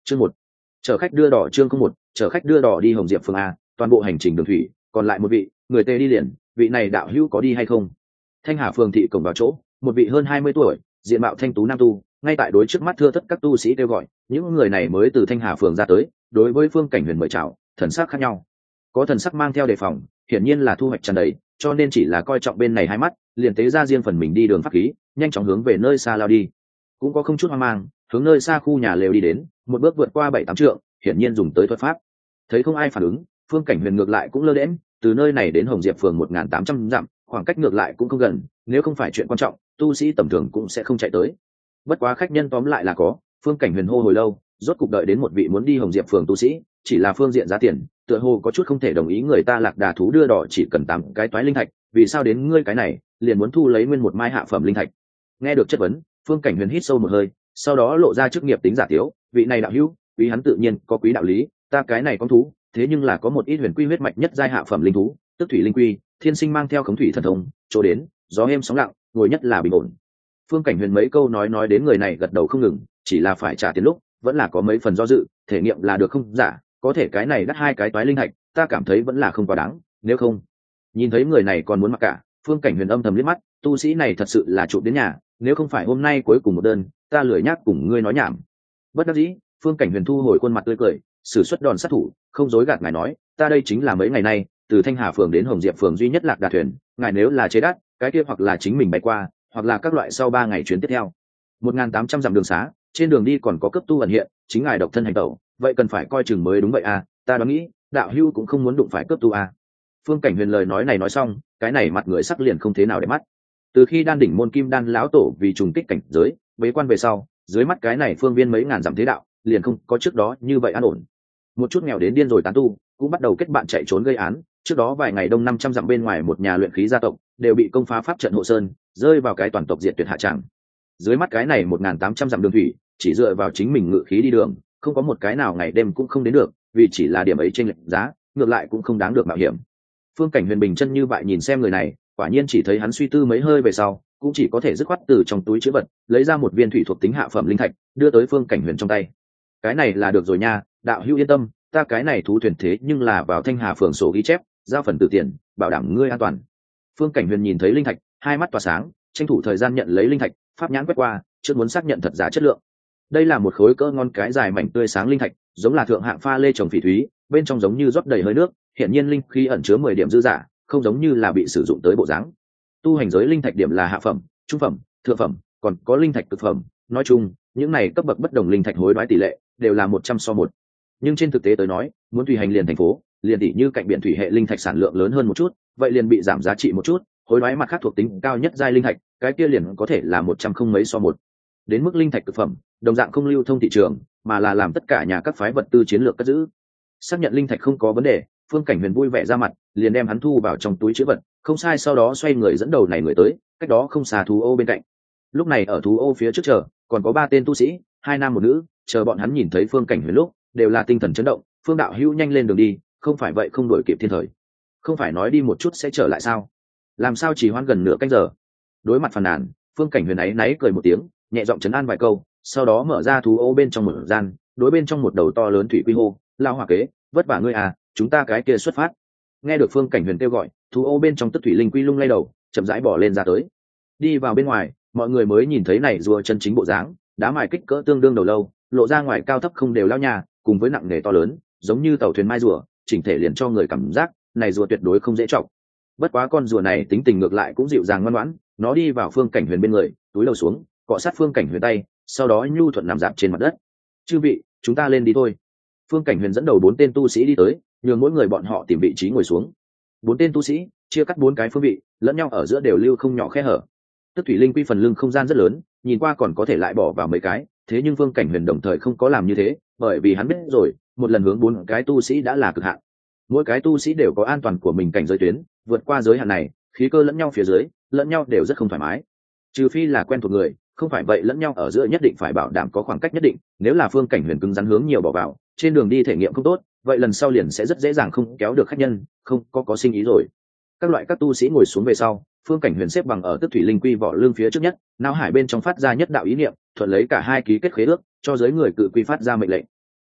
Chương 1. Chở khách đưa đỏ. Chương 1. Chở khách đưa đỏ đi Hồng Diệp phường a, toàn bộ hành trình đường thủy, còn lại một vị, người tê đi liền, vị này đạo hữu có đi hay không? Thanh Hà phường thị cổng vào chỗ, một vị hơn 20 tuổi, diện mạo thanh tú nam tu, ngay tại đối trước mắt thưa thất các tu sĩ kêu gọi, những người này mới từ Thanh Hà phường ra tới, đối với Phương Cảnh Huyền mời chào, thần sắc khác nhau. Có thần sắc mang theo đề phòng, hiển nhiên là thu hoạch tràn đầy, cho nên chỉ là coi trọng bên này hai mắt, liền tế ra riêng phần mình đi đường pháp khí, nhanh chóng hướng về nơi xa lao đi. Cũng có không chút hoang mang, hướng nơi xa khu nhà lều đi đến, một bước vượt qua 7-8 trượng, hiển nhiên dùng tới thuật pháp. Thấy không ai phản ứng, Phương Cảnh Huyền ngược lại cũng lơ đễnh, từ nơi này đến Hồng Diệp phường 1800 dặm, khoảng cách ngược lại cũng không gần, nếu không phải chuyện quan trọng, tu sĩ tầm thường cũng sẽ không chạy tới. Bất quá khách nhân tóm lại là có, Phương Cảnh Huyền hô hồi lâu, rốt cục đợi đến một vị muốn đi Hồng Diệp phường tu sĩ, chỉ là phương diện giá tiền, tựa hồ có chút không thể đồng ý, người ta Lạc Đà thú đưa đỏ chỉ cần 8 cái toái linh thạch, vì sao đến ngươi cái này, liền muốn thu lấy nguyên một mai hạ phẩm linh thạch. Nghe được chất vấn, Phương Cảnh Huyền hít sâu một hơi, sau đó lộ ra chức nghiệp tính giả tiếu, vị này đạo hữu, quý hắn tự nhiên có quý đạo lý, ta cái này con thú, thế nhưng là có một ít huyền quy huyết mạch nhất giai hạ phẩm linh thú, tức thủy linh quy, thiên sinh mang theo khống thủy thần thông, chỗ đến, gió êm sóng lặng, ngồi nhất là bình ổn. Phương Cảnh Huyền mấy câu nói đến người này gật đầu không ngừng, chỉ là phải trả tiền lúc, vẫn là có mấy phần do dự, thể nghiệm là được không giả, có thể cái này đắt 2 cái toái linh hạch, ta cảm thấy vẫn là không quá đáng, nếu không. Nhìn thấy người này còn muốn mặc cả, Phương Cảnh Huyền âm thầm liếc mắt, tu sĩ này thật sự là chụp đến nhà, nếu không phải hôm nay cuối cùng một đơn, ta lười nhác cùng ngươi nói nhảm. Bất đắc dĩ, Phương Cảnh Huyền thu hồi khuôn mặt tươi cười, sử xuất đòn sát thủ, không dối gạt ngài nói, ta đây chính là mấy ngày nay, từ Thanh Hà phường đến Hồng Diệp phường duy nhất Lạc Đà thuyền, ngài nếu là chế đắt, cái kia hoặc là chính mình bay qua, hoặc là các loại sau 3 ngày chuyến tiếp theo. 1800 dặm đường xá, trên đường đi còn có cấp tu ẩn hiện, chính ngài độc thân hành tẩu, vậy cần phải coi chừng mới đúng vậy à, ta đoán nghĩ, đạo hữu cũng không muốn đụng phải cấp tu à. Phương Cảnh Huyền lời nói này nói xong, cái này mặt người sắc liền không thế nào để mắt. Từ khi đan đỉnh môn kim đan lão tổ vì trùng kích cảnh giới, bế quan về sau, dưới mắt cái này phương viên mấy ngàn dặm thế đạo, liền không có trước đó như vậy an ổn. Một chút nghèo đến điên rồi tán tu, cũng bắt đầu kết bạn chạy trốn gây án, trước đó vài ngày đông 500 dặm bên ngoài một nhà luyện khí gia tộc, đều bị công phá pháp trận hộ sơn, rơi vào cái toàn tộc diệt tuyệt hạ tràng. Dưới mắt cái này 1800 dặm đường thủy, chỉ dựa vào chính mình ngự khí đi đường, không có một cái nào ngày đêm cũng không đến được, vì chỉ là điểm ấy chênh lệch giá, ngược lại cũng không đáng được mạo hiểm. Phương Cảnh Huyền bình chân như vậy nhìn xem người này, quả nhiên chỉ thấy hắn suy tư mấy hơi về sau, cũng chỉ có thể dứt khoát từ trong túi trữ vật lấy ra một viên thủy thuộc tính hạ phẩm linh thạch, đưa tới Phương Cảnh Huyền trong tay. Cái này là được rồi nha, đạo hữu yên tâm, ta cái này thú thuyền thế nhưng là vào Thanh Hà phường sổ ghi chép, giao phần từ tiền, bảo đảm ngươi an toàn. Phương Cảnh Huyền nhìn thấy linh thạch, hai mắt tỏa sáng, tranh thủ thời gian nhận lấy linh thạch, pháp nhãn quét qua, chưa muốn xác nhận thật giả chất lượng. Đây là một khối cỡ ngon cái dài mảnh tươi sáng linh thạch, giống là thượng hạng pha lê trồng phỉ thúy, bên trong giống như rót đầy hơi nước, hiện nhiên linh khí ẩn chứa 10 điểm dư giả, không giống như là bị sử dụng tới bộ dáng. Tu hành giới linh thạch điểm là hạ phẩm, trung phẩm, thượng phẩm, còn có linh thạch cực phẩm, nói chung, những này cấp bậc bất đồng linh thạch hối đoái tỷ lệ đều là 100:1. Nhưng trên thực tế tới nói, muốn tùy hành liền thành phố, liền tỷ như cạnh biển thủy hệ linh thạch sản lượng lớn hơn một chút, vậy liền bị giảm giá trị một chút, hối đoái mặt khác thuộc tính cao nhất giai linh thạch, cái kia liền có thể là 100 không mấy so một. Đến mức linh thạch cực phẩm, đồng dạng không lưu thông thị trường, mà là làm tất cả nhà các phái vật tư chiến lược cất giữ. Xác nhận linh thạch không có vấn đề, Phương Cảnh Huyền vui vẻ ra mặt, liền đem hắn thu vào trong túi trữ vật, không sai, sau đó xoay người dẫn đầu này người tới, cách đó không xa thú ô bên cạnh. Lúc này ở thú ô phía trước chờ, còn có 3 tên tu sĩ, 2 nam 1 nữ, chờ bọn hắn nhìn thấy Phương Cảnh Huyền lúc, đều là tinh thần chấn động, Phương đạo hữu nhanh lên đường đi, không phải vậy không đuổi kịp thiên thời. Không phải nói đi một chút sẽ trở lại sao? Làm sao chỉ hoãn gần nửa canh giờ? Đối mặt phàn nàn, Phương Cảnh Huyền ấy náy cười một tiếng, nhẹ giọng trấn an vài câu, sau đó mở ra thú ô bên trong một gian, đối bên trong một đầu to lớn thủy quy hô, lao hỏa kế, vất vả ngươi à, chúng ta cái kia xuất phát. Nghe được Phương Cảnh Huyền kêu gọi, thú ô bên trong tức thủy linh quy lung lay đầu, chậm rãi bỏ lên ra tới. Đi vào bên ngoài, mọi người mới nhìn thấy này rùa chân chính bộ dáng, đá mài kích cỡ tương đương đầu lâu, lộ ra ngoài cao thấp không đều lao nhà, cùng với nặng nề to lớn, giống như tàu thuyền mai rùa, chỉnh thể liền cho người cảm giác này rùa tuyệt đối không dễ trọng. Bất quá con rùa này tính tình ngược lại cũng dịu dàng ngoan ngoãn, nó đi vào Phương Cảnh Huyền bên người, túi đầu xuống, cọ sát Phương Cảnh Huyền tay, sau đó nhu thuận nằm dạp trên mặt đất. Chư vị, chúng ta lên đi thôi. Phương Cảnh Huyền dẫn đầu 4 tên tu sĩ đi tới, nhường mỗi người bọn họ tìm vị trí ngồi xuống. 4 tên tu sĩ chia cắt 4 cái phương vị, lẫn nhau ở giữa đều lưu không nhỏ khe hở. Tức thủy linh quy phần lưng không gian rất lớn, nhìn qua còn có thể lại bỏ vào mấy cái, thế nhưng Phương Cảnh Huyền đồng thời không có làm như thế, bởi vì hắn biết rồi, một lần hướng 4 cái tu sĩ đã là cực hạn. Mỗi cái tu sĩ đều có an toàn của mình cảnh giới tuyến, vượt qua giới hạn này, khí cơ lẫn nhau phía dưới, lẫn nhau đều rất không thoải mái. Trừ phi là quen thuộc người, không phải vậy lẫn nhau ở giữa nhất định phải bảo đảm có khoảng cách nhất định, nếu là Phương Cảnh Huyền cứng rắn hướng nhiều bỏ vào, trên đường đi thể nghiệm không tốt, vậy lần sau liền sẽ rất dễ dàng không kéo được khách nhân, không có sinh ý rồi. Các tu sĩ ngồi xuống về sau, Phương Cảnh Huyền xếp bằng ở tức thủy linh quy vỏ lưng phía trước nhất, não hải bên trong phát ra nhất đạo ý niệm, thuận lấy cả hai ký kết khế ước, cho giới người cự quy phát ra mệnh lệnh.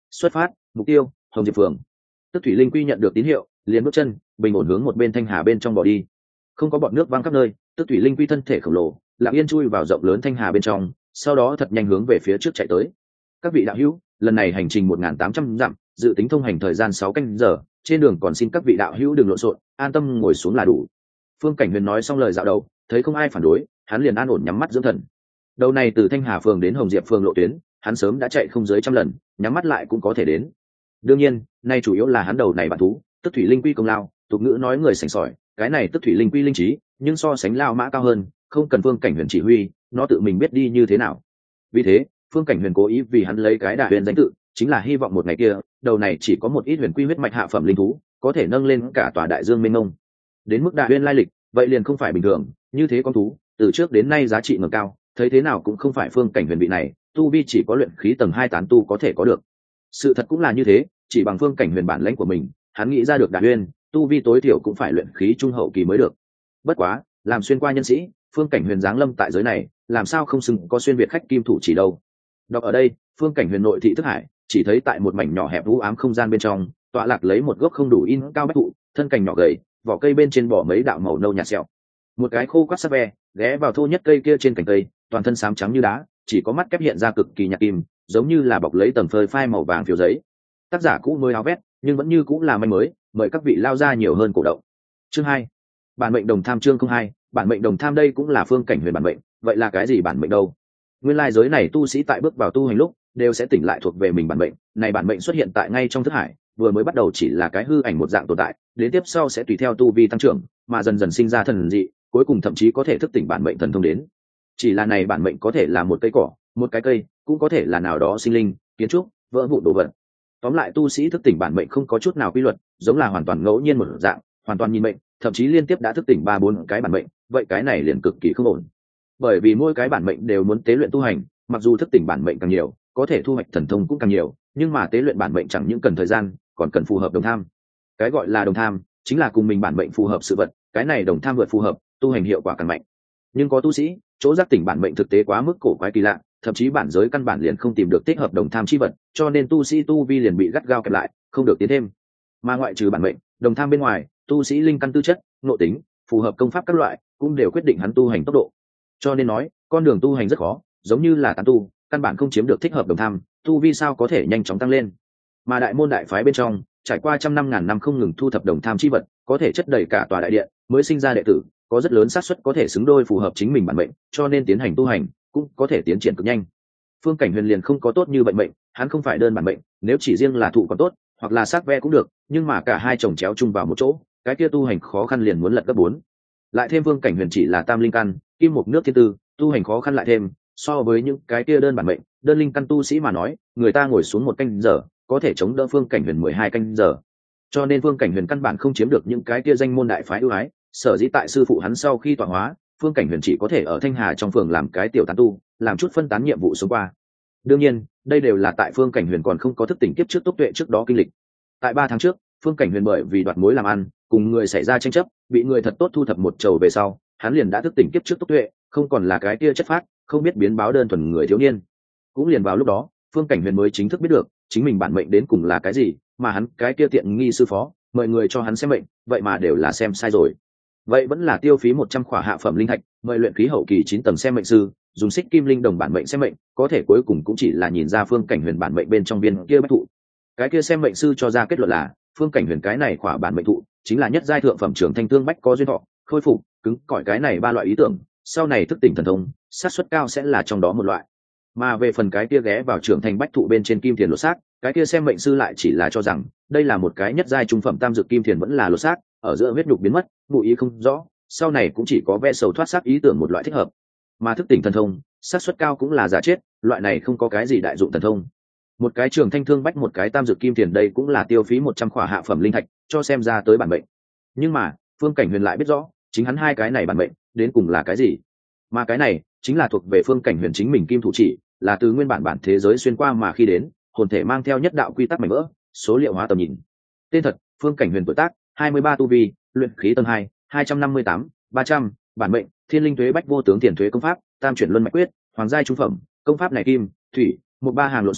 Xuất phát, mục tiêu hồng diệp phường. Tức thủy linh quy nhận được tín hiệu, liền bước chân bình ổn hướng một bên thanh hà bên trong bỏ đi. Không có bọt nước văng khắp nơi, tức thủy linh quy thân thể khổng lồ lặng yên chui vào rộng lớn thanh hà bên trong, sau đó thật nhanh hướng về phía trước chạy tới. Các vị đạo hữu, lần này hành trình 1.800 dặm, dự tính thông hành thời gian 6 canh giờ, trên đường còn xin các vị đạo hữu đừng lộn xộn, an tâm ngồi xuống là đủ. Phương Cảnh Huyền nói xong lời dạo đầu, thấy không ai phản đối, hắn liền an ổn nhắm mắt dưỡng thần. Đầu này từ Thanh Hà phường đến Hồng Diệp phường lộ tuyến, hắn sớm đã chạy không dưới trăm lần, nhắm mắt lại cũng có thể đến. Đương nhiên, nay chủ yếu là hắn đầu này bản thú, tức thủy linh quy công lao, tục ngữ nói người sành sỏi, cái này tức thủy linh quy linh trí, nhưng so sánh lao mã cao hơn, không cần Phương Cảnh Huyền chỉ huy, nó tự mình biết đi như thế nào. Vì thế, Phương Cảnh Huyền cố ý vì hắn lấy cái đại huyền danh tự, chính là hy vọng một ngày kia, đầu này chỉ có một ít huyền quy huyết mạch hạ phẩm linh thú, có thể nâng lên cả tòa đại dương mênh mông. Đến mức đại huyền lai lịch, vậy liền không phải bình thường, như thế con thú, từ trước đến nay giá trị ngầm cao, thấy thế nào cũng không phải Phương Cảnh Huyền vị này, tu vi chỉ có luyện khí tầng 2 tán tu có thể có được. Sự thật cũng là như thế, chỉ bằng Phương Cảnh Huyền bản lãnh của mình, hắn nghĩ ra được đại huyền, tu vi tối thiểu cũng phải luyện khí trung hậu kỳ mới được. Bất quá, làm xuyên qua nhân sĩ, Phương Cảnh Huyền giáng lâm tại giới này, làm sao không xứng có xuyên việt khách kim thủ chỉ đâu. Đọc ở đây, Phương Cảnh Huyền nội thị thức hải, chỉ thấy tại một mảnh nhỏ hẹp u ám không gian bên trong, tọa lạc lấy một gốc không đủ in cao bách thụ, thân cành nhỏ gầy, vỏ cây bên trên bỏ mấy đạo màu nâu nhạt sẹo. Một cái khô quắt sắc ve ghé vào thô nhất cây kia trên cành cây, toàn thân xám trắng như đá, chỉ có mắt kép hiện ra cực kỳ nhạt kim, giống như là bọc lấy tầng phơi phai màu vàng phiếu giấy. Tác giả cũ mới áo vét, nhưng vẫn như cũng là manh mới, mời các vị lao ra nhiều hơn cổ động. Chương 2. Bản mệnh đồng tham chương 02, bản mệnh đồng tham đây cũng là Phương Cảnh Huyền bản mệnh, vậy là cái gì bản mệnh đâu? Nguyên lai giới này tu sĩ tại bước vào tu hành lúc, đều sẽ tỉnh lại thuộc về mình bản mệnh, này bản mệnh xuất hiện tại ngay trong thức hải, vừa mới bắt đầu chỉ là cái hư ảnh một dạng tồn tại, đến tiếp sau sẽ tùy theo tu vi tăng trưởng, mà dần dần sinh ra thần dị, cuối cùng thậm chí có thể thức tỉnh bản mệnh thần thông đến. Chỉ là này bản mệnh có thể là một cây cỏ, một cái cây, cũng có thể là nào đó sinh linh, kiến trúc, vỡ vụn đồ vật. Tóm lại tu sĩ thức tỉnh bản mệnh không có chút nào quy luật, giống là hoàn toàn ngẫu nhiên một dạng, hoàn toàn nhìn mệnh, thậm chí liên tiếp đã thức tỉnh 3-4 cái bản mệnh, vậy cái này liền cực kỳ không ổn. Bởi vì mỗi cái bản mệnh đều muốn tế luyện tu hành, mặc dù thức tỉnh bản mệnh càng nhiều, có thể thu hoạch thần thông cũng càng nhiều, nhưng mà tế luyện bản mệnh chẳng những cần thời gian, còn cần phù hợp đồng tham. Cái gọi là đồng tham, chính là cùng mình bản mệnh phù hợp sự vật, cái này đồng tham vượt phù hợp, tu hành hiệu quả càng mạnh. Nhưng có tu sĩ, chỗ giác tỉnh bản mệnh thực tế quá mức cổ quái kỳ lạ, thậm chí bản giới căn bản liền không tìm được thích hợp đồng tham chi vật, cho nên tu sĩ tu vi liền bị gắt gao kẹp lại, không được tiến thêm. Mà ngoại trừ bản mệnh, đồng tham bên ngoài, tu sĩ linh căn tư chất, nội tính, phù hợp công pháp các loại, cũng đều quyết định hắn tu hành tốc độ. Cho nên nói, con đường tu hành rất khó, giống như là tán tu, căn bản không chiếm được thích hợp đồng tham, tu vi sao có thể nhanh chóng tăng lên. Mà đại môn đại phái bên trong, trải qua trăm năm ngàn năm không ngừng thu thập đồng tham chi vật, có thể chất đầy cả tòa đại điện, mới sinh ra đệ tử, có rất lớn xác suất có thể xứng đôi phù hợp chính mình bản mệnh, cho nên tiến hành tu hành cũng có thể tiến triển cực nhanh. Phương Cảnh Huyền liền không có tốt như bệnh mệnh, hắn không phải đơn bản mệnh, nếu chỉ riêng là thụ còn tốt, hoặc là sát ve cũng được, nhưng mà cả hai chồng chéo chung vào một chỗ, cái kia tu hành khó khăn liền muốn lật gấp 4. Lại thêm Phương Cảnh Huyền chỉ là tam linh căn, kim một nước thiên tư, tu hành khó khăn lại thêm, so với những cái kia đơn bản mệnh, đơn linh căn tu sĩ mà nói, người ta ngồi xuống 1 canh giờ, có thể chống đỡ Phương Cảnh Huyền 12 canh giờ. Cho nên Phương Cảnh Huyền căn bản không chiếm được những cái kia danh môn đại phái ưu ái, sở dĩ tại sư phụ hắn sau khi tọa hóa, Phương Cảnh Huyền chỉ có thể ở Thanh Hà trong phường làm cái tiểu tán tu, làm chút phân tán nhiệm vụ xuống qua. Đương nhiên, đây đều là tại Phương Cảnh Huyền còn không có thức tỉnh kiếp trước tốc tuệ trước đó kinh lịch. Tại 3 tháng trước, Phương Cảnh Huyền bởi vì đoạt mối làm ăn, cùng người xảy ra tranh chấp, bị người thật tốt thu thập một chầu về sau, hắn liền đã thức tỉnh kiếp trước tốc tuệ, không còn là cái kia chất phát, không biết biến báo đơn thuần người thiếu niên. Cũng liền vào lúc đó, Phương Cảnh Huyền mới chính thức biết được, chính mình bản mệnh đến cùng là cái gì, mà hắn cái kia tiện nghi sư phó, mời người cho hắn xem mệnh, vậy mà đều là xem sai rồi. Vậy vẫn là tiêu phí 100 khỏa hạ phẩm linh thạch, mời luyện khí hậu kỳ 9 tầng xem mệnh sư, dùng xích kim linh đồng bản mệnh xem mệnh, có thể cuối cùng cũng chỉ là nhìn ra Phương Cảnh Huyền bản mệnh bên trong viên kia bách thụ. Cái kia xem mệnh sư cho ra kết luận là, Phương Cảnh Huyền cái này khỏa bản mệnh thụ, chính là nhất giai thượng phẩm trường thanh thương bách có duyên thọ, khôi phục, cứng cỏi cái này 3 loại ý tưởng, sau này thức tỉnh thần thông, xác suất cao sẽ là trong đó một loại. Mà về phần cái kia ghé vào trường thanh bách thụ bên trên kim tiền lột xác, cái kia xem mệnh sư lại chỉ là cho rằng, đây là một cái nhất giai trung phẩm tam dược kim tiền vẫn là lột xác, ở giữa huyết nhục biến mất, ngụ ý không rõ, sau này cũng chỉ có ve sầu thoát xác ý tưởng một loại thích hợp. Mà thức tỉnh thần thông, xác suất cao cũng là giả chết, loại này không có cái gì đại dụng thần thông. Một cái trường thanh thương bách một cái tam dược kim tiền đây cũng là tiêu phí 100 khỏa hạ phẩm linh thạch, cho xem ra tới bản mệnh. Nhưng mà, Phương Cảnh Huyền lại biết rõ, chính hắn hai cái này bản mệnh, đến cùng là cái gì? Mà cái này, chính là thuộc về Phương Cảnh Huyền chính mình kim thủ chỉ, là từ nguyên bản thế giới xuyên qua mà khi đến, hồn thể mang theo nhất đạo quy tắc mảnh vỡ, số liệu hóa tầm nhìn. Tên thật: Phương Cảnh Huyền, tuổi tác 23 tu vi, luyện khí tầng 2, 258, 300, bản mệnh: Thiên Linh Tuế Bách Vô Tướng Tiền Thuế công pháp, Tam chuyển Luân Mạch Quyết, hoàng giai trung phẩm, công pháp này kim, thủy, một ba hàng lộn xộn,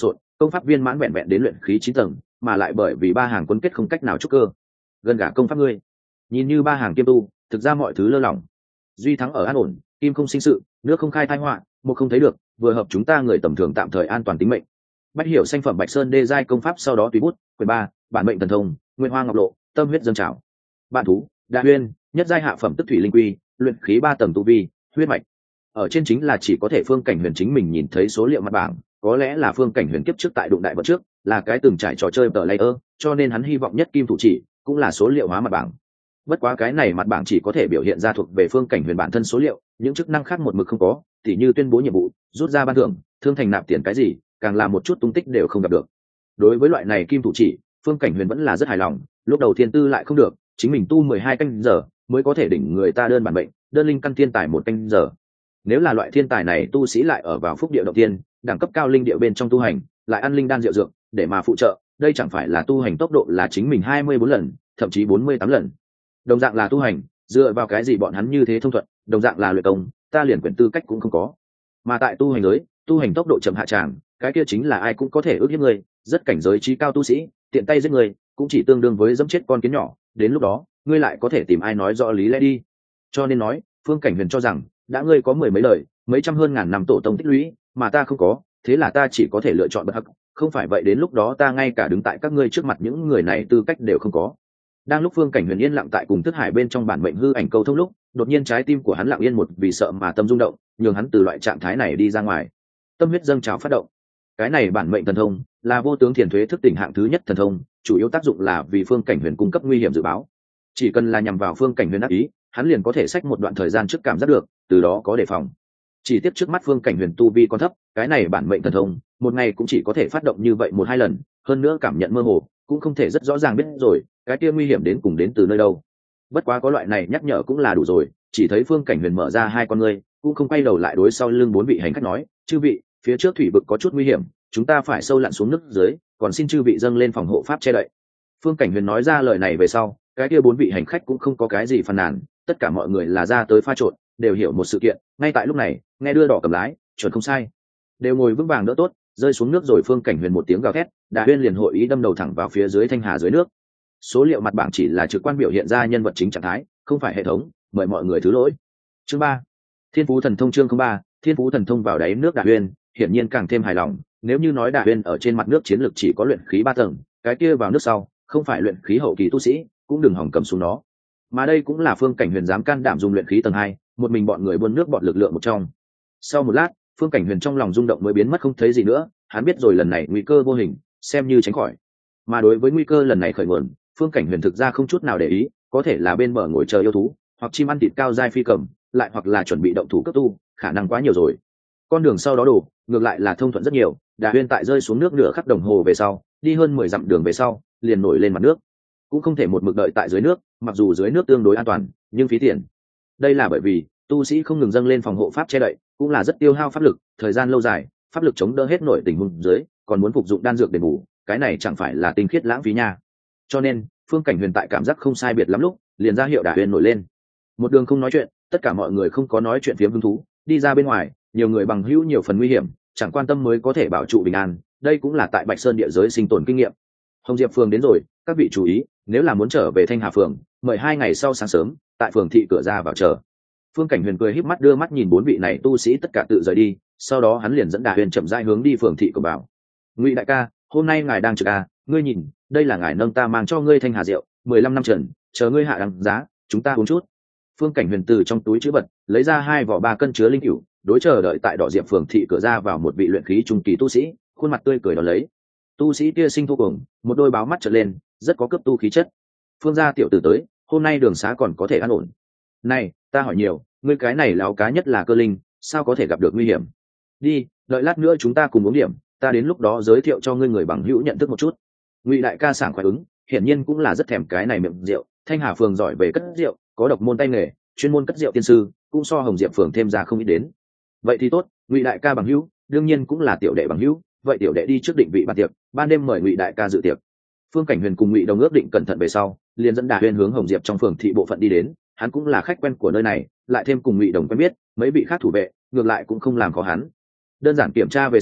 công pháp viên mãn vẹn vẹn đến luyện khí 9 tầng, mà lại bởi vì ba hàng quân kết không cách nào trúc cơ. Gần cả công pháp ngươi, nhìn như ba hàng kiêm tu, thực ra mọi thứ lơ lỏng. Duy thắng ở an ổn, kim không sinh sự, nước không khai tai họa, một không thấy được, vừa hợp chúng ta người tầm thường tạm thời an toàn tính mệnh. Bách hiểu xanh phẩm Bạch Sơn đê giai công pháp sau đó tùy bút, quyển 3, bản mệnh thần thông, nguyên hoa ngọc lộ, tâm huyết dâng trào. Bạn thú, Đa Huyên, nhất giai hạ phẩm tức thủy linh quy, luyện khí 3 tầng tu vi, huyết mạch. Ở trên chính là chỉ có thể Phương Cảnh Huyền chính mình nhìn thấy số liệu mặt bảng, có lẽ là Phương Cảnh Huyền kiếp trước tại đụng đại vật trước, là cái từng trải trò chơi tờ layer, cho nên hắn hy vọng nhất kim thủ chỉ cũng là số liệu hóa mặt bảng. Bất quá cái này mặt bảng chỉ có thể biểu hiện ra thuộc về Phương Cảnh Huyền bản thân số liệu, những chức năng khác một mực không có, tỉ như tuyên bố nhiệm vụ, rút ra ban thưởng, thương thành nạp tiền cái gì, càng là một chút tung tích đều không gặp được. Đối với loại này kim thủ chỉ, Phương Cảnh Huyền vẫn là rất hài lòng, lúc đầu thiên tư lại không được, chính mình tu 12 canh giờ mới có thể đỉnh người ta đơn bản mệnh, đơn linh căn thiên tài 1 canh giờ. Nếu là loại thiên tài này tu sĩ lại ở vào phúc địa động tiên, đẳng cấp cao linh địa bên trong tu hành, lại ăn linh đan diệu dược để mà phụ trợ, đây chẳng phải là tu hành tốc độ là chính mình 24 lần, thậm chí 48 lần. Đồng dạng là tu hành, dựa vào cái gì bọn hắn như thế thông thuận, đồng dạng là luyện công, ta liền quyển tư cách cũng không có. Mà tại tu hành giới, tu hành tốc độ chậm hạ tràng, cái kia chính là ai cũng có thể ước hiếp người, rất cảnh giới trí cao tu sĩ, tiện tay giết người, cũng chỉ tương đương với dẫm chết con kiến nhỏ, đến lúc đó, ngươi lại có thể tìm ai nói rõ lý lẽ đi. Cho nên nói, Phương Cảnh Huyền cho rằng, đã ngươi có mười mấy lời, mấy trăm hơn ngàn năm tổ tông tích lũy, mà ta không có, thế là ta chỉ có thể lựa chọn bất hắc, không phải vậy đến lúc đó ta ngay cả đứng tại các ngươi trước mặt những người này tư cách đều không có. Đang lúc Phương Cảnh Huyền yên lặng tại cùng thức hải bên trong bản mệnh hư ảnh câu thông lúc, đột nhiên trái tim của hắn lặng yên một vì sợ mà tâm rung động, nhường hắn từ loại trạng thái này đi ra ngoài. Tâm huyết dâng trào phát động. Cái này bản mệnh thần thông là vô tướng thiền thuế thức tỉnh hạng thứ nhất thần thông, chủ yếu tác dụng là vì Phương Cảnh Huyền cung cấp nguy hiểm dự báo. Chỉ cần là nhằm vào Phương Cảnh Huyền ác ý, hắn liền có thể xách một đoạn thời gian trước cảm giác được, từ đó có đề phòng. Chỉ tiếp trước mắt Phương Cảnh Huyền tu vi còn thấp, cái này bản mệnh thần thông, một ngày cũng chỉ có thể phát động như vậy 1-2 lần, hơn nữa cảm nhận mơ hồ, cũng không thể rất rõ ràng biết rồi, cái kia nguy hiểm đến cùng đến từ nơi đâu. Bất quá có loại này nhắc nhở cũng là đủ rồi, chỉ thấy Phương Cảnh Huyền mở ra hai con ngươi, cũng không quay đầu lại đối sau lưng 4 vị hành khách nói, "Chư vị, phía trước thủy vực có chút nguy hiểm, chúng ta phải sâu lặn xuống nước dưới, còn xin chư vị dâng lên phòng hộ pháp che đậy." Phương Cảnh Huyền nói ra lời này về sau, cái kia 4 vị hành khách cũng không có cái gì phàn nàn, tất cả mọi người là ra tới pha trộn, đều hiểu một sự kiện, ngay tại lúc này, nghe đưa đỏ cầm lái, chuẩn không sai, đều ngồi vững vàng đỡ tốt, rơi xuống nước rồi. Phương Cảnh Huyền một tiếng gào thét, Đà Huyên liền hội ý đâm đầu thẳng vào phía dưới thanh hà dưới nước. Số liệu mặt bảng chỉ là trực quan biểu hiện ra nhân vật chính trạng thái, không phải hệ thống, mời mọi người thứ lỗi. Chương 3, Thiên Phú Thần Thông. Chương 3, Thiên Phú Thần Thông. Vào đáy nước Đà Huyên hiển nhiên càng thêm hài lòng, nếu như nói Đà Huyên ở trên mặt nước chiến lược chỉ có luyện khí 3 tầng, cái kia vào nước sau, không phải luyện khí hậu kỳ tu sĩ, cũng đừng hòng cầm xuống nó. Mà đây cũng là Phương Cảnh Huyền dám can đảm dùng luyện khí tầng 2, một mình bọn người buôn nước bọn lực lượng một trong. Sau một lát, Phương Cảnh Huyền trong lòng rung động mới biến mất không thấy gì nữa, hắn biết rồi lần này nguy cơ vô hình, xem như tránh khỏi. Mà đối với nguy cơ lần này khởi nguồn, Phương Cảnh Huyền thực ra không chút nào để ý, có thể là bên bờ ngồi chờ yêu thú, hoặc chim ăn thịt cao giai phi cầm, lại hoặc là chuẩn bị động thủ cấp tu, khả năng quá nhiều rồi. Con đường sau đó đổ, ngược lại là thông thuận rất nhiều, Đà Huyên tại rơi xuống nước nửa khắc đồng hồ về sau, đi hơn 10 dặm đường về sau, liền nổi lên mặt nước. Cũng không thể một mực đợi tại dưới nước, mặc dù dưới nước tương đối an toàn, nhưng phí tiền. Đây là bởi vì tu sĩ không ngừng dâng lên phòng hộ pháp che đậy, cũng là rất tiêu hao pháp lực, thời gian lâu dài, pháp lực chống đỡ hết nổi tình huống dưới, còn muốn phục dụng đan dược đền bù, cái này chẳng phải là tinh khiết lãng phí nha. Cho nên, Phương Cảnh Huyền tại cảm giác không sai biệt lắm lúc, liền ra hiệu Đà Huyên nổi lên. Một đường không nói chuyện, tất cả mọi người không có nói chuyện phiếm hứng thú, đi ra bên ngoài, nhiều người bằng hữu nhiều phần nguy hiểm, chẳng quan tâm mới có thể bảo trụ bình an, đây cũng là tại Bạch Sơn địa giới sinh tồn kinh nghiệm. Hồng Diệp phường đến rồi, các vị chú ý, nếu là muốn trở về Thanh Hà phường, mời 2 ngày sau sáng sớm, tại phường thị cửa ra vào chờ. Phương Cảnh Huyền cười híp mắt đưa mắt nhìn 4 vị này tu sĩ tất cả tự rời đi, sau đó hắn liền dẫn Đà Huyền chậm rãi hướng đi phường thị cửa vào. "Ngụy đại ca, hôm nay ngài đang trực à, ngươi nhìn, đây là ngài nâng ta mang cho ngươi thanh hà rượu, 15 năm trần, chờ ngươi hạ đăng giá, chúng ta uống chút." Phương Cảnh Huyền từ trong túi trữ vật lấy ra 2 vỏ 3 cân chứa linh cửu, đối chờ đợi tại Đỏ Diệp phường thị cửa ra vào một vị luyện khí trung kỳ tu sĩ, khuôn mặt tươi cười đón lấy. Tu sĩ kia sinh thu cuồng, một đôi báo mắt trợn lên, rất có cấp tu khí chất. "Phương gia tiểu tử tới, hôm nay đường xá còn có thể an ổn." "Này, ta hỏi nhiều, ngươi cái này láo cá nhất là cơ linh, sao có thể gặp được nguy hiểm? Đi, đợi lát nữa chúng ta cùng uống điểm, ta đến lúc đó giới thiệu cho ngươi người bằng hữu nhận thức một chút." Ngụy đại ca sảng khoái ứng, hiển nhiên cũng là rất thèm cái này miệng rượu. Thanh Hà phường giỏi về cất rượu, có độc môn tay nghề, chuyên môn cất rượu tiên sư, cũng so Hồng Diệp phường thêm ra không ít đến. "Vậy thì tốt, Ngụy đại ca bằng hữu, đương nhiên cũng là tiểu đệ bằng hữu, vậy tiểu đệ đi trước định vị bàn tiệc, ban đêm mời Ngụy đại ca dự tiệc." Phương Cảnh Huyền cùng Ngụy Đồng ước định cẩn thận về sau, liền dẫn Đà Huyên hướng Hồng Diệp trong phường thị bộ phận đi đến, hắn cũng là khách quen của nơi này, lại thêm cùng Ngụy Đồng quen biết, mấy vị khác thủ vệ, ngược lại cũng không làm khó hắn. Đơn giản kiểm tra về sau,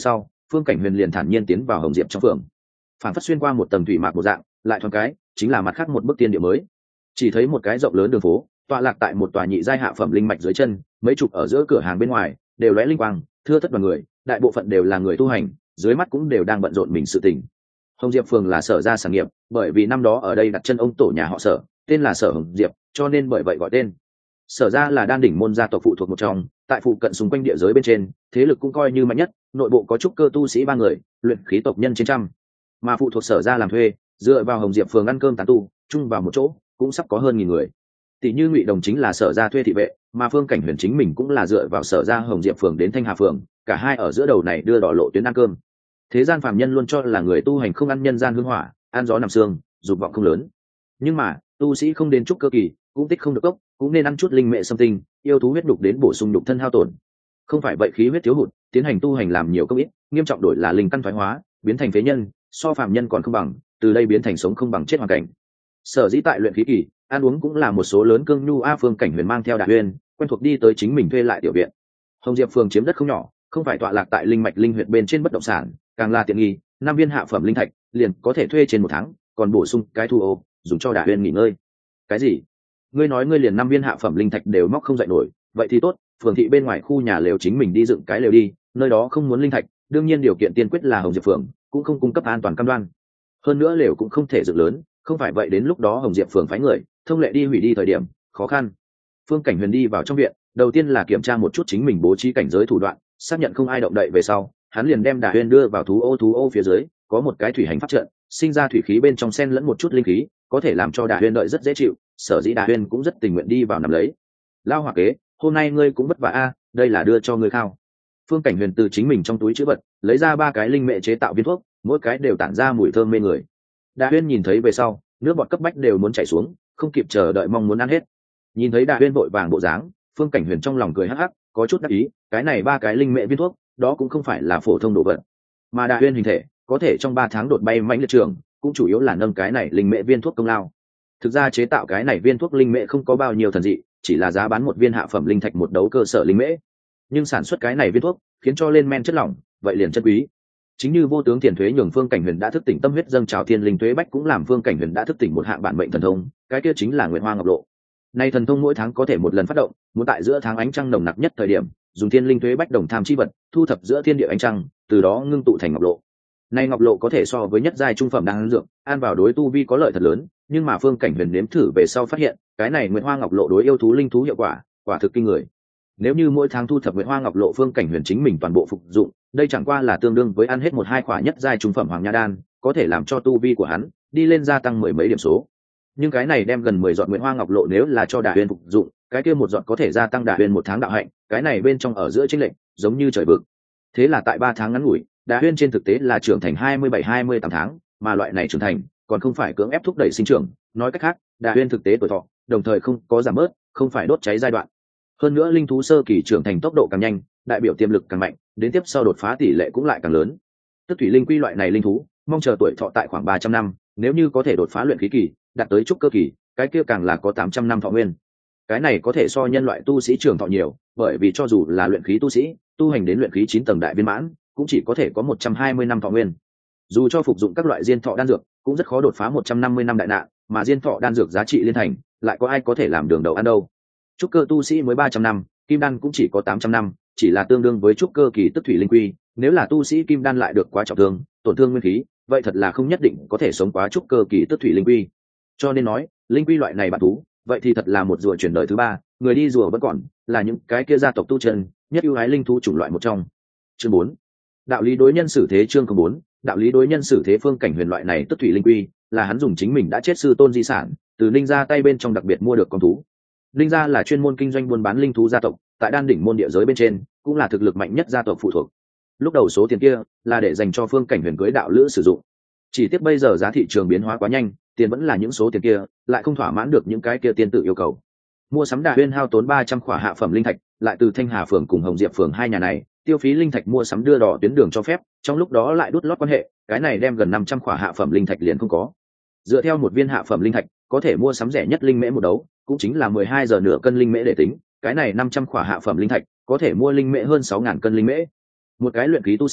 Phương Cảnh Huyền liền thản nhiên tiến vào Hồng Diệp trong phường, phản phất xuyên qua một tầng thủy mạc một dạng, lại thoáng cái chính là mặt khác một bức tiên địa mới. Chỉ thấy một cái rộng lớn đường phố tọa lạc tại một tòa nhị giai hạ phẩm linh mạch dưới chân, mấy chục ở giữa cửa hàng bên ngoài đều lóe linh quang, thưa thất đoàn người, đại bộ phận đều là người tu hành, dưới mắt cũng đều đang bận rộn mình sự tình. Hồng Diệp phường là Sở gia sản nghiệp, bởi vì năm đó ở đây đặt chân ông tổ nhà họ Sở, tên là Sở Hồng Diệp, cho nên bởi vậy gọi tên. Sở gia là đan đỉnh môn gia tộc phụ thuộc một trong, tại phụ cận xung quanh địa giới bên trên, thế lực cũng coi như mạnh nhất, nội bộ có trúc cơ tu sĩ 3 người, luyện khí tộc nhân trên trăm. Mà phụ thuộc Sở gia làm thuê, dựa vào Hồng Diệp phường ăn cơm tán tu, chung vào một chỗ, cũng sắp có hơn 1000 người. Tỷ như Ngụy Đồng chính là Sở gia thuê thị vệ, mà Phương Cảnh Huyền chính mình cũng là dựa vào Sở gia Hồng Diệp phường đến Thanh Hà phường, cả hai ở giữa đầu này đưa đỏ lộ tuyến ăn cơm. Thế gian phàm nhân luôn cho là người tu hành không ăn nhân gian hương hỏa, ăn gió nằm sương, dục vọng không lớn. Nhưng mà tu sĩ không đến trúc cơ kỳ, cũng tích không được cốc, cũng nên ăn chút linh mệ xâm tinh, yêu thú huyết đục đến bổ sung đục thân hao tổn. Không phải vậy khí huyết thiếu hụt, tiến hành tu hành làm nhiều công ít, nghiêm trọng đổi là linh căn thoái hóa, biến thành phế nhân, so phàm nhân còn không bằng, từ đây biến thành sống không bằng chết hoàn cảnh. Sở dĩ tại luyện khí kỳ, ăn uống cũng là một số lớn cương nhu. Phương Cảnh Huyền mang theo Đà Uyên, quen thuộc đi tới chính mình thuê lại tiểu viện. Hồng Diệp phường chiếm đất không nhỏ, không phải tọa lạc tại linh mạch linh huyệt bên trên bất động sản, càng là tiện nghi, 5 viên hạ phẩm linh thạch liền có thể thuê trên 1 tháng, còn bổ sung cái thu ô dùng cho Đà Uyên nghỉ ngơi. Cái gì? Ngươi nói ngươi liền 5 viên hạ phẩm linh thạch đều móc không dậy nổi, vậy thì tốt, phường thị bên ngoài khu nhà lều chính mình đi dựng cái lều đi, nơi đó không muốn linh thạch, đương nhiên điều kiện tiên quyết là Hồng Diệp phường cũng không cung cấp an toàn cam đoan. Hơn nữa lều cũng không thể dựng lớn, không phải vậy đến lúc đó Hồng Diệp phường phái người thông lệ đi hủy đi thời điểm khó khăn. Phương Cảnh Huyền đi vào trong viện, đầu tiên là kiểm tra một chút chính mình bố trí cảnh giới thủ đoạn, xác nhận không ai động đậy về sau, hắn liền đem Đà Uyên đưa vào thú ô phía dưới, có một cái thủy hành pháp trận, sinh ra thủy khí bên trong xen lẫn một chút linh khí, có thể làm cho Đà Uyên đợi rất dễ chịu, sở dĩ Đà Uyên cũng rất tình nguyện đi vào nằm lấy. Lao Hỏa Kế, hôm nay ngươi cũng vất vả a, đây là đưa cho ngươi khao. Phương Cảnh Huyền từ chính mình trong túi trữ vật lấy ra 3 cái linh mệ chế tạo viên thuốc, mỗi cái đều tản ra mùi thơm mê người. Đà Uyên nhìn thấy về sau, nước bọt cấp bách đều muốn chảy xuống, không kịp chờ đợi mong muốn ăn hết. Nhìn thấy Đà Uyên vội vàng bộ dáng, Phương Cảnh Huyền trong lòng cười hắc hắc, có chút đắc ý, cái này 3 cái linh mệ viên thuốc, đó cũng không phải là phổ thông đồ vật, mà Đà Uyên hình thể có thể trong 3 tháng đột bay mãnh liệt trường, cũng chủ yếu là nâng cái này linh mệ viên thuốc công lao. Thực ra chế tạo cái này viên thuốc linh mệ không có bao nhiêu thần dị, chỉ là giá bán 1 viên hạ phẩm linh thạch một đấu cơ sở linh mễ, nhưng sản xuất cái này viên thuốc khiến cho lên men chất lỏng, vậy liền chân quý. Chính như vô tướng tiền thuế nhường Phương Cảnh Huyền đã thức tỉnh tâm huyết dâng trào thiên linh thuế bách, cũng làm Phương Cảnh Huyền đã thức tỉnh một hạng bản mệnh thần thông, cái kia chính là Nguyệt Hoa Ngọc Lộ. Nay thần thông mỗi tháng có thể một lần phát động, muốn tại giữa tháng ánh trăng nồng nặc nhất thời điểm, dùng thiên linh thuế bách đồng tham chi vật, thu thập giữa thiên địa ánh trăng, từ đó ngưng tụ thành ngọc lộ. Nay ngọc lộ có thể so với nhất giai trung phẩm đan dược, an vào đối tu vi có lợi thật lớn, nhưng mà Phương Cảnh Huyền nếm thử về sau phát hiện, cái này Nguyệt Hoa Ngọc Lộ đối yêu thú linh thú hiệu quả, quả thực kinh người. Nếu như mỗi tháng thu thập Nguyệt Hoa Ngọc Lộ Phương Cảnh Huyền chính mình toàn bộ phục dụng, đây chẳng qua là tương đương với ăn hết 1-2 khỏa nhất giai trung phẩm hoàng nha đan, có thể làm cho tu vi của hắn đi lên gia tăng 10 mấy điểm số. Nhưng cái này đem gần 10 giọt Nguyệt Hoa Ngọc Lộ nếu là cho Đà Uyên phục dụng, cái kia một giọt có thể gia tăng Đà Uyên 1 tháng đạo hạnh, cái này bên trong ở giữa chênh lệch giống như trời vực. Thế là tại 3 tháng ngắn ngủi, Đà Uyên trên thực tế là trưởng thành 27-28 tháng, mà loại này trưởng thành còn không phải cưỡng ép thúc đẩy sinh trưởng, nói cách khác, Đà Uyên thực tế tuổi thọ, đồng thời không có giảm bớt, không phải đốt cháy giai đoạn. Hơn nữa linh thú sơ kỳ trưởng thành tốc độ càng nhanh, đại biểu tiềm lực càng mạnh, đến tiếp sau đột phá tỷ lệ cũng lại càng lớn. Tức thủy linh quy loại này linh thú, mong chờ tuổi thọ tại khoảng 300 năm, nếu như có thể đột phá luyện khí kỳ, đạt tới trúc cơ kỳ, cái kia càng là có 800 năm thọ nguyên. Cái này có thể so nhân loại tu sĩ trưởng thọ nhiều, bởi vì cho dù là luyện khí tu sĩ, tu hành đến luyện khí 9 tầng đại viên mãn, cũng chỉ có thể có 120 năm thọ nguyên. Dù cho phục dụng các loại diên thọ đan dược, cũng rất khó đột phá 150 năm đại nạn, mà diên thọ đan dược giá trị liên thành, lại có ai có thể làm đường đầu ăn đâu. Trúc cơ tu sĩ mới 300 năm, kim đan cũng chỉ có 800 năm, chỉ là tương đương với trúc cơ kỳ tức thủy linh quy, nếu là tu sĩ kim đan lại được quá trọng thương, tổn thương nguyên khí, vậy thật là không nhất định có thể sống quá trúc cơ kỳ tức thủy linh quy. Cho nên nói, linh quy loại này bản thú, vậy thì thật là một rùa chuyển đời thứ 3, người đi rùa vẫn còn, là những cái kia gia tộc tu chân, nhất ưu ái linh thú chủng loại một trong. Chương 4. Đạo lý đối nhân xử thế. Chương 4. Đạo lý đối nhân xử thế. Phương Cảnh Huyền loại này tức thủy linh quy, là hắn dùng chính mình đã chết sư tôn di sản, từ Ninh gia tay bên trong đặc biệt mua được con thú. Ninh gia là chuyên môn kinh doanh buôn bán linh thú gia tộc, tại đan đỉnh môn địa giới bên trên, cũng là thực lực mạnh nhất gia tộc phụ thuộc. Lúc đầu số tiền kia là để dành cho Phương Cảnh Huyền cưới đạo lữ sử dụng. Chỉ tiếc bây giờ giá thị trường biến hóa quá nhanh, tiền vẫn là những số tiền kia, lại không thỏa mãn được những cái kia tiên tự yêu cầu. Mua sắm Đà Uyên hao tốn 300 khỏa hạ phẩm linh thạch, lại từ Thanh Hà phường cùng Hồng Diệp phường hai nhà này, tiêu phí linh thạch mua sắm đưa đỏ tuyến đường cho phép, trong lúc đó lại đút lót quan hệ, cái này đem gần 500 khỏa hạ phẩm linh thạch liền không có. Dựa theo 1 viên hạ phẩm linh thạch, có thể mua sắm rẻ nhất linh mễ một đấu, cũng chính là 12 giờ nửa cân linh mễ để tính, cái này 500 khỏa hạ phẩm linh thạch, có thể mua linh mễ hơn 6000 cân linh mễ. Một cái luyện khí tu sĩ,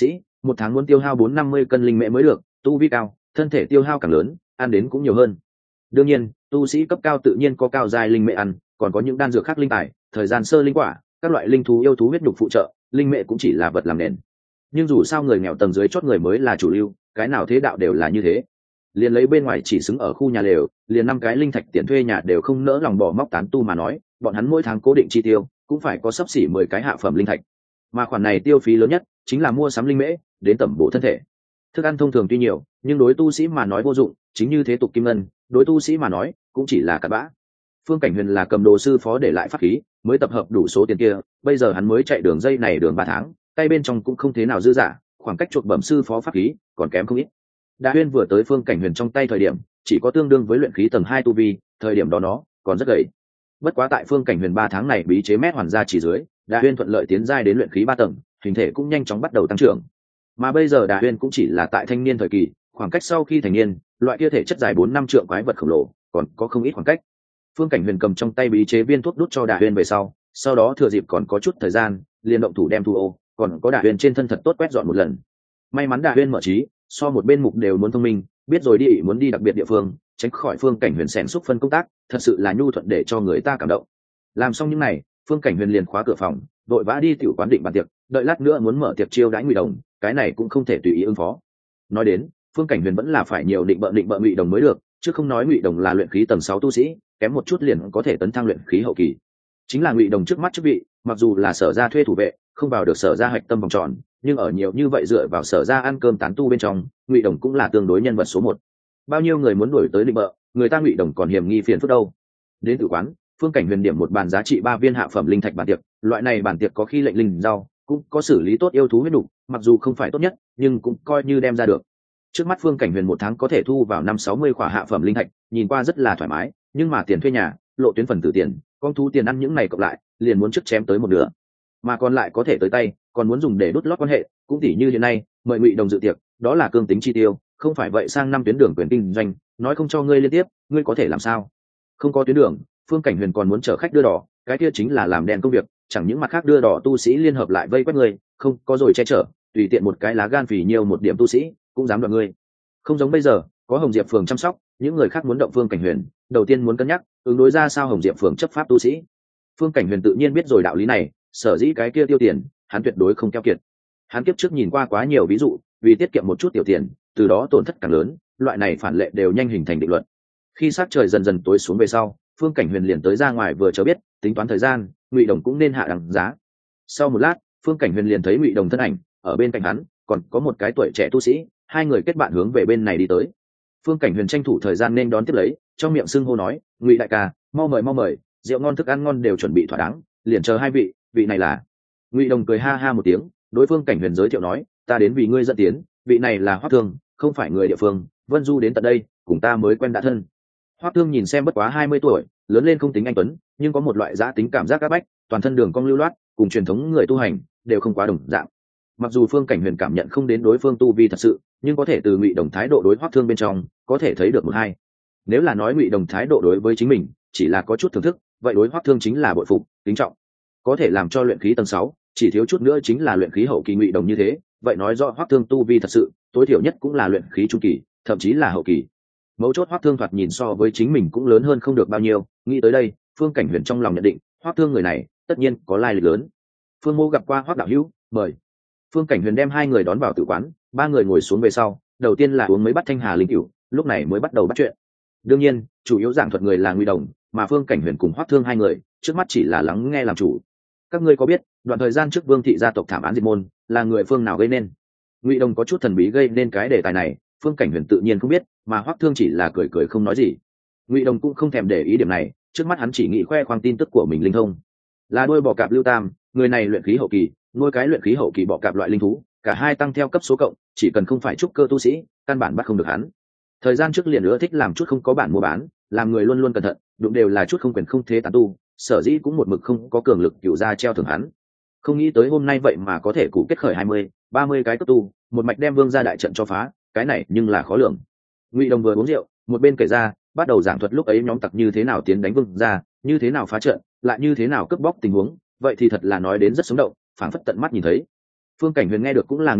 một tháng muốn tiêu hao 450 cân linh mễ mới được, tu vi cao thân thể tiêu hao càng lớn, ăn đến cũng nhiều hơn. Đương nhiên tu sĩ cấp cao tự nhiên có cao giai linh mễ ăn, còn có những đan dược khác linh tài, thời gian sơ linh quả, các loại linh thú yêu thú huyết nhục phụ trợ, linh mễ cũng chỉ là vật làm nền. Nhưng dù sao người nghèo tầng dưới chót người mới là chủ lưu, cái nào thế đạo đều là như thế. Liền lấy bên ngoài chỉ xứng ở khu nhà lều, liền 5 cái linh thạch tiền thuê nhà đều không nỡ lòng bỏ móc tán tu mà nói, bọn hắn mỗi tháng cố định chi tiêu cũng phải có xấp xỉ 10 cái hạ phẩm linh thạch. Mà khoản này tiêu phí lớn nhất chính là mua sắm linh mễ đến tẩm bổ thân thể. Thức ăn thông thường tuy nhiều, nhưng đối tu sĩ mà nói vô dụng, chính như thế tục kim ngân, đối tu sĩ mà nói cũng chỉ là cặn bã. Phương Cảnh Huyền là cầm đồ sư phó để lại pháp khí, mới tập hợp đủ số tiền kia, bây giờ hắn mới chạy đường dây này đường 3 tháng, tay bên trong cũng không thế nào dư dả, khoảng cách chuộc bẩm sư phó pháp khí còn kém không ít. Đa Huyên vừa tới Phương Cảnh Huyền trong tay thời điểm, chỉ có tương đương với luyện khí tầng 2 tu vi, thời điểm đó nó còn rất gầy. Bất quá tại Phương Cảnh Huyền 3 tháng này bí chế mét hoàn ra chỉ dưới, Đa Huyên thuận lợi tiến giai đến luyện khí 3 tầng, hình thể cũng nhanh chóng bắt đầu tăng trưởng. Mà bây giờ Đa Huyên cũng chỉ là tại thanh niên thời kỳ, khoảng cách sau khi thành niên, loại kia thể chất dài 4-5 trượng quái vật khổng lồ, còn có không ít khoảng cách. Phương Cảnh Huyền cầm trong tay bí chế viên thuốc đút cho Đa Huyên về sau đó thừa dịp còn có chút thời gian, liền động thủ đem thu ô, còn có Đa Huyên trên thân thật tốt quét dọn một lần. May mắn Đa Huyên mở trí, so một bên mục đều muốn thông minh, biết rồi đi muốn đi đặc biệt địa phương, tránh khỏi Phương Cảnh Huyền xén xúc phân công tác, thật sự là nhu thuận để cho người ta cảm động. Làm xong những này, Phương Cảnh Huyền liền khóa cửa phòng, đội vã đi tiểu quán định bàn tiệc, đợi lát nữa muốn mở tiệc chiêu đãi Ngụy Đồng, cái này cũng không thể tùy ý ứng phó. Nói đến, Phương Cảnh Huyền vẫn là phải nhiều định bợ Ngụy Đồng mới được, chứ không nói Ngụy Đồng là luyện khí tầng 6 tu sĩ, kém một chút liền có thể tấn thăng luyện khí hậu kỳ. Chính là Ngụy Đồng trước mắt chức vị, mặc dù là Sở gia thuê thủ vệ, không vào được Sở gia hạch tâm vòng tròn, nhưng ở nhiều như vậy dựa vào Sở gia ăn cơm tán tu bên trong, Ngụy Đồng cũng là tương đối nhân vật số 1. Bao nhiêu người muốn đuổi tới định bợ, người ta Ngụy Đồng còn hiểm nghi phiền phức đâu. Đến tử quán, Phương Cảnh Huyền điểm một bàn giá trị 3 viên hạ phẩm linh thạch bàn tiệc, loại này bàn tiệc có khi lệnh linh rau, cũng có xử lý tốt yêu thú huyết đủ, mặc dù không phải tốt nhất, nhưng cũng coi như đem ra được. Trước mắt Phương Cảnh Huyền một tháng có thể thu vào 5-60 khỏa hạ phẩm linh thạch, nhìn qua rất là thoải mái, nhưng mà tiền thuê nhà, lộ tuyến phần tử tiền, con thú tiền ăn những này cộng lại, liền muốn trước chém tới một nửa. Mà còn lại có thể tới tay, còn muốn dùng để đút lót quan hệ, cũng tỉ như hiện nay, mời Ngụy Đồng dự tiệc, đó là cương tính chi tiêu, không phải vậy sang năm tuyến đường quyền kinh doanh, nói không cho ngươi liên tiếp, ngươi có thể làm sao? Không có tuyến đường, Phương Cảnh Huyền còn muốn chở khách đưa đỏ, cái kia chính là làm đèn công việc, chẳng những mặt khác đưa đỏ tu sĩ liên hợp lại vây quét ngươi, không có rồi che chở, tùy tiện một cái lá gan phì nhiều một điểm tu sĩ, cũng dám đoạt ngươi. Không giống bây giờ, có Hồng Diệp phường chăm sóc, những người khác muốn động Phương Cảnh Huyền, đầu tiên muốn cân nhắc, ứng đối ra sao Hồng Diệp phường chấp pháp tu sĩ. Phương Cảnh Huyền tự nhiên biết rồi đạo lý này, sở dĩ cái kia tiêu tiền, hắn tuyệt đối không keo kiệt. Hắn kiếp trước nhìn qua quá nhiều ví dụ, vì tiết kiệm một chút tiểu tiền, từ đó tổn thất càng lớn, loại này phản lệ đều nhanh hình thành định luật. Khi sát trời dần dần tối xuống về sau, Phương Cảnh Huyền liền tới ra ngoài vừa cho biết, tính toán thời gian, Ngụy Đồng cũng nên hạ đẳng giá. Sau một lát, Phương Cảnh Huyền liền thấy Ngụy Đồng thân ảnh, ở bên cạnh hắn, còn có một cái tuổi trẻ tu sĩ, hai người kết bạn hướng về bên này đi tới. Phương Cảnh Huyền tranh thủ thời gian nên đón tiếp lấy, trong miệng xưng hô nói, Ngụy đại ca, mau mời, rượu ngon thức ăn ngon đều chuẩn bị thỏa đáng, liền chờ hai vị, vị này là. Ngụy Đồng cười ha ha một tiếng, đối Phương Cảnh Huyền giới thiệu nói, ta đến vì ngươi dẫn tiến, vị này là Hoắc Thương, không phải người địa phương, Vân Du đến tận đây, cùng ta mới quen đã thân. Hoắc Thương nhìn xem bất quá 20 tuổi, lớn lên không tính anh tuấn, nhưng có một loại giá tính cảm giác áp bách, toàn thân đường cong lưu loát, cùng truyền thống người tu hành đều không quá đồng dạng. Mặc dù Phương Cảnh Huyền cảm nhận không đến đối phương tu vi thật sự, nhưng có thể từ Ngụy Đồng thái độ đối Hoắc Thương bên trong, có thể thấy được một hai. Nếu là nói Ngụy Đồng thái độ đối với chính mình chỉ là có chút thưởng thức, vậy đối Hoắc Thương chính là bội phục, kính trọng. Có thể làm cho luyện khí tầng 6, chỉ thiếu chút nữa chính là luyện khí hậu kỳ Ngụy Đồng như thế, vậy nói rõ Hoắc Thương tu vi thật sự, tối thiểu nhất cũng là luyện khí trung kỳ, thậm chí là hậu kỳ. Mấu chốt Hoắc Thương thoạt nhìn so với chính mình cũng lớn hơn không được bao nhiêu, nghĩ tới đây, Phương Cảnh Huyền trong lòng nhận định, Hoắc Thương người này, tất nhiên có lai lịch lớn. Phương Mô gặp qua Hoắc đạo hữu, mời. Phương Cảnh Huyền đem hai người đón vào tử quán, ba người ngồi xuống về sau, đầu tiên là uống mấy bát thanh hà linh cửu, lúc này mới bắt đầu bắt chuyện. Đương nhiên, chủ yếu giảng thuật người là Ngụy Đồng, mà Phương Cảnh Huyền cùng Hoắc Thương hai người, trước mắt chỉ là lắng nghe làm chủ. Các ngươi có biết, đoạn thời gian trước Vương thị gia tộc thảm án diệt môn, là người phương nào gây nên? Ngụy Đồng có chút thần bí gây nên cái đề tài này, Phương Cảnh Huyền tự nhiên không biết, mà Hoắc Thương chỉ là cười cười không nói gì. Ngụy Đồng cũng không thèm để ý điểm này, trước mắt hắn chỉ nghĩ khoe khoang tin tức của mình linh thông. Là đuôi bò cạp Lưu Tam, người này luyện khí hậu kỳ, nuôi cái luyện khí hậu kỳ bọ cạp loại linh thú, cả hai tăng theo cấp số cộng, chỉ cần không phải trúc cơ tu sĩ, căn bản bắt không được hắn. Thời gian trước liền nữa thích làm chút không có bản mua bán, làm người luôn luôn cẩn thận, đụng đều là chút không quyền không thế tán tu, sở dĩ cũng một mực không có cường lực cựu ra treo thưởng hắn. Không nghĩ tới hôm nay vậy mà có thể cụ kết khởi 20-30 cái cấp tu, một mạch đem Vương gia đại trận cho phá, cái này nhưng là khó lường. Ngụy Đồng vừa uống rượu, một bên kể ra, bắt đầu giảng thuật lúc ấy nhóm tặc như thế nào tiến đánh Vương gia, như thế nào phá trận, lại như thế nào cướp bóc tình huống, vậy thì thật là nói đến rất sống động, phảng phất tận mắt nhìn thấy. Phương Cảnh Huyền nghe được cũng là nghiêm túc,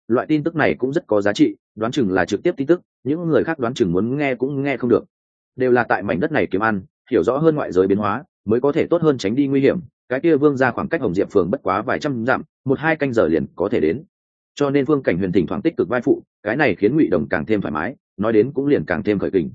loại tin tức này cũng rất có giá trị, đoán chừng là trực tiếp tin tức, những người khác đoán chừng muốn nghe cũng nghe không được. Đều là tại mảnh đất này kiếm ăn, hiểu rõ hơn ngoại giới biến hóa mới có thể tốt hơn tránh đi nguy hiểm. Cái kia Vương gia khoảng cách Hồng Diệp phường bất quá vài trăm dặm, 1-2 canh giờ liền có thể đến. Cho nên Phương Cảnh Huyền thỉnh thoảng tích cực vai phụ, cái này khiến Ngụy Đồng càng thêm thoải mái, nói đến cũng liền càng thêm khởi kình.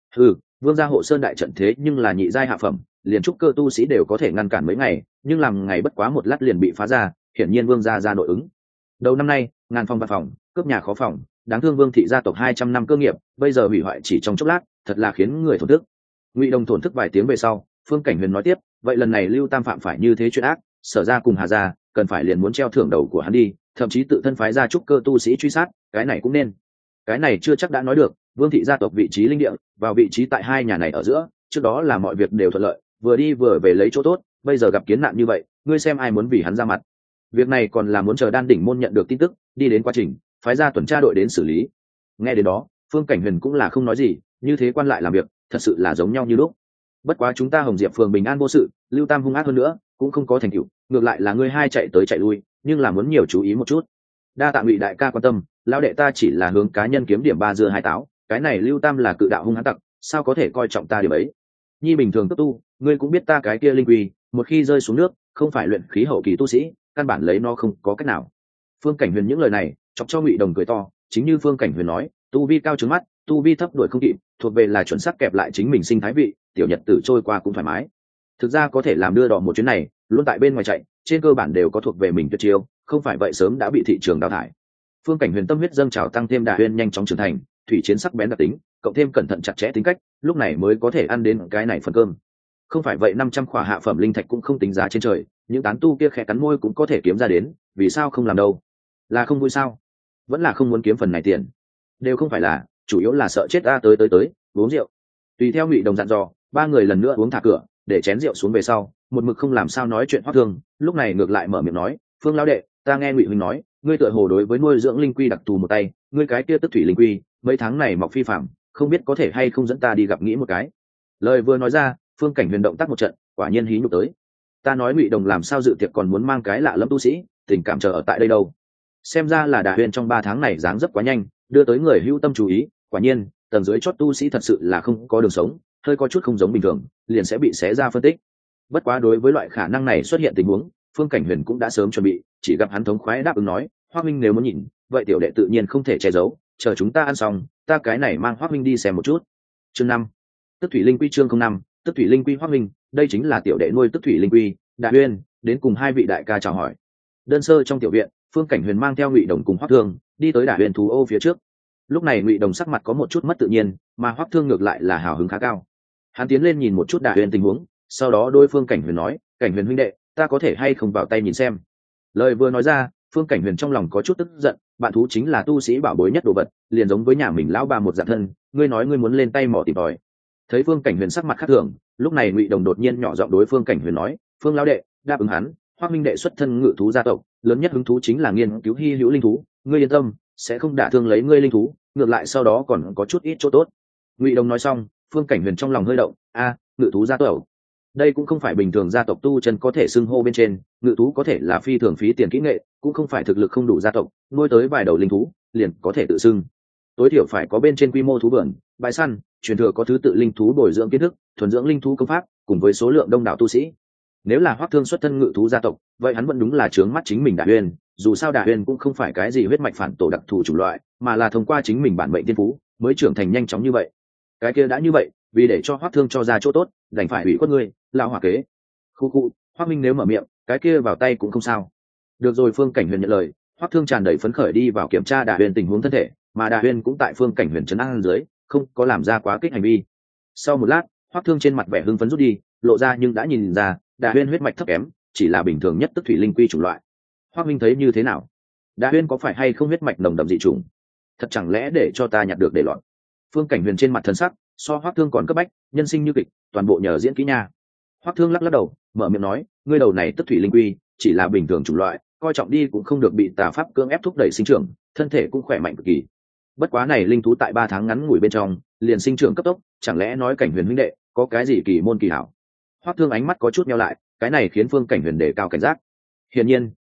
Vương gia hộ sơn đại trận thế nhưng là nhị giai hạ phẩm, liền trúc cơ tu sĩ đều có thể ngăn cản mấy ngày, nhưng làm ngày bất quá một lát liền bị phá ra, hiển nhiên Vương gia ra nội ứng. Đầu năm nay, ngàn phòng vạn phòng, cướp nhà khó phòng, đáng thương Vương thị gia tộc 200 năm cơ nghiệp, bây giờ hủy hoại chỉ trong chốc lát, thật là khiến người thổn thức. Ngụy Đồng thổn thức vài tiếng về sau, Phương Cảnh Huyền nói tiếp, vậy lần này Lưu Tam phạm phải như thế chuyện ác, Sở gia cùng Hà gia, cần phải liền muốn treo thưởng đầu của hắn đi, thậm chí tự thân phái ra trúc cơ tu sĩ truy sát, cái này cũng nên. Cái này chưa chắc đã nói được, Vương thị gia tộc vị trí linh địa, vào vị trí tại hai nhà này ở giữa, trước đó là mọi việc đều thuận lợi, vừa đi vừa về lấy chỗ tốt, bây giờ gặp kiến nạn như vậy, ngươi xem ai muốn vì hắn ra mặt. Việc này còn là muốn chờ Đan đỉnh môn nhận được tin tức, đi đến quá trình, phái ra tuần tra đội đến xử lý. Nghe đến đó, Phương Cảnh Huyền cũng là không nói gì, như thế quan lại làm việc, thật sự là giống nhau như lúc. Bất quá chúng ta Hồng Diệp phường bình an vô sự, Lưu Tam hung ác hơn nữa, cũng không có thành tựu, ngược lại là ngươi hai chạy tới chạy lui, nhưng là muốn nhiều chú ý một chút. Đa tạ Ngụy đại ca quan tâm, lão đệ ta chỉ là hướng cá nhân kiếm điểm 3 dưa 2 táo, cái này Lưu Tam là cự đạo hung hãn tặc, sao có thể coi trọng ta điểm ấy. Nhi bình thường cấp tu, ngươi cũng biết ta cái kia linh quy, một khi rơi xuống nước, không phải luyện khí hậu kỳ tu sĩ, căn bản lấy nó không có cách nào. Phương Cảnh Huyền những lời này, chọc cho Ngụy Đồng cười to, chính như Phương Cảnh Huyền nói, tu vi cao trướng mắt, tu vi thấp đuổi không kịp, thuộc về là chuẩn xác kẹp lại chính mình sinh thái vị, tiểu nhật tử trôi qua cũng thoải mái. Thực ra có thể làm đưa đỏ một chuyến này, luôn tại bên ngoài chạy, trên cơ bản đều có thuộc về mình tuyệt chiêu, không phải vậy sớm đã bị thị trường đào thải. Phương Cảnh Huyền tâm huyết dâng trào tăng thêm Đà Huyền nhanh chóng trưởng thành, thủy chiến sắc bén đặc tính, cộng thêm cẩn thận chặt chẽ tính cách, lúc này mới có thể ăn đến cái này phần cơm. Không phải vậy 500 khỏa hạ phẩm linh thạch cũng không tính giá trên trời, những tán tu kia khẽ cắn môi cũng có thể kiếm ra đến, vì sao không làm đâu? Là không vui sao? Vẫn là không muốn kiếm phần này tiền? Đều không phải là, chủ yếu là sợ chết a, tới, uống rượu. Tùy theo Ngụy Đồng dặn dò, ba người lần nữa uống thả cửa, để chén rượu xuống về sau, một mực không làm sao nói chuyện Hoắc Thương, lúc này ngược lại mở miệng nói, "Phương lão đệ, ta nghe Ngụy huynh nói, ngươi tựa hồ đối với nuôi dưỡng linh quy đặc thù một tay, ngươi cái kia tức thủy linh quy, mấy tháng này mọc phi phàm, không biết có thể hay không dẫn ta đi gặp nghĩ một cái." Lời vừa nói ra, Phương Cảnh Huyền động tác một trận, quả nhiên hí nhục tới. Ta nói Ngụy Đồng làm sao dự tiệc còn muốn mang cái lạ lẫm tu sĩ, tình cảm chờ ở tại đây đâu. Xem ra là Đà Huyền trong 3 tháng này dáng dấp quá nhanh, đưa tới người hữu tâm chú ý, quả nhiên, tầng dưới chót tu sĩ thật sự là không có đường sống, hơi có chút không giống bình thường, liền sẽ bị xé ra phân tích. Bất quá đối với loại khả năng này xuất hiện tình huống, Phương Cảnh Huyền cũng đã sớm chuẩn bị, chỉ gặp hắn thống khoái đáp ứng nói, Hoắc minh nếu muốn nhìn, vậy tiểu đệ tự nhiên không thể che giấu, chờ chúng ta ăn xong, ta cái này mang Hoắc minh đi xem một chút. Chương 5. Tức thủy linh quy chương 05, Tức thủy linh quy Hoắc minh, đây chính là tiểu đệ nuôi tức thủy linh quy, Đại Uyên, đến cùng hai vị đại ca chào hỏi. Đơn sơ trong tiểu viện, Phương Cảnh Huyền mang theo Ngụy Đồng cùng Hoắc Thương, đi tới Đại Uyên thú ô phía trước. Lúc này Ngụy Đồng sắc mặt có một chút mất tự nhiên, mà Hoắc Thương ngược lại là hào hứng khá cao. Hắn tiến lên nhìn một chút Đại Uyên tình huống, sau đó đối Phương Cảnh Huyền nói, Cảnh Huyền huynh đệ, ta có thể hay không vào tay nhìn xem. Lời vừa nói ra, Phương Cảnh Huyền trong lòng có chút tức giận, bạn thú chính là tu sĩ bảo bối nhất đồ vật, liền giống với nhà mình lão bà một dạng thân, ngươi nói ngươi muốn lên tay mỏ tìm tòi. Thấy Phương Cảnh Huyền sắc mặt khác thường, lúc này Ngụy Đồng đột nhiên nhỏ giọng đối Phương Cảnh Huyền nói, Phương lão đệ, đáp ứng hắn, Hoắc minh đệ xuất thân ngự thú gia tộc, lớn nhất hứng thú chính là nghiên cứu hi hữu linh thú, ngươi yên tâm, sẽ không đả thương lấy ngươi linh thú, ngược lại sau đó còn có chút ít chỗ tốt. Ngụy Đồng nói xong, Phương Cảnh Huyền trong lòng hơi động, ngự thú gia tộc, đây cũng không phải bình thường gia tộc tu chân có thể xưng hô bên trên, ngự thú có thể là phi thường phí tiền kỹ nghệ, cũng không phải thực lực không đủ gia tộc nuôi tới vài đầu linh thú liền có thể tự xưng. Tối thiểu phải có bên trên quy mô thú vườn, bãi săn, truyền thừa có thứ tự linh thú bồi dưỡng kiến thức, thuần dưỡng linh thú công pháp, cùng với số lượng đông đảo tu sĩ. Nếu là Hoắc Thương xuất thân ngự thú gia tộc, vậy hắn vẫn đúng là trướng mắt chính mình Đại Uyên, dù sao Đại Uyên cũng không phải cái gì huyết mạch phản tổ đặc thù chủng loại, mà là thông qua chính mình bản mệnh tiên phú mới trưởng thành nhanh chóng như vậy. Cái kia đã như vậy, vì để cho Hoắc Thương cho ra chỗ tốt, đành phải ủy khuất ngươi, lão hỏa kế. Khu, Hoắc minh nếu mở miệng, cái kia vào tay cũng không sao. Được rồi, Phương Cảnh Huyền nhận lời, Hoắc Thương tràn đầy phấn khởi đi vào kiểm tra Đại Huyền tình huống thân thể, mà Đại Huyền cũng tại Phương Cảnh Huyền trấn an dưới, không có làm ra quá kích hành vi. Sau một lát, Hoắc Thương trên mặt vẻ hưng phấn rút đi, lộ ra nhưng đã nhìn ra, Đại Huyền huyết mạch thấp kém, chỉ là bình thường nhất tức thủy linh quy chủng loại. Hoắc minh thấy như thế nào? Đại Huyền có phải hay không huyết mạch nồng đậm dị chủng? Thật chẳng lẽ để cho ta nhặt được để loạn? Phương Cảnh Huyền trên mặt thần sắc, so Hoắc Thương còn cấp bách, nhân sinh như kịch, toàn bộ nhờ diễn kỹ nha. Hoắc Thương lắc lắc đầu, mở miệng nói, ngươi đầu này tức thủy linh quy, chỉ là bình thường chủng loại, coi trọng đi cũng không được bị tà pháp cưỡng ép thúc đẩy sinh trưởng, thân thể cũng khỏe mạnh cực kỳ. Bất quá này linh thú tại 3 tháng ngắn ngủi bên trong, liền sinh trưởng cấp tốc, chẳng lẽ nói Cảnh Huyền huynh đệ có cái gì kỳ môn kỳ hảo? Hoắc Thương ánh mắt có chút nheo lại, cái này khiến Phương Cảnh Huyền đề cao cảnh giác. Hiển nhiên,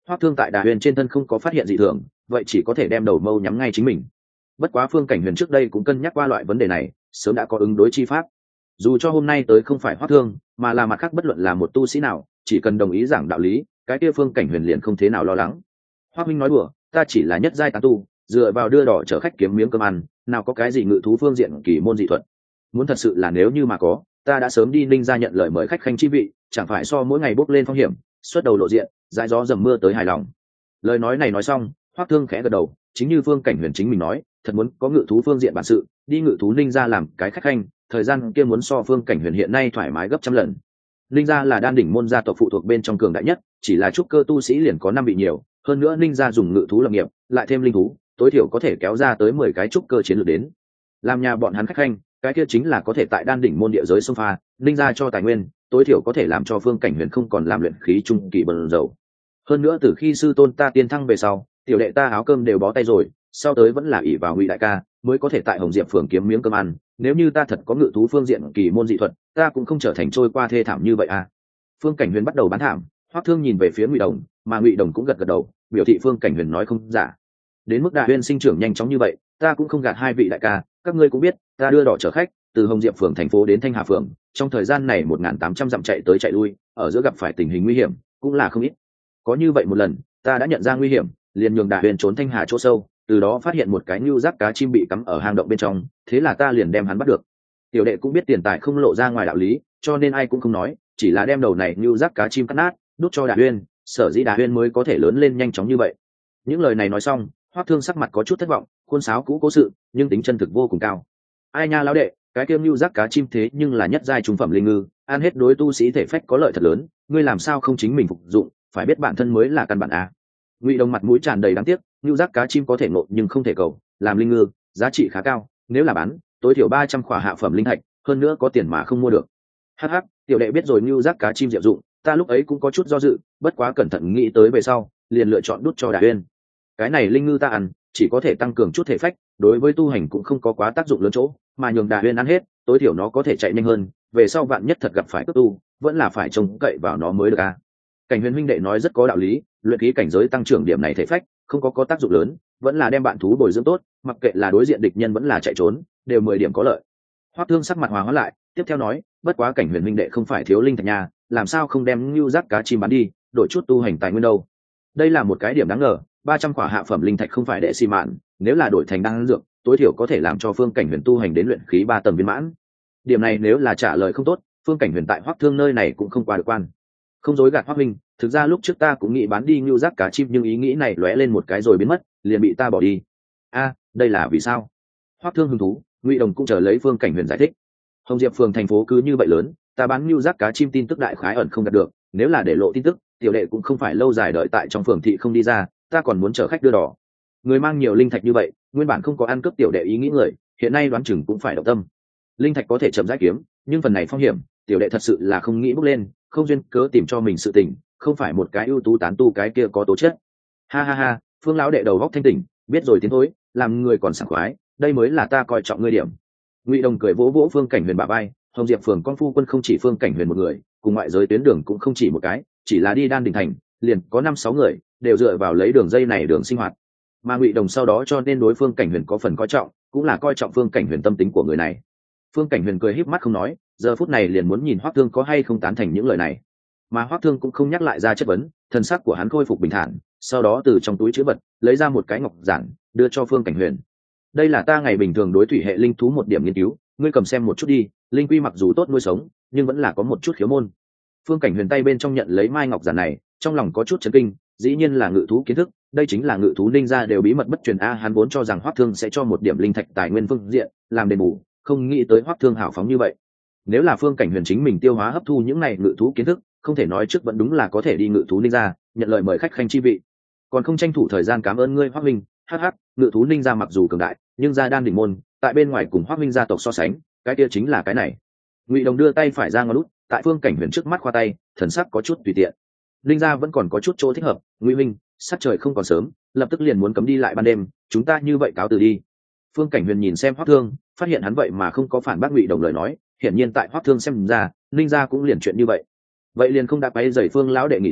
Hoắc Thương tại Đà Huyền trên thân không có phát hiện dị thường, vậy chỉ có thể đem đầu mâu nhắm ngay chính mình. Bất quá Phương Cảnh Huyền trước đây cũng cân nhắc qua loại vấn đề này, sớm đã có ứng đối chi pháp. Dù cho hôm nay tới không phải Hoắc Thương, mà là mặt khác bất luận là một tu sĩ nào, chỉ cần đồng ý giảng đạo lý, cái kia Phương Cảnh Huyền liền không thế nào lo lắng. Hoắc Minh nói đùa, ta chỉ là nhất giai tán tu, dựa vào đưa đỏ chở khách kiếm miếng cơm ăn, nào có cái gì ngự thú phương diện kỳ môn dị thuật. Muốn thật sự là nếu như mà có, ta đã sớm đi Ninh gia nhận lời mời khách khanh chi vị, chẳng phải so mỗi ngày bốc lên phong hiểm, xuất đầu lộ diện, dãi gió dầm mưa tới hài lòng. Lời nói này nói xong, Hoắc Thương khẽ gật đầu, chính như Phương Cảnh Huyền chính mình nói, thật muốn có ngự thú phương diện bản sự, đi ngự thú Ninh gia làm cái khách khanh, thời gian kia muốn so Phương Cảnh Huyền hiện nay thoải mái gấp trăm lần. Ninh gia là đan đỉnh môn gia tộc phụ thuộc bên trong cường đại nhất, chỉ là trúc cơ tu sĩ liền có 5 vị nhiều, hơn nữa Ninh gia dùng ngự thú lập nghiệp, lại thêm linh thú, tối thiểu có thể kéo ra tới 10 cái trúc cơ chiến lược đến. Làm nhà bọn hắn khách khanh, cái kia chính là có thể tại đan đỉnh môn địa giới xông pha, Ninh gia cho tài nguyên, tối thiểu có thể làm cho Phương Cảnh Huyền không còn làm luyện khí trung kỳ bần dầu. Hơn nữa từ khi sư tôn ta tiên thăng về sau, tiểu đệ ta áo cơm đều bó tay rồi, sau tới vẫn là ỷ vào Ngụy đại ca, mới có thể tại Hồng Diệp phường kiếm miếng cơm ăn, nếu như ta thật có ngự thú phương diện kỳ môn dị thuật, ta cũng không trở thành trôi qua thê thảm như vậy à. Phương Cảnh Huyền bắt đầu bán thảm, Hoắc Thương nhìn về phía Ngụy Đồng, mà Ngụy Đồng cũng gật gật đầu, biểu thị Phương Cảnh Huyền nói không giả. Đến mức Đà Huyền sinh trưởng nhanh chóng như vậy, ta cũng không gạt hai vị đại ca, các ngươi cũng biết, ta đưa đỏ chở khách từ Hồng Diệp phường thành phố đến Thanh Hà phường, trong thời gian này 1.800 dặm chạy tới chạy lui, ở giữa gặp phải tình hình nguy hiểm cũng là không ít. Có như vậy một lần, ta đã nhận ra nguy hiểm, liền nhường Đà Huyền trốn Thanh Hà chỗ sâu, từ đó phát hiện một cái nưu giác cá chim bị cắm ở hang động bên trong, thế là ta liền đem hắn bắt được. Tiểu đệ cũng biết tiền tài không lộ ra ngoài đạo lý, cho nên ai cũng không nói, chỉ là đem đầu này nưu giác cá chim cắt nát, đút cho Đà Huyền, sở dĩ Đà Huyền mới có thể lớn lên nhanh chóng như vậy. Những lời này nói xong, Hoắc Thương sắc mặt có chút thất vọng, khuôn sáo cũ cố sự, nhưng tính chân thực vô cùng cao. Ai nha lão đệ, cái kiêm nưu giác cá chim thế nhưng là nhất giai trung phẩm linh ngư, ăn hết đối tu sĩ thể phách có lợi thật lớn, ngươi làm sao không chính mình phục dụng, phải biết bản thân mới là căn bản a. Ngụy Đồng mặt mũi tràn đầy đáng tiếc, nưu giác cá chim có thể ngộ nhưng không thể cầu, làm linh ngư, giá trị khá cao, nếu là bán, tối thiểu 300 khỏa hạ phẩm linh thạch, hơn nữa có tiền mà không mua được. Hắc hắc, tiểu đệ biết rồi nưu giác cá chim diệu dụng, ta lúc ấy cũng có chút do dự, bất quá cẩn thận nghĩ tới về sau, liền lựa chọn đút cho Đà Huyền. Cái này linh ngư ta ăn, chỉ có thể tăng cường chút thể phách, đối với tu hành cũng không có quá tác dụng lớn chỗ, mà nhường Đà Huyền ăn hết, tối thiểu nó có thể chạy nhanh hơn, về sau vạn nhất thật gặp phải cướp tu, vẫn là phải trông cậy vào nó mới được a. Cảnh Huyền huynh đệ nói rất có đạo lý, luyện khí cảnh giới tăng trưởng điểm này thể phách không có tác dụng lớn, vẫn là đem bạn thú bồi dưỡng tốt, mặc kệ là đối diện địch nhân vẫn là chạy trốn, đều 10 điểm có lợi. Hoắc Thương sắc mặt hòa hóa lại, tiếp theo nói, bất quá Cảnh Huyền huynh đệ không phải thiếu linh thạch nha, làm sao không đem nưu giác cá chim bán đi, đổi chút tu hành tài nguyên đâu. Đây là một cái điểm đáng ngờ, 300 khỏa hạ phẩm linh thạch không phải đệ xi mạn, nếu là đổi thành đan dược, tối thiểu có thể làm cho Phương Cảnh Huyền tu hành đến luyện khí 3 tầng viên mãn. Điểm này nếu là trả lời không tốt, Phương Cảnh Huyền tại Hoắc Thương nơi này cũng không qua được quan. Không dối gạt Hoắc Minh, thực ra lúc trước ta cũng nghĩ bán đi nưu giác cá chim, nhưng ý nghĩ này lóe lên một cái rồi biến mất, liền bị ta bỏ đi. A, đây là vì sao? Hoắc Thương hứng thú, Ngụy Đồng cũng chờ lấy Phương Cảnh Huyền giải thích. Hồng Diệp phường thành phố cứ như vậy lớn, ta bán nưu giác cá chim tin tức đại khái ẩn không đạt được, nếu là để lộ tin tức, tiểu đệ cũng không phải lâu dài đợi tại trong phường thị không đi ra, ta còn muốn chở khách đưa đỏ. Người mang nhiều linh thạch như vậy, nguyên bản không có ăn cướp tiểu đệ ý nghĩ người, hiện nay đoán chừng cũng phải động tâm. Linh thạch có thể chậm rãi kiếm, nhưng phần này phong hiểm, tiểu đệ thật sự là không nghĩ bước lên, không duyên cớ tìm cho mình sự tình, không phải một cái ưu tú tán tu cái kia có tố chất. Ha ha ha, Phương lão đệ đầu góc thanh tỉnh, biết rồi tiến thối, làm người còn sảng khoái, đây mới là ta coi trọng ngươi điểm. Ngụy Đồng cười vỗ vỗ Phương Cảnh Huyền bả vai, Hồng Diệp phường con phu quân không chỉ Phương Cảnh Huyền một người, cùng ngoại giới tuyến đường cũng không chỉ một cái, chỉ là đi Đan Đình thành, liền có 5-6 người, đều dựa vào lấy đường dây này đường sinh hoạt. Mà Ngụy Đồng sau đó cho nên đối Phương Cảnh Huyền có phần coi trọng, cũng là coi trọng Phương Cảnh Huyền tâm tính của người này. Phương Cảnh Huyền cười híp mắt không nói, giờ phút này liền muốn nhìn Hoắc Thương có hay không tán thành những lời này. Mà Hoắc Thương cũng không nhắc lại ra chất vấn, thần sắc của hắn khôi phục bình thản, sau đó từ trong túi trữ vật lấy ra một cái ngọc giản, đưa cho Phương Cảnh Huyền. Đây là ta ngày bình thường đối thủy hệ linh thú một điểm nghiên cứu, ngươi cầm xem một chút đi, linh quy mặc dù tốt nuôi sống, nhưng vẫn là có một chút khiếu môn. Phương Cảnh Huyền tay bên trong nhận lấy mai ngọc giản này, trong lòng có chút chấn kinh, dĩ nhiên là ngự thú kiến thức, đây chính là ngự thú Ninh gia đều bí mật bất truyền a, hắn vốn cho rằng Hoắc Thương sẽ cho một điểm linh thạch tài nguyên phương diện, làm đền bù, không nghĩ tới Hoắc Thương hào phóng như vậy. Nếu là Phương Cảnh Huyền chính mình tiêu hóa hấp thu những này ngự thú kiến thức, không thể nói trước vẫn đúng là có thể đi ngự thú Ninh gia, nhận lời mời khách khanh chi vị. Còn không tranh thủ thời gian cảm ơn ngươi Hoắc Minh, hắc hắc, ngự thú Ninh gia mặc dù cường đại, nhưng gia đan đỉnh môn, tại bên ngoài cùng Hoắc Minh gia tộc so sánh, cái kia chính là cái này. Ngụy Đồng đưa tay phải ra ngón út, tại Phương Cảnh Huyền trước mắt khoa tay, thần sắc có chút tùy tiện. Ninh gia vẫn còn có chút chỗ thích hợp, Ngụy Minh, sắc trời không còn sớm, lập tức liền muốn cấm đi lại ban đêm, chúng ta như vậy cáo từ đi. Phương Cảnh Huyền nhìn xem Hoắc Thương, phát hiện hắn vậy mà không có phản bác Ngụy Đồng lời nói, hiển nhiên tại Hoắc Thương xem ra, Ninh gia cũng liền chuyện như vậy. Vậy liền không đã quấy rầy Phương lão đệ nghỉ tạm,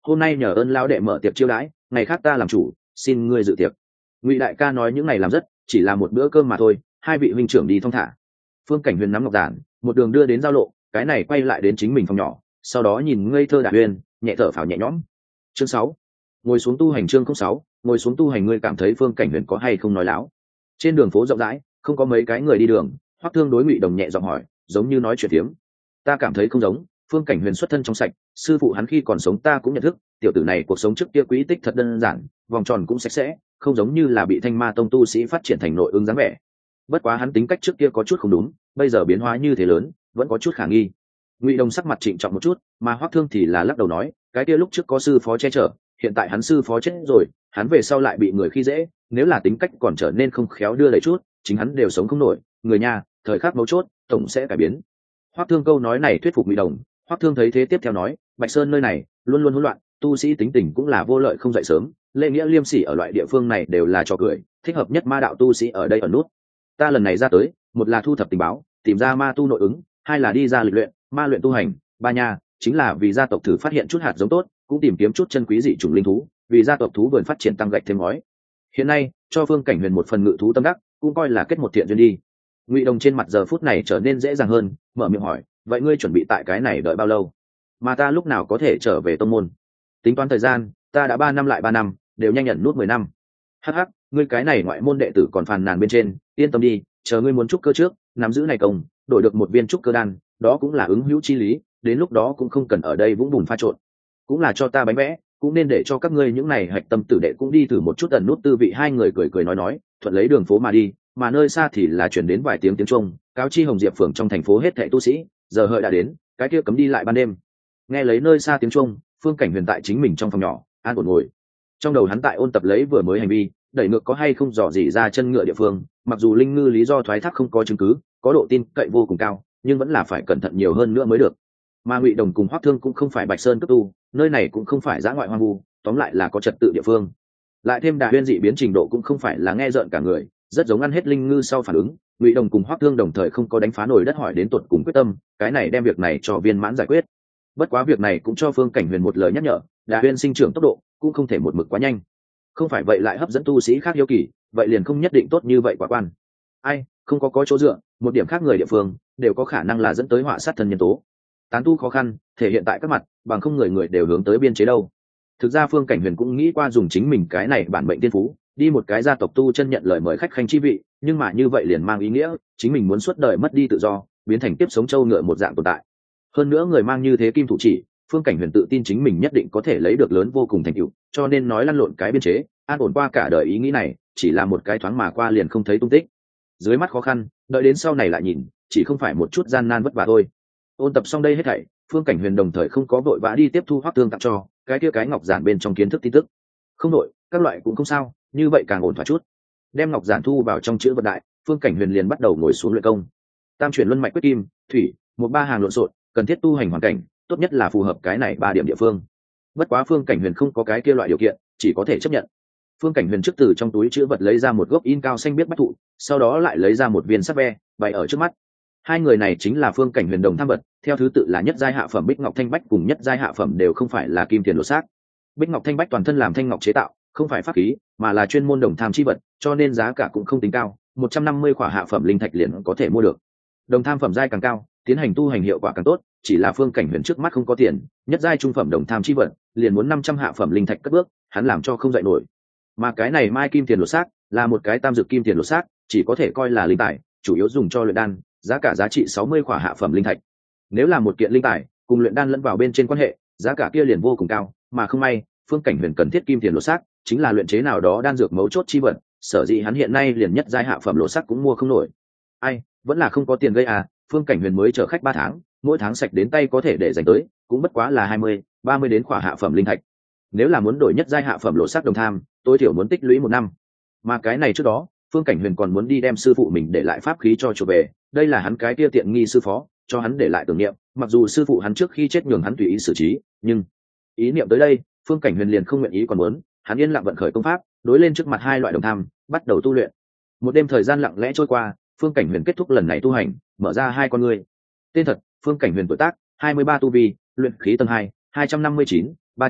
hôm nay nhờ ơn lão đệ mở tiệc chiêu đãi, ngày khác ta làm chủ, xin ngươi dự tiệc. Ngụy đại ca nói những ngày làm rất, chỉ là một bữa cơm mà thôi, hai vị huynh trưởng đi thong thả. Phương Cảnh Huyền nắm ngọc giản, một đường đưa đến giao lộ, cái này quay lại đến chính mình phòng nhỏ, sau đó nhìn ngây thơ Đà Huyên, nhẹ thở phào nhẹ nhõm. Chương 6. Ngồi xuống tu hành. Chương 06. Ngồi xuống tu hành. Ngươi cảm thấy Phương Cảnh Huyền có hay không nói láo? Trên đường phố rộng rãi, không có mấy cái người đi đường, Hoắc Thương đối Ngụy Đồng nhẹ giọng hỏi, giống như nói chuyện tiếm. Ta cảm thấy không giống, Phương Cảnh Huyền xuất thân trong sạch, sư phụ hắn khi còn sống ta cũng nhận thức, tiểu tử này cuộc sống trước kia quý tích thật đơn giản, vòng tròn cũng sạch sẽ, không giống như là bị Thanh Ma tông tu sĩ phát triển thành nội ứng dáng vẻ. Bất quá hắn tính cách trước kia có chút không đúng, bây giờ biến hóa như thế lớn, vẫn có chút khả nghi. Ngụy Đồng sắc mặt trịnh trọng một chút, mà Hoắc Thương thì là lắc đầu nói, cái kia lúc trước có sư phó che chở, hiện tại hắn sư phó chết rồi, hắn về sau lại bị người khi dễ, nếu là tính cách còn trở nên không khéo đưa đẩy chút, chính hắn đều sống không nổi, người nhà, thời khắc mấu chốt, tổng sẽ cải biến. Hoắc Thương câu nói này thuyết phục Ngụy Đồng. Hoắc Thương thấy thế tiếp theo nói, Bạch Sơn nơi này luôn luôn hỗn loạn, tu sĩ tính tình cũng là vô lợi không dậy sớm, lễ nghĩa liêm sỉ ở loại địa phương này đều là trò cười, thích hợp nhất ma đạo tu sĩ ở đây ở nút. Ta lần này ra tới, một là thu thập tình báo, tìm ra ma tu nội ứng, hai là đi ra lịch luyện, ma luyện tu hành, ba nha, chính là vì gia tộc thử phát hiện chút hạt giống tốt, cũng tìm kiếm chút chân quý dị chủng linh thú, vì gia tộc thú vườn phát triển tăng gạch thêm ngói. Hiện nay, cho Phương Cảnh Huyền một phần ngự thú tâm đắc, cũng coi là kết một thiện duyên đi. Ngụy Đồng trên mặt giờ phút này trở nên dễ dàng hơn, mở miệng hỏi, vậy ngươi chuẩn bị tại cái này đợi bao lâu? Mà ta lúc nào có thể trở về tông môn? Tính toán thời gian, ta đã 3 năm lại 3 năm, đều nhanh nhận nút 10 năm. Hắc, ngươi cái này ngoại môn đệ tử còn phàn nàn bên trên, yên tâm đi, chờ ngươi muốn trúc cơ trước, nắm giữ này công, đổi được một viên trúc cơ đan, đó cũng là ứng hữu chi lý, đến lúc đó cũng không cần ở đây vũng bùn pha trộn. Cũng là cho ta bánh vẽ, cũng nên để cho các ngươi những này hạch tâm tử đệ cũng đi thử một chút ẩn nút tư vị. Hai người cười cười nói, thuận lấy đường phố mà đi, mà nơi xa thì là chuyển đến vài tiếng chuông, cáo chi Hồng Diệp phường trong thành phố hết thảy tu sĩ, giờ hợi đã đến, cái kia cấm đi lại ban đêm. Nghe lấy nơi xa tiếng chuông, Phương Cảnh Huyền tại chính mình trong phòng nhỏ, an ổn ngồi. Trong đầu hắn tại ôn tập lấy vừa mới hành vi, đẩy ngược có hay không dò dỉ ra chân ngựa địa phương, mặc dù linh ngư lý do thoái thác không có chứng cứ, có độ tin cậy vô cùng cao, nhưng vẫn là phải cẩn thận nhiều hơn nữa mới được. Mà Ngụy Đồng cùng Hoắc Thương cũng không phải Bạch Sơn cấp tu, nơi này cũng không phải dã ngoại hoang vu, tóm lại là có trật tự địa phương. Lại thêm Đà Huyên dị biến trình độ cũng không phải là nghe rợn cả người, rất giống ăn hết linh ngư sau phản ứng. Ngụy Đồng cùng Hoắc Thương đồng thời không có đánh phá nổi đất hỏi đến tột cùng quyết tâm, cái này đem việc này cho viên mãn giải quyết. Bất quá việc này cũng cho Phương Cảnh Huyền một lời nhắc nhở, Đà Huyên sinh trưởng tốc độ cũng không thể một mực quá nhanh, không phải vậy lại hấp dẫn tu sĩ khác hiếu kỳ, vậy liền không nhất định tốt như vậy quá quan. Ai, không có chỗ dựa, một điểm khác người địa phương đều có khả năng là dẫn tới họa sát thân nhân tố. Tán tu khó khăn thể hiện tại các mặt, bằng không người người đều hướng tới biên chế đâu. Thực ra Phương Cảnh Huyền cũng nghĩ qua dùng chính mình cái này bản mệnh tiên phú đi một cái gia tộc tu chân nhận lời mời khách khanh chi vị, nhưng mà như vậy liền mang ý nghĩa chính mình muốn suốt đời mất đi tự do, biến thành tiếp sống trâu ngựa một dạng tồn tại. Hơn nữa người mang như thế kim thủ chỉ, Phương Cảnh Huyền tự tin chính mình nhất định có thể lấy được lớn vô cùng thành tựu, cho nên nói lăn lộn cái biên chế, an ổn qua cả đời ý nghĩ này, chỉ là một cái thoáng mà qua liền không thấy tung tích. Dưới mắt khó khăn, đợi đến sau này lại nhìn, chỉ không phải một chút gian nan vất vả thôi. Ôn tập xong đây hết thảy, Phương Cảnh Huyền đồng thời không có vội vã đi tiếp thu Hoắc Thương tặng cho cái kia cái ngọc giản bên trong kiến thức tin tức. Không nội, các loại cũng không sao, như vậy càng ổn thỏa chút. Đem ngọc giản thu vào trong chữ vật đại, Phương Cảnh Huyền liền bắt đầu ngồi xuống luyện công. Tam chuyển luân mạch quyết kim, thủy, một ba hàng lộn xộn, cần thiết tu hành hoàn cảnh, tốt nhất là phù hợp cái này 3 điểm địa phương. Bất quá Phương Cảnh Huyền không có cái kia loại điều kiện, chỉ có thể chấp nhận. Phương Cảnh Huyền trước từ trong túi chữ vật lấy ra một gốc in cao xanh biết bách thụ, sau đó lại lấy ra một viên sắt ve, bày ở trước mắt. Hai người này chính là Phương Cảnh Huyền đồng tham vật, theo thứ tự là nhất giai hạ phẩm bích ngọc thanh bách cùng nhất giai hạ phẩm đều không phải là kim tiền lột xác. Bích ngọc thanh bách toàn thân làm thanh ngọc chế tạo, không phải pháp khí, mà là chuyên môn đồng tham chi vật, cho nên giá cả cũng không tính cao, 150 khỏa hạ phẩm linh thạch liền có thể mua được. Đồng tham phẩm giai càng cao, tiến hành tu hành hiệu quả càng tốt, chỉ là Phương Cảnh Huyền trước mắt không có tiền, nhất giai trung phẩm đồng tham chi vật, liền muốn 500 hạ phẩm linh thạch cất bước, hắn làm cho không dậy nổi. Mà cái này mai kim tiền lột xác là một cái tam dược kim tiền lột xác, chỉ có thể coi là linh tài, chủ yếu dùng cho luyện đan, giá cả giá trị 60 khỏa hạ phẩm linh thạch. Nếu là một kiện linh tài cùng luyện đan lẫn vào bên trên quan hệ, giá cả kia liền vô cùng cao, mà không may Phương Cảnh Huyền cần thiết kim tiền lột xác chính là luyện chế nào đó đan dược mấu chốt chi vật, sở dĩ hắn hiện nay liền nhất giai hạ phẩm lột xác cũng mua không nổi. Ai, vẫn là không có tiền gây à. Phương Cảnh Huyền mới chở khách 3 tháng, mỗi tháng sạch đến tay có thể để dành tới cũng bất quá là 20-30 đến khỏa hạ phẩm linh thạch. Nếu là muốn đổi nhất giai hạ phẩm lột xác đồng tham, tối thiểu muốn tích lũy 1 năm. Mà cái này trước đó Phương Cảnh Huyền còn muốn đi đem sư phụ mình để lại pháp khí cho chuộc về, đây là hắn cái kia tiện nghi sư phó cho hắn để lại tưởng niệm, mặc dù sư phụ hắn trước khi chết nhường hắn tùy ý xử trí, nhưng ý niệm tới đây Phương Cảnh Huyền liền không nguyện ý còn muốn, hắn yên lặng vận khởi công pháp, đối lên trước mặt hai loại đồng tham, bắt đầu tu luyện. Một đêm thời gian lặng lẽ trôi qua, Phương Cảnh Huyền kết thúc lần này tu hành, mở ra hai con ngươi. Tên thật: Phương Cảnh Huyền, tuổi tác 23, tu vi luyện khí tầng 2, 259, 300,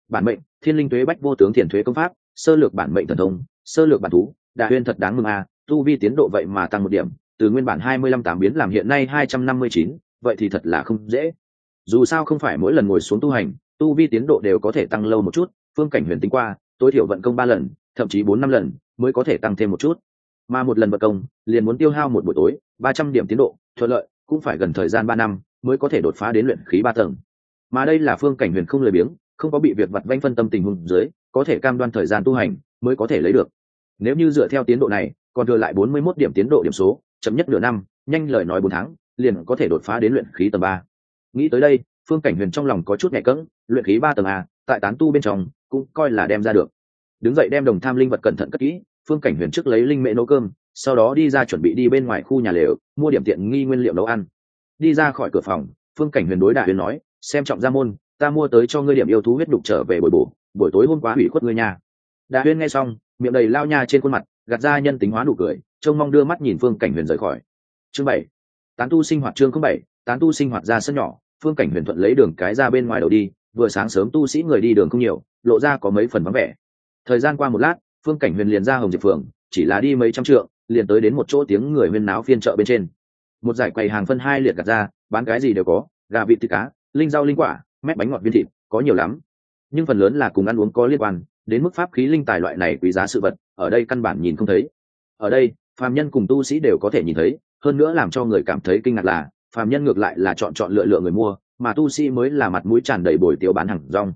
Bản mệnh thiên linh tuế bách vô tướng thiền thuế công pháp, sơ lược bản mệnh thần thông, sơ lược bản thú. Đà Huyên thật đáng mừng a, tu vi tiến độ vậy mà tăng 1 điểm, từ nguyên bản 25 biến làm hiện nay 259, vậy thì thật là không dễ. Dù sao không phải mỗi lần ngồi xuống tu hành, tu vi tiến độ đều có thể tăng lâu một chút. Phương Cảnh Huyền tính qua, tối thiểu vận công 3 lần, thậm chí 4-5 lần mới có thể tăng thêm một chút. Mà một lần vận công liền muốn tiêu hao một buổi tối 300 điểm tiến độ, thuận lợi cũng phải gần thời gian 3 năm mới có thể đột phá đến luyện khí 3 tầng. Mà đây là Phương Cảnh Huyền không lười biếng, không có bị việc vặt vãnh phân tâm tình huống dưới, có thể cam đoan thời gian tu hành mới có thể lấy được. Nếu như dựa theo tiến độ này, còn thừa lại 41 điểm tiến độ điểm số, chậm nhất nửa năm, nhanh lời nói 4 tháng, liền có thể đột phá đến luyện khí tầng 3. Nghĩ tới đây, Phương Cảnh Huyền trong lòng có chút nhẹ cẫng, luyện khí 3 tầng a, tại tán tu bên trong cũng coi là đem ra được. Đứng dậy đem đồng tham linh vật cẩn thận cất kỹ, Phương Cảnh Huyền trước lấy linh mễ nấu cơm, sau đó đi ra chuẩn bị đi bên ngoài khu nhà lều mua điểm tiện nghi nguyên liệu nấu ăn. Đi ra khỏi cửa phòng, Phương Cảnh Huyền đối Đà Huyền nói, xem trọng gia môn, ta mua tới cho ngươi điểm yêu thú huyết đục trở về bồi bổ, buổi tối hôm qua hủy khuất ngươi nha. Đà Huyền nghe xong, miệng đầy lao nha trên khuôn mặt, gạt ra nhân tính hóa nụ cười, trông mong đưa mắt nhìn Phương Cảnh Huyền rời khỏi. Chương 7. Tán tu sinh hoạt. Chương 07. Tán tu sinh hoạt. Ra sân nhỏ, Phương Cảnh Huyền thuận lấy đường cái ra bên ngoài đầu đi, vừa sáng sớm tu sĩ người đi đường không nhiều, lộ ra có mấy phần vắng vẻ. Thời gian qua một lát, Phương Cảnh Huyền liền ra Hồng Diệp phường, chỉ là đi mấy trăm trượng, liền tới đến một chỗ tiếng người huyên náo phiên chợ bên trên. Một dải quầy hàng phân hai liệt gạt ra, bán cái gì đều có, gà vịt thịt cá, linh rau linh quả, mét bánh ngọt viên thịt, có nhiều lắm. Nhưng phần lớn là cùng ăn uống có liên quan, đến mức pháp khí linh tài loại này quý giá sự vật, ở đây căn bản nhìn không thấy. Ở đây, phàm nhân cùng tu sĩ đều có thể nhìn thấy, hơn nữa làm cho người cảm thấy kinh ngạc là, phàm nhân ngược lại là chọn lựa lựa người mua, mà tu sĩ mới là mặt mũi tràn đầy bồi tiêu bán hàng rong.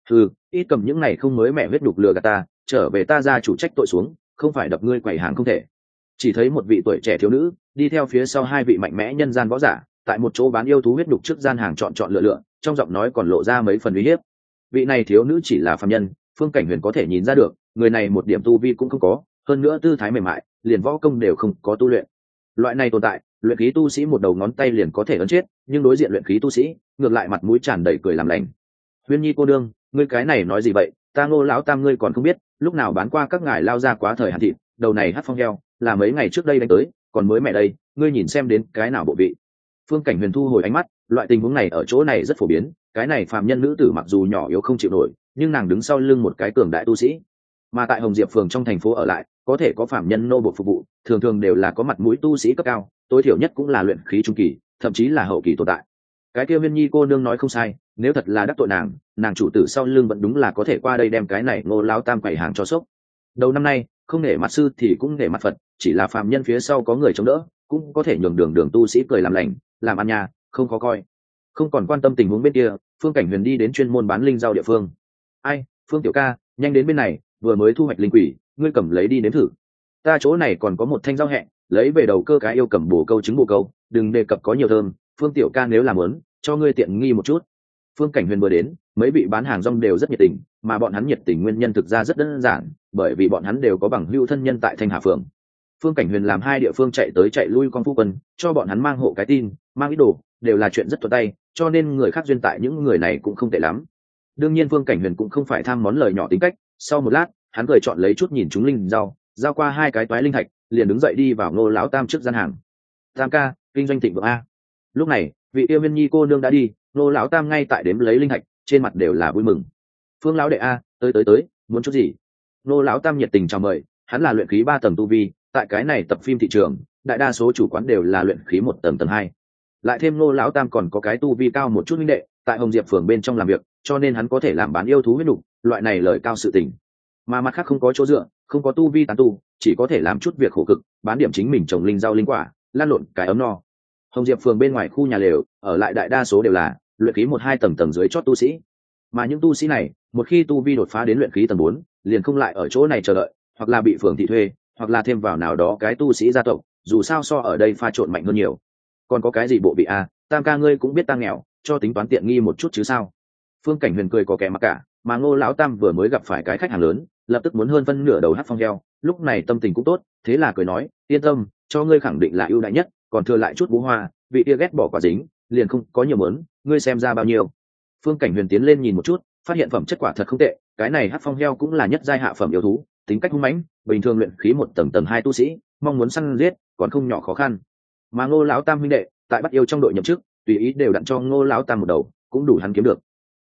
Ít cầm những này không mới mẹ huyết đục lừa gạt ta, trở về ta ra chủ trách tội xuống, không phải đập ngươi quầy hàng không thể. Chỉ thấy một vị tuổi trẻ thiếu nữ đi theo phía sau hai vị mạnh mẽ nhân gian võ giả, tại một chỗ bán yêu thú huyết đục trước gian hàng chọn lựa, trong giọng nói còn lộ ra mấy phần uy hiếp. Vị này thiếu nữ chỉ là phàm nhân, Phương Cảnh Huyền có thể nhìn ra được, người này một điểm tu vi cũng không có, hơn nữa tư thái mềm mại, liền võ công đều không có tu luyện. Loại này tồn tại, luyện khí tu sĩ một đầu ngón tay liền có thể ấn chết, nhưng đối diện luyện khí tu sĩ, ngược lại mặt mũi tràn đầy cười làm lành. Huyên Nhi cô đương, ngươi cái này nói gì vậy? Ta Ngô lão tam ngươi còn không biết, lúc nào bán qua các ngài lao ra quá thời hạn thịt, đầu này hắc phong heo, là mấy ngày trước đây đánh tới, còn mới mẹ đây, ngươi nhìn xem đến cái nào bộ vị. Phương Cảnh Huyền thu hồi ánh mắt, loại tình huống này ở chỗ này rất phổ biến, cái này phàm nhân nữ tử mặc dù nhỏ yếu không chịu nổi, nhưng nàng đứng sau lưng một cái cường đại tu sĩ. Mà tại Hồng Diệp phường trong thành phố ở lại, có thể có phàm nhân nô buộc phục vụ, thường thường đều là có mặt mũi tu sĩ cấp cao, tối thiểu nhất cũng là luyện khí trung kỳ, thậm chí là hậu kỳ tồn tại. Cái kia Huyên Nhi cô nương nói không sai, nếu thật là đắc tội nàng chủ tử sau lưng vẫn đúng là có thể qua đây đem cái này Ngô lão tam quầy hàng cho sốc. Đầu năm nay, không nể mặt sư thì cũng nể mặt Phật, chỉ là phàm nhân phía sau có người chống đỡ, cũng có thể nhường đường tu sĩ cười làm lành, làm ăn nhà, không khó coi. Không còn quan tâm tình huống bên kia, Phương Cảnh Huyền đi đến chuyên môn bán linh rau địa phương. Ai, Phương tiểu ca, nhanh đến bên này, vừa mới thu hoạch linh quỷ, ngươi cầm lấy đi nếm thử. Ta chỗ này còn có một thanh rau hẹ, lấy về đầu cơ cái yêu cầm bổ câu trứng bổ câu, đừng đề cập có nhiều thơm, Phương tiểu ca nếu làm muốn, cho ngươi tiện nghi một chút. Phương Cảnh Huyền vừa đến, mấy vị bán hàng rong đều rất nhiệt tình, mà bọn hắn nhiệt tình nguyên nhân thực ra rất đơn giản, bởi vì bọn hắn đều có bằng hữu thân nhân tại Thanh Hà phường. Phương Cảnh Huyền làm hai địa phương chạy tới chạy lui con phu quân, cho bọn hắn mang hộ cái tin, mang ý đồ, đều là chuyện rất thuận tay, cho nên người khác duyên tại những người này cũng không tệ lắm. Đương nhiên Phương Cảnh Huyền cũng không phải tham món lời nhỏ tính cách, sau một lát, hắn cười chọn lấy chút nhìn chúng linh rau, giao qua hai cái toái linh thạch, liền đứng dậy đi vào Ngô lão tam trước gian hàng. Tam ca, kinh doanh thịnh vượng a. Lúc này, vị yêu Viên Nhi cô nương đã đi, Ngô lão tam ngay tại đếm lấy linh thạch, trên mặt đều là vui mừng. Phương lão đệ a, tới, muốn chút gì? Ngô lão tam nhiệt tình chào mời, hắn là luyện khí 3 tầng tu vi, tại cái này tập phim thị trường, đại đa số chủ quán đều là luyện khí 1 tầng 2. Lại thêm Ngô lão tam còn có cái tu vi cao một chút huynh đệ, tại Hồng Diệp phường bên trong làm việc, cho nên hắn có thể làm bán yêu thú huyết nục, loại này lời cao sự tình. Mà mặt khác không có chỗ dựa, không có tu vi tán tu, chỉ có thể làm chút việc khổ cực, bán điểm chính mình trồng linh rau linh quả, lan lộn cái ấm no. Hồng Diệp phường bên ngoài khu nhà lều, ở lại đại đa số đều là luyện khí 1-2 tầng dưới chót tu sĩ. Mà những tu sĩ này, một khi tu vi đột phá đến luyện khí tầng 4, liền không lại ở chỗ này chờ đợi, hoặc là bị phường thị thuê, hoặc là thêm vào nào đó cái tu sĩ gia tộc, dù sao so ở đây pha trộn mạnh hơn nhiều. Còn có cái gì bộ vị a, tam ca ngươi cũng biết ta nghèo, cho tính toán tiện nghi một chút chứ sao? Phương Cảnh Huyền cười có kẻ mặc cả, mà Ngô lão tam vừa mới gặp phải cái khách hàng lớn, lập tức muốn hơn phân nửa đầu hắc phong heo, lúc này tâm tình cũng tốt, thế là cười nói, yên tâm, cho ngươi khẳng định là ưu đãi nhất, còn thừa lại chút bú hoa, vị kia ghét bỏ quả dính, liền không có nhiều mớn, ngươi xem ra bao nhiêu. Phương Cảnh Huyền tiến lên nhìn một chút, phát hiện phẩm chất quả thật không tệ, cái này hắc phong heo cũng là nhất giai hạ phẩm yêu thú, tính cách hung mãnh, bình thường luyện khí 1 tầng 2 tu sĩ, mong muốn săn giết, còn không nhỏ khó khăn. Mà Ngô lão tam huynh đệ, tại bắt yêu trong đội nhậm chức, tùy ý đều đặn cho Ngô lão tam một đầu, cũng đủ hắn kiếm được.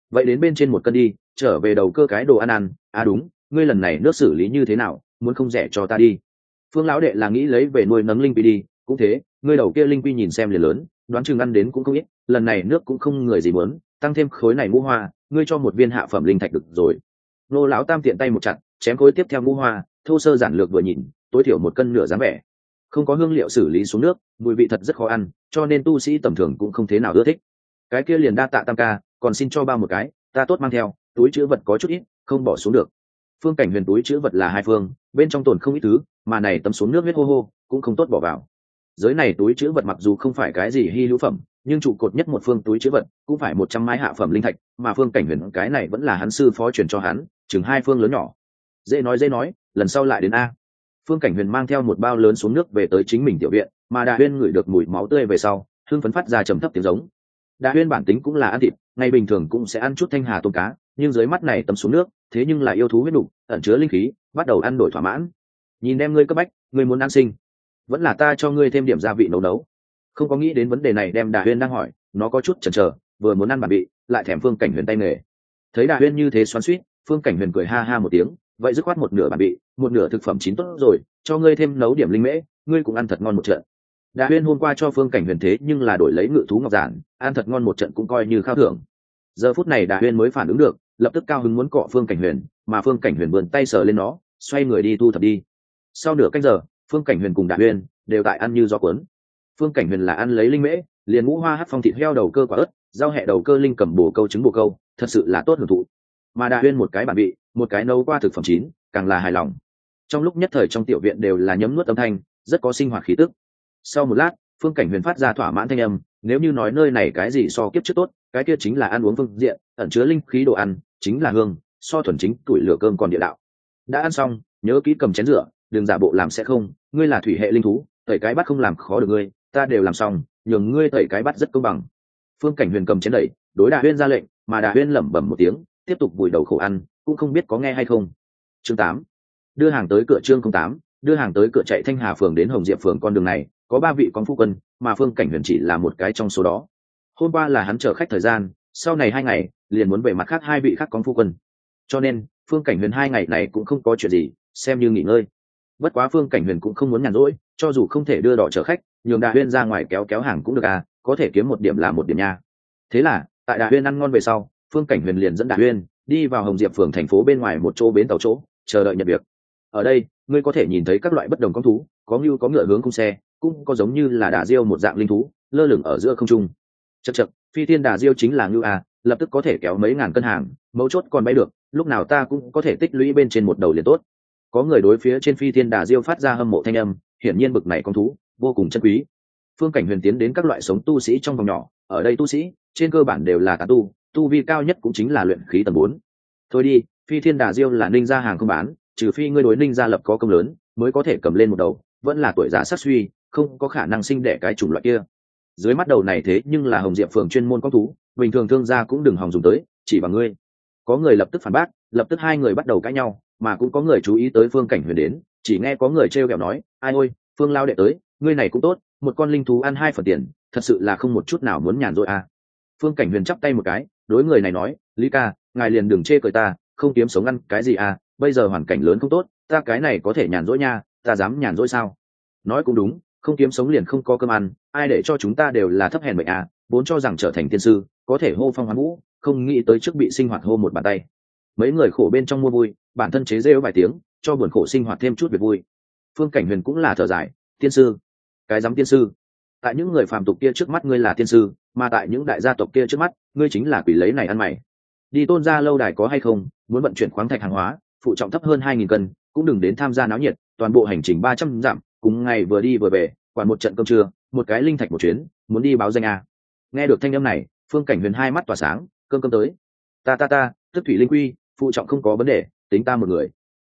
vậy đến bên trên một cân đi, trở về đầu cơ cái đồ ăn ăn. À đúng, ngươi lần này nước xử lý như thế nào, muốn không rẻ cho ta đi. Phương lão đệ là nghĩ lấy về nuôi nấng linh quy đi, cũng thế, ngươi đầu kia linh quy nhìn xem liền lớn, đoán chừng ăn đến cũng không ít, lần này nước cũng không người gì muốn, tăng thêm khối này ngũ hoa, ngươi cho một viên hạ phẩm linh thạch được rồi. Nô lão tam tiện tay một chặt, chém khối tiếp theo ngũ hoa, thô sơ giản lược vừa nhìn, tối thiểu một cân nửa dáng vẻ. Không có hương liệu xử lý xuống nước, mùi vị thật rất khó ăn, cho nên tu sĩ tầm thường cũng không thế nào ưa thích. Cái kia liền đa tạ tam ca, còn xin cho bao một cái, ta tốt mang theo, túi chứa vật có chút ít, không bỏ xuống được. Phương Cảnh Huyền túi chứa vật là hai phương, bên trong tồn không ít thứ, mà này tấm xuống nước huyết hô hô, cũng không tốt bỏ vào. Giới này túi chứa vật mặc dù không phải cái gì hi hữu phẩm, nhưng trụ cột nhất một phương túi chứa vật cũng phải 100 mái hạ phẩm linh thạch, mà Phương Cảnh Huyền cái này vẫn là hắn sư phó truyền cho hắn, chừng hai phương lớn nhỏ. Dễ nói, lần sau lại đến a. Phương Cảnh Huyền mang theo một bao lớn xuống nước về tới chính mình tiểu viện, mà Đà Huyên ngửi được mùi máu tươi về sau, hưng phấn phát ra trầm thấp tiếng giống. Đà Huyên bản tính cũng là ăn thịt, ngày bình thường cũng sẽ ăn chút thanh hà tôm cá, nhưng dưới mắt này tấm xuống nước, thế nhưng là yêu thú huyết đủ, ẩn chứa linh khí, bắt đầu ăn đổi thỏa mãn. Nhìn em ngươi cấp bách, ngươi muốn ăn sinh, vẫn là ta cho ngươi thêm điểm gia vị nấu nấu. Không có nghĩ đến vấn đề này, đem Đà Huyên đang hỏi, nó có chút chần chờ, vừa muốn ăn bản vị, lại thèm Phương Cảnh Huyền tay nghề. Thấy Đà Huyên như thế xoắn xuýt, Phương Cảnh Huyền cười ha ha một tiếng, vậy dứt khoát một nửa bản vị, một nửa thực phẩm chín tốt rồi, cho ngươi thêm nấu điểm linh mễ, ngươi cũng ăn thật ngon một trận. Đà Huyên hôm qua cho Phương Cảnh Huyền thế nhưng là đổi lấy ngự thú ngọc giản, ăn thật ngon một trận cũng coi như khao thưởng. Giờ phút này Đà Huyên mới phản ứng được, lập tức cao hứng muốn cọ Phương Cảnh Huyền, mà Phương Cảnh Huyền vươn tay sờ lên nó, xoay người đi thu thập đi. Sau nửa canh giờ, Phương Cảnh Huyền cùng Đà Huyên đều tại ăn như gió cuốn. Phương Cảnh Huyền là ăn lấy linh mễ, liền ngũ hoa hắc phong thịt heo đầu cơ quả ớt, rau hẹ đầu cơ linh cầm bổ câu trứng bổ câu, thật sự là tốt hưởng thụ. Mà Đà Huyên một cái bản vị, một cái nấu qua thực phẩm chín, càng là hài lòng. Trong lúc nhất thời trong tiểu viện đều là nhấm nuốt âm thanh, rất có sinh hoạt khí tức. Sau một lát, Phương Cảnh Huyền phát ra thỏa mãn thanh âm, nếu như nói nơi này cái gì so kiếp trước tốt, cái kia chính là ăn uống phương diện, ẩn chứa linh khí đồ ăn, chính là hương, so thuần chính tuổi lửa cơm còn địa đạo. Đã ăn xong, nhớ kỹ cầm chén rửa, đừng giả bộ làm sẽ không, ngươi là thủy hệ linh thú, tẩy cái bắt không làm khó được ngươi, ta đều làm xong, nhường ngươi tẩy cái bắt rất công bằng. Phương Cảnh Huyền cầm chén đẩy, đối Đà Huyên ra lệnh, mà Đà Huyên lẩm bẩm một tiếng, tiếp tục vùi đầu khổ ăn, cũng không biết có nghe hay không. Chương 8. Đưa hàng tới cửa. Chương 08. Đưa hàng tới cửa. Chạy Thanh Hà phường đến Hồng Diệp phường con đường này, có 3 vị con phu quân, mà Phương Cảnh Huyền chỉ là một cái trong số đó. Hôm qua là hắn chở khách thời gian, sau này 2 ngày liền muốn về mặt khác 2 vị khác con phu quân, cho nên Phương Cảnh Huyền 2 ngày này cũng không có chuyện gì, xem như nghỉ ngơi. Bất quá Phương Cảnh Huyền cũng không muốn nhàn rỗi, cho dù không thể đưa đỏ chở khách, nhường Đà Huyên ra ngoài kéo kéo hàng cũng được à, có thể kiếm một điểm là một điểm nha. Thế là tại Đà Huyên ăn ngon về sau, Phương Cảnh Huyền liền dẫn Đà Huyên đi vào Hồng Diệp phường thành phố bên ngoài một chỗ bến tàu chỗ, chờ đợi nhận việc. Ở đây ngươi có thể nhìn thấy các loại bất đồng con thú, có ngưu có ngựa hướng cung xe, cũng có giống như là đà diêu một dạng linh thú lơ lửng ở giữa không trung. Chậc, phi thiên đà diêu chính là ngưu à, lập tức có thể kéo mấy ngàn cân hàng, mấu chốt còn bay được, lúc nào ta cũng có thể tích lũy bên trên một đầu liền tốt. Có người đối phía trên phi thiên đà diêu phát ra hâm mộ thanh âm, hiển nhiên bực này con thú vô cùng chân quý. Phương Cảnh Huyền tiến đến các loại sống tu sĩ trong vòng nhỏ, ở đây tu sĩ trên cơ bản đều là tán tu, tu vi cao nhất cũng chính là luyện khí tầng 4. Thôi đi, phi thiên đà diêu là ninh gia hàng không bán, trừ phi ngươi đối ninh gia lập có công lớn mới có thể cầm lên một đầu, vẫn là tuổi già sát suy, không có khả năng sinh đẻ cái chủng loại kia. Dưới mắt đầu này thế nhưng là Hồng Diệp phường chuyên môn con thú, bình thường thương gia cũng đừng hòng dùng tới, chỉ bằng ngươi. Có người lập tức phản bác, lập tức hai người bắt đầu cãi nhau, mà cũng có người chú ý tới Phương Cảnh Huyền đến, chỉ nghe có người trêu ghẹo nói, ai ôi, Phương lao đệ tới, ngươi này cũng tốt, một con linh thú ăn 2 phần tiền, thật sự là không một chút nào muốn nhàn rỗi à. Phương Cảnh Huyền chắp tay một cái, đối người này nói, Lý ca, ngài liền đừng chê cười ta, không kiếm sống ăn cái gì à, bây giờ hoàn cảnh lớn không tốt, ta cái này có thể nhàn rỗi nha, ta dám nhàn rỗi sao? Nói cũng đúng, không kiếm sống liền không có cơm ăn, ai để cho chúng ta đều là thấp hèn mệnh à, vốn cho rằng trở thành tiên sư có thể hô phong hoán vũ, không nghĩ tới trước bị sinh hoạt hô một bàn tay. Mấy người khổ bên trong mua vui, bản thân chế rêu vài tiếng, cho buồn khổ sinh hoạt thêm chút việc vui. Phương Cảnh Huyền cũng là thở dài, tiên sư, cái dám tiên sư? Tại những người phàm tục kia trước mắt ngươi là tiên sư, mà tại những đại gia tộc kia trước mắt ngươi chính là quỷ lấy này ăn mày. Đi Tôn gia lâu đài có hay không, muốn vận chuyển khoáng thạch hàng hóa, phụ trọng thấp hơn 2.000 cân, cũng đừng đến tham gia náo nhiệt, toàn bộ hành trình 300 dặm, cùng ngày vừa đi vừa về, quản một trận cơm trưa, một cái linh thạch một chuyến, muốn đi báo danh à. Nghe được thanh âm này, Phương Cảnh Huyền hai mắt tỏa sáng, cơm tới. Ta, tức thủy linh quy, phụ trọng không có vấn đề, tính ta một người.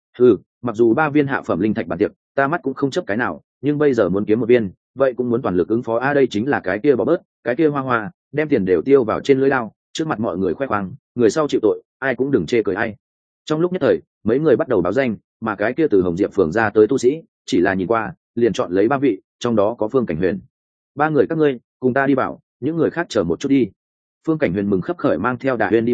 Mặc dù 3 viên hạ phẩm linh thạch bản tiệc, ta mắt cũng không chấp cái nào, nhưng bây giờ muốn kiếm một viên, vậy cũng muốn toàn lực ứng phó a, đây chính là cái kia bỏ bớt, cái kia hoa hoa, đem tiền đều tiêu vào trên lưới lao, trước mặt mọi người khoe khoang, người sau chịu tội, ai cũng đừng chê cười ai. Trong lúc nhất thời, mấy người bắt đầu báo danh, mà cái kia từ Hồng Diệp phường ra tới tu sĩ, chỉ là nhìn qua, liền chọn lấy 3 vị, trong đó có Phương Cảnh Huyền. 3 người các ngươi, cùng ta đi vào, những người khác chờ một chút đi. Phương Cảnh Huyền mừng khấp khởi mang theo Đà Huyên đi vào,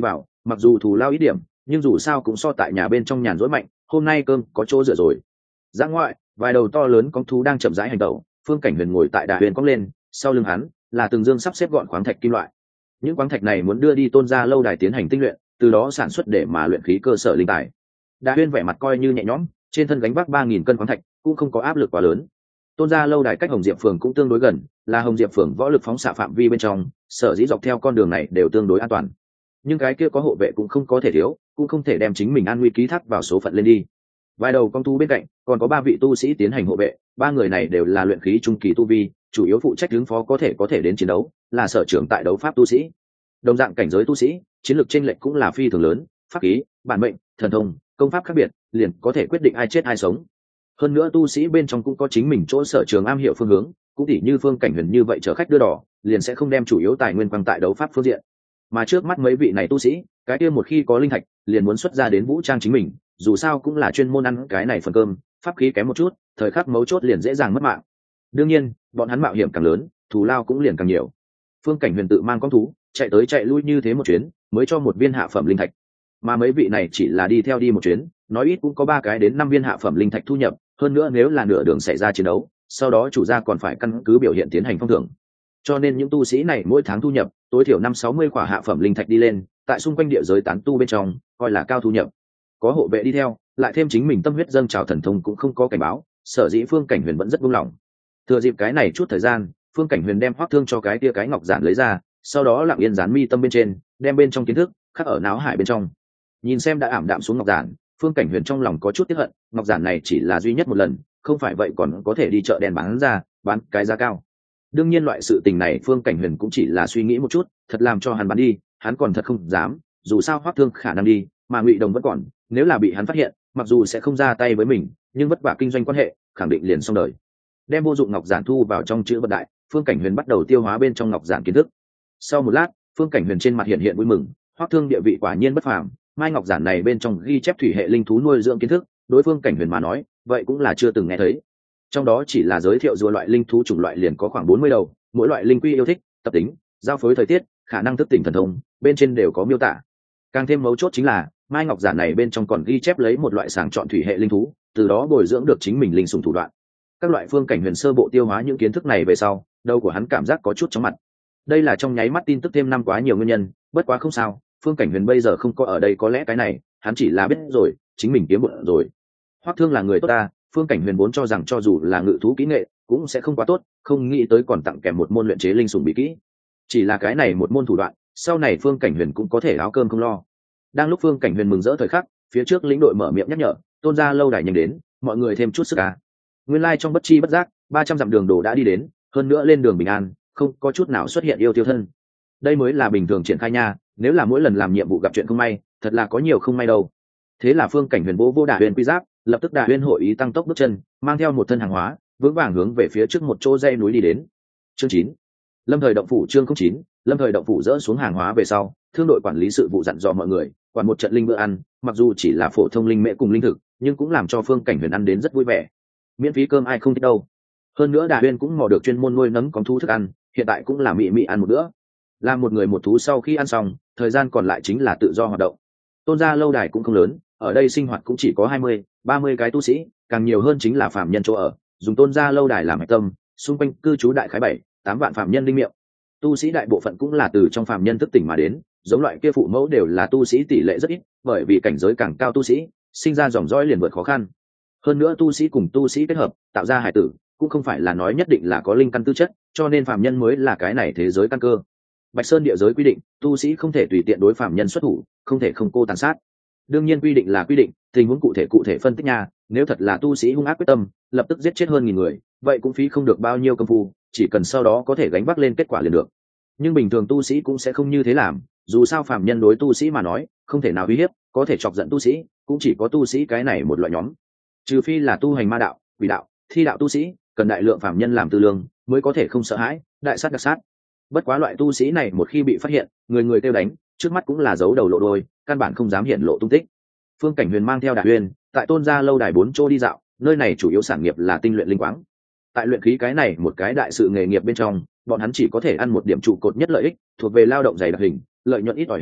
mặc dù thù lao ít điểm nhưng dù sao cũng so tại nhà bên trong nhàn rỗi mạnh, hôm nay cơm có chỗ dựa rồi. Ra ngoại, vài đầu to lớn con thú đang chậm rãi hành tẩu, Phương Cảnh Huyền ngồi tại đà huyền cong lên, sau lưng hắn là từng dương sắp xếp gọn khoáng thạch kim loại. Những khoáng thạch này muốn đưa đi Tôn gia lâu đài tiến hành tinh luyện, từ đó sản xuất để mà luyện khí cơ sở linh tài. Đà huyền vẻ mặt coi như nhẹ nhõm, trên thân gánh vác 3.000 cân khoáng thạch cũng không có áp lực quá lớn. Tôn gia lâu đài cách Hồng Diệp phường cũng tương đối gần, là Hồng Diệp phường võ lực phóng xạ phạm vi bên trong, sở dĩ dọc theo con đường này đều tương đối an toàn. Nhưng cái kia có hộ vệ cũng không có thể thiếu, cũng không thể đem chính mình an nguy ký thác vào số phận lên đi. Vài đầu con thú bên cạnh còn có 3 vị tu sĩ tiến hành hộ vệ, 3 người này đều là luyện khí trung kỳ tu vi, chủ yếu phụ trách ứng phó có thể đến chiến đấu, là sở trưởng tại đấu pháp tu sĩ. Đồng dạng cảnh giới tu sĩ, chiến lược chênh lệch cũng là phi thường lớn, pháp khí, bản mệnh, thần thông, công pháp khác biệt, liền có thể quyết định ai chết ai sống. Hơn nữa tu sĩ bên trong cũng có chính mình chỗ sở trường am hiểu phương hướng, cũng tỉ như Phương Cảnh Huyền như vậy chở khách đưa đỏ, liền sẽ không đem chủ yếu tài nguyên quăng tại đấu pháp phương diện. Mà trước mắt mấy vị này tu sĩ, cái kia một khi có linh thạch, liền muốn xuất ra đến vũ trang chính mình, dù sao cũng là chuyên môn ăn cái này phần cơm, pháp khí kém một chút, thời khắc mấu chốt liền dễ dàng mất mạng. Đương nhiên, bọn hắn mạo hiểm càng lớn, thù lao cũng liền càng nhiều. Phương Cảnh Huyền tự mang con thú, chạy tới chạy lui như thế một chuyến, mới cho một viên hạ phẩm linh thạch. Mà mấy vị này chỉ là đi theo đi một chuyến, nói ít cũng có 3 cái đến 5 viên hạ phẩm linh thạch thu nhập, hơn nữa nếu là nửa đường xảy ra chiến đấu, sau đó chủ gia còn phải căn cứ biểu hiện tiến hành phong thưởng. Cho nên những tu sĩ này mỗi tháng thu nhập tối thiểu 50-60 quả hạ phẩm linh thạch đi lên, tại xung quanh địa giới tán tu bên trong coi là cao thu nhập. Có hộ vệ đi theo, lại thêm chính mình tâm huyết dâng trào thần thông cũng không có cảnh báo, sở dĩ Phương Cảnh Huyền vẫn rất buông lỏng. Thừa dịp cái này chút thời gian, Phương Cảnh Huyền đem Hoắc Thương cho cái kia cái ngọc giản lấy ra, sau đó lặng yên dán mi tâm bên trên, đem bên trong kiến thức khắc ở não hải bên trong. Nhìn xem đã ảm đạm xuống ngọc giản, Phương Cảnh Huyền trong lòng có chút tiếc hận, ngọc giản này chỉ là duy nhất một lần, không phải vậy còn có thể đi chợ đen bán ra, bán cái giá cao. Đương nhiên loại sự tình này Phương Cảnh Huyền cũng chỉ là suy nghĩ một chút, thật làm cho hắn bán đi, hắn còn thật không dám, dù sao Hoắc Thương khả năng đi, mà Ngụy Đồng vẫn còn, nếu là bị hắn phát hiện, mặc dù sẽ không ra tay với mình, nhưng vất vả kinh doanh quan hệ, khẳng định liền xong đời. Đem vô dụng ngọc giản thu vào trong chữ vật đại, Phương Cảnh Huyền bắt đầu tiêu hóa bên trong ngọc giản kiến thức. Sau một lát, Phương Cảnh Huyền trên mặt hiện vui mừng, Hoắc Thương địa vị quả nhiên bất phàm, mai ngọc giản này bên trong ghi chép thủy hệ linh thú nuôi dưỡng kiến thức, đối Phương Cảnh Huyền mà nói, vậy cũng là chưa từng nghe thấy. Trong đó chỉ là giới thiệu rùa loại linh thú chủng loại liền có khoảng 40 đầu, mỗi loại linh quy yêu thích, tập tính, giao phối thời tiết, khả năng thức tỉnh thần thông, bên trên đều có miêu tả. Càng thêm mấu chốt chính là, mai ngọc giản này bên trong còn ghi chép lấy một loại sàng chọn thủy hệ linh thú, từ đó bồi dưỡng được chính mình linh sủng thủ đoạn. Các loại Phương Cảnh Huyền sơ bộ tiêu hóa những kiến thức này về sau, đầu của hắn cảm giác có chút chóng mặt. Đây là trong nháy mắt tin tức thêm năm quá nhiều nguyên nhân, bất quá không sao, Phương Cảnh Huyền bây giờ không có ở đây, có lẽ cái này hắn chỉ là biết rồi, chính mình kiếm bụng rồi. Hoắc Thương là người tốt ta, Phương Cảnh Huyền vốn cho rằng cho dù là ngự thú kỹ nghệ cũng sẽ không quá tốt, không nghĩ tới còn tặng kèm một môn luyện chế linh sủng bí kỹ. Chỉ là cái này một môn thủ đoạn, sau này Phương Cảnh Huyền cũng có thể áo cơm không lo. Đang lúc Phương Cảnh Huyền mừng rỡ thời khắc, phía trước lĩnh đội mở miệng nhắc nhở, Tôn gia lâu đài nhanh đến, mọi người thêm chút sức à. Nguyên lai trong bất chi bất giác, 300 dặm đường đồ đã đi đến, hơn nữa lên đường bình an, không có chút nào xuất hiện yêu tiêu thân. Đây mới là bình thường triển khai nha, nếu là mỗi lần làm nhiệm vụ gặp chuyện không may, thật là có nhiều không may đâu. Thế là Phương Cảnh Huyền vô Đà Huyền quy giáp, lập tức Đà Huyền hội ý tăng tốc bước chân, mang theo một thân hàng hóa, vững vàng hướng về phía trước một chỗ dãy núi đi đến. Chương 9. Lâm Thời động phủ chương 09, Lâm Thời động phủ dỡ xuống hàng hóa về sau, thương đội quản lý sự vụ dặn dò mọi người, quản một trận linh bữa ăn, mặc dù chỉ là phổ thông linh mễ cùng linh thực, nhưng cũng làm cho Phương Cảnh Huyền ăn đến rất vui vẻ. Miễn phí cơm ai không thích đâu. Hơn nữa Đà Huyền cũng mò được chuyên môn nuôi nấng con thú thức ăn, hiện tại cũng là mị ăn một bữa. Làm một người một thú sau khi ăn xong, thời gian còn lại chính là tự do hoạt động. Tôn gia lâu đài cũng không lớn, ở đây sinh hoạt cũng chỉ có 20-30 cái tu sĩ, càng nhiều hơn chính là phạm nhân chỗ ở, dùng Tôn gia lâu đài làm hạch tâm, xung quanh cư trú đại khái 7-8 vạn phạm nhân linh miệng. Tu sĩ đại bộ phận cũng là từ trong phạm nhân thức tỉnh mà đến, giống loại kia phụ mẫu đều là tu sĩ tỷ lệ rất ít, bởi vì cảnh giới càng cao tu sĩ, sinh ra dòng dõi liền vượt khó khăn. Hơn nữa tu sĩ cùng tu sĩ kết hợp, tạo ra hải tử, cũng không phải là nói nhất định là có linh căn tư chất, cho nên phạm nhân mới là cái này thế giới căn cơ. Bạch Sơn địa giới quy định, tu sĩ không thể tùy tiện đối phạm nhân xuất thủ, không thể không cô tàn sát. Đương nhiên quy định là quy định, tình huống cụ thể phân tích nha, nếu thật là tu sĩ hung ác quyết tâm, lập tức giết chết hơn 1000 người, vậy cũng phí không được bao nhiêu công phu, chỉ cần sau đó có thể gánh vác lên kết quả liền được. Nhưng bình thường tu sĩ cũng sẽ không như thế làm, dù sao phạm nhân đối tu sĩ mà nói, không thể nào uy hiếp, có thể chọc giận tu sĩ, cũng chỉ có tu sĩ cái này một loại nhóm. Trừ phi là tu hành ma đạo, quỷ đạo, thi đạo tu sĩ, cần đại lượng phạm nhân làm tư lương, mới có thể không sợ hãi, đại sát đặc sát. Bất quá loại tu sĩ này một khi bị phát hiện, người kêu đánh, trước mắt cũng là giấu đầu lộ đôi, căn bản không dám hiện lộ tung tích. Phương Cảnh Huyền mang theo Đà Huyền, tại Tôn gia lâu đài 4 chỗ đi dạo, nơi này chủ yếu sản nghiệp là tinh luyện linh quáng. Tại luyện khí cái này một cái đại sự nghề nghiệp bên trong, bọn hắn chỉ có thể ăn một điểm trụ cột nhất lợi ích, thuộc về lao động dày đặc hình, lợi nhuận ít ỏi hình,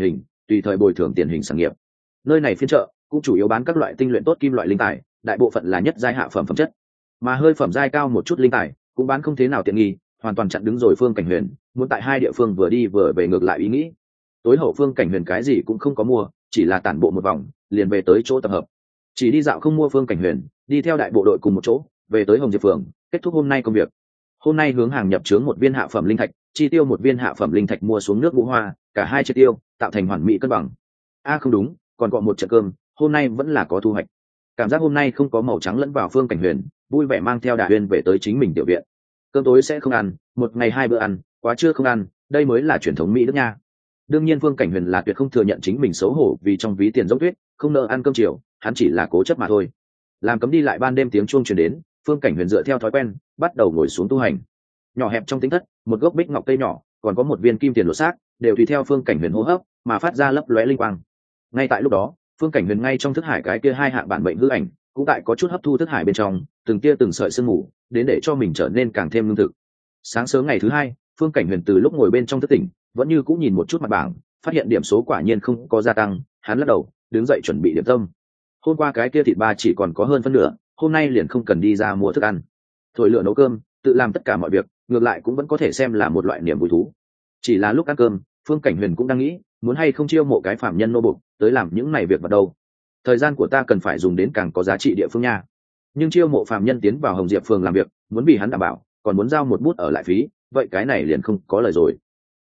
tùy thời bồi thường tiền hình sản nghiệp. Nơi này phiên chợ cũng chủ yếu bán các loại tinh luyện tốt kim loại linh tài, đại bộ phận là nhất giai hạ phẩm phẩm chất, mà hơi phẩm giai cao một chút linh tài cũng bán không thế nào tiện nghi, hoàn toàn chặn đứng rồi Phương Cảnh Huyền muốn tại hai địa phương vừa đi vừa về ngược lại ý nghĩ. Tối hậu Phương Cảnh Huyền cái gì cũng không có mua, chỉ là tản bộ một vòng liền về tới chỗ tập hợp. Chỉ đi dạo không mua, Phương Cảnh Huyền đi theo đại bộ đội cùng một chỗ về tới Hồng Diệp phường, kết thúc hôm nay công việc. Hôm nay hướng hàng nhập chướng một viên hạ phẩm linh thạch, chi tiêu một viên hạ phẩm linh thạch mua xuống nước ngũ hoa, cả hai chi tiêu tạo thành hoàn mỹ cân bằng. Không đúng, còn gọi một trận cơm, hôm nay vẫn là có thu hoạch. Cảm giác hôm nay không có màu trắng lẫn vào, Phương Cảnh Huyền vui vẻ mang theo Đà Huyên về tới chính mình tiểu viện. Cơm tối sẽ không ăn, một ngày hai bữa ăn, quá trưa không ăn, đây mới là truyền thống Mỹ Đức nha. Đương nhiên Phương Cảnh Huyền là tuyệt không thừa nhận chính mình xấu hổ vì trong ví tiền giống tuyết, không nợ ăn cơm chiều, hắn chỉ là cố chấp mà thôi. Làm cấm đi lại ban đêm tiếng chuông truyền đến, Phương Cảnh Huyền dựa theo thói quen bắt đầu ngồi xuống tu hành. Nhỏ hẹp trong tính thất, một gốc bích ngọc cây nhỏ, còn có một viên kim tiền lột xác, đều tùy theo Phương Cảnh Huyền hô hấp mà phát ra lấp lóe linh quang. Ngay tại lúc đó, Phương Cảnh Huyền ngay trong thức hải cái kia hai hạng bản mệnh hư ảnh cũng tại có chút hấp thu thức hải bên trong từng tia từng sợi sương mù, đến để cho mình trở nên càng thêm lương thực. Sáng sớm ngày thứ hai, Phương Cảnh Huyền từ lúc ngồi bên trong thức tỉnh vẫn như cũng nhìn một chút mặt bảng, phát hiện điểm số quả nhiên không có gia tăng, hắn lắc đầu đứng dậy chuẩn bị điểm tâm. Hôm qua cái kia thịt ba chỉ còn có hơn phân nửa, hôm nay liền không cần đi ra mua thức ăn, thổi lửa nấu cơm, tự làm tất cả mọi việc, ngược lại cũng vẫn có thể xem là một loại niềm vui thú. Chỉ là lúc ăn cơm, Phương Cảnh Huyền cũng đang nghĩ muốn hay không chiêu mộ cái phạm nhân nô bộc tới làm những này việc vào đâu. Thời gian của ta cần phải dùng đến càng có giá trị địa phương nha. Nhưng chiêu mộ phạm nhân tiến vào Hồng Diệp phường làm việc, muốn vì hắn đảm bảo, còn muốn giao một bút ở lại phí, vậy cái này liền không có lời rồi.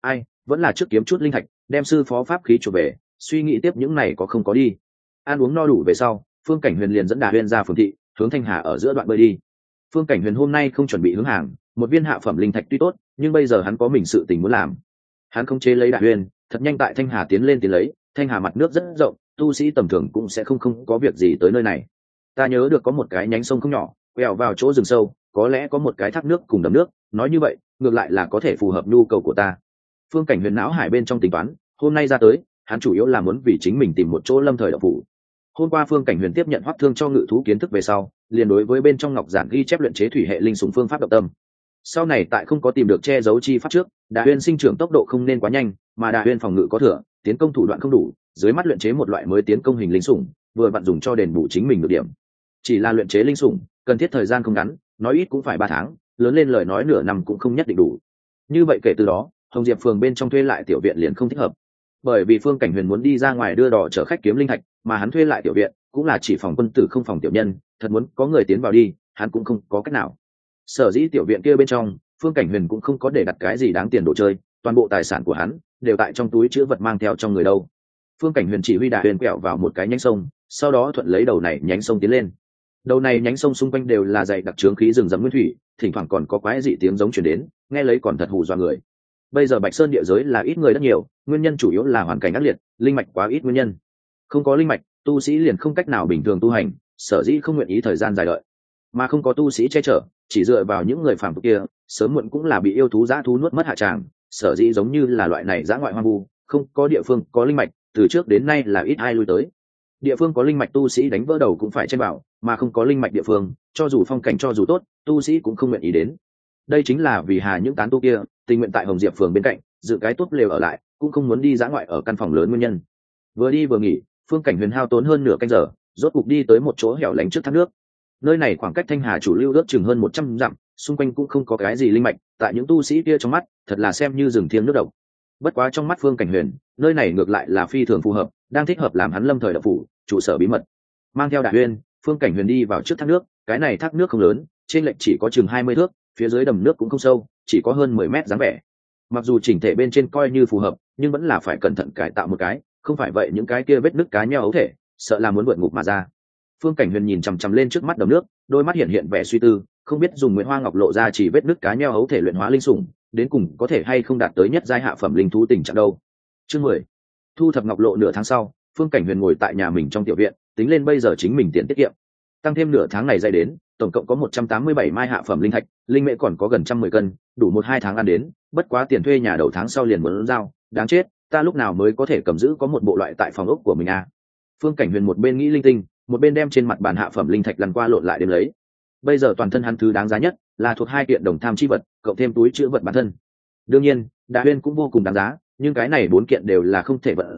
Vẫn là trước kiếm chút linh thạch, đem sư phó pháp khí chuộc về, suy nghĩ tiếp những này có không có đi. Ăn uống no đủ về sau, Phương Cảnh Huyền liền dẫn Đà Huyên ra phường thị, hướng Thanh Hà ở giữa đoạn bơi đi. Phương Cảnh Huyền hôm nay không chuẩn bị hướng hàng, một viên hạ phẩm linh thạch tuy tốt, nhưng bây giờ hắn có mình sự tình muốn làm. Hắn không chế lấy Đà Huyên, thật nhanh tại Thanh Hà tiến lấy. Thanh Hà mặt nước rất rộng, tu sĩ tầm thường cũng sẽ không có việc gì tới nơi này. Ta nhớ được có một cái nhánh sông không nhỏ, quẹo vào chỗ rừng sâu, có lẽ có một cái thác nước cùng đầm nước, nói như vậy, ngược lại là có thể phù hợp nhu cầu của ta. Phương Cảnh Huyền não hải bên trong tính toán, hôm nay ra tới, hắn chủ yếu là muốn vì chính mình tìm một chỗ lâm thời động phủ. Hôm qua Phương Cảnh Huyền tiếp nhận Hoắc Thương cho ngự thú kiến thức về sau, liền đối với bên trong ngọc giản ghi chép luyện chế thủy hệ linh sủng phương pháp động tâm. Sau này tại không có tìm được che giấu chi pháp trước, Đà Huyên sinh trưởng tốc độ không nên quá nhanh, mà Đà Huyên phòng ngự có thừa, tiến công thủ đoạn không đủ, dưới mắt luyện chế một loại mới tiến công hình linh sủng, vừa vặn dùng cho đền bù chính mình được điểm. Chỉ là luyện chế linh sủng, cần thiết thời gian không ngắn, nói ít cũng phải 3 tháng, lớn lên lời nói nửa năm cũng không nhất định đủ. Như vậy kể từ đó, Hồng Diệp phường bên trong thuê lại tiểu viện liền không thích hợp. Bởi vì Phương Cảnh Huyền muốn đi ra ngoài đưa đò chở khách kiếm linh thạch, mà hắn thuê lại tiểu viện cũng là chỉ phòng quân tử không phòng tiểu nhân, thật muốn có người tiến vào đi, hắn cũng không có cách nào. Sở dĩ tiểu viện kia bên trong, Phương Cảnh Huyền cũng không có để đặt cái gì đáng tiền đồ chơi, toàn bộ tài sản của hắn đều tại trong túi chứa vật mang theo trong người đâu. Phương Cảnh Huyền chỉ huy Đà Huyền quẹo vào một cái nhánh sông, sau đó thuận lấy đầu này nhánh sông tiến lên. Đầu này nhánh sông xung quanh đều là dày đặc chướng khí rừng rậm nguyên thủy, thỉnh thoảng còn có quái dị tiếng giống truyền đến, nghe lấy còn thật hù dọa người. Bây giờ Bạch Sơn địa giới là ít người rất nhiều, nguyên nhân chủ yếu là hoàn cảnh ác liệt, linh mạch quá ít nguyên nhân. Không có linh mạch, tu sĩ liền không cách nào bình thường tu hành, sở dĩ không nguyện ý thời gian dài đợi. Mà không có tu sĩ che chở, chỉ dựa vào những người phàm tục kia, sớm muộn cũng là bị yêu thú dã thú nuốt mất hạ tràng, sở dĩ giống như là loại này dã ngoại hoang vu, không có địa phương có linh mạch, từ trước đến nay là ít ai lui tới. Địa phương có linh mạch tu sĩ đánh vỡ đầu cũng phải chen vào, mà không có linh mạch địa phương, cho dù phong cảnh cho dù tốt, tu sĩ cũng không nguyện ý đến. Đây chính là vì hà những tán tu kia tình nguyện tại Hồng Diệp phường bên cạnh dựng cái tốt lều ở lại, cũng không muốn đi dã ngoại ở căn phòng lớn nguyên nhân. Vừa đi vừa nghỉ, Phương Cảnh Huyền hao tốn hơn nửa canh giờ, rốt cục đi tới một chỗ hẻo lánh trước thác nước. Nơi này khoảng cách Thanh Hà chủ lưu ước chừng hơn 100 dặm, xung quanh cũng không có cái gì linh mạch, tại những tu sĩ kia trong mắt, thật là xem như rừng thiêng nước độc. Bất quá trong mắt Phương Cảnh Huyền, nơi này ngược lại là phi thường phù hợp, đang thích hợp làm hắn lâm thời động phủ, trụ sở bí mật. Mang theo Đà Huyên, Phương Cảnh Huyền đi vào trước thác nước, cái này thác nước không lớn, trên lệch chỉ có chừng 20 thước, phía dưới đầm nước cũng không sâu, chỉ có hơn 10 mét dáng vẻ. Mặc dù chỉnh thể bên trên coi như phù hợp, nhưng vẫn là phải cẩn thận cải tạo một cái, không phải vậy những cái kia vết nứt cá nheo ấu thể, sợ là muốn vượt ngục mà ra. Phương Cảnh Huyền nhìn chằm chằm lên trước mắt đầm nước, đôi mắt hiện vẻ suy tư, không biết dùng Nguyệt Hoa Ngọc lộ ra chỉ vết nứt cá nheo ấu thể luyện hóa linh sủng, đến cùng có thể hay không đạt tới nhất giai hạ phẩm linh thú tình trạng đâu. Chương 10. Thu thập ngọc lộ nửa tháng sau, Phương Cảnh Huyền ngồi tại nhà mình trong tiểu viện, tính lên bây giờ chính mình tiền tiết kiệm, tăng thêm nửa tháng này dày đến, tổng cộng có 187 mai hạ phẩm linh thạch, linh mễ còn có gần 110 cân, đủ 1-2 tháng ăn đến, bất quá tiền thuê nhà đầu tháng sau liền muốn giao, đáng chết, ta lúc nào mới có thể cầm giữ có một bộ loại tại phòng ốc của mình à. Phương Cảnh Huyền một bên nghĩ linh tinh, một bên đem trên mặt bàn hạ phẩm linh thạch lăn qua lộn lại đếm lấy. Bây giờ toàn thân hắn thứ đáng giá nhất là thuộc 2 kiện đồng tham chi vật, cộng thêm túi chứa vật bản thân. Đương nhiên, Đà Huyên cũng vô cùng đáng giá, nhưng cái này 4 kiện đều là không thể vận dụng,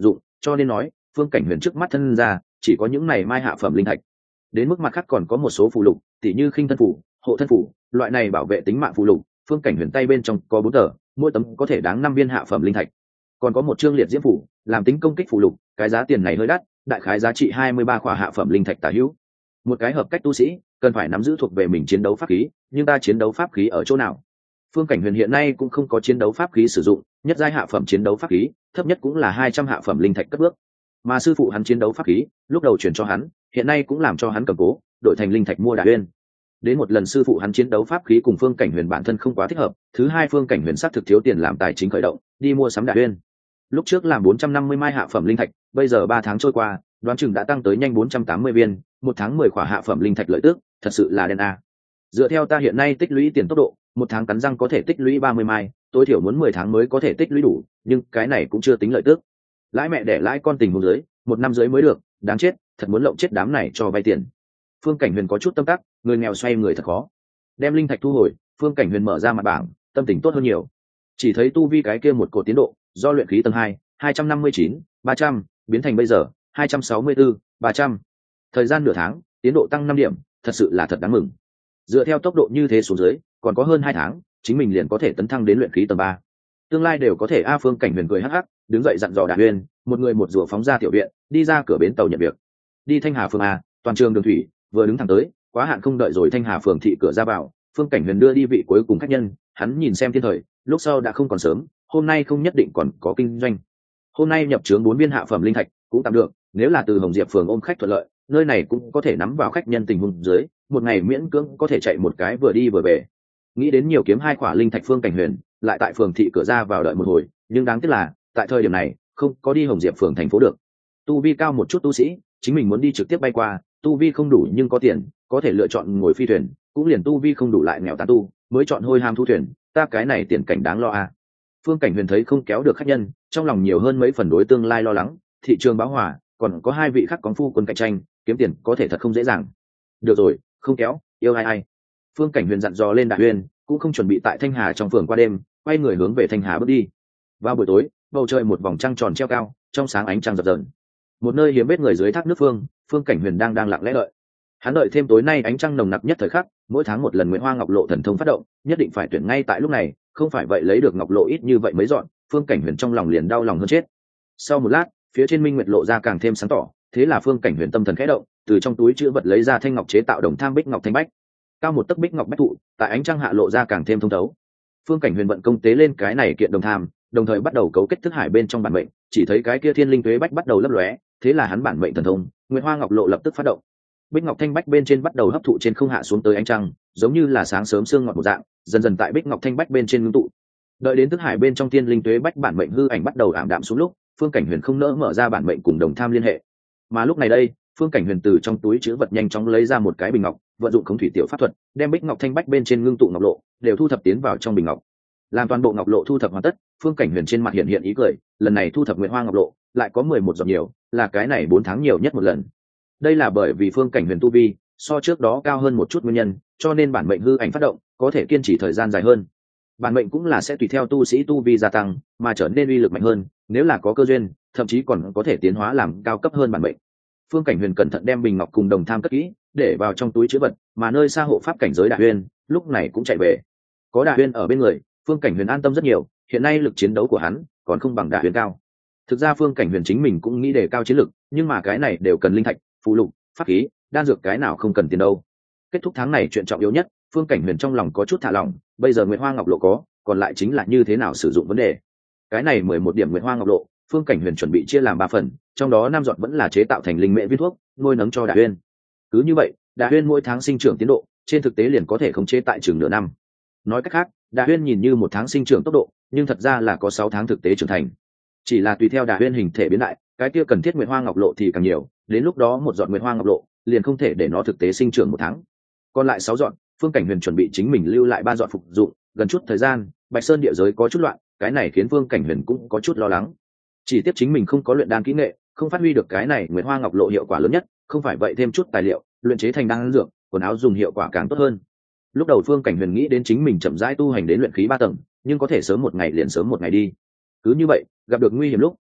cho nên nói phương cảnh huyền trước mắt thân ra chỉ có những này mai hạ phẩm linh thạch. Đến mức mặt khác còn có một số phù lục, tỉ như khinh thân phù, hộ thân phù, loại này bảo vệ tính mạng phù lục, phương cảnh huyền tay bên trong có 4 tờ, mỗi tấm có thể đáng 5 viên hạ phẩm linh thạch. Còn có một chương liệt diễm phù, làm tính công kích phù lục, cái giá tiền này hơi đắt, đại khái giá trị 23 khỏa hạ phẩm linh thạch tả hữu. Một cái hợp cách tu sĩ cần phải nắm giữ thuộc về mình chiến đấu pháp khí, nhưng ta chiến đấu pháp khí ở chỗ nào? Phương cảnh huyền hiện nay cũng không có chiến đấu pháp khí sử dụng, nhất giai hạ phẩm chiến đấu pháp khí, thấp nhất cũng là 200 hạ phẩm linh thạch cất bước. Mà sư phụ hắn chiến đấu pháp khí, lúc đầu chuyển cho hắn, hiện nay cũng làm cho hắn cầm cố, đổi thành linh thạch mua Đà Uyên. Đến một lần sư phụ hắn chiến đấu pháp khí cùng phương cảnh huyền bản thân không quá thích hợp, thứ hai phương cảnh huyền xác thực thiếu tiền làm tài chính khởi động, đi mua sắm Đà Uyên. Lúc trước làm 450 mai hạ phẩm linh thạch, bây giờ 3 tháng trôi qua, đoán chừng đã tăng tới nhanh 480 viên, một tháng 10 khỏa hạ phẩm linh thạch lợi tức, thật sự là đen a. Dựa theo ta hiện nay tích lũy tiền tốc độ, một tháng cắn răng có thể tích lũy 30 mai, tối thiểu muốn 10 tháng mới có thể tích lũy đủ, nhưng cái này cũng chưa tính lợi tức. Lãi mẹ để lãi con tình huống dưới, 1 năm dưới mới được, đáng chết, thật muốn lộng chết đám này cho vay tiền. Phương cảnh huyền có chút tâm tắc, người nghèo xoay người thật khó. Đem linh thạch thu hồi, phương cảnh huyền mở ra mặt bảng, tâm tình tốt hơn nhiều. Chỉ thấy tu vi cái kia một cột tiến độ, do luyện khí tầng 2, 259, 300, biến thành bây giờ 264, 300. Thời gian nửa tháng, tiến độ tăng 5 điểm, thật sự là thật đáng mừng. Dựa theo tốc độ như thế xuống dưới, còn có hơn 2 tháng, chính mình liền có thể tấn thăng đến luyện khí tầng 3. Tương lai đều có thể a. Phương cảnh huyền cười hắc hắc, đứng dậy dặn dò Đà Uyên, một người một rùa phóng ra tiểu viện, đi ra cửa bến tàu nhận việc. Đi Thanh Hà phường a, toàn trường đường thủy, vừa đứng thẳng tới, quá hạn không đợi rồi Thanh Hà phường thị cửa ra vào, phương cảnh huyền đưa đi vị cuối cùng khách nhân, hắn nhìn xem thiên thời, lúc sau đã không còn sớm, hôm nay không nhất định còn có kinh doanh. Hôm nay nhập trướng 4 viên hạ phẩm linh thạch cũng tạm được, nếu là từ Hồng Diệp phường ôm khách thuận lợi, nơi này cũng có thể nắm vào khách nhân tình huống dưới, một ngày miễn cưỡng có thể chạy một cái vừa đi vừa về. Nghĩ đến nhiều kiếm 2 khỏa linh thạch, phương cảnh huyền lại tại phường thị cửa ra vào đợi một hồi, nhưng đáng tiếc là tại thời điểm này không có đi Hồng Diệp phường thành phố được. Tu vi cao một chút tu sĩ, chính mình muốn đi trực tiếp bay qua, tu vi không đủ nhưng có tiền, có thể lựa chọn ngồi phi thuyền, cũng liền tu vi không đủ lại nghèo tán tu, mới chọn hôi ham thu thuyền, ta cái này tiền cảnh đáng lo a. Phương cảnh huyền thấy không kéo được khách nhân, trong lòng nhiều hơn mấy phần đối tương lai lo lắng, thị trường bão hòa, còn có 2 vị khác có phu quân cạnh tranh, kiếm tiền có thể thật không dễ dàng. Được rồi, không kéo, yêu ai. Phương cảnh huyền dặn dò lên Đại Uyên, cũng không chuẩn bị tại Thanh Hà trong phường qua đêm, quay người hướng về Thanh Hà bước đi. Vào buổi tối, bầu trời một vòng trăng tròn treo cao, trong sáng ánh trăng dập dờn. Một nơi hiếm biết người dưới thác nước phương cảnh huyền đang lặng lẽ đợi. Hắn đợi thêm tối nay ánh trăng nồng nặc nhất thời khắc, mỗi tháng một lần Nguyễn Hoa Ngọc Lộ thần thông phát động, nhất định phải tuyển ngay tại lúc này, không phải vậy lấy được Ngọc Lộ ít như vậy mới dọn, phương cảnh huyền trong lòng liền đau lòng hơn chết. Sau một lát, phía trên minh nguyệt lộ ra càng thêm sáng tỏ, thế là phương cảnh huyền tâm thần khẽ động, từ trong túi chữ vật lấy ra thanh ngọc chế tạo đồng tham bích ngọc thanh bách. Cao một tấc bích ngọc bách thụ, tại ánh trăng hạ lộ ra càng thêm thông thấu. Phương cảnh huyền vận công tế lên cái này kiện đồng tham, đồng thời bắt đầu cấu kết thức hải bên trong bản mệnh, chỉ thấy cái kia thiên linh tuế bách bắt đầu lấp lóe, thế là hắn bản mệnh thần thông Nguyễn Hoa Ngọc Lộ lập tức phát động. Bích ngọc thanh bách bên trên bắt đầu hấp thụ trên không hạ xuống tới ánh trăng, giống như là sáng sớm sương ngọt một dạng, dần dần tại bích ngọc thanh bách bên trên ngưng tụ. Đợi đến thức hải bên trong thiên linh tuế bách bản mệnh hư ảnh bắt đầu ảm đạm xuống lúc, phương cảnh huyền không nỡ mở ra bản mệnh cùng đồng tham liên hệ. Mà lúc này đây, phương cảnh huyền từ trong túi chứa vật nhanh chóng lấy ra một cái bình ngọc, vận dụng khống thủy tiểu pháp thuật, đem bích ngọc thanh bách bên trên ngưng tụ ngọc lộ đều thu thập tiến vào trong bình ngọc. Làm toàn bộ ngọc lộ thu thập hoàn tất, phương cảnh huyền trên mặt hiện hiện ý cười, lần này thu thập Nguyễn Hoa Ngọc Lộ lại có 11 giọt nhiều, là cái này 4 tháng nhiều nhất một lần. Đây là bởi vì phương cảnh huyền tu vi so trước đó cao hơn một chút nguyên nhân, cho nên bản mệnh hư ảnh phát động có thể kiên trì thời gian dài hơn. Bản mệnh cũng là sẽ tùy theo tu sĩ tu vi gia tăng mà trở nên uy lực mạnh hơn, nếu là có cơ duyên, thậm chí còn có thể tiến hóa làm cao cấp hơn bản mệnh. Phương cảnh huyền cẩn thận đem bình ngọc cùng đồng tham cất kỹ, để vào trong túi chứa vật, mà nơi xa hộ pháp cảnh giới Đại Uyên lúc này cũng chạy về. Có Đại Uyên ở bên người, phương cảnh huyền an tâm rất nhiều, hiện nay lực chiến đấu của hắn còn không bằng Đại Uyên cao. Thực ra phương cảnh huyền chính mình cũng nghĩ đề cao chiến lực, nhưng mà cái này đều cần linh thạch, phụ lục, pháp khí, đan dược, cái nào không cần tiền đâu. Kết thúc tháng này chuyện trọng yếu nhất, phương cảnh huyền trong lòng có chút thả lỏng, bây giờ Nguyễn Hoa Ngọc Lộ có, còn lại chính là như thế nào sử dụng vấn đề. Cái này 11 điểm Nguyễn Hoa Ngọc Lộ, phương cảnh huyền chuẩn bị chia làm 3 phần, trong đó 5 giọt vẫn là chế tạo thành linh mễ viên thuốc, nuôi nấng cho Đại Uyên. Cứ như vậy, Đại Uyên mỗi tháng sinh trưởng tiến độ, trên thực tế liền có thể khống chế tại chừng nửa năm. Nói cách khác, Đại Uyên nhìn như 1 tháng sinh trưởng tốc độ, nhưng thật ra là có 6 tháng thực tế trưởng thành. Chỉ là tùy theo Đại Uyên hình thể biến đại, cái kia cần thiết Nguyệt Hoa Ngọc Lộ thì càng nhiều, đến lúc đó một giọt Nguyệt Hoa Ngọc Lộ liền không thể để nó thực tế sinh trưởng 1 tháng. Còn lại 6 giọt, phương cảnh huyền chuẩn bị chính mình lưu lại 3 giọt phục dụng, gần chút thời gian, Bạch Sơn địa giới có chút loạn, cái này khiến phương cảnh huyền cũng có chút lo lắng. Chỉ tiếp chính mình không có luyện đan kỹ nghệ, không phát huy được cái này Nguyệt Hoa Ngọc Lộ hiệu quả lớn nhất, không phải vậy thêm chút tài liệu, luyện chế thành đan dược, quần áo dùng hiệu quả càng tốt hơn. Lúc đầu phương cảnh huyền nghĩ đến chính mình chậm rãi tu hành đến luyện khí 3 tầng, nhưng có thể sớm một ngày liền sớm một ngày đi. Cứ như vậy, gặp được nguy hiểm lúc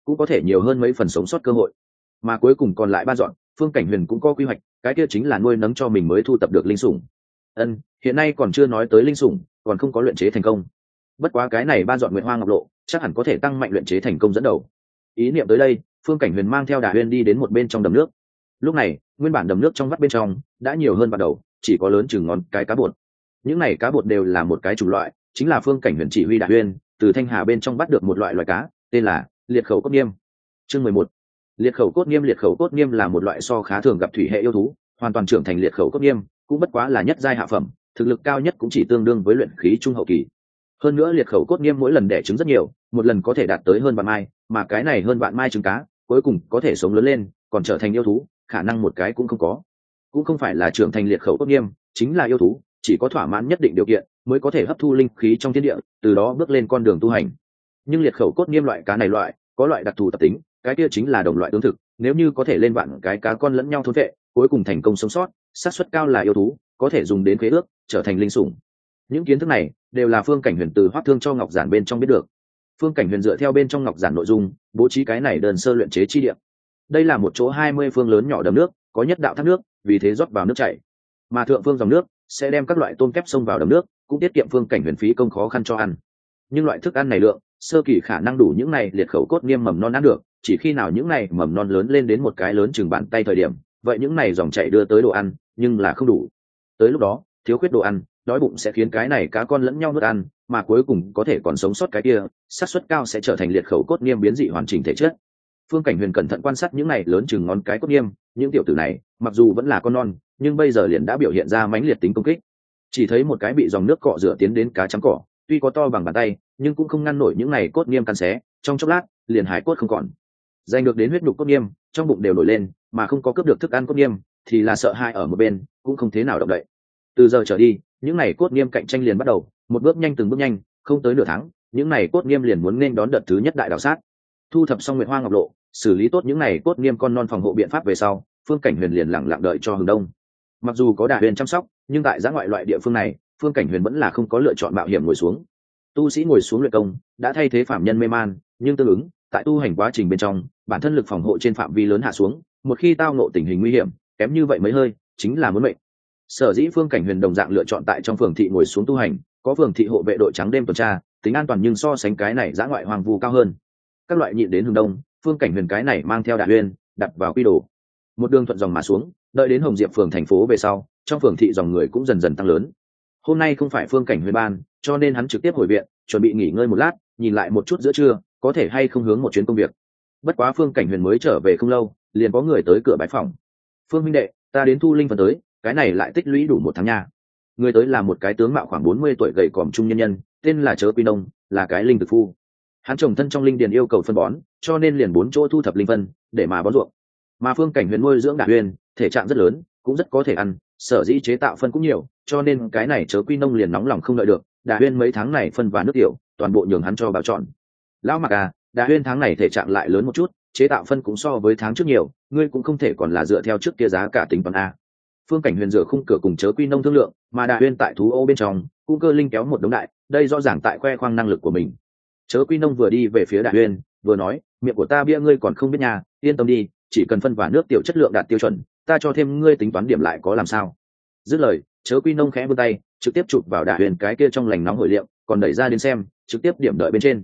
cũng có thể nhiều hơn mấy phần sống sót cơ hội. Mà cuối cùng còn lại ba dọn, Phương Cảnh Huyền cũng có quy hoạch, cái kia chính là nuôi nấng cho mình mới thu tập được linh sủng. Hiện nay còn chưa nói tới linh sủng, còn không có luyện chế thành công. Bất quá cái này ba dọn Nguyệt Hoa Ngọc Lộ chắc hẳn có thể tăng mạnh luyện chế thành công dẫn đầu. Ý niệm tới đây, Phương Cảnh Huyền mang theo Đà Huyên đi đến một bên trong đầm nước. Lúc này, nguyên bản đầm nước trong vắt bên trong đã nhiều hơn ban đầu, chỉ có lớn chừng ngón cái cá bột. Những này cá bột đều là một cái chủng loại, chính là Phương Cảnh Huyền chỉ huy Đà Huyên từ thanh hà bên trong bắt được một loài cá, tên là liệt khẩu cốt nghiêm. Chương 11. Liệt khẩu cốt nghiêm. Liệt khẩu cốt nghiêm là một loại so khá thường gặp thủy hệ yêu thú, hoàn toàn trưởng thành liệt khẩu cốt nghiêm cũng bất quá là nhất giai hạ phẩm, thực lực cao nhất cũng chỉ tương đương với luyện khí trung hậu kỳ. Hơn nữa liệt khẩu cốt nghiêm mỗi lần đẻ trứng rất nhiều, một lần có thể đạt tới hơn vạn mai, mà cái này hơn vạn mai trứng cá cuối cùng có thể sống lớn lên còn trở thành yêu thú, khả năng một cái cũng không có. Cũng không phải là trưởng thành liệt khẩu cốt nghiêm chính là yêu thú, chỉ có thỏa mãn nhất định điều kiện mới có thể hấp thu linh khí trong thiên địa, từ đó bước lên con đường tu hành. Nhưng liệt khẩu cốt nghiêm loại cá này có loại đặc thù tập tính, cái kia chính là đồng loại tương thực, nếu như có thể lên vạn cái cá con lẫn nhau thôn vệ, cuối cùng thành công sống sót, xác suất cao là yêu thú, có thể dùng đến khế ước trở thành linh sủng. Những kiến thức này đều là Phương Cảnh Huyền từ Hoắc Thương cho ngọc giản bên trong biết được. Phương Cảnh Huyền dựa theo bên trong ngọc giản nội dung, bố trí cái này đơn sơ luyện chế chi địa. Đây là một chỗ 20 phương lớn nhỏ đầm nước, có nhất đạo thác nước, vì thế rót vào nước chảy. Mà thượng phương dòng nước sẽ đem các loại tôm kép xông vào đầm nước, cũng tiết kiệm Phương Cảnh Huyền phí công khó khăn cho ăn. Nhưng loại thức ăn này lượng, sơ kỳ khả năng đủ những này liệt khẩu cốt nghiêm mầm non ăn được, chỉ khi nào những này mầm non lớn lên đến một cái lớn chừng bàn tay thời điểm, vậy những này dòng chảy đưa tới đồ ăn, nhưng là không đủ. Tới lúc đó, thiếu khuyết đồ ăn, đói bụng sẽ khiến cái này cá con lẫn nhau nuốt ăn, mà cuối cùng có thể còn sống sót cái kia, xác suất cao sẽ trở thành liệt khẩu cốt nghiêm biến dị hoàn chỉnh thể chất. Phương Cảnh Huyền cẩn thận quan sát những này lớn chừng ngón cái cốt nghiêm, những tiểu tử này, mặc dù vẫn là con non, nhưng bây giờ liền đã biểu hiện ra mãnh liệt tính công kích. Chỉ thấy một cái bị dòng nước cọ rửa tiến đến cá trắng cỏ, tuy có to bằng bàn tay, nhưng cũng không ngăn nổi những này cốt nghiêm căn xé, trong chốc lát, liền hải cốt không còn. Giành được đến huyết nhục cốt nghiêm, trong bụng đều nổi lên, mà không có cướp được thức ăn cốt nghiêm, thì là sợ hãi ở một bên, cũng không thế nào động đậy. Từ giờ trở đi, những này cốt nghiêm cạnh tranh liền bắt đầu, một bước nhanh từng bước nhanh, không tới nửa tháng, những này cốt nghiêm liền muốn nên đón đợt thứ nhất đại đào sát. Thu thập xong Nguyệt Hoa Ngọc Lộ, xử lý tốt những này cốt nghiêm con non phòng hộ biện pháp về sau, Phương Cảnh Huyền liền lặng lặng đợi cho hừng đông. Mặc dù có Đà Huyền chăm sóc, nhưng tại giã ngoại loại địa phương này, Phương Cảnh Huyền vẫn là không có lựa chọn mạo hiểm ngồi xuống. Tu sĩ ngồi xuống luyện công đã thay thế phạm nhân mê man, nhưng tương ứng tại tu hành quá trình bên trong, bản thân lực phòng hộ trên phạm vi lớn hạ xuống, một khi tao ngộ tình hình nguy hiểm, kém như vậy mấy hơi, chính là muốn mệnh. Sở dĩ Phương Cảnh Huyền đồng dạng lựa chọn tại trong phường thị ngồi xuống tu hành, có phường thị hộ vệ đội trắng đêm tuần tra, tính an toàn nhưng so sánh cái này dã ngoại hoang vu cao hơn. Các loại nhịn đến hướng đông, Phương Cảnh Huyền cái này mang theo Đà Huyên đặt vào quy đồ, một đường thuận dòng mà xuống, đợi đến Hồng Diệp phường thành phố về sau, trong phường thị dòng người cũng dần dần tăng lớn. Hôm nay không phải Phương Cảnh Huyền ban, cho nên hắn trực tiếp hồi viện, chuẩn bị nghỉ ngơi một lát, nhìn lại một chút giữa trưa có thể hay không hướng một chuyến công việc. Bất quá Phương Cảnh Huyền mới trở về không lâu, liền có người tới cửa bái phòng. Phương huynh đệ, ta đến thu linh phần tới, cái này lại tích lũy đủ một tháng nha. Người tới là một cái tướng mạo khoảng 40 tuổi gầy còm trung nhân nhân, tên là Chớ Quy Nông, là cái linh thực phu. Hắn trồng thân trong linh điền yêu cầu phân bón, cho nên liền 4 chỗ thu thập linh phân để mà bón ruộng. Mà Phương Cảnh Huyền nuôi dưỡng Đà Huyên, thể trạng rất lớn, cũng rất có thể ăn, sở dĩ chế tạo phân cũng nhiều, cho nên cái này Chớ Quy Nông liền nóng lòng không đợi được, Đà Huyên mấy tháng này phân và nước tiểu, toàn bộ nhường hắn cho bảo chọn. Lão Mặc à, Đà Huyên tháng này thể trạng lại lớn một chút, chế tạo phân cũng so với tháng trước nhiều, ngươi cũng không thể còn là dựa theo trước kia giá cả tính toán a. Phương Cảnh Huyền dựa khung cửa cùng Chớ Quy Nông thương lượng, mà Đà Huyên tại thú ô bên trong, cung cơ linh kéo một đống đại, đây rõ ràng tại khoe khoang năng lực của mình. Chớ Quy Nông vừa đi về phía Đà Huyên, vừa nói, miệng của ta bia ngươi còn không biết nhà, yên tâm đi, chỉ cần phân và nước tiểu chất lượng đạt tiêu chuẩn, ta cho thêm ngươi tính toán điểm lại có làm sao. Dứt lời, Chớ Quy Nông khẽ vươn tay, trực tiếp chụp vào Đà Huyên cái kia trong lành nóng hổi liệu, còn đẩy ra đến xem, trực tiếp điểm đợi bên trên.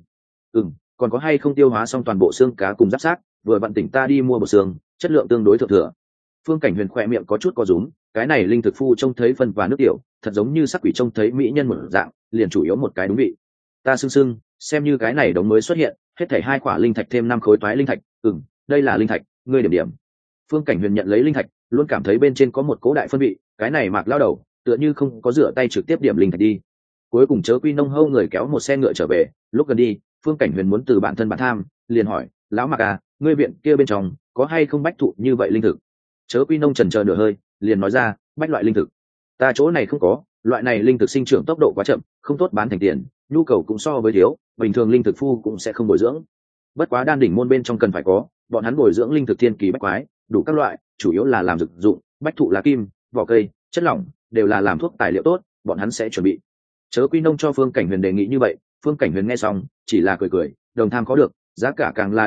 Còn có hay không tiêu hóa xong toàn bộ xương cá cùng giáp xác, vừa vặn tỉnh ta đi mua bộ xương, chất lượng tương đối thượng thừa. Phương Cảnh Huyền khỏe miệng có chút co rúm, cái này linh thực phu trông thấy phân và nước tiểu, thật giống như sắc quỷ trông thấy mỹ nhân một dạng, liền chủ yếu một cái đúng vị. Ta sưng, xem như cái này đống mới xuất hiện, hết thảy 2 quả linh thạch thêm 5 khối toái linh thạch, đây là linh thạch, ngươi điểm điểm. Phương Cảnh Huyền nhận lấy linh thạch, luôn cảm thấy bên trên có một cố đại phân vị, cái này Mạc lao đầu, tựa như không có rửa tay trực tiếp điểm linh thạch đi. Cuối cùng Chớ Quy Nông hâu người kéo một xe ngựa trở về, lúc gần đi, Phương Cảnh Huyền muốn từ bản thân bản tham, liền hỏi, lão Mạc à, ngươi viện kia bên trong có hay không bách thụ như vậy linh thực? Chớ Quy Nông chần chờ nửa hơi, liền nói ra, bách loại linh thực, ta chỗ này không có, loại này linh thực sinh trưởng tốc độ quá chậm, không tốt bán thành tiền, nhu cầu cũng so với thiếu, bình thường linh thực phu cũng sẽ không bồi dưỡng. Bất quá đan đỉnh môn bên trong cần phải có, bọn hắn bồi dưỡng linh thực thiên kỳ bách quái, đủ các loại, chủ yếu là làm dược dụng, bách thụ lá kim, vỏ cây, chất lỏng, đều là làm thuốc tài liệu tốt, bọn hắn sẽ chuẩn bị. Chớ Quy Nông cho Phương Cảnh Huyền đề nghị như vậy, Phương Cảnh Huyền nghe xong, chỉ là cười cười, đồng tham có được, giá cả càng là đắt đỏ,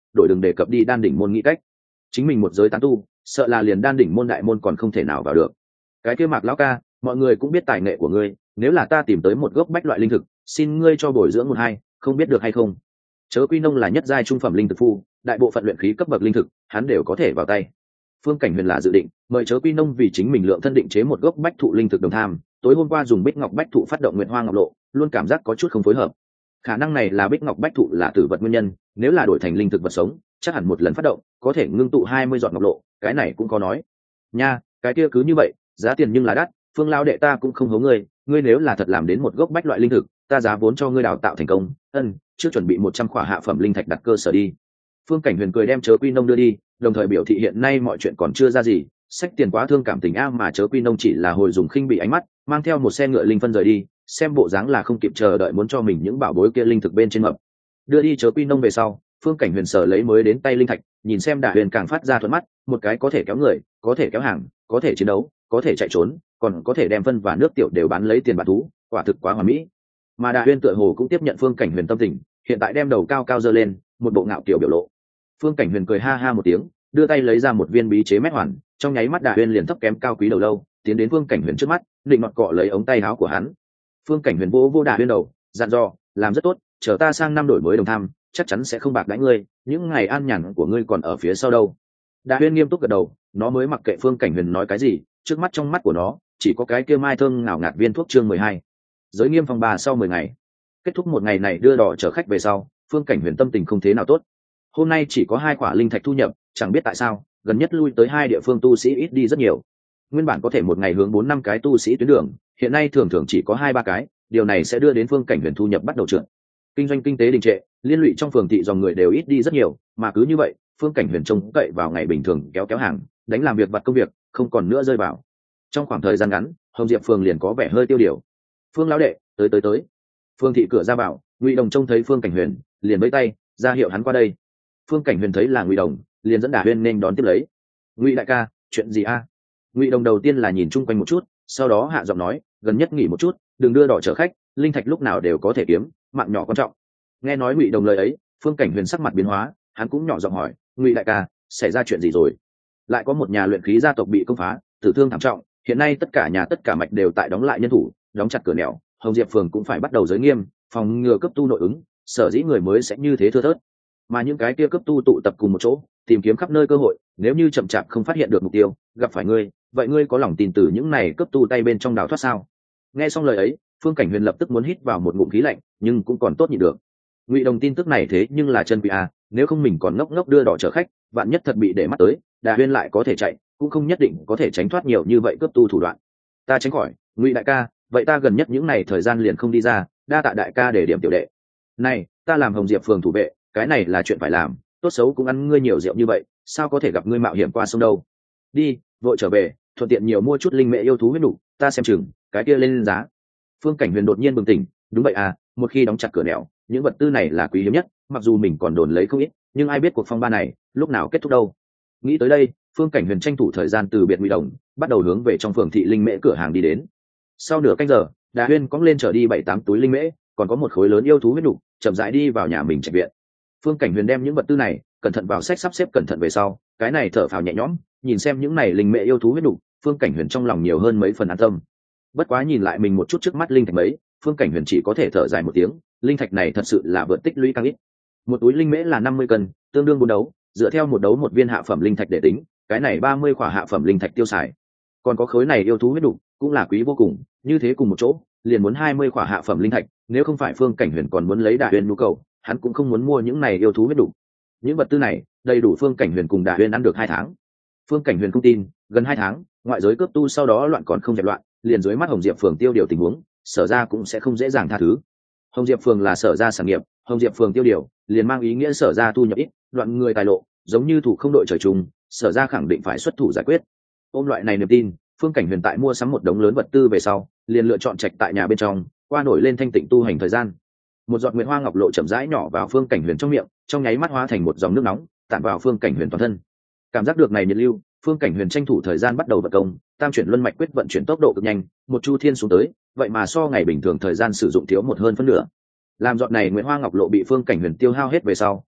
đổi đừng đề cập đi đan đỉnh môn nghĩ cách. Chính mình một giới tán tu, sợ là liền đan đỉnh môn đại môn còn không thể nào vào được. Cái kia Mạc lão ca, mọi người cũng biết tài nghệ của ngươi, nếu là ta tìm tới một gốc bách loại linh thực, xin ngươi cho bồi dưỡng một hai, không biết được hay không? Chớ Quy Nông là nhất giai trung phẩm linh thực phu, đại bộ phận luyện khí cấp bậc linh thực, hắn đều có thể vào tay. Phương Cảnh Huyền là dự định mời Chớ Quy Nông vì chính mình lượng thân định chế một gốc bách thụ linh thực đồng tham. Tối hôm qua dùng bích ngọc bách thụ phát động nguyện hoa ngọc lộ, luôn cảm giác có chút không phối hợp. Khả năng này là bích ngọc bách thụ là tử vật nguyên nhân, nếu là đổi thành linh thực vật sống, chắc hẳn một lần phát động có thể ngưng tụ 20 giọt ngọc lộ, cái này cũng có nói. Nha, cái kia cứ như vậy, giá tiền nhưng là đắt, Phương lão đệ ta cũng không hố ngươi, ngươi nếu là thật làm đến một gốc bách loại linh thực, ta giá vốn cho ngươi đào tạo thành công. Trước chuẩn bị 100 khỏa hạ phẩm linh thạch đặt cơ sở đi. Phương Cảnh Huyền cười đem Chớ Quy Nông đưa đi, đồng thời biểu thị hiện nay mọi chuyện còn chưa ra gì, sách tiền quá thương cảm tình a, mà Chớ Quy Nông chỉ là hồi dùng khinh bị ánh mắt, mang theo một xe ngựa linh phân rời đi, xem bộ dáng là không kịp chờ đợi muốn cho mình những bảo bối kia linh thực bên trên mập. Đưa đi Chớ Quy Nông về sau, Phương Cảnh Huyền sở lấy mới đến tay linh thạch, nhìn xem Đả Huyền càng phát ra thuận mắt, một cái có thể kéo người, có thể kéo hàng, có thể chiến đấu, có thể chạy trốn, còn có thể đem phân và nước tiểu đều bán lấy tiền bản thú, quả thực quá hoàn mỹ. Mà Đả Huyền tựa hồ cũng tiếp nhận Phương Cảnh Huyền tâm tình, hiện tại đem đầu cao cao giơ lên, một bộ ngạo kiểu biểu lộ. Phương Cảnh Huyền cười ha ha một tiếng, đưa tay lấy ra một viên bí chế mét hoàn, trong nháy mắt Đả Huyền liền thấp kém cao quý đầu lâu, tiến đến Phương Cảnh Huyền trước mắt, định mặt cọ lấy ống tay áo của hắn. Phương Cảnh Huyền vô Đả Huyền đầu, dặn dò, làm rất tốt, chờ ta sang năm đổi mới đồng tham, chắc chắn sẽ không bạc đãi ngươi, những ngày an nhàn của ngươi còn ở phía sau đâu. Đả Huyền nghiêm túc gật đầu, nó mới mặc kệ Phương Cảnh Huyền nói cái gì, trước mắt trong mắt của nó chỉ có cái kia mai thơm ngào ngạt viên thuốc chương 12. Giới nghiêm phòng bà sau 10 ngày. Kết thúc một ngày này đưa đỏ chở khách về sau, Phương Cảnh Huyền tâm tình không thế nào tốt. Hôm nay chỉ có 2 quả linh thạch thu nhập, chẳng biết tại sao, gần nhất lui tới 2 địa phương tu sĩ ít đi rất nhiều. Nguyên bản có thể một ngày hướng 4-5 cái tu sĩ tuyến đường, hiện nay thường thường chỉ có 2-3 cái, điều này sẽ đưa đến Phương Cảnh Huyền thu nhập bắt đầu trượt. Kinh doanh kinh tế đình trệ, liên lụy trong phường thị dòng người đều ít đi rất nhiều, mà cứ như vậy, Phương Cảnh Huyền trông cậy vào ngày bình thường kéo hàng, đánh làm việc vặt công việc, không còn nữa rơi vào. Trong khoảng thời gian ngắn, Hồng Diệp phường liền có vẻ hơi tiêu điều. Phương lão đệ, tới. Phương thị cửa ra vào, Ngụy Đồng trông thấy Phương Cảnh Huyền, liền vẫy tay, ra hiệu hắn qua đây. Phương Cảnh Huyền thấy là Ngụy Đồng, liền dẫn Đả Huyền nên đón tiếp lấy. Ngụy đại ca, chuyện gì a? Ngụy Đồng đầu tiên là nhìn chung quanh một chút, sau đó hạ giọng nói, gần nhất nghỉ một chút, đừng đưa đỏ chở khách, linh thạch lúc nào đều có thể kiếm, mạng nhỏ quan trọng. Nghe nói Ngụy Đồng lời ấy, Phương Cảnh Huyền sắc mặt biến hóa, hắn cũng nhỏ giọng hỏi, Ngụy đại ca, xảy ra chuyện gì rồi? Lại có một nhà luyện khí gia tộc bị công phá, tử thương thảm trọng, hiện nay tất cả nhà tất cả mạch đều tại đóng lại nhân thủ, đóng chặt cửa nẻo, Hồng Diệp phường cũng phải bắt đầu giới nghiêm, phòng ngừa cấp tu nội ứng, sở dĩ người mới sẽ như thế thưa thớt. Mà những cái kia cấp tu tụ tập cùng một chỗ, tìm kiếm khắp nơi cơ hội, nếu như chậm chạp không phát hiện được mục tiêu, gặp phải ngươi, vậy ngươi có lòng tin từ những này cấp tu tay bên trong đào thoát sao? Nghe xong lời ấy, Phương Cảnh Huyền lập tức muốn hít vào một ngụm khí lạnh, nhưng cũng còn tốt nhịn được. Ngụy Đồng tin tức này thế nhưng là chân quý a, nếu không mình còn ngốc ngốc đưa đỏ chở khách, vạn nhất thật bị để mắt tới, Đả Huyền lại có thể chạy, cũng không nhất định có thể tránh thoát nhiều như vậy cấp tu thủ đoạn. Ta tránh khỏi, Ngụy đại ca, vậy ta gần nhất những này thời gian liền không đi ra, đa tạ đại ca để điểm tiểu đệ. Này, ta làm Hồng Diệp phường thủ vệ, cái này là chuyện phải làm, tốt xấu cũng ăn ngươi nhiều rượu như vậy, sao có thể gặp ngươi mạo hiểm qua sông đâu. Đi, vội trở về, thuận tiện nhiều mua chút linh mệ yêu thú huyết nục, ta xem chừng cái kia lên giá. Phương Cảnh Huyền đột nhiên bừng tỉnh, đúng vậy à, một khi đóng chặt cửa nẻo, những vật tư này là quý hiếm nhất, mặc dù mình còn đồn lấy không ít, nhưng ai biết cuộc phong ba này lúc nào kết thúc đâu. Nghĩ tới đây, Phương Cảnh Huyền tranh thủ thời gian từ biệt Ngụy Đồng, bắt đầu hướng về trong phường thị linh mễ cửa hàng đi đến. Sau nửa canh giờ, Đả Huyền cõng lên trở đi 7-8 túi linh mễ, còn có một khối lớn yêu thú huyết nục, chậm rãi đi vào nhà mình trạch viện. Phương Cảnh Huyền đem những vật tư này cẩn thận vào sách sắp xếp cẩn thận về sau, cái này thở phào nhẹ nhõm, nhìn xem những này linh mễ yêu thú huyết nục, Phương Cảnh Huyền trong lòng nhiều hơn mấy phần an tâm. Bất quá nhìn lại mình một chút trước mắt linh thạch mấy, Phương Cảnh Huyền chỉ có thể thở dài một tiếng, linh thạch này thật sự là vượt tích lũy càng ít. Một túi linh mễ là 50 cân, tương đương 4 đấu, dựa theo một đấu một viên hạ phẩm linh thạch để tính, cái này 30 khỏa hạ phẩm linh thạch tiêu xài. Còn có khối này yêu thú huyết nục, cũng là quý vô cùng, như thế cùng một chỗ, liền muốn 20 khỏa hạ phẩm linh thạch, nếu không phải Phương Cảnh Huyền còn muốn lấy Đả Huyền nhu cầu, hắn cũng không muốn mua những này yêu thú huyết nục. Những vật tư này đầy đủ Phương Cảnh Huyền cùng Đả Huyền ăn được 2 tháng. Phương Cảnh Huyền không tin, gần 2 tháng, ngoại giới cướp tu sau đó loạn còn không dẹp loạn, liền dưới mắt Hồng Diệp phường tiêu điều tình huống, Sở ra cũng sẽ không dễ dàng tha thứ. Hồng Diệp phường là Sở ra sản nghiệp, Hồng Diệp phường tiêu điều, liền mang ý nghĩa Sở ra thu nhập ít, loạn người tài lộ, giống như thủ không đội trời chung, Sở ra khẳng định phải xuất thủ giải quyết. Ôm loại này niềm tin, Phương Cảnh Huyền tại mua sắm một đống lớn vật tư về sau, liền lựa chọn trạch tại nhà bên trong, qua nổi lên thanh tịnh tu hành thời gian. Một giọt nguyệt hoa ngọc lộ chậm rãi nhỏ vào Phương Cảnh Huyền trong miệng, trong nháy mắt hóa thành một dòng nước nóng, tản vào Phương Cảnh Huyền toàn thân. Cảm giác được này nhiệt lưu, Phương Cảnh Huyền tranh thủ thời gian bắt đầu vận công, tam chuyển luân mạch quyết vận chuyển tốc độ cực nhanh, một chu thiên xuống tới, vậy mà so ngày bình thường thời gian sử dụng thiếu một hơn phân nửa. Làm giọt này nguyệt hoa ngọc lộ bị Phương Cảnh Huyền tiêu hao hết về sau,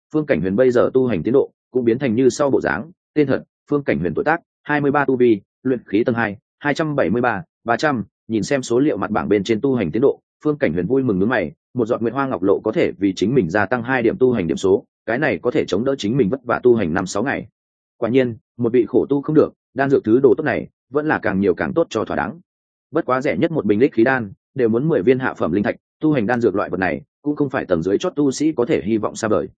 Phương Cảnh Huyền bây giờ tu hành tiến độ cũng biến thành như sau bộ dáng. Tên thật: Phương Cảnh Huyền, tuổi tác 23 tu vi, luyện khí tầng 2, 273, 300. Nhìn xem số liệu mặt bảng bên trên tu hành tiến độ, Phương Cảnh Huyền vui mừng nhướng mày, một giọt nguyệt hoa ngọc lộ có thể vì chính mình gia tăng 2 điểm tu hành điểm số, cái này có thể chống đỡ chính mình vất vả tu hành 5-6 ngày. Quả nhiên, một vị khổ tu không được, đan dược thứ đồ tốt này vẫn là càng nhiều càng tốt cho thỏa đáng. Bất quá rẻ nhất một bình đích khí đan đều muốn 10 viên hạ phẩm linh thạch, tu hành đan dược loại vật này cũng không phải tầng dưới chót tu sĩ có thể hy vọng xa vời.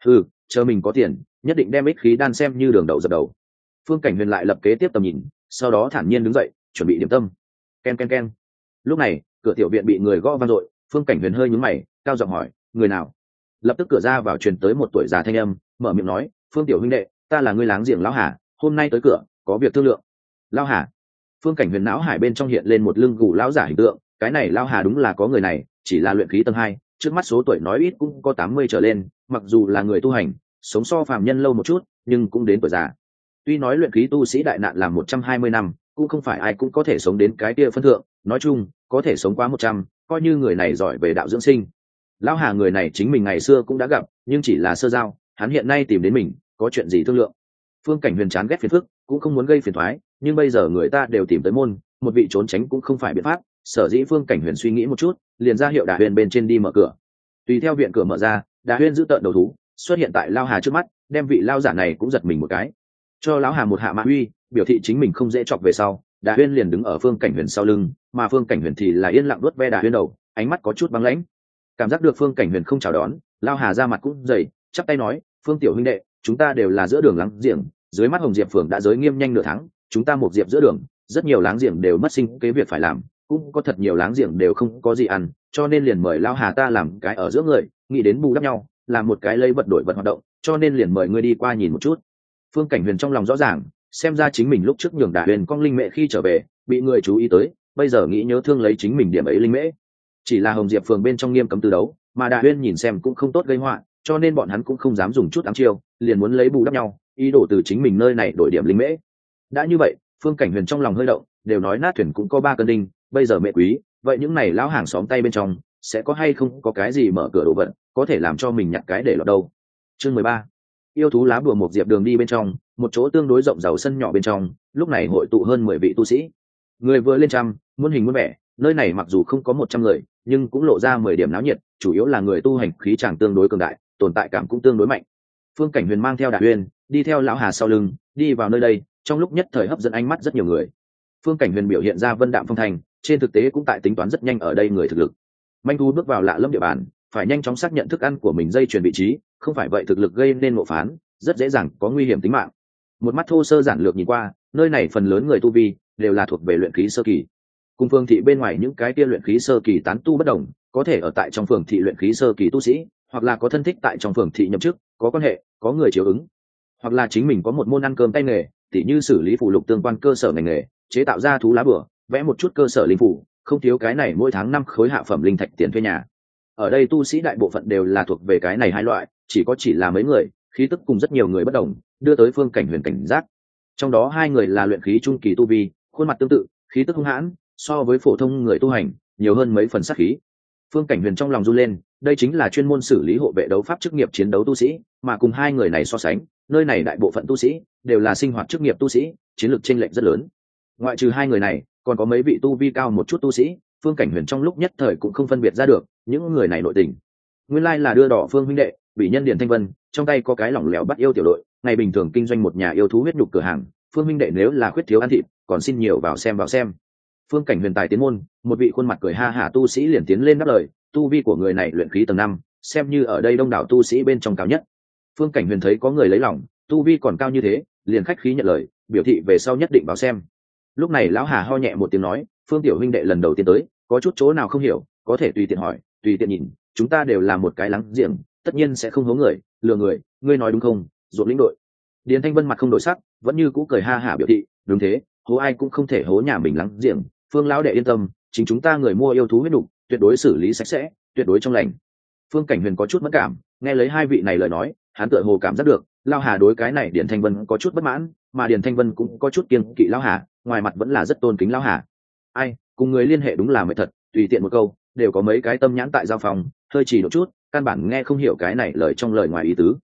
Chờ mình có tiền, nhất định đem ích khí đan xem như đường đầu dập đầu. Phương Cảnh Huyền lại lập kế tiếp tầm nhìn, sau đó thản nhiên đứng dậy, chuẩn bị điểm tâm. Ken ken ken. Lúc này, cửa tiểu viện bị người gõ vang dội, Phương Cảnh Huyền hơi nhướng mày, cao giọng hỏi: người nào? Lập tức cửa ra vào truyền tới một tuổi già thanh âm, mở miệng nói: Phương tiểu huynh đệ, ta là người láng giềng lão Hà, hôm nay tới cửa, có việc thương lượng. Lão Hà? Phương Cảnh Huyền não hải bên trong hiện lên một lưng gù lão giả hình tượng, cái này lão Hà đúng là có người này, chỉ là luyện khí tầng 2, trước mắt số tuổi nói ít cũng có 80 trở lên, mặc dù là người tu hành, sống so phàm nhân lâu một chút, nhưng cũng đến tuổi già. Tuy nói luyện khí tu sĩ đại nạn làm 120 năm, cũng không phải ai cũng có thể sống đến cái kia phân thượng, nói chung, có thể sống quá 100, coi như người này giỏi về đạo dưỡng sinh. Lão Hà người này chính mình ngày xưa cũng đã gặp, nhưng chỉ là sơ giao, hắn hiện nay tìm đến mình, có chuyện gì thương lượng. Phương Cảnh Huyền chán ghét phiền phức, cũng không muốn gây phiền toái, nhưng bây giờ người ta đều tìm tới môn, một vị trốn tránh cũng không phải biện pháp. Sở dĩ Phương Cảnh Huyền suy nghĩ một chút, liền ra hiệu Đà Huyền bên trên đi mở cửa. Tùy theo viện cửa mở ra, Đà Huyền giữ tợn đầu thú xuất hiện tại Lão Hà trước mắt, đem vị lão giả này cũng giật mình một cái, cho Lão Hà một hạ mạ uy, biểu thị chính mình không dễ chọc về sau. Đà Huyền liền đứng ở Phương Cảnh Huyền sau lưng, mà Phương Cảnh Huyền thì là yên lặng vuốt ve Đà Huyền đầu, ánh mắt có chút băng lãnh. Cảm giác được Phương Cảnh Huyền không chào đón, Lão Hà ra mặt cũng dày, chắp tay nói: Phương tiểu huynh đệ, chúng ta đều là giữa đường láng giềng, dưới mắt Hồng Diệp phường đã giới nghiêm nhanh nửa tháng, chúng ta một diệp giữa đường, rất nhiều láng giềng đều mất sinh cái việc phải làm, cũng có thật nhiều láng giềng đều không có gì ăn, cho nên liền mời Lão Hà ta làm cái ở giữa người, nghĩ đến bù đắp nhau, làm một cái lấy vật đổi vật hoạt động, cho nên liền mời ngươi đi qua nhìn một chút. Phương Cảnh Huyền trong lòng rõ ràng, xem ra chính mình lúc trước nhường Đà Huyền con linh mễ khi trở về, bị người chú ý tới, bây giờ nghĩ nhớ thương lấy chính mình điểm ấy linh mễ. Chỉ là Hồng Diệp phường bên trong nghiêm cấm tư đấu, mà Đà Huyền nhìn xem cũng không tốt gây họa, cho nên bọn hắn cũng không dám dùng chút ám chiêu, liền muốn lấy bù đắp nhau, ý đồ từ chính mình nơi này đổi điểm linh mễ. Đã như vậy, Phương Cảnh Huyền trong lòng hơi động, đều nói nát thuyền cũng có 3 cân đinh, bây giờ mẹ quý, vậy những này lão hàng xóm tay bên trong sẽ có hay không có cái gì mở cửa đồ vật có thể làm cho mình nhặt cái để lọt đâu. Chương 13. Yêu thú lá bùa một diệp đường đi bên trong, một chỗ tương đối rộng giàu sân nhỏ bên trong, lúc này hội tụ hơn 10 vị tu sĩ. Người vừa lên trăm, muôn hình muôn vẻ, nơi này mặc dù không có 100 người, nhưng cũng lộ ra 10 điểm náo nhiệt, chủ yếu là người tu hành khí chàng tương đối cường đại, tồn tại cảm cũng tương đối mạnh. Phương Cảnh Huyền mang theo Đà Huyền, đi theo lão Hà sau lưng, đi vào nơi đây, trong lúc nhất thời hấp dẫn ánh mắt rất nhiều người. Phương Cảnh Huyền biểu hiện ra vân đạm phong thành, trên thực tế cũng tại tính toán rất nhanh ở đây người thực lực. Manh thú bước vào lạ lâm địa bàn, phải nhanh chóng xác nhận thức ăn của mình dây chuyền vị trí, không phải vậy thực lực gây nên ngộ phán, rất dễ dàng có nguy hiểm tính mạng. Một mắt thô sơ giản lược nhìn qua, nơi này phần lớn người tu vi đều là thuộc về luyện khí sơ kỳ. Cùng Phương thị bên ngoài những cái kia luyện khí sơ kỳ tán tu bất đồng, có thể ở tại trong phường thị luyện khí sơ kỳ tu sĩ, hoặc là có thân thích tại trong phường thị nhậm chức, có quan hệ, có người chiếu ứng, hoặc là chính mình có một môn ăn cơm tay nghề, tỉ như xử lý phụ lục tương quan cơ sở ngành nghề, chế tạo ra thú lá bửa, vẽ một chút cơ sở linh phủ, không thiếu cái này mỗi tháng 5 khối hạ phẩm linh thạch tiền thuê nhà. Ở đây tu sĩ đại bộ phận đều là thuộc về cái này hai loại, chỉ là mấy người, khí tức cùng rất nhiều người bất đồng, đưa tới Phương Cảnh Huyền cảnh giác. Trong đó 2 người là luyện khí trung kỳ tu vi, khuôn mặt tương tự, khí tức hung hãn, so với phổ thông người tu hành, nhiều hơn mấy phần sát khí. Phương Cảnh Huyền trong lòng run lên, đây chính là chuyên môn xử lý hộ vệ đấu pháp chức nghiệp chiến đấu tu sĩ, mà cùng 2 người này so sánh, nơi này đại bộ phận tu sĩ đều là sinh hoạt chức nghiệp tu sĩ, chiến lược chênh lệch rất lớn. Ngoại trừ 2 người này, còn có mấy vị tu vi cao một chút tu sĩ, Phương Cảnh Huyền trong lúc nhất thời cũng không phân biệt ra được những người này nội tình. Nguyên lai là đưa đỏ Phương huynh đệ, bị nhân Điền Thanh Vân, trong tay có cái lỏng lẻo bắt yêu tiểu đội, ngày bình thường kinh doanh một nhà yêu thú huyết nhục cửa hàng, Phương huynh đệ nếu là khuyết thiếu ăn thịt, còn xin nhiều vào xem. Phương Cảnh Huyền tài tiến môn, một vị khuôn mặt cười ha hả tu sĩ liền tiến lên đáp lời, tu vi của người này luyện khí tầng 5, xem như ở đây đông đảo tu sĩ bên trong cao nhất. Phương Cảnh Huyền thấy có người lấy lòng, tu vi còn cao như thế, liền khách khí nhận lời, biểu thị về sau nhất định vào xem. Lúc này lão Hà ho nhẹ một tiếng nói: Phương tiểu huynh đệ lần đầu tiên tới, có chút chỗ nào không hiểu, có thể tùy tiện hỏi, tùy tiện nhìn, chúng ta đều là một cái láng giềng, tất nhiên sẽ không hố người, lừa người, ngươi nói đúng không, ruột lĩnh đội. Điền Thanh Vân mặt không đổi sắc, vẫn như cũ cười ha hả biểu thị: đúng thế, hố ai cũng không thể hố nhà mình láng giềng, Phương lão đệ yên tâm, chính chúng ta người mua yêu thú huyết nục, tuyệt đối xử lý sạch sẽ, tuyệt đối trong lành. Phương Cảnh Huyền có chút mất cảm, nghe lấy 2 vị này lời nói, hắn tựa hồ cảm giác được Lão Hà đối cái này Điền Thanh Vân có chút bất mãn, mà Điền Thanh Vân cũng có chút kiêng kỵ Lão Hà, ngoài mặt vẫn là rất tôn kính Lão Hà. Ai, cùng người liên hệ đúng là mệt thật, tùy tiện một câu đều có mấy cái tâm nhãn tại giao phòng, hơi chỉ một chút, căn bản nghe không hiểu cái này lời trong lời ngoài ý tứ.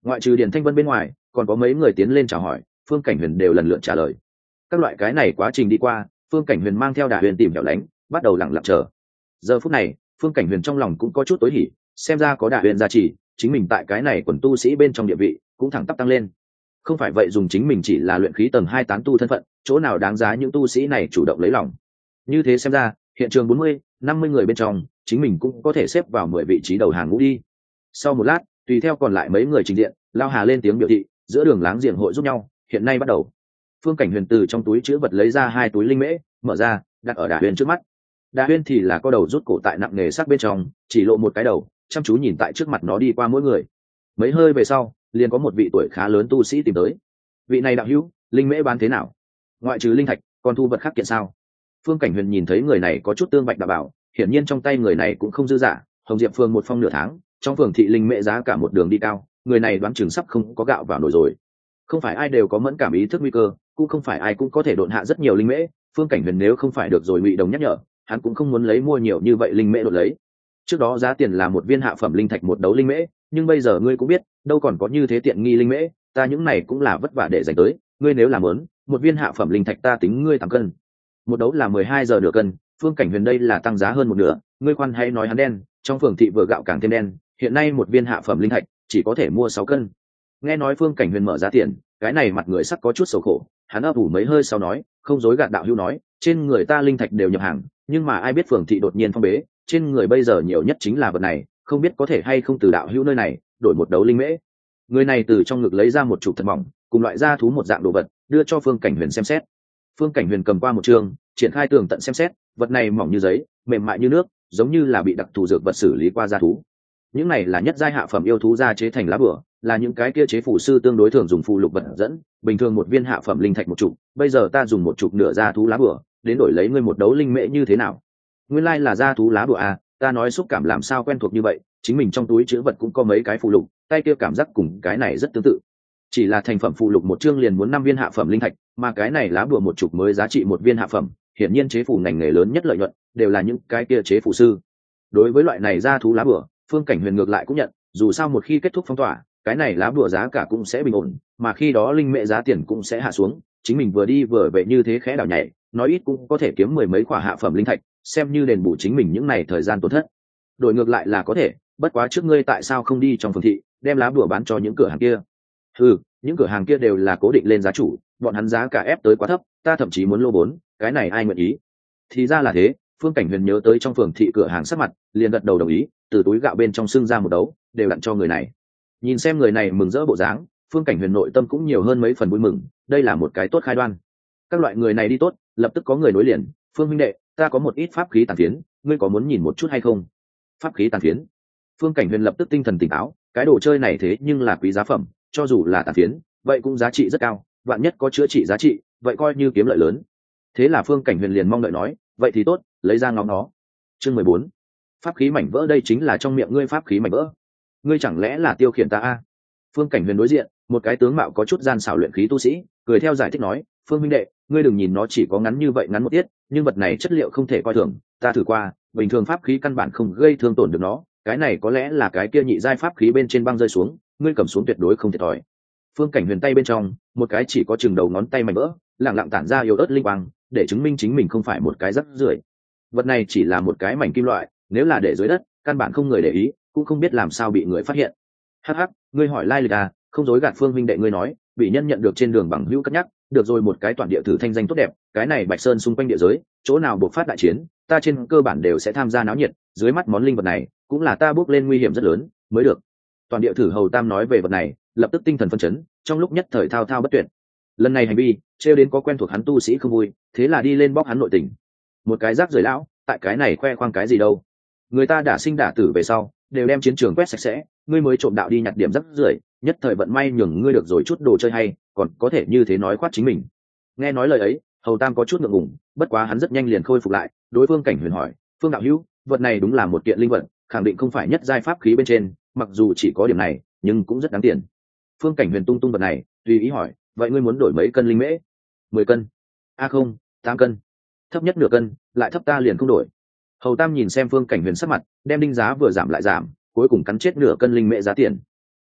Ngoại trừ Điền Thanh Vân bên ngoài, còn có mấy người tiến lên chào hỏi, Phương Cảnh Huyền đều lần lượt trả lời. Các loại cái này quá trình đi qua, Phương Cảnh Huyền mang theo Đả Huyền tìm hẻo lánh, bắt đầu lặng lặng chờ. Giờ phút này, Phương Cảnh Huyền trong lòng cũng có chút tối hỉ, xem ra có Đả Huyền gia trì, chính mình tại cái này quần tu sĩ bên trong địa vị cũng thẳng tắp tăng lên. Không phải vậy dùng chính mình chỉ là luyện khí tầng 2 tán tu thân phận, chỗ nào đáng giá những tu sĩ này chủ động lấy lòng. Như thế xem ra, hiện trường 40-50 người bên trong, chính mình cũng có thể xếp vào 10 vị trí đầu hàng ngũ đi. Sau một lát, tùy theo còn lại mấy người trình diện, Lao Hà lên tiếng biểu thị, giữa đường láng giềng hội giúp nhau, hiện nay bắt đầu. Phương Cảnh Huyền từ trong túi chữ vật lấy ra 2 túi linh mễ, mở ra, đặt ở Đả Huyền trước mắt. Đả Huyền thì là có đầu rút cổ tại nặng nề sắc bên trong, chỉ lộ một cái đầu, chăm chú nhìn tại trước mặt nó đi qua mỗi người. Mấy hơi về sau, liền có một vị tuổi khá lớn tu sĩ tìm tới. Vị này đạo hữu, linh mễ bán thế nào? Ngoại trừ linh thạch, còn thu vật khác kiện sao? Phương Cảnh Huyền nhìn thấy người này có chút tương bạch đảm bảo, hiển nhiên trong tay người này cũng không dư giả. Hồng Diệp Phường một phong nửa tháng, trong phường thị linh mễ giá cả một đường đi cao, người này đoán chừng sắp không có gạo vào nổi rồi. Không phải ai đều có mẫn cảm ý thức nguy cơ, cũng không phải ai cũng có thể độn hạ rất nhiều linh mễ. Phương Cảnh Huyền nếu không phải được rồi Ngụy Đồng nhắc nhở, hắn cũng không muốn lấy mua nhiều như vậy linh mễ đột lấy. Trước đó giá tiền là một viên hạ phẩm linh thạch một đấu linh mễ, nhưng bây giờ ngươi cũng biết, đâu còn có như thế tiện nghi linh mễ, ta những này cũng là vất vả để dành tới, ngươi nếu làm muốn, một viên hạ phẩm linh thạch ta tính ngươi 8 cân. Một đấu là 12 giờ nửa cân, Phương Cảnh Huyền đây là tăng giá hơn một nửa, ngươi khoan hãy nói hắn đen, trong phường thị vừa gạo càng thêm đen, hiện nay một viên hạ phẩm linh thạch chỉ có thể mua 6 cân. Nghe nói Phương Cảnh Huyền mở giá tiền, cái này mặt người sắc có chút xấu khổ, hắn ấp ủ mấy hơi sau nói, không dối gạt đạo hữu nói, trên người ta linh thạch đều nhập hàng, nhưng mà ai biết phường thị đột nhiên phong bế, trên người bây giờ nhiều nhất chính là vật này, không biết có thể hay không từ đạo hữu nơi này đổi một đấu linh mễ. Người này từ trong ngực lấy ra một chụp thật mỏng, cùng loại da thú một dạng đồ vật, đưa cho Phương Cảnh Huyền xem xét. Phương Cảnh Huyền cầm qua một trường, triển khai tường tận xem xét, vật này mỏng như giấy, mềm mại như nước, giống như là bị đặc thù dược vật xử lý qua da thú. Những này là nhất giai hạ phẩm yêu thú da chế thành lá bùa, là những cái kia chế phù sư tương đối thường dùng phù lục vật dẫn, bình thường một viên hạ phẩm linh thạch một chục, bây giờ ta dùng một chục nửa da thú lá bùa, đến đổi lấy ngươi một đấu linh mễ như thế nào? Nguyên lai là da thú lá bùa à, ta nói xúc cảm làm sao quen thuộc như vậy, chính mình trong túi chữ vật cũng có mấy cái phù lục, tay kia cảm giác cùng cái này rất tương tự. Chỉ là thành phẩm phù lục một chương liền muốn 5 viên hạ phẩm linh thạch, mà cái này lá bùa một chục mới giá trị một viên hạ phẩm, hiển nhiên chế phù ngành nghề lớn nhất lợi nhuận đều là những cái kia chế phù sư. Đối với loại này da thú lá bùa, Phương Cảnh Huyền ngược lại cũng nhận, dù sao một khi kết thúc phong tỏa, cái này lá bùa giá cả cũng sẽ bình ổn, mà khi đó linh mễ giá tiền cũng sẽ hạ xuống, chính mình vừa đi vừa về như thế khẽ đảo nhảy, nói ít cũng có thể kiếm 10 mấy quả hạ phẩm linh thạch, xem như đền bù chính mình những này thời gian tổn thất. Đổi ngược lại là có thể, bất quá trước ngươi tại sao không đi trong phường thị, đem lá bùa bán cho những cửa hàng kia? Những cửa hàng kia đều là cố định lên giá chủ, bọn hắn giá cả ép tới quá thấp, ta thậm chí muốn lô vốn, cái này ai nguyện ý? Thì ra là thế. Phương Cảnh Huyền nhớ tới trong phường thị cửa hàng sắc mặt, liền gật đầu đồng ý, từ túi gạo bên trong xưng ra một đấu, đều đặn cho người này. Nhìn xem người này mừng rỡ bộ dáng, Phương Cảnh Huyền nội tâm cũng nhiều hơn mấy phần vui mừng, đây là một cái tốt khai đoan. Các loại người này đi tốt, lập tức có người nối liền, Phương huynh đệ, ta có một ít pháp khí tàn phiến, ngươi có muốn nhìn một chút hay không? Pháp khí tàn phiến? Phương Cảnh Huyền lập tức tinh thần tỉnh táo, cái đồ chơi này thế nhưng là quý giá phẩm, cho dù là tàn phiến, vậy cũng giá trị rất cao, vạn nhất có chữa trị giá trị, vậy coi như kiếm lợi lớn. Thế là Phương Cảnh Huyền liền mong đợi nói, vậy thì tốt, lấy ra ngóng nó. Chương 14. Pháp khí mảnh vỡ, đây chính là trong miệng ngươi pháp khí mảnh vỡ. Ngươi chẳng lẽ là tiêu khiển ta a? Phương Cảnh Huyền đối diện, một cái tướng mạo có chút gian xảo luyện khí tu sĩ, cười theo giải thích nói, Phương huynh đệ, ngươi đừng nhìn nó chỉ có ngắn như vậy ngắn một tiết, nhưng vật này chất liệu không thể coi thường, ta thử qua, bình thường pháp khí căn bản không gây thương tổn được nó, cái này có lẽ là cái kia nhị giai pháp khí bên trên băng rơi xuống, ngươi cầm xuống tuyệt đối không thiệt thòi. Phương Cảnh Huyền tay bên trong, một cái chỉ có chừng đầu ngón tay mảnh vỡ, lặng lặng tản ra yếu ớt linh quang, để chứng minh chính mình không phải một cái rác rưởi. Vật này chỉ là một cái mảnh kim loại, nếu là để dưới đất, căn bản không người để ý, cũng không biết làm sao bị người phát hiện. Hắc hắc, ngươi hỏi lai lịch à, không dối gạt Phương huynh đệ ngươi nói, bị nhân nhận được trên đường bằng hữu cất nhắc, được rồi một cái toàn địa thử thanh danh tốt đẹp, cái này Bạch Sơn xung quanh địa giới, chỗ nào buộc phát đại chiến, ta trên cơ bản đều sẽ tham gia náo nhiệt, dưới mắt món linh vật này, cũng là ta bước lên nguy hiểm rất lớn, mới được. Toàn địa thử hầu tam nói về vật này, lập tức tinh thần phân chấn, trong lúc nhất thời thao thao bất tuyệt. Lần này hành vi, trêu đến có quen thuộc hắn tu sĩ không vui, thế là đi lên bóc hắn nội tình. Một cái rác rưởi lão, tại cái này khoe khoang cái gì đâu? Người ta đã sinh đả tử về sau, đều đem chiến trường quét sạch sẽ, ngươi mới trộm đạo đi nhặt điểm rác rưởi, nhất thời vận may nhường ngươi được rồi chút đồ chơi hay, còn có thể như thế nói khoác chính mình. Nghe nói lời ấy, hầu tam có chút ngượng ngùng, bất quá hắn rất nhanh liền khôi phục lại, đối Phương Cảnh Huyền hỏi, Phương đạo hữu, vật này đúng là một kiện linh vật, khẳng định không phải nhất giai pháp khí bên trên, mặc dù chỉ có điểm này, nhưng cũng rất đáng tiền. Phương Cảnh Huyền tung tung vật này, tùy ý hỏi, vậy ngươi muốn đổi mấy cân linh mễ? 10 cân? Không, 8 cân. Thấp nhất nửa cân, lại thấp ta liền không đổi. Hầu tam nhìn xem Phương Cảnh Huyền sắc mặt, đem đinh giá vừa giảm lại giảm, cuối cùng cắn chết nửa cân linh mễ giá tiền.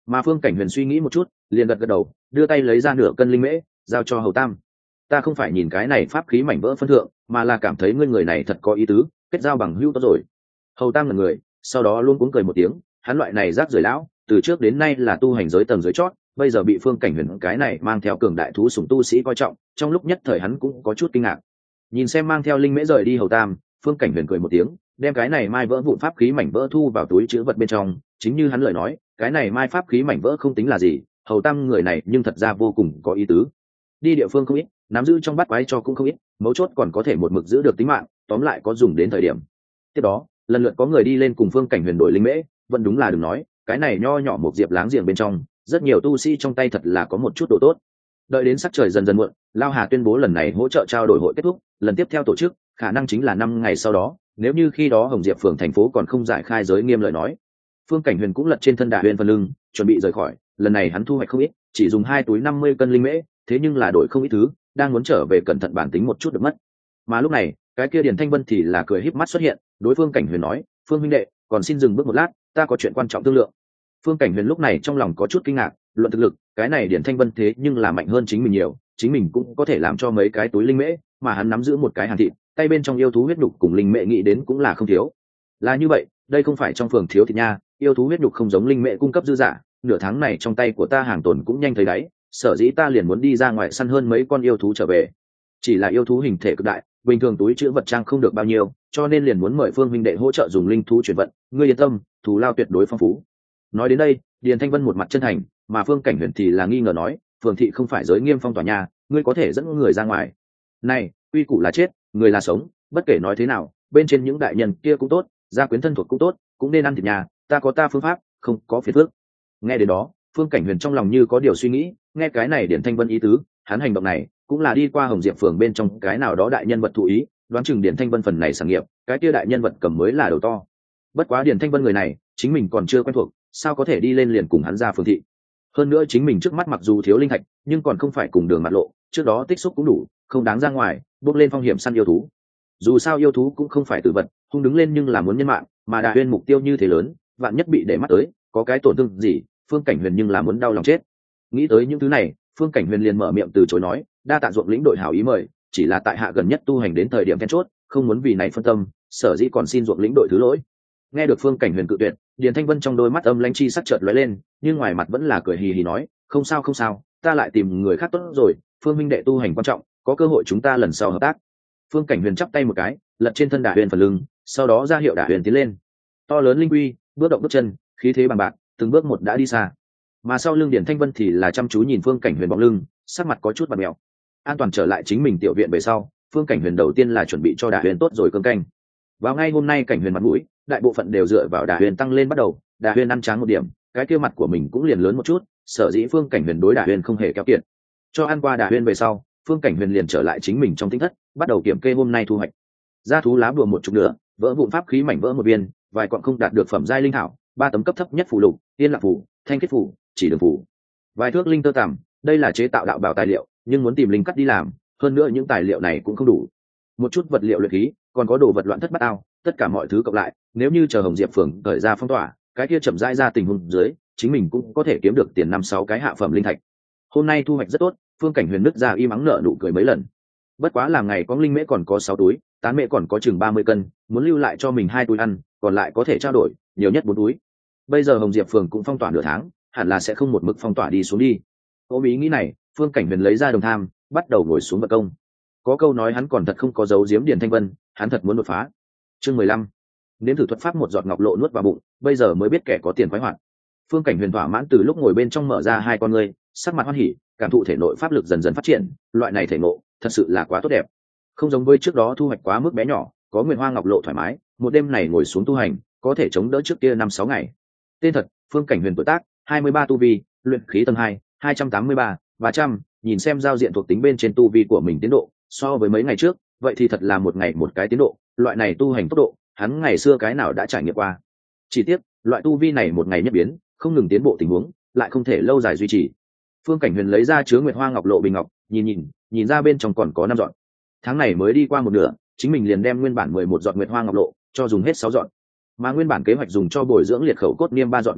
Mà Phương Cảnh Huyền suy nghĩ một chút, liền gật gật đầu, đưa tay lấy ra nửa cân linh mễ, giao cho Hầu Tam. Ta không phải nhìn cái này pháp khí mảnh vỡ phân thượng, mà là cảm thấy ngươi người này thật có ý tứ, kết giao bằng hữu tốt rồi. Hầu Tam là người, sau đó luôn cuống cười một tiếng, hắn loại này rác rưởi lão, từ trước đến nay là tu hành giới tầng dưới chót, bây giờ bị Phương Cảnh Huyền cái này mang theo cường đại thú sủng tu sĩ coi trọng, trong lúc nhất thời hắn cũng có chút kinh ngạc. Nhìn xem mang theo linh mễ rời đi Hầu Tam, Phương Cảnh Huyền cười một tiếng, đem cái này mai vỡ vụn pháp khí mảnh vỡ thu vào túi trữ vật bên trong, chính như hắn lời nói, cái này mai pháp khí mảnh vỡ không tính là gì, Hầu Tam người này nhưng thật ra vô cùng có ý tứ. Đi địa phương không ít, nắm giữ trong bát quái cho cũng không ít, mấu chốt còn có thể một mực giữ được tính mạng, tóm lại có dùng đến thời điểm. Tiếp đó, lần lượt có người đi lên cùng Phương Cảnh Huyền đổi linh mễ, vẫn đúng là đừng nói, cái này nho nhỏ một diệp láng giềng bên trong, rất nhiều tu sĩ trong tay thật là có một chút đồ tốt. Đợi đến sắc trời dần dần muộn, Lao Hà tuyên bố lần này hỗ trợ trao đổi hội kết thúc, lần tiếp theo tổ chức, khả năng chính là 5 ngày sau đó, nếu như khi đó Hồng Diệp phường thành phố còn không giải khai giới nghiêm lời nói. Phương Cảnh Huyền cũng lật trên thân Đà Huyền phần lưng, chuẩn bị rời khỏi, lần này hắn thu hoạch không ít, chỉ dùng 2 túi 50 cân linh mễ, thế nhưng là đổi không ít thứ, đang muốn trở về cẩn thận bản tính một chút được mất. Mà lúc này, cái kia Điền Thanh Vân thì là cười híp mắt xuất hiện, đối Phương Cảnh Huyền nói, "Phương huynh đệ, còn xin dừng bước một lát, ta có chuyện quan trọng thương lượng." Phương Cảnh Huyền lúc này trong lòng có chút kinh ngạc, luận thực lực, cái này Điền Thanh Vân thế nhưng là mạnh hơn chính mình nhiều, chính mình cũng có thể làm cho mấy cái túi linh mễ, mà hắn nắm giữ một cái hàn thịt, tay bên trong yêu thú huyết nhục cùng linh mễ nghĩ đến cũng là không thiếu. Là như vậy, đây không phải trong phường thiếu thịt nha, yêu thú huyết nhục không giống linh mễ cung cấp dư giả, nửa tháng này trong tay của ta hàng tồn cũng nhanh thấy đáy, sở dĩ ta liền muốn đi ra ngoài săn hơn mấy con yêu thú trở về. Chỉ là yêu thú hình thể cực đại, bình thường túi trữ vật trang không được bao nhiêu, cho nên liền muốn mời Phương huynh đệ hỗ trợ dùng linh thú chuyển vận, ngươi yên tâm, thù lao tuyệt đối phong phú. Nói đến đây, Điền Thanh Vân một mặt chân thành, mà Phương Cảnh Huyền thì là nghi ngờ nói, phường thị không phải giới nghiêm phong tỏa nhà, ngươi có thể dẫn người ra ngoài. Này, quy củ là chết, người là sống, bất kể nói thế nào, bên trên những đại nhân kia cũng tốt, gia quyến thân thuộc cũng tốt, cũng nên ăn thịt nhà, ta có ta phương pháp, không có phiền phức. Nghe đến đó, Phương Cảnh Huyền trong lòng như có điều suy nghĩ, nghe cái này Điền Thanh Vân ý tứ, hắn hành động này cũng là đi qua Hồng Diệp phường bên trong cái nào đó đại nhân vật thụ ý, đoán chừng Điền Thanh Vân phần này sản nghiệp, cái kia đại nhân vật cầm mới là đầu to. Bất quá Điền Thanh Vân người này, chính mình còn chưa quen thuộc, sao có thể đi lên liền cùng hắn ra phường thị. Hơn nữa chính mình trước mắt mặc dù thiếu linh thạch, nhưng còn không phải cùng đường mặt lộ, trước đó tích xúc cũng đủ, không đáng ra ngoài bước lên phong hiểm săn yêu thú. Dù sao yêu thú cũng không phải tự vật, không đứng lên nhưng là muốn nhân mạng, mà Đà Huyên mục tiêu như thế lớn, vạn nhất bị để mắt tới, có cái tổn thương gì, Phương Cảnh Huyền nhưng là muốn đau lòng chết. Nghĩ tới những thứ này, Phương Cảnh Huyền liền mở miệng từ chối nói, đa tạ ruộng lĩnh đội hảo ý mời, chỉ là tại hạ gần nhất tu hành đến thời điểm then chốt, không muốn vì này phân tâm, sở dĩ còn xin ruộng lĩnh đội thứ lỗi. Nghe được Phương Cảnh Huyền cự tuyệt, Điền Thanh Vân trong đôi mắt âm lãnh chi sắc chợt lóe lên, nhưng ngoài mặt vẫn là cười hì hì nói, không sao không sao, ta lại tìm người khác tốt rồi, Phương huynh đệ tu hành quan trọng, có cơ hội chúng ta lần sau hợp tác. Phương Cảnh Huyền chắp tay một cái, lật trên thân Đà Huyền phần lưng, sau đó ra hiệu Đà Huyền tiến lên. To lớn linh uy, bước động bước chân, khí thế bằng bạc, từng bước một đã đi xa. Mà sau lưng Điền Thanh Vân thì là chăm chú nhìn Phương Cảnh Huyền bóng lưng, sắc mặt có chút bặm mèo. An toàn trở lại chính mình tiểu viện về sau, Phương Cảnh Huyền đầu tiên là chuẩn bị cho Đà Huyền tốt rồi cơm canh. Vào ngay hôm nay Cảnh Huyền mặt mũi, đại bộ phận đều dựa vào Đà Huyền tăng lên bắt đầu, Đà Huyền ăn tráng một điểm, cái kia mặt của mình cũng liền lớn một chút, sở dĩ Phương Cảnh Huyền đối Đà Huyền không hề keo kiệt. Cho ăn qua Đà Huyền về sau, Phương Cảnh Huyền liền trở lại chính mình trong tinh thất, bắt đầu kiểm kê hôm nay thu hoạch. Gia thú lá bùa một chút nữa, vỡ vụn pháp khí mảnh vỡ một viên, vài quặng không đạt được phẩm giai linh thảo, 3 tấm cấp thấp nhất phù lục, tiên lạc phù, thanh kết phù, chỉ đường phù, vài thước linh tơ tằm, đây là chế tạo đạo bảo tài liệu, nhưng muốn tìm linh cắt đi làm, hơn nữa những tài liệu này cũng không đủ. Một chút vật liệu luyện khí, còn có đồ vật loạn thất bát ao, tất cả mọi thứ cộng lại, nếu như chờ Hồng Diệp phường thời ra phong tỏa, cái kia chậm rãi ra tình huống dưới, chính mình cũng có thể kiếm được tiền 5-6 cái hạ phẩm linh thạch. Hôm nay thu hoạch rất tốt, Phương Cảnh Huyền nứt ra y mắng nợ nụ cười mấy lần. Bất quá làm ngày có linh mễ còn có 6 túi, tán mễ còn có chừng 30 cân, muốn lưu lại cho mình 2 túi ăn, còn lại có thể trao đổi, nhiều nhất 4 túi. Bây giờ Hồng Diệp phường cũng phong tỏa nửa tháng, hẳn là sẽ không một mực phong tỏa đi xuống đi. Ôm ý nghĩ này, Phương Cảnh Huyền lấy ra đồng tham, bắt đầu ngồi xuống vật công. Có câu nói hắn còn thật không có giấu giếm Điền Thanh Vân, hắn thật muốn đột phá. Chương 15. Nếm thử thuật pháp một giọt ngọc lộ nuốt vào bụng, bây giờ mới biết kẻ có tiền khoái hoạt. Phương Cảnh Huyền thỏa mãn từ lúc ngồi bên trong mở ra 2 con ngươi, sắc mặt hoan hỉ, cảm thụ thể nội pháp lực dần dần phát triển, loại này thể ngộ, thật sự là quá tốt đẹp. Không giống với trước đó thu hoạch quá mức bé nhỏ, có Nguyệt Hoa Ngọc Lộ thoải mái, một đêm này ngồi xuống tu hành, có thể chống đỡ trước kia 5-6 ngày. Tên thật: Phương Cảnh Huyền, tuổi tác 23 tu vi, luyện khí tầng 2, 283, 300, nhìn xem giao diện thuộc tính bên trên tu vi của mình tiến độ, so với mấy ngày trước, vậy thì thật là một ngày một cái tiến độ, loại này tu hành tốc độ, hắn ngày xưa cái nào đã trải nghiệm qua. Chỉ tiếc, loại tu vi này một ngày nhất biến, không ngừng tiến bộ tình huống, lại không thể lâu dài duy trì. Phương Cảnh Huyền lấy ra chứa Nguyệt Hoa Ngọc Lộ bình ngọc, nhìn ra bên trong còn có 5 giọt. Tháng này mới đi qua một nửa, chính mình liền đem nguyên bản 11 giọt Nguyệt Hoa Ngọc Lộ cho dùng hết 6 giọt. Mà nguyên bản kế hoạch dùng cho bồi dưỡng liệt khẩu cốt niêm 3 giọt ngọc lộ,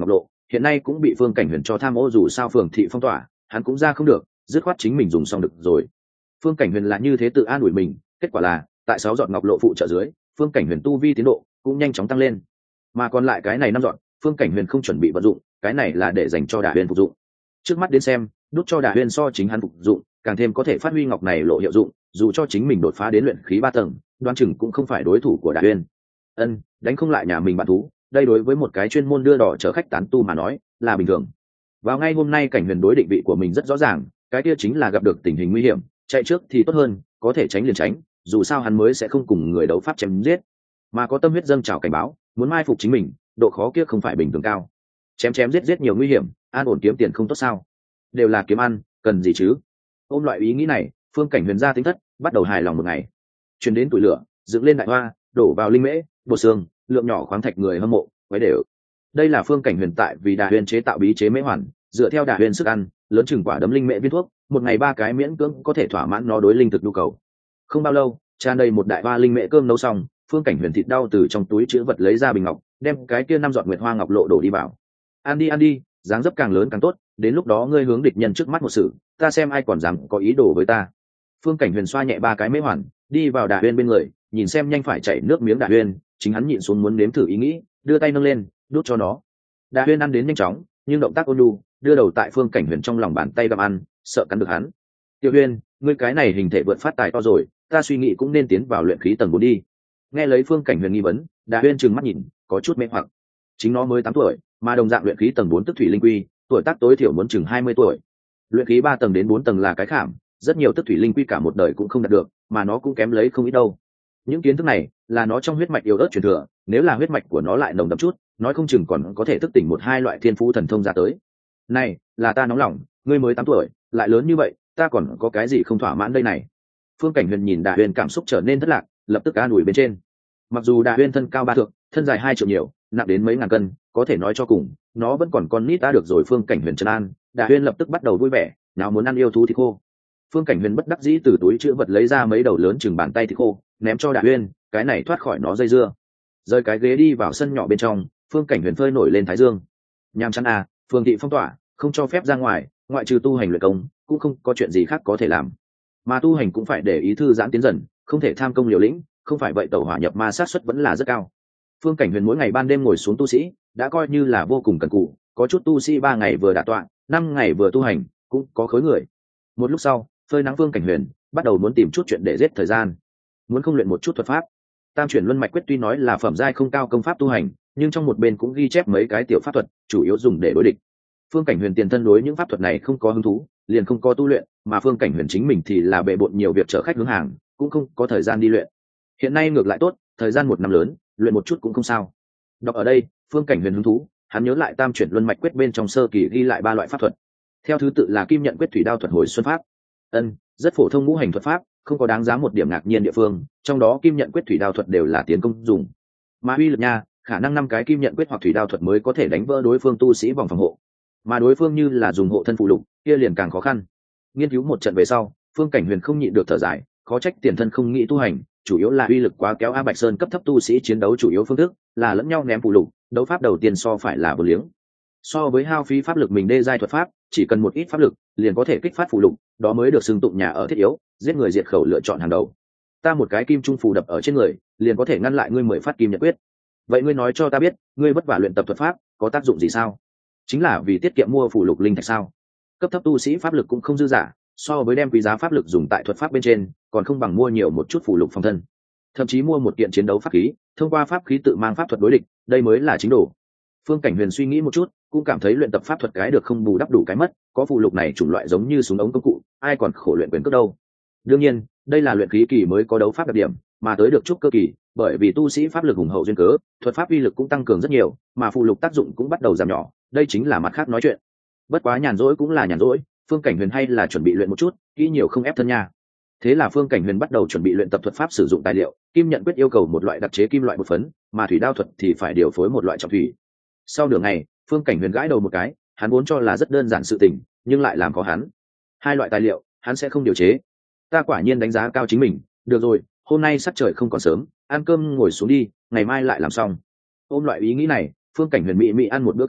hiện nay cũng bị Phương Cảnh Huyền cho tham ô, dù sao phường thị phong tỏa hắn cũng ra không được, dứt khoát chính mình dùng xong được rồi. Phương Cảnh Huyền là như thế tự an ủi mình, kết quả là tại 6 giọt ngọc lộ phụ trợ dưới, Phương Cảnh Huyền tu vi tiến độ cũng nhanh chóng tăng lên, mà còn lại cái này 5 giọt Phương Cảnh Huyền không chuẩn bị vận dụng, cái này là để dành cho Đả Huyền phục dụng. Trước mắt đến xem, đút cho Đả Huyền so chính hắn phục dụng càng thêm có thể phát huy ngọc này lộ hiệu dụng, dù cho chính mình đột phá đến luyện khí 3 tầng, đoán chừng cũng không phải đối thủ của Đả Huyền. Đánh không lại nhà mình bạn thú, đây đối với một cái chuyên môn đưa đỏ chở khách tán tu mà nói là bình thường. Vào ngay hôm nay Cảnh Huyền đối định vị của mình rất rõ ràng, cái kia chính là gặp được tình hình nguy hiểm, chạy trước thì tốt hơn, có thể tránh liền tránh, dù sao hắn mới sẽ không cùng người đấu pháp chém giết, mà có tâm huyết dâng trào cảnh báo, muốn mai phục chính mình, độ khó kia không phải bình thường cao. Chém giết nhiều nguy hiểm, an ổn kiếm tiền không tốt sao? Đều là kiếm ăn, cần gì chứ? Ôm loại ý nghĩ này, Phương Cảnh Huyền ra tính thất, bắt đầu hài lòng một ngày. Truyền đến tuổi lửa, dựng lên đại hoa, đổ vào linh mễ, bột xương, lượng nhỏ khoáng thạch, người hâm mộ, quấy đều. Đây là Phương Cảnh Huyền tại vì Đả Huyền chế tạo bí chế mễ hoàn, dựa theo Đả Huyền sức ăn, lớn chừng quả đấm linh mễ viên thuốc, một ngày 3 cái miễn cưỡng có thể thỏa mãn nó đối linh thực nhu cầu. Không bao lâu, tràn đầy một đại hoa linh mễ cơm nấu xong, Phương Cảnh Huyền thịt đau từ trong túi chữ vật lấy ra bình ngọc, đem cái kia 5 giọt nguyệt hoa ngọc lộ đổ đi vào. Ăn đi, dáng dấp càng lớn càng tốt, đến lúc đó ngươi hướng địch nhân trước mắt một sự, ta xem ai còn dám có ý đồ với ta. Phương Cảnh Huyền xoa nhẹ 3 cái mễ hoàn, đi vào Đả Huyền bên người, nhìn xem nhanh phải chảy nước miếng Đả Huyền, chính hắn nhịn xuống muốn nếm thử ý nghĩ, đưa tay nâng lên, đút cho nó. Đả Huyền ăn đến nhanh chóng, nhưng động tác ôn nhu, đưa đầu tại Phương Cảnh Huyền trong lòng bàn tay gặm ăn, sợ cắn được hắn. Tiểu Huyền, ngươi cái này hình thể vượt phát tài to rồi, ta suy nghĩ cũng nên tiến vào luyện khí tầng 4 đi. Nghe lấy Phương Cảnh Huyền nghi vấn, Đả Huyền trừng mắt nhìn, có chút mê hoặc. Chính nó mới 8 tuổi, mà đồng dạng luyện khí tầng 4 tức thủy linh quy, tuổi tác tối thiểu muốn chừng 20 tuổi. Luyện khí 3 tầng đến 4 tầng là cái khảm, rất nhiều tức thủy linh quy cả một đời cũng không đạt được, mà nó cũng kém lấy không ít đâu. Những kiến thức này là nó trong huyết mạch yếu ớt truyền thừa, nếu là huyết mạch của nó lại nồng đậm chút, nói không chừng còn có thể thức tỉnh 1-2 loại thiên phú thần thông ra tới. Này, là ta nóng lòng, ngươi mới 8 tuổi, lại lớn như vậy, ta còn có cái gì không thỏa mãn đây này? Phương Cảnh Huyền nhìn Đả Huyền cảm xúc trở nên thất lạc, lập tức an ủi bên trên. Mặc dù Đả Huyền thân cao 3 thước, thân dài 2 trượng nhiều, nặng đến mấy ngàn cân, có thể nói cho cùng, nó vẫn còn con nít đã được rồi. Phương Cảnh Huyền trấn an, Đả Huyền lập tức bắt đầu vui vẻ, nào muốn ăn yêu thú thịt khô. Phương Cảnh Huyền bất đắc dĩ từ túi trữ vật lấy ra mấy đầu lớn chừng bàn tay thịt khô, ném cho Đả Huyền, cái này thoát khỏi nó dây dưa. Rời cái ghế đi vào sân nhỏ bên trong, Phương Cảnh Huyền phơi nổi lên thái dương. Nhàm chán à, phường thị phong tỏa, không cho phép ra ngoài, ngoại trừ tu hành luyện công, cũng không có chuyện gì khác có thể làm. Mà tu hành cũng phải để ý thư giãn tiến dần, không thể tham công liều lĩnh, không phải vậy tẩu hỏa nhập ma sát suất vẫn là rất cao. Phương Cảnh Huyền mỗi ngày ban đêm ngồi xuống tu sĩ, đã coi như là vô cùng cần cù, có chút tu sĩ 3 ngày vừa đả tọa, 5 ngày vừa tu hành, cũng có khối người. Một lúc sau, phơi nắng Phương Cảnh Huyền bắt đầu muốn tìm chút chuyện để giết thời gian, muốn không luyện một chút thuật pháp. Tam chuyển luân mạch quyết tuy nói là phẩm giai không cao công pháp tu hành, nhưng trong một bên cũng ghi chép mấy cái tiểu pháp thuật, chủ yếu dùng để đối địch. Phương Cảnh Huyền tiền thân đối những pháp thuật này không có hứng thú, liền không có tu luyện, mà Phương Cảnh Huyền chính mình thì là bệ bội nhiều việc chở khách hướng hàng, cũng không có thời gian đi luyện. Hiện nay ngược lại tốt, thời gian 1 năm lớn, luyện một chút cũng không sao. Đọc ở đây, Phương Cảnh Huyền hứng thú, hắn nhớ lại tam chuyển luân mạch quyết bên trong sơ kỳ ghi lại 3 loại pháp thuật, theo thứ tự là kim nhận quyết, thủy đao thuật, hồi xuân pháp. Rất phổ thông ngũ hành thuật pháp, không có đáng giá một điểm ngạc nhiên địa phương, trong đó kim nhận quyết, thủy đao thuật đều là tiến công dùng, mà uy lực nha, khả năng 5 cái kim nhận quyết hoặc thủy đao thuật mới có thể đánh vỡ đối phương tu sĩ vòng phòng hộ, mà đối phương như là dùng hộ thân phụ lục, kia liền càng khó khăn. Nghiên cứu một trận về sau, Phương Cảnh Huyền không nhịn được thở dài, khó trách tiền thân không nghĩ tu hành, chủ yếu là uy lực quá kéo. A Bạch Sơn cấp thấp tu sĩ chiến đấu chủ yếu phương thức là lẫn nhau ném phụ lục, đấu pháp đầu tiên so phải là vô liếng. So với hao phí pháp lực mình đê giai thuật pháp, chỉ cần một ít pháp lực liền có thể kích phát phụ lục, đó mới được xưng tụng nhà ở thiết yếu, giết người diệt khẩu lựa chọn hàng đầu. Ta một cái kim trung phù đập ở trên người, liền có thể ngăn lại ngươi 10 phát kim nhật quyết. Vậy ngươi nói cho ta biết, ngươi vất vả luyện tập thuật pháp, có tác dụng gì sao? Chính là vì tiết kiệm mua phụ lục linh thạch sao? Cấp thấp tu sĩ pháp lực cũng không dư giả, so với đem quý giá pháp lực dùng tại thuật pháp bên trên, còn không bằng mua nhiều một chút phụ lục phòng thân, thậm chí mua một kiện chiến đấu pháp khí, thông qua pháp khí tự mang pháp thuật đối địch, đây mới là chính đồ. Phương Cảnh Huyền suy nghĩ một chút, cũng cảm thấy luyện tập pháp thuật cái được không bù đắp đủ cái mất, có phụ lục này chủng loại giống như súng ống công cụ, ai còn khổ luyện quyền cước đâu. Đương nhiên, đây là luyện khí kỳ mới có đấu pháp đặc điểm, mà tới được trúc cơ kỳ, bởi vì tu sĩ pháp lực hùng hậu duyên cớ, thuật pháp uy lực cũng tăng cường rất nhiều, mà phụ lục tác dụng cũng bắt đầu giảm nhỏ, đây chính là mặt khác nói chuyện. Bất quá nhàn rỗi cũng là nhàn rỗi, Phương Cảnh Huyền hay là chuẩn bị luyện một chút, kỹ nhiều không ép thân nha. Thế là Phương Cảnh Huyền bắt đầu chuẩn bị luyện tập thuật pháp sử dụng tài liệu, kim nhận quyết yêu cầu một loại đặc chế kim loại bột phấn, mà thủy đao thuật thì phải điều phối một loại trọng thủy. Sau nửa ngày, Phương Cảnh Huyền gãi đầu một cái, hắn vốn cho là rất đơn giản sự tình, nhưng lại làm khó hắn. 2 loại tài liệu, hắn sẽ không điều chế. Ta quả nhiên đánh giá cao chính mình, được rồi, hôm nay sắc trời không còn sớm, ăn cơm ngồi xuống đi, ngày mai lại làm xong. Ôm loại ý nghĩ này, Phương Cảnh Huyền mị ăn một bữa cơm,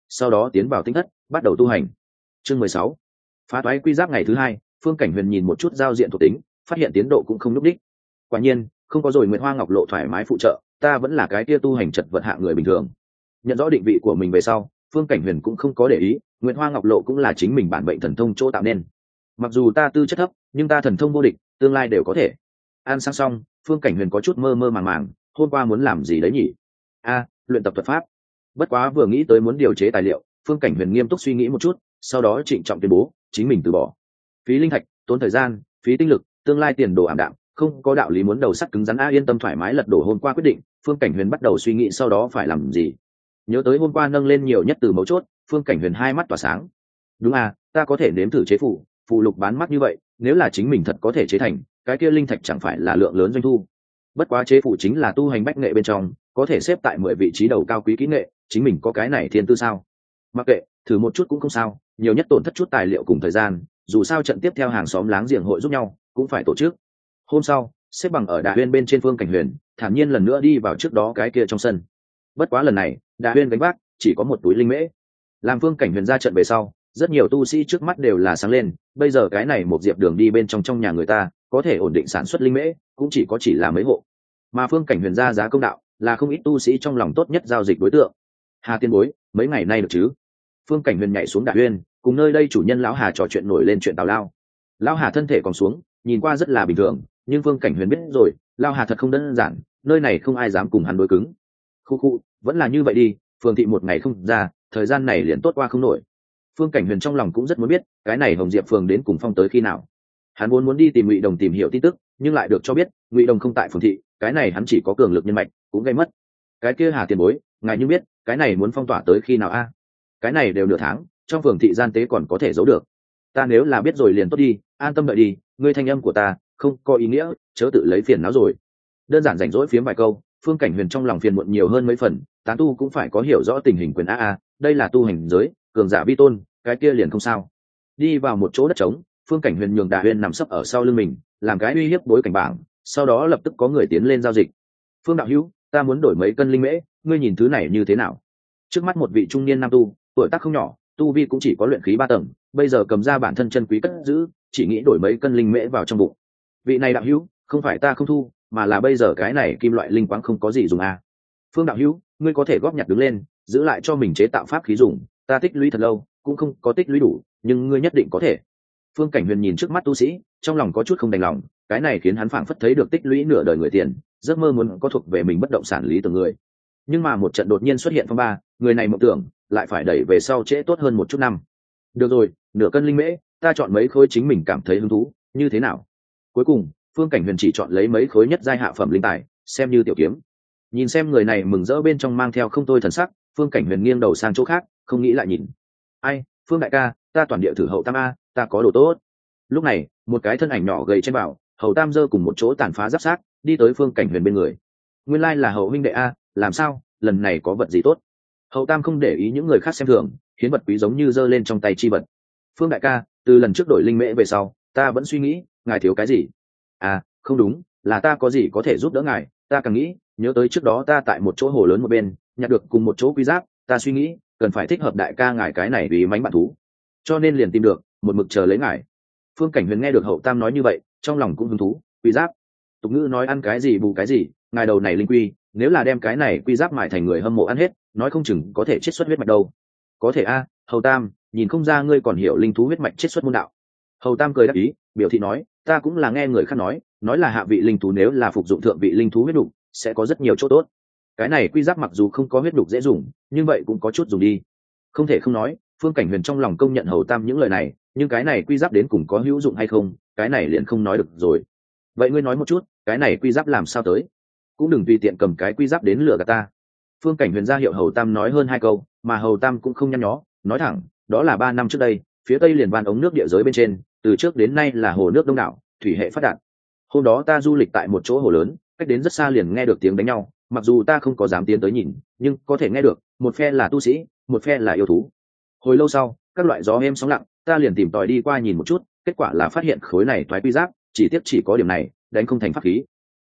sau đó tiến vào tinh thất bắt đầu tu hành. Chương 16. Phá toái quy giáp ngày thứ hai, Phương Cảnh Huyền nhìn một chút giao diện thuộc tính, phát hiện tiến độ cũng không lúc đích. Quả nhiên không có rồi Nguyệt Hoa Ngọc Lộ thoải mái phụ trợ, ta vẫn là cái kia tu hành chật vật hạng người bình thường. Nhận rõ định vị của mình về sau, Phương Cảnh Huyền cũng không có để ý, Nguyệt Hoa Ngọc Lộ cũng là chính mình bản mệnh thần thông chỗ tạo nên. Mặc dù ta tư chất thấp, nhưng ta thần thông vô địch, tương lai đều có thể. Ăn sang xong, Phương Cảnh Huyền có chút mơ mơ màng màng, hôm qua muốn làm gì đấy nhỉ? Luyện tập thuật pháp. Bất quá vừa nghĩ tới muốn điều chế tài liệu, Phương Cảnh Huyền nghiêm túc suy nghĩ một chút, sau đó trịnh trọng tuyên bố chính mình từ bỏ. Phí linh thạch, tốn thời gian, phí tinh lực, tương lai tiền đồ ảm đạm, không có đạo lý muốn đầu sắt cứng rắn. Yên tâm thoải mái lật đổ hôm qua quyết định, Phương Cảnh Huyền bắt đầu suy nghĩ sau đó phải làm gì. Nhớ tới hôm qua nâng lên nhiều nhất từ mấu chốt, Phương Cảnh Huyền hai mắt tỏa sáng. Đúng ta có thể nếm thử chế phụ lục bán mắt như vậy, nếu là chính mình thật có thể chế thành, cái kia linh thạch chẳng phải là lượng lớn doanh thu. Bất quá chế phụ chính là tu hành bách nghệ bên trong, có thể xếp tại 10 vị trí đầu cao quý kỹ nghệ, chính mình có cái này thiên tư sao? Mặc kệ, thử một chút cũng không sao, nhiều nhất tổn thất chút tài liệu cùng thời gian, dù sao trận tiếp theo hàng xóm láng giềng hội giúp nhau, cũng phải tổ chức. Hôm sau, xếp bằng ở Đà Huyên bên trên, Phương Cảnh Huyền thản nhiên lần nữa đi vào trước đó cái kia trong sân. Bất quá lần này, Đà Huyên gánh vác chỉ có một túi linh mễ. Làm Phương Cảnh Huyền ra trận về sau, rất nhiều tu sĩ trước mắt đều là sáng lên, bây giờ cái này một diệp đường đi bên trong nhà người ta, có thể ổn định sản xuất linh mễ, cũng chỉ là mấy hộ. Mà Phương Cảnh Huyền ra giá công đạo, là không ít tu sĩ trong lòng tốt nhất giao dịch đối tượng. Hà tiên bối, mấy ngày nay được chứ? Phương Cảnh Huyền nhảy xuống Đà Huyên, cùng nơi đây chủ nhân lão Hà trò chuyện nổi lên chuyện tào lao. Lão Hà thân thể còn xuống, nhìn qua rất là bình thường, nhưng Phương Cảnh Huyền biết rồi, lão Hà thật không đơn giản, nơi này không ai dám cùng hắn đối cứng. Khu, vẫn là như vậy đi, Phương thị một ngày không ra, thời gian này liền tốt qua không nổi. Phương Cảnh Huyền trong lòng cũng rất muốn biết, cái này Hồng Diệp Phường đến cùng phong tới khi nào. Hắn vốn muốn đi tìm Ngụy Đồng tìm hiểu tin tức, nhưng lại được cho biết Ngụy Đồng không tại Phường thị, cái này hắn chỉ có cường lực nhân mạch, cũng gây mất. Cái kia Hà tiền bối, ngài như biết, cái này muốn phong tỏa tới khi nào Cái này đều nửa tháng, trong Phường thị gian tế còn có thể giấu được. Ta nếu là biết rồi liền tốt đi, an tâm đợi đi, ngươi thanh âm của ta không có ý nghĩa, chớ tự lấy phiền não rồi. Đơn giản rảnh rỗi phiếm vài câu, Phương Cảnh Huyền trong lòng phiền muộn nhiều hơn mấy phần, tán tu cũng phải có hiểu rõ tình hình quyền đây là tu hành giới, cường giả vi tôn, cái kia liền không sao. Đi vào một chỗ đất trống, Phương Cảnh Huyền nhường Đà Huyên nằm sấp ở sau lưng mình, làm cái uy hiếp bối cảnh bảng, sau đó lập tức có người tiến lên giao dịch. Phương đạo hữu, ta muốn đổi mấy cân linh mễ, ngươi nhìn thứ này như thế nào? Trước mắt một vị trung niên nam tu, tuổi tác không nhỏ, tu vi cũng chỉ có luyện khí 3 tầng, bây giờ cầm ra bản thân chân quý cất giữ, chỉ nghĩ đổi mấy cân linh mễ vào trong bụng. Vị này đạo hữu, không phải ta không thu, mà là bây giờ cái này kim loại linh quáng không có gì dùng Phương đạo hữu, ngươi có thể góp nhặt đứng lên, giữ lại cho mình chế tạo pháp khí dùng, ta tích lũy thật lâu, cũng không có tích lũy đủ, nhưng ngươi nhất định có thể. Phương Cảnh Huyền nhìn trước mắt tu sĩ, trong lòng có chút không đành lòng, cái này khiến hắn phảng phất thấy được tích lũy nửa đời người tiền, giấc mơ muốn có thuộc về mình bất động sản lý tưởng người. Nhưng mà một trận đột nhiên xuất hiện phong ba, người này mộng tưởng lại phải đẩy về sau trễ tốt hơn một chút năm. Được rồi, nửa cân linh mễ, ta chọn mấy khối chính mình cảm thấy hứng thú, như thế nào? Cuối cùng, Phương Cảnh Huyền chỉ chọn lấy mấy khối nhất giai hạ phẩm linh tài, xem như tiểu kiếm. Nhìn xem người này mừng rỡ bên trong mang theo không tôi thần sắc, Phương Cảnh Huyền nghiêng đầu sang chỗ khác, không nghĩ lại nhìn. Ai, Phương đại ca, ta toàn địa thử hậu tam ta có đồ tốt. Lúc này, một cái thân ảnh nhỏ gầy trên bảo, hầu tam giơ cùng một chỗ tàn phá giáp sát, đi tới Phương Cảnh Huyền bên người. Nguyên lai là hầu huynh đệ làm sao, lần này có vật gì tốt? Hầu tam không để ý những người khác xem thường, hiến vật quý giống như giơ lên trong tay chi vật. Phương đại ca, từ lần trước đổi linh mễ về sau, ta vẫn suy nghĩ, ngài thiếu cái gì? Không đúng, là ta có gì có thể giúp đỡ ngài, ta càng nghĩ, nhớ tới trước đó ta tại một chỗ hồ lớn một bên, nhặt được cùng một chỗ quy giáp, ta suy nghĩ, cần phải thích hợp đại ca ngài cái này vì mánh bạn thú, cho nên liền tìm được, một mực chờ lấy ngài. Phương Cảnh Huyền nghe được hậu tam nói như vậy, trong lòng cũng hứng thú, quy giáp. Tục ngữ nói ăn cái gì bù cái gì, ngài đầu này linh quy, nếu là đem cái này quy giáp mại thành người hâm mộ ăn hết, nói không chừng có thể chiết xuất huyết mạch đâu. Có thể hầu tam, nhìn không ra ngươi còn hiểu linh thú huyết mạch chiết xuất môn đạo. Hầu tam cười đáp ý, biểu thị nói, ta cũng là nghe người khác nói là hạ vị linh thú nếu là phục dụng thượng vị linh thú huyết đục, sẽ có rất nhiều chỗ tốt. Cái này quy giáp mặc dù không có huyết đục dễ dùng, nhưng vậy cũng có chút dùng đi. Không thể không nói, Phương Cảnh Huyền trong lòng công nhận hầu tam những lời này, nhưng cái này quy giáp đến cùng có hữu dụng hay không, cái này liền không nói được rồi. Vậy ngươi nói một chút, cái này quy giáp làm sao tới? Cũng đừng tùy tiện cầm cái quy giáp đến lừa gạt ta. Phương Cảnh Huyền ra hiệu hầu tam nói hơn 2 câu, mà hầu tam cũng không nhăn nhó, nói thẳng, đó là 3 năm trước đây, phía tây liền van ống nước địa giới bên trên, từ trước đến nay là hồ nước đông đảo, thủy hệ phát đạt. Hôm đó ta du lịch tại một chỗ hồ lớn, cách đến rất xa liền nghe được tiếng đánh nhau, mặc dù ta không có dám tiến tới nhìn, nhưng có thể nghe được, một phe là tu sĩ, một phe là yêu thú. Hồi lâu sau, các loại gió êm sóng lặng, ta liền tìm tòi đi qua nhìn một chút, kết quả là phát hiện khối này thoái quy giáp, chỉ tiếc chỉ có điểm này, đánh không thành pháp khí.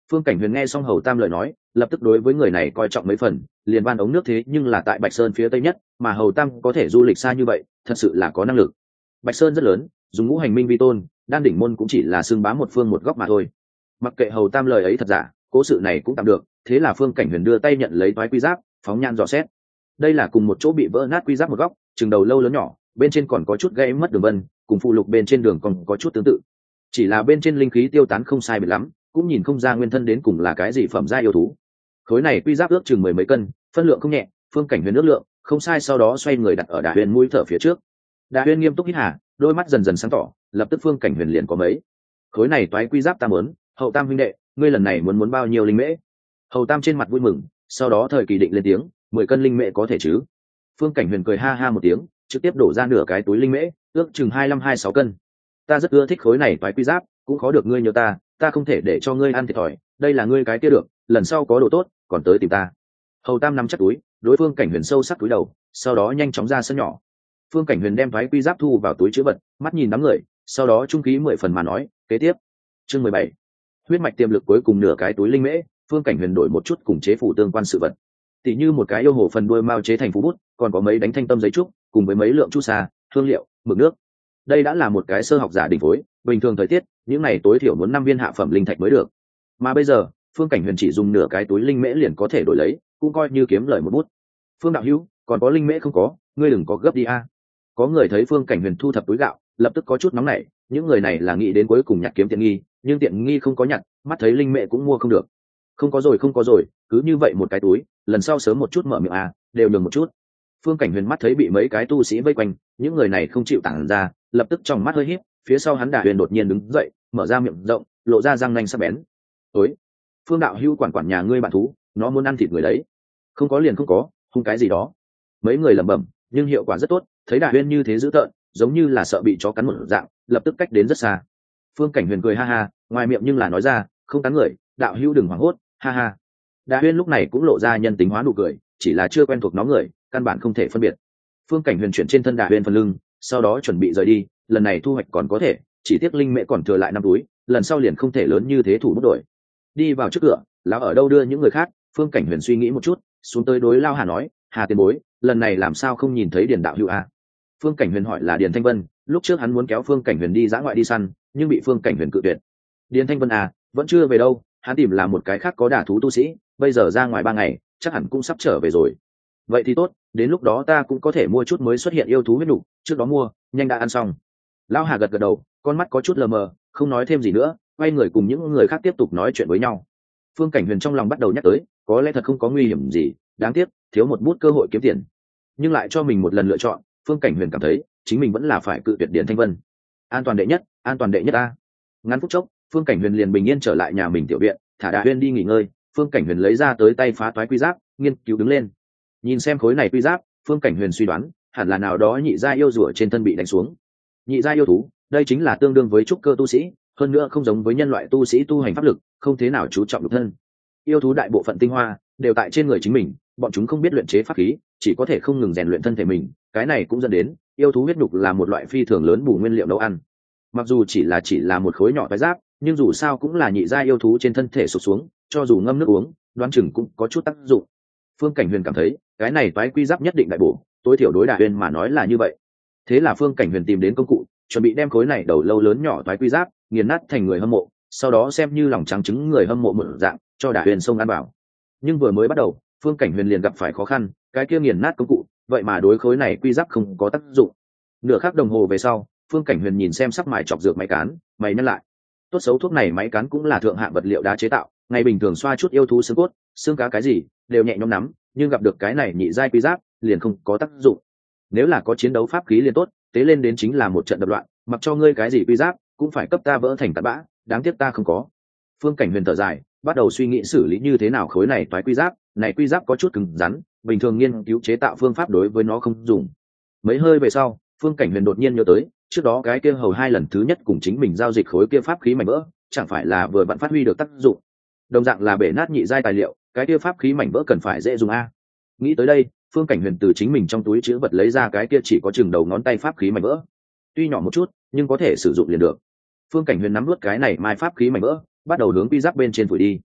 Phương Cảnh Huyền nghe xong Hầu Tam lời nói, lập tức đối với người này coi trọng mấy phần, liền van ống nước thế nhưng là tại Bạch Sơn phía tây nhất, mà Hầu Tam có thể du lịch xa như vậy, thật sự là có năng lực. Bạch Sơn rất lớn, dùng ngũ hành minh vi tôn, đan đỉnh môn cũng chỉ là xương bá một phương một góc mà thôi. Mặc kệ Hầu Tam lời ấy thật giả, cố sự này cũng tạm được, thế là Phương Cảnh Huyền đưa tay nhận lấy toái quy giáp, phóng nhan dò xét. Đây là cùng một chỗ bị vỡ nát quy giáp một góc, chừng đầu lâu lớn nhỏ, bên trên còn có chút gãy mất đường vân, cùng phụ lục bên trên đường còn có chút tương tự. Chỉ là bên trên linh khí tiêu tán không sai biệt lắm, cũng nhìn không ra nguyên thân đến cùng là cái gì phẩm giai yêu thú. Khối này quy giáp ước chừng mười mấy cân, phân lượng không nhẹ. Phương Cảnh Huyền ước lượng không sai, sau đó xoay người đặt ở Đà Huyền mũi thở phía trước. Đà Huyền nghiêm túc hít hà, đôi mắt dần dần sáng tỏ, lập tức Phương Cảnh Huyền liền có mấy. Khối này toái quy giáp ta muốn, Hậu Tam huynh đệ, ngươi lần này muốn bao nhiêu linh mễ? Hầu Tam trên mặt vui mừng, sau đó thời kỳ định lên tiếng, 10 cân linh mễ có thể chứ? Phương Cảnh Huyền cười ha ha một tiếng, trực tiếp đổ ra nửa cái túi linh mễ, ước chừng 25-26 cân. Ta rất ưa thích khối này toái quy giáp, cũng khó được ngươi nhớ ta không thể để cho ngươi ăn thiệt thòi, đây là ngươi cái kia được, lần sau có đồ tốt còn tới tìm ta. Hầu Tam nắm chắc túi, đối Phương Cảnh Huyền sâu sắc túi đầu, sau đó nhanh chóng ra sân nhỏ. Phương Cảnh Huyền đem toái quy giáp thu vào túi trữ vật, mắt nhìn đám người, sau đó trung khí 10 phần mà nói, kế tiếp. Chương 17. Huyết mạch tiềm lực cuối cùng nửa cái túi linh mễ, Phương Cảnh Huyền đổi một chút cùng chế phủ tương quan sự vật, tỉ như một cái yêu hồ phần đuôi mao chế thành phú bút, còn có mấy đánh thanh tâm giấy trúc, cùng với mấy lượng chu sa, hương liệu, mực nước. Đây đã là một cái sơ học giả đỉnh phối, bình thường thời tiết, những này tối thiểu muốn 5 viên hạ phẩm linh thạch mới được. Mà bây giờ, Phương Cảnh Huyền chỉ dùng nửa cái túi linh mễ liền có thể đổi lấy, cũng coi như kiếm lời một bút. Phương đạo hữu, còn có linh mễ không có, ngươi đừng có gấp đi a. Có người thấy Phương Cảnh Huyền thu thập túi gạo, lập tức có chút nóng nảy, những người này là nghĩ đến cuối cùng nhặt kiếm tiện nghi, nhưng tiện nghi không có nhặt, mắt thấy linh mễ cũng mua không được. Không có rồi, cứ như vậy một cái túi, lần sau sớm một chút mở miệng à, đều nhường một chút. Phương Cảnh Huyền mắt thấy bị mấy cái tu sĩ vây quanh, những người này không chịu tản ra, lập tức trong mắt hơi híp, phía sau hắn Đà Huyền đột nhiên đứng dậy, mở ra miệng rộng, lộ ra răng nanh sắc bén. "Ối, Phương đạo hữu quản nhà ngươi bạn thú, nó muốn ăn thịt người đấy." "Không có liền không có, hung cái gì đó." Mấy người lẩm bẩm, nhưng hiệu quả rất tốt, thấy Đà Huyền như thế dữ tợn, giống như là sợ bị chó cắn một dạng, lập tức cách đến rất xa. Phương Cảnh Huyền cười ha ha, ngoài miệng nhưng là nói ra, "Không cắn người, đạo hữu đừng hoảng hốt, ha ha." Đà Huyền lúc này cũng lộ ra nhân tính hóa nụ cười, chỉ là chưa quen thuộc nó người, căn bản không thể phân biệt. Phương Cảnh Huyền chuyển trên thân Đà Huyền phần lưng, sau đó chuẩn bị rời đi, lần này thu hoạch còn có thể, chỉ tiếc linh mễ còn thừa lại 5 túi, lần sau liền không thể lớn như thế thủ bút đổi. Đi vào trước cửa, lão ở đâu đưa những người khác, Phương Cảnh Huyền suy nghĩ một chút, xuống tới đối Lao Hà nói, "Hà tiền bối, lần này làm sao không nhìn thấy Điền đạo hữu a?" Phương Cảnh Huyền hỏi là Điền Thanh Vân, lúc trước hắn muốn kéo Phương Cảnh Huyền đi dã ngoại đi săn, nhưng bị Phương Cảnh Huyền cự tuyệt. Điền Thanh Vân à, vẫn chưa về đâu, hắn tìm là một cái khác có đả thú tu sĩ, bây giờ ra ngoài 3 ngày, chắc hẳn cũng sắp trở về rồi. Vậy thì tốt, đến lúc đó ta cũng có thể mua chút mới xuất hiện yêu thú huyết nục, trước đó mua, nhanh đã ăn xong. Lão Hà gật gật đầu, con mắt có chút lờ mờ, không nói thêm gì nữa, quay người cùng những người khác tiếp tục nói chuyện với nhau. Phương Cảnh Huyền trong lòng bắt đầu nhắc tới, có lẽ thật không có nguy hiểm gì, đáng tiếc thiếu một bút cơ hội kiếm tiền. Nhưng lại cho mình một lần lựa chọn, Phương Cảnh Huyền cảm thấy chính mình vẫn là phải cự tuyệt Điền Thanh Vân. An toàn đệ nhất a. Ngắn phút chốc, Phương Cảnh Huyền liền bình yên trở lại nhà mình tiểu viện, thả Đà Huyền đi nghỉ ngơi. Phương Cảnh Huyền lấy ra tới tay phá toái quy giáp, nghiên cứu đứng lên. Nhìn xem khối này quy giáp, Phương Cảnh Huyền suy đoán, hẳn là nào đó nhị gia yêu rùa trên thân bị đánh xuống. Nhị gia yêu thú, đây chính là tương đương với trúc cơ tu sĩ, hơn nữa không giống với nhân loại tu sĩ tu hành pháp lực, không thế nào chú trọng độc thân. Yêu thú đại bộ phận tinh hoa đều tại trên người chính mình, bọn chúng không biết luyện chế pháp khí, chỉ có thể không ngừng rèn luyện thân thể mình, cái này cũng dẫn đến yêu thú huyết nhục là một loại phi thường lớn bù nguyên liệu nấu ăn. Mặc dù chỉ là một khối nhỏ toái giáp, nhưng dù sao cũng là nhị gia yêu thú trên thân thể sụp xuống, cho dù ngâm nước uống, đoán chừng cũng có chút tác dụng. Phương Cảnh Huyền cảm thấy cái này toái quy giáp nhất định đại bổ, tối thiểu đối Đà Huyền mà nói là như vậy. Thế là Phương Cảnh Huyền tìm đến công cụ, chuẩn bị đem khối này đầu lâu lớn nhỏ toái quy giáp nghiền nát thành người hâm mộ, sau đó xem như lòng trắng trứng người hâm mộ một dạng cho Đà Huyền xông ăn vào. Nhưng vừa mới bắt đầu, Phương Cảnh Huyền liền gặp phải khó khăn, cái kia nghiền nát công cụ, vậy mà đối khối này quy giáp không có tác dụng. Nửa khắc đồng hồ về sau, Phương Cảnh Huyền nhìn xem sắc mài chọc dược máy cán, mày nhắc lại. Tốt xấu thuốc này máy cán cũng là thượng hạng vật liệu đá chế tạo, ngày bình thường xoa chút yêu thú xương cốt, xương cá cái gì đều nhẹ nhõm nắm, nhưng gặp được cái này nhị giai quy giáp, liền không có tác dụng. Nếu là có chiến đấu pháp khí liền tốt, tế lên đến chính là một trận đập loạn, mặc cho ngươi cái gì quy giáp, cũng phải cấp ta vỡ thành tạt bã, đáng tiếc ta không có. Phương Cảnh Huyền thở dài, bắt đầu suy nghĩ xử lý như thế nào khối này toái quy giáp, này quy giáp có chút cứng rắn, bình thường nghiên cứu chế tạo phương pháp đối với nó không dùng. Mấy hơi về sau, Phương Cảnh Huyền đột nhiên nhớ tới, trước đó cái kia hầu 2 lần thứ nhất cùng chính mình giao dịch khối kia pháp khí mảnh vỡ, chẳng phải là vừa vặn phát huy được tác dụng. Đồng dạng là bể nát nhị giai tài liệu, cái kia pháp khí mảnh vỡ cần phải dễ dùng a. Nghĩ tới đây, Phương Cảnh Huyền từ chính mình trong túi trữ vật lấy ra cái kia chỉ có chừng đầu ngón tay pháp khí mảnh vỡ. Tuy nhỏ một chút, nhưng có thể sử dụng liền được. Phương Cảnh Huyền nắm nuốt cái này mai pháp khí mảnh vỡ, bắt đầu hướng quy giáp bên trên phủi đi.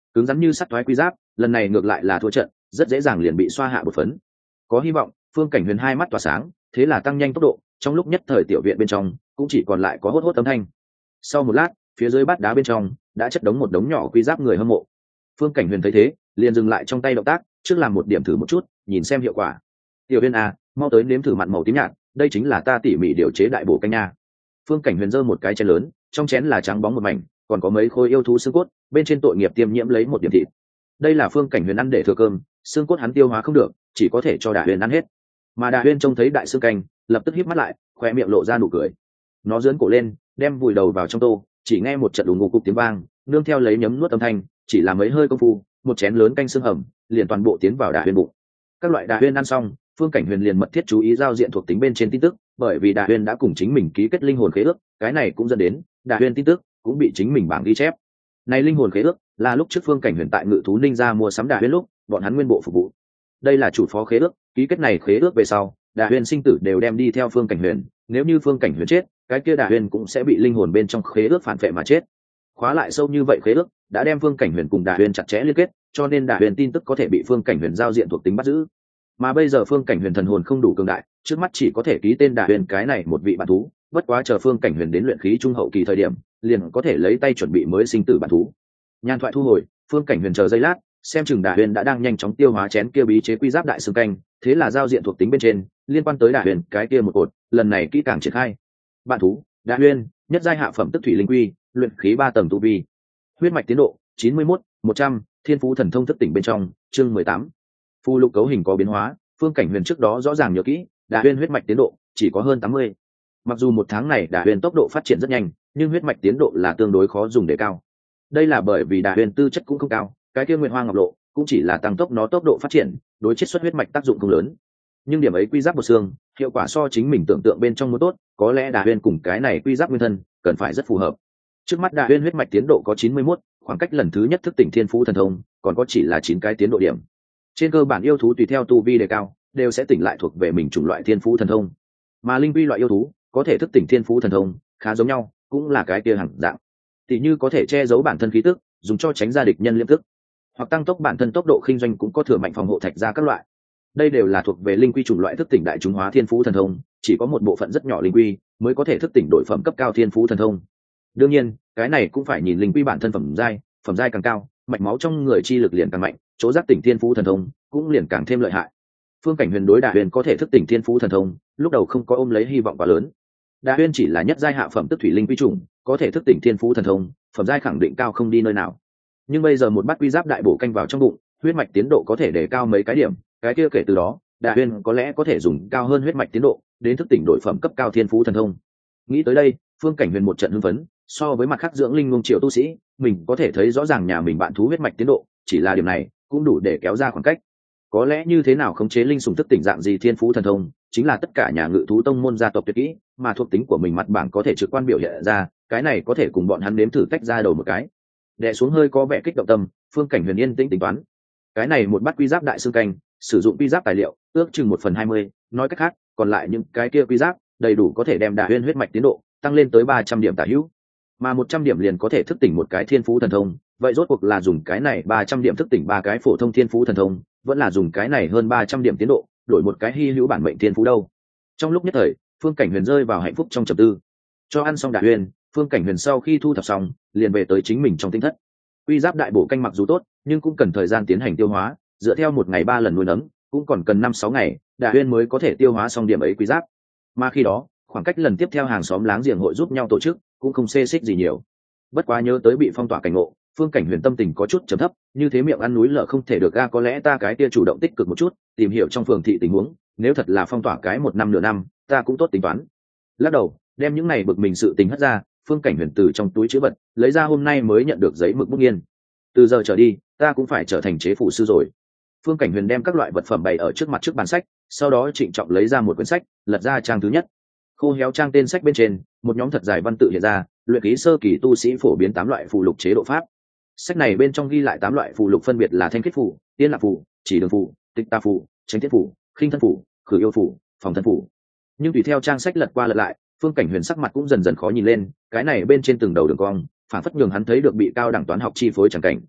cứng rắn như sắt thoái quy giáp lần này ngược lại là thua trận, rất dễ dàng liền bị xoa hạ bột phấn. Có hy vọng, Phương Cảnh Huyền hai mắt tỏa sáng, thế là tăng nhanh tốc độ, trong lúc nhất thời tiểu viện bên trong cũng chỉ còn lại có hốt hốt âm thanh. Sau một lát, phía dưới bát đá bên trong đã chất đống một đống nhỏ quy giáp người hâm mộ. Phương Cảnh Huyền thấy thế, liền dừng lại trong tay động tác, trước làm một điểm thử một chút, nhìn xem hiệu quả. Tiểu Viên à, mau tới nếm thử mặn màu tím nhạt, đây chính là ta tỉ mỉ điều chế đại bổ canh nha. Phương Cảnh Huyền giơ một cái chén lớn, trong chén là trắng bóng một mảnh, còn có mấy khối yêu thú xương cốt, bên trên tội nghiệp tiêm nhiễm lấy một điểm thịt. Đây là Phương Cảnh Huyền ăn để thừa cơm, xương cốt hắn tiêu hóa không được, chỉ có thể cho Đà Huyền ăn hết. Mà Đà Huyền trông thấy đại xương canh, lập tức híp mắt lại, khoe miệng lộ ra nụ cười. Nó giương cổ lên, đem vùi đầu vào trong tô, chỉ nghe một trận đùng ngục cục tiếng vang, nương theo lấy nhấm nuốt âm thanh, chỉ là mấy hơi công phu, một chén lớn canh xương hầm liền toàn bộ tiến vào Đà Huyền bụng. Các loại Đà Huyền ăn xong, Phương Cảnh Huyền liền mật thiết chú ý giao diện thuộc tính bên trên tin tức, bởi vì Đà Huyền đã cùng chính mình ký kết linh hồn khế ước, cái này cũng dẫn đến Đà Huyền tin tức cũng bị chính mình bảng ghi chép. Này linh hồn khế ước là lúc trước Phương Cảnh Huyền tại Ngự thú Ninh gia mua sắm Đà Huyền lúc, bọn hắn nguyên bộ phục vụ. Đây là chủ phó khế ước, ký kết này khế ước về sau, Đà Huyền sinh tử đều đem đi theo Phương Cảnh Huyền, nếu như Phương Cảnh Huyền chết, cái kia Đà Huyền cũng sẽ bị linh hồn bên trong khế ước phản vệ mà chết. Khóa lại sâu như vậy khế ước, đã đem Phương Cảnh Huyền cùng Đà Huyền chặt chẽ liên kết, cho nên Đà Huyền tin tức có thể bị Phương Cảnh Huyền giao diện thuộc tính bắt giữ. Mà bây giờ Phương Cảnh Huyền thần hồn không đủ cường đại, trước mắt chỉ có thể ký tên Đà Huyền cái này một vị bản thú, bất quá chờ Phương Cảnh Huyền đến luyện khí trung hậu kỳ thời điểm, liền có thể lấy tay chuẩn bị mới sinh tử bản thú. Nhan thoại thu hồi, Phương Cảnh Huyền chờ giây lát, xem chừng Đà Huyền đã đang nhanh chóng tiêu hóa chén kia bí chế quy giáp đại xương canh, thế là giao diện thuộc tính bên trên, liên quan tới Đà Huyền cái kia một cột, lần này kỹ càng triển khai. Bản thú, Đà Huyền, nhất giai hạ phẩm tức thủy linh quy, luyện khí 3 tầng tu vi. Huyết mạch tiến độ 91, 100, thiên phú thần thông thức tỉnh bên trong, chương 18. Phù lục cấu hình có biến hóa, Phương Cảnh Huyền trước đó rõ ràng nhớ kỹ, Đà Huyền huyết mạch tiến độ chỉ có hơn 80. Mặc dù một tháng này Đà Huyền tốc độ phát triển rất nhanh, nhưng huyết mạch tiến độ là tương đối khó dùng để cao. Đây là bởi vì Đà Huyền tư chất cũng không cao, cái kia Nguyệt Hoa Ngọc Lộ cũng chỉ là tăng tốc nó tốc độ phát triển, đối chiết xuất huyết mạch tác dụng không lớn. Nhưng điểm ấy quy giáp một xương, hiệu quả so chính mình tưởng tượng bên trong muốn tốt, có lẽ Đà Huyền cùng cái này quy giáp nguyên thân, cần phải rất phù hợp. Trước mắt Đà Huyền huyết mạch tiến độ có 91, khoảng cách lần thứ nhất thức tỉnh thiên phú thần thông, còn có chỉ là 9 cái tiến độ điểm. Trên cơ bản yêu thú tùy theo tu vi đề cao, đều sẽ tỉnh lại thuộc về mình chủng loại thiên phú thần thông. Mà linh quy loại yêu thú có thể thức tỉnh thiên phú thần thông, khá giống nhau, cũng là cái kia hẳn dạng. Tỷ như có thể che giấu bản thân khí tức, dùng cho tránh ra địch nhân liêm tức, hoặc tăng tốc bản thân tốc độ kinh doanh, cũng có thừa mạnh phòng hộ thạch ra các loại. Đây đều là thuộc về linh quy chủng loại thức tỉnh đại chúng hóa thiên phú thần thông, chỉ có một bộ phận rất nhỏ linh quy mới có thể thức tỉnh đổi phẩm cấp cao thiên phú thần thông. Đương nhiên, cái này cũng phải nhìn linh quy bản thân phẩm giai càng cao, mạch máu trong người chi lực liền càng mạnh, chỗ giác tỉnh thiên phú thần thông cũng liền càng thêm lợi hại. Phương Cảnh Huyền đối Đà Huyền có thể thức tỉnh thiên phú thần thông, lúc đầu không có ôm lấy hy vọng quá lớn. Đà Huyền chỉ là nhất giai hạ phẩm tức thủy linh quy chủng, có thể thức tỉnh thiên phú thần thông, phẩm giai khẳng định cao không đi nơi nào. Nhưng bây giờ một bát quy giáp đại bổ canh vào trong bụng, huyết mạch tiến độ có thể để cao mấy cái điểm, cái kia kể từ đó, Đà Huyền có lẽ có thể dùng cao hơn huyết mạch tiến độ, đến thức tỉnh đổi phẩm cấp cao thiên phú thần thông. Nghĩ tới đây, Phương Cảnh Huyền một trận hưng phấn, so với mặt khác dưỡng linh luông triệu tu sĩ, mình có thể thấy rõ ràng nhà mình bạn thú huyết mạch tiến độ, chỉ là điểm này cũng đủ để kéo ra khoảng cách. Có lẽ như thế nào khống chế linh sủng thức tỉnh dạng gì thiên phú thần thông, chính là tất cả nhà Ngự thú tông môn gia tộc tuyệt kỹ, mà thuộc tính của mình mặt bảng có thể trực quan biểu hiện ra, cái này có thể cùng bọn hắn nếm thử tách ra đầu một cái. Đè xuống hơi có vẻ kích động tâm, Phương Cảnh Huyền yên tĩnh tính toán. Cái này một bát quy giáp đại xương canh, sử dụng quy giáp tài liệu, ước chừng 1/20, nói cách khác, còn lại những cái kia quy giáp đầy đủ có thể đem Đà Huyền huyết mạch tiến độ tăng lên tới 300 điểm tả hữu. Mà 100 điểm liền có thể thức tỉnh một cái thiên phú thần thông, vậy rốt cuộc là dùng cái này 300 điểm thức tỉnh ba cái phổ thông thiên phú thần thông, vẫn là dùng cái này hơn 300 điểm tiến độ đổi một cái hy hữu bản mệnh thiên phú đâu. Trong lúc nhất thời, Phương Cảnh Huyền rơi vào hạnh phúc trong trầm tư. Cho ăn xong Đà Huyền, Phương Cảnh Huyền sau khi thu thập xong, liền về tới chính mình trong tinh thất. Quy giáp đại bổ canh mặc dù tốt, nhưng cũng cần thời gian tiến hành tiêu hóa, dựa theo một ngày 3 lần nuôi nấng, cũng còn cần 5-6 ngày, Đà Huyền mới có thể tiêu hóa xong điểm ấy quy giáp. Mà khi đó, khoảng cách lần tiếp theo hàng xóm láng giềng hội giúp nhau tổ chức, cũng không xê xích gì nhiều. Bất quá nhớ tới bị phong tỏa cảnh ngộ, Phương Cảnh Huyền tâm tình có chút trầm thấp, như thế miệng ăn núi lở không thể được a, có lẽ ta cái kia chủ động tích cực một chút, tìm hiểu trong phường thị tình huống, nếu thật là phong tỏa cái 1 năm nửa năm, ta cũng tốt tính toán. Lắc đầu, đem những này bực mình sự tình hất ra, Phương Cảnh Huyền từ trong túi trữ vật lấy ra hôm nay mới nhận được giấy mực bút nghiên. Từ giờ trở đi, ta cũng phải trở thành chế phủ sư rồi. Phương Cảnh Huyền đem các loại vật phẩm bày ở trước mặt trước bàn sách, sau đó trịnh trọng lấy ra một quyển sách, lật ra trang thứ nhất. Khô héo trang tên sách bên trên, một nhóm thật dài văn tự hiện ra, luyện khí sơ kỳ tu sĩ phổ biến 8 loại phù lục chế độ pháp. Sách này bên trong ghi lại 8 loại phù lục phân biệt là thanh kết phù, tiên lạc phù, chỉ đường phù, tịch ta phù, tránh thiết phù, khinh thân phù, khử yêu phù, phòng thân phù. Nhưng tùy theo trang sách lật qua lật lại, Phương Cảnh Huyền sắc mặt cũng dần dần khó nhìn lên, cái này bên trên từng đầu đường cong, phản phất nhường hắn thấy được bị cao đẳng toán học chi phối chẳng cảnh.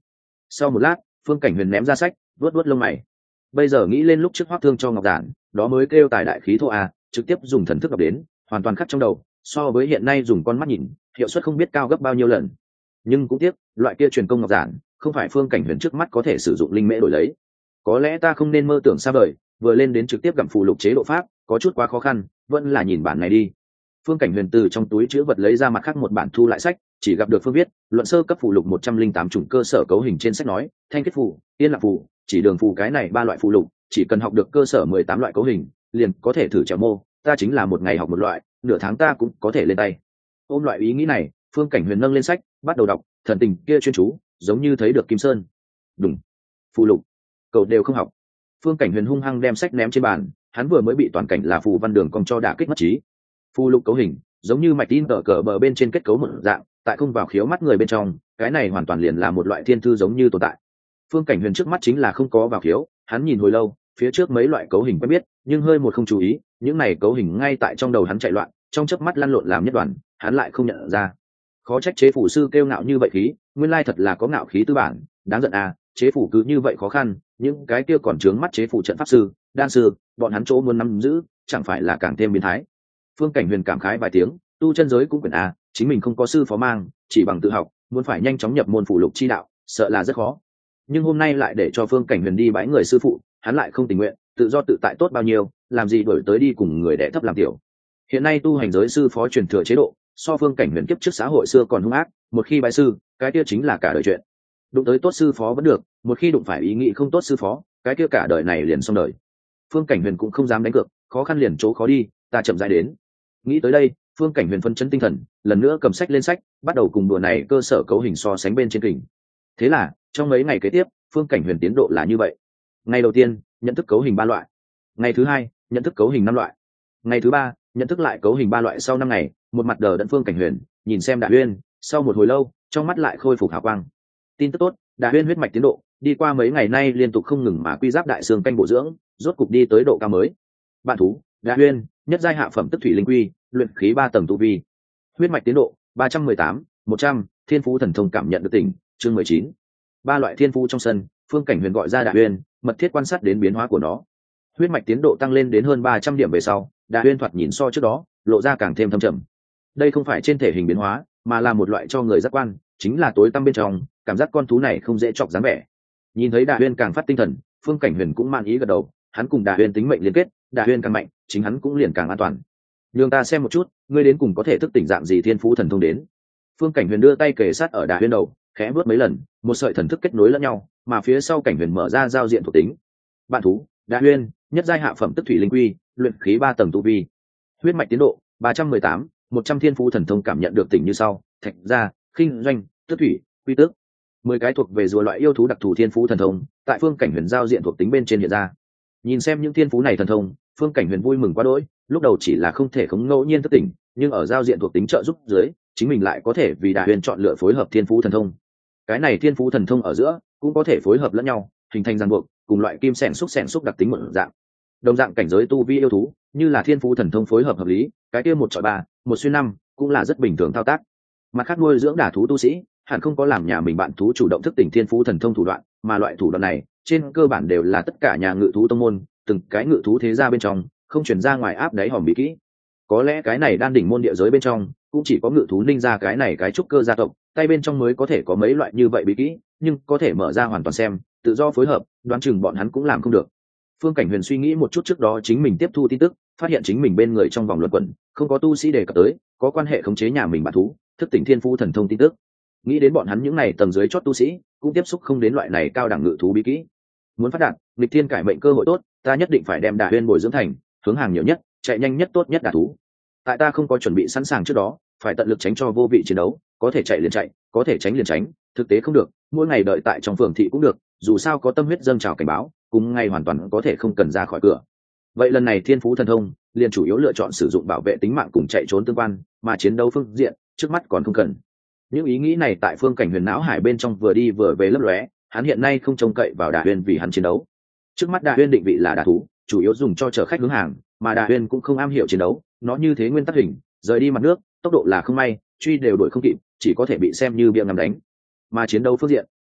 Sau một lát, Phương Cảnh Huyền ném ra sách, vuốt vuốt lông mày. Bây giờ nghĩ lên lúc trước Hoắc Thương cho Ngọc Giản, đó mới kêu tài đại khí thô à, trực tiếp dùng thần thức đọc đến, hoàn toàn khắc trong đầu, so với hiện nay dùng con mắt nhìn, hiệu suất không biết cao gấp bao nhiêu lần. Nhưng cũng tiếc, loại kia truyền công Ngọc Giản, không phải Phương Cảnh Huyền trước mắt có thể sử dụng linh mễ đổi lấy. Có lẽ ta không nên mơ tưởng xa vời, vừa lên đến trực tiếp gặm phù lục chế độ pháp, có chút quá khó khăn, vẫn là nhìn bản này đi. Phương Cảnh Huyền từ trong túi chữ vật lấy ra mặt khác một bản thu lại sách, chỉ gặp được phương viết luận sơ cấp phù lục 108 chủng cơ sở cấu hình trên sách nói, thanh kết phù, tiên lạc phù, chỉ đường phù cái này ba loại phù lục, chỉ cần học được cơ sở 18 loại cấu hình, liền có thể thử trèo mô, ta chính là một ngày học một loại, nửa tháng ta cũng có thể lên tay. Ôm loại ý nghĩ này, Phương Cảnh Huyền nâng lên sách, bắt đầu đọc, thần tình kia chuyên chú, giống như thấy được Kim Sơn. Đúng, phù lục, cậu đều không học. Phương Cảnh Huyền hung hăng đem sách ném trên bàn, hắn vừa mới bị toàn cảnh là phù văn đường cong cho đả kích mất trí. Phù lục cấu hình giống như mạch tin tờ cờ bờ bên trên kết cấu một dạng, tại không vào khiếu mắt người bên trong, cái này hoàn toàn liền là một loại thiên thư giống như tồn tại. Phương Cảnh Huyền trước mắt chính là không có vào khiếu, hắn nhìn hồi lâu, phía trước mấy loại cấu hình quen biết, nhưng hơi một không chú ý, những này cấu hình ngay tại trong đầu hắn chạy loạn, trong chớp mắt lăn lộn làm nhất đoàn, hắn lại không nhận ra. Khó trách chế phủ sư kêu ngạo như vậy khí, nguyên lai thật là có ngạo khí tư bản, đáng giận à, chế phủ cứ như vậy khó khăn, những cái kia còn trướng mắt chế phủ trận pháp sư, đan sư, bọn hắn chỗ muốn nắm giữ, chẳng phải là càng thêm biến thái. Phương Cảnh Huyền cảm khái vài tiếng, tu chân giới cũng quyển à, chính mình không có sư phó mang, chỉ bằng tự học, muốn phải nhanh chóng nhập môn phủ lục chi đạo, sợ là rất khó. Nhưng hôm nay lại để cho Phương Cảnh Huyền đi bãi người sư phụ, hắn lại không tình nguyện, tự do tự tại tốt bao nhiêu, làm gì đổi tới đi cùng người đẻ thấp làm tiểu. Hiện nay tu hành giới sư phó truyền thừa chế độ, so Phương Cảnh Huyền kiếp trước xã hội xưa còn hung ác, một khi bái sư, cái kia chính là cả đời chuyện. Đụng tới tốt sư phó vẫn được, một khi đụng phải ý nghĩ không tốt sư phó, cái kia cả đời này liền xong đời. Phương Cảnh Huyền cũng không dám đánh cược, khó khăn liền chỗ khó đi, ta chậm rãi đến. Nghĩ tới đây, Phương Cảnh Huyền phân chấn tinh thần, lần nữa cầm sách lên sách, bắt đầu cùng đùa này cơ sở cấu hình so sánh bên trên kình. Thế là, trong mấy ngày kế tiếp, Phương Cảnh Huyền tiến độ là như vậy. Ngày đầu tiên, nhận thức cấu hình 3 loại. Ngày thứ hai, nhận thức cấu hình 5 loại. Ngày thứ ba, nhận thức lại cấu hình 3 loại sau 5 ngày, một mặt đờ đẫn Phương Cảnh Huyền, nhìn xem Đạ Uyên, sau một hồi lâu, trong mắt lại khôi phục hào quang. Tin tức tốt, Đạ Uyên huyết mạch tiến độ, đi qua mấy ngày nay liên tục không ngừng mà quy giáp đại xương canh bổ dưỡng, rốt cục đi tới độ cao mới. Bạn thú, Đạ Uyên, nhất giai hạ phẩm tức thủy linh quy, luyện khí 3 tầng tu vi. Huyết mạch tiến độ 318, 100, thiên phú thần thông cảm nhận được tỉnh, chương 19. Ba loại thiên phú trong sân, Phương Cảnh Huyền gọi ra Đạ Uyên, mật thiết quan sát đến biến hóa của nó. Huyết mạch tiến độ tăng lên đến hơn 300 điểm về sau, Đạ Uyên thoạt nhìn so trước đó, lộ ra càng thêm thâm trầm. Đây không phải trên thể hình biến hóa, mà là một loại cho người giác quan, chính là tối tăm bên trong, cảm giác con thú này không dễ chọc dáng vẻ. Nhìn thấy Đạ Uyên càng phát tinh thần, Phương Cảnh Huyền cũng man ý gật đầu, hắn cùng Đạ Uyên tính mệnh liên kết, Đạ Uyên càng mạnh, chính hắn cũng liền càng an toàn. Nhường ta xem một chút, ngươi đến cùng có thể thức tỉnh dạng gì thiên phú thần thông đến. Phương Cảnh Huyền đưa tay kề sát ở Đạ Uyên đầu, khẽ bước mấy lần, một sợi thần thức kết nối lẫn nhau, mà phía sau Cảnh Huyền mở ra giao diện thuộc tính. Bạn thú, Đạ Uyên, nhất giai hạ phẩm tức thủy linh quy, luyện khí 3 tầng tu vi. Huyết mạch tiến độ 318, 100 thiên phú thần thông cảm nhận được tỉnh như sau: thạch gia, khinh doanh, tức thủy, quy tước. 10 cái thuộc về rùa loại yêu thú đặc thù thiên phú thần thông, tại Phương Cảnh Huyền giao diện thuộc tính bên trên hiện ra. Nhìn xem những thiên phú này thần thông, Phương Cảnh Huyền vui mừng quá đỗi, lúc đầu chỉ là không thể không ngẫu nhiên thức tỉnh, nhưng ở giao diện thuộc tính trợ giúp dưới, chính mình lại có thể vì Đạ Uyên chọn lựa phối hợp thiên phú thần thông. Cái này thiên phú thần thông ở giữa cũng có thể phối hợp lẫn nhau, hình thành ràng buộc, cùng loại kim xẻng xúc đặc tính một dạng. Đồng dạng cảnh giới tu vi yêu thú, như là thiên phú thần thông phối hợp hợp lý, cái kia 1 chọi 3, 1 xuyên 5, cũng là rất bình thường thao tác. Mặt khác nuôi dưỡng đả thú tu sĩ, hẳn không có làm nhà mình bạn thú chủ động thức tỉnh thiên phú thần thông thủ đoạn, mà loại thủ đoạn này, trên cơ bản đều là tất cả nhà ngự thú tông môn, từng cái ngự thú thế gia bên trong, không chuyển ra ngoài áp đáy hòm bí kỹ. Có lẽ cái này đan đỉnh môn địa giới bên trong, cũng chỉ có ngự thú ninh ra cái này cái trúc cơ gia tộc, tay bên trong mới có thể có mấy loại như vậy bí kỹ, nhưng có thể mở ra hoàn toàn xem, tự do phối hợp, đoán chừng bọn hắn cũng làm không được. Phương Cảnh Huyền suy nghĩ một chút trước đó chính mình tiếp thu tin tức, phát hiện chính mình bên người trong vòng luận quẩn, không có tu sĩ đề cập tới, có quan hệ khống chế nhà mình bạn thú, thức tỉnh thiên phú thần thông tin tức. Nghĩ đến bọn hắn những này tầng dưới chót tu sĩ, cũng tiếp xúc không đến loại này cao đẳng ngự thú bí kỹ. Muốn phát đạt, nghịch thiên cải mệnh cơ hội tốt, ta nhất định phải đem Đạ Uyên bồi dưỡng thành, hướng hàng nhiều nhất, chạy nhanh nhất tốt nhất đả thú. Tại ta không có chuẩn bị sẵn sàng trước đó, phải tận lực tránh cho vô vị chiến đấu, có thể chạy liền chạy, có thể tránh liền tránh, thực tế không được, mỗi ngày đợi tại trong phường thị cũng được, dù sao có tâm huyết dâng trào cảnh báo, cùng ngay hoàn toàn có thể không cần ra khỏi cửa. Vậy lần này thiên phú thần thông, liền chủ yếu lựa chọn sử dụng bảo vệ tính mạng cùng chạy trốn tương quan, mà chiến đấu phương diện, trước mắt còn không cần. Những ý nghĩ này tại Phương Cảnh Huyền não hải bên trong vừa đi vừa về lấp lóe, hắn hiện nay không trông cậy vào Đạ Uyên vì hắn chiến đấu. Trước mắt Đạ Uyên định vị là đả thú, chủ yếu dùng cho chở khách hướng hàng, mà Đạ Uyên cũng không am hiểu chiến đấu, nó như thế nguyên tắc hình, rời đi mặt nước, tốc độ là không may, truy đều đuổi không kịp, chỉ có thể bị xem như bia ngắm đánh. Mà chiến đấu phương diện,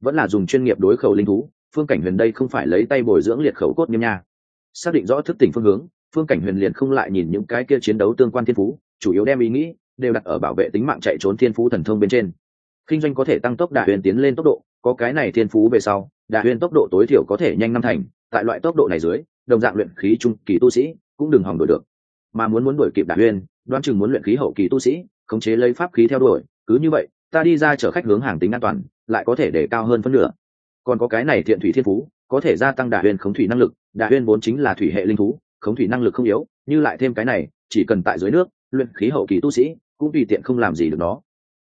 vẫn là dùng chuyên nghiệp đối khẩu linh thú. Phương Cảnh Huyền đây không phải lấy tay bồi dưỡng liệt khẩu cốt nghiêm nha. Xác định rõ thức tỉnh phương hướng, Phương Cảnh Huyền liền không lại nhìn những cái kia chiến đấu tương quan thiên phú, chủ yếu đem ý nghĩ đều đặt ở bảo vệ tính mạng chạy trốn thiên phú thần thông bên trên. Kinh doanh có thể tăng tốc Đả Huyền tiến lên tốc độ, có cái này thiên phú về sau, Đả Huyền tốc độ tối thiểu có thể nhanh năm thành, tại loại tốc độ này dưới, đồng dạng luyện khí trung kỳ tu sĩ cũng đừng hòng đuổi được. Mà muốn đuổi kịp Đả Huyền, đoán chừng muốn luyện khí hậu kỳ tu sĩ, khống chế lấy pháp khí theo đuổi, cứ như vậy, ta đi ra chở khách hướng hàng tính an toàn, lại có thể để cao hơn phân nửa. Còn có cái này thiện thủy thiên phú, có thể gia tăng Đả Huyền khống thủy năng lực, Đả Huyền vốn chính là thủy hệ linh thú, khống thủy năng lực không yếu, như lại thêm cái này, chỉ cần tại dưới nước, luyện khí hậu kỳ tu sĩ cũng tùy tiện không làm gì được nó.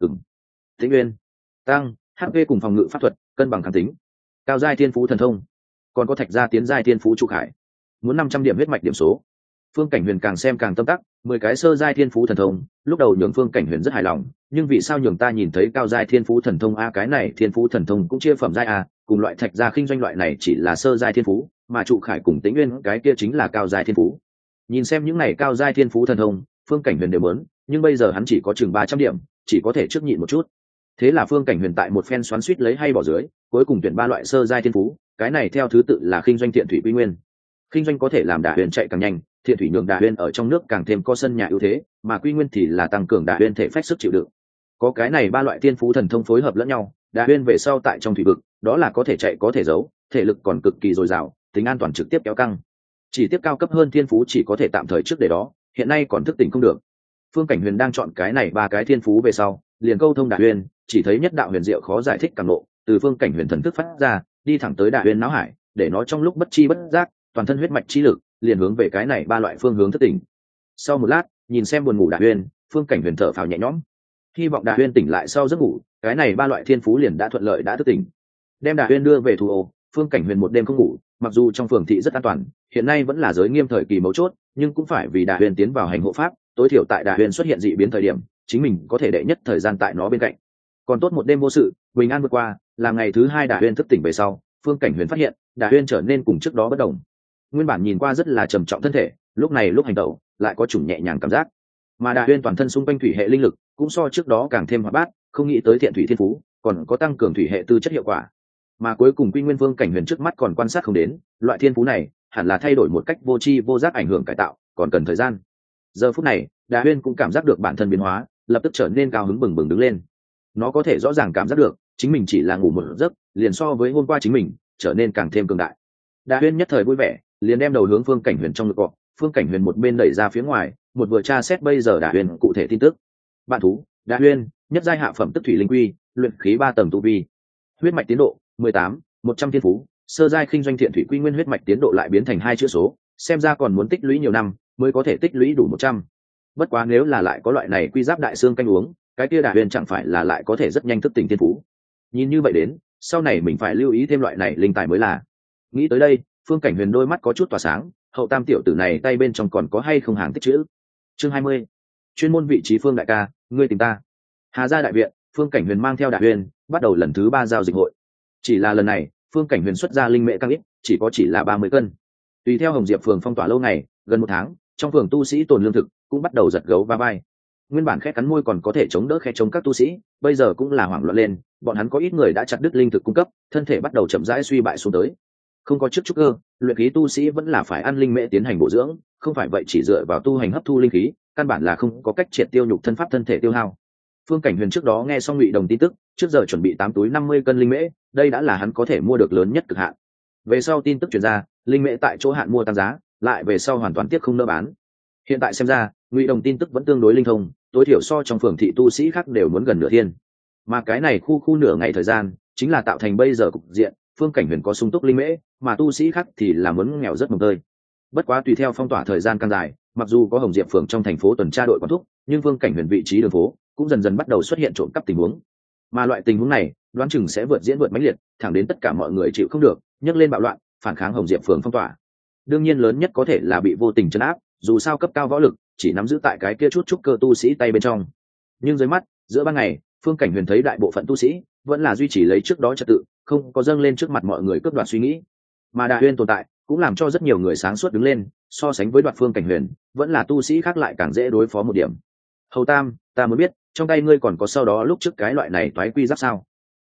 Tĩnh Nguyên tăng HP cùng phòng ngự pháp thuật, cân bằng kháng tính, cao giai thiên phú thần thông, còn có thạch gia tiến giai thiên phú trụ khải, muốn 500 điểm huyết mạch điểm số. Phương Cảnh Huyền càng xem càng tâm đắc, 10 cái sơ giai thiên phú thần thông, lúc đầu nhường Phương Cảnh Huyền rất hài lòng, nhưng vì sao nhường ta nhìn thấy cao giai thiên phú thần thông a, cái này thiên phú thần thông cũng chia phẩm giai a, cùng loại thạch gia khinh doanh loại này chỉ là sơ giai thiên phú, mà trụ khải cùng Tĩnh Nguyên cái kia chính là cao giai thiên phú. Nhìn xem những này cao giai thiên phú thần thông, Phương Cảnh Huyền đều muốn, nhưng bây giờ hắn chỉ có chừng 300 điểm, chỉ có thể trước nhịn một chút. Thế là Phương Cảnh Huyền tại một phen xoắn xuýt lấy hay bỏ dưới, cuối cùng tuyển 3 loại sơ giai thiên phú, cái này theo thứ tự là khinh doanh, thiện thủy, quy nguyên. Khinh doanh có thể làm Đả Huyền chạy càng nhanh, thiện thủy nhường Đả Huyền ở trong nước càng thêm có sân nhà ưu thế, mà quy nguyên thì là tăng cường Đả Huyền thể phách sức chịu đựng. Có cái này 3 loại thiên phú thần thông phối hợp lẫn nhau, Đả Huyền về sau tại trong thủy vực, đó là có thể chạy có thể giấu, thể lực còn cực kỳ dồi dào, tính an toàn trực tiếp kéo căng. Chỉ tiếp cao cấp hơn thiên phú chỉ có thể tạm thời trước để đó, hiện nay còn thức tỉnh không được. Phương Cảnh Huyền đang chọn cái này 3 cái thiên phú về sau, liền câu thông Đả Huyền, chỉ thấy nhất đạo huyền diệu khó giải thích càng lộ, từ Phương Cảnh Huyền thần thức phát ra, đi thẳng tới Đả Huyền não hải, để nó trong lúc bất chi bất giác, toàn thân huyết mạch chi lực liền hướng về cái này 3 loại phương hướng thức tỉnh. Sau một lát, nhìn xem buồn ngủ Đả Huyền, Phương Cảnh Huyền thở phào nhẹ nhõm. Hy vọng Đả Huyền tỉnh lại sau giấc ngủ, cái này 3 loại thiên phú liền đã thuận lợi đã thức tỉnh. Đem Đả Huyền đưa về thủ ô, Phương Cảnh Huyền một đêm không ngủ, mặc dù trong phường thị rất an toàn, hiện nay vẫn là giới nghiêm thời kỳ mấu chốt, nhưng cũng phải vì Đả Huyền tiến vào hành hộ pháp, tối thiểu tại Đả Huyền xuất hiện dị biến thời điểm, chính mình có thể đệ nhất thời gian tại nó bên cạnh. Còn tốt một đêm vô sự, bình an vượt qua, là ngày thứ 2 Đả Huyền thức tỉnh về sau, Phương Cảnh Huyền phát hiện, Đả Huyền trở nên cùng trước đó bất đồng. Nguyên bản nhìn qua rất là trầm trọng thân thể, lúc này lúc hành động lại có chủng nhẹ nhàng cảm giác. Mà Đả Huyền toàn thân xung quanh thủy hệ linh lực, cũng so trước đó càng thêm hoạt bát, không nghĩ tới thiện thủy thiên phú, còn có tăng cường thủy hệ tư chất hiệu quả. Mà cuối cùng Quy Nguyên Phương Cảnh Huyền trước mắt còn quan sát không đến, loại thiên phú này hẳn là thay đổi một cách vô tri vô giác ảnh hưởng cải tạo, còn cần thời gian. Giờ phút này, Đả Huyền cũng cảm giác được bản thân biến hóa, lập tức trở nên cao hứng bừng bừng đứng lên. Nó có thể rõ ràng cảm giác được, chính mình chỉ là ngủ một giấc, liền so với hôm qua chính mình trở nên càng thêm cường đại. Đả Huyền nhất thời vui vẻ, liền đem đầu hướng Phương Cảnh Huyền trong ngực cọ. Phương Cảnh Huyền một bên đẩy ra phía ngoài, một vừa tra xét bây giờ Đả Huyền cụ thể tin tức. Bạn thú, Đả Huyền, nhất giai hạ phẩm tức thủy linh quy, luyện khí 3 tầng tu vi. Huyết mạch tiến độ 18, 100 thiên phú, sơ giai khinh doanh thiện thủy quy nguyên huyết mạch tiến độ lại biến thành 2 chữ số, xem ra còn muốn tích lũy nhiều năm mới có thể tích lũy đủ 100. Bất quá nếu là lại có loại này quy giáp đại xương canh uống, cái kia Đả Huyền chẳng phải là lại có thể rất nhanh thức tỉnh thiên phú. Nhìn như vậy đến, sau này mình phải lưu ý thêm loại này linh tài mới là. Nghĩ tới đây, Phương Cảnh Huyền đôi mắt có chút tỏa sáng, hậu tam tiểu tử này tay bên trong còn có hay không hàng tích chữ. Chương 20. Chuyên môn vị trí Phương đại ca, ngươi tìm ta. Hà gia đại viện, Phương Cảnh Huyền mang theo Đả Huyền, bắt đầu lần thứ 3 giao dịch hội. Chỉ là lần này, Phương Cảnh Huyền xuất ra linh mễ càng ít, chỉ là 30 cân. Tùy theo Hồng Diệp phường phong tỏa lâu ngày, gần 1 tháng, trong phường tu sĩ tồn lương thực cũng bắt đầu giật gấu va vai. Nguyên bản khẽ cắn môi còn có thể chống đỡ khẽ chống các tu sĩ, bây giờ cũng là hoảng loạn lên, bọn hắn có ít người đã chặt đứt linh thực cung cấp, thân thể bắt đầu chậm rãi suy bại xuống tới. Không có chức trúc cơ, luyện khí tu sĩ vẫn là phải ăn linh mễ tiến hành bổ dưỡng, không phải vậy chỉ dựa vào tu hành hấp thu linh khí, căn bản là không có cách triệt tiêu nhục thân pháp thân thể tiêu hao. Phương Cảnh Huyền trước đó nghe xong Ngụy Đồng tin tức, trước giờ chuẩn bị 8 túi 50 cân linh mễ, đây đã là hắn có thể mua được lớn nhất cực hạn. Về sau tin tức truyền ra, linh mễ tại chỗ hạn mua tăng giá, lại về sau hoàn toàn tiếc không nỡ bán. Hiện tại xem ra, Ngụy Đồng tin tức vẫn tương đối linh thông, tối thiểu so trong phường thị tu sĩ khác đều muốn gần nửa thiên. Mà cái này khu nửa ngày thời gian, chính là tạo thành bây giờ cục diện, Phương Cảnh Huyền có sung túc linh mễ, mà tu sĩ khác thì là muốn nghèo rất mồng tơi. Bất quá tùy theo phong tỏa thời gian càng dài, mặc dù có Hồng Diệp phường trong thành phố tuần tra đội quản thúc, nhưng Phương Cảnh Huyền vị trí đường phố cũng dần dần bắt đầu xuất hiện trộm cắp tình huống. Mà loại tình huống này, đoán chừng sẽ vượt mãnh liệt, thẳng đến tất cả mọi người chịu không được, nhấc lên bạo loạn, phản kháng Hồng Diệp phường phong tỏa. Đương nhiên lớn nhất có thể là bị vô tình trấn áp, dù sao cấp cao võ lực chỉ nắm giữ tại cái kia chút trúc cơ tu sĩ tay bên trong. Nhưng dưới mắt, giữa ban ngày, Phương Cảnh Huyền thấy đại bộ phận tu sĩ vẫn là duy trì lấy trước đó trật tự, không có dâng lên trước mặt mọi người cướp đoạt suy nghĩ. Mà Đả Huyền tồn tại cũng làm cho rất nhiều người sáng suốt đứng lên, so sánh với đoạt Phương Cảnh Huyền, vẫn là tu sĩ khác lại càng dễ đối phó một điểm. Hầu Tam, ta muốn biết, trong tay ngươi còn có sau đó lúc trước cái loại này toái quy giáp sao?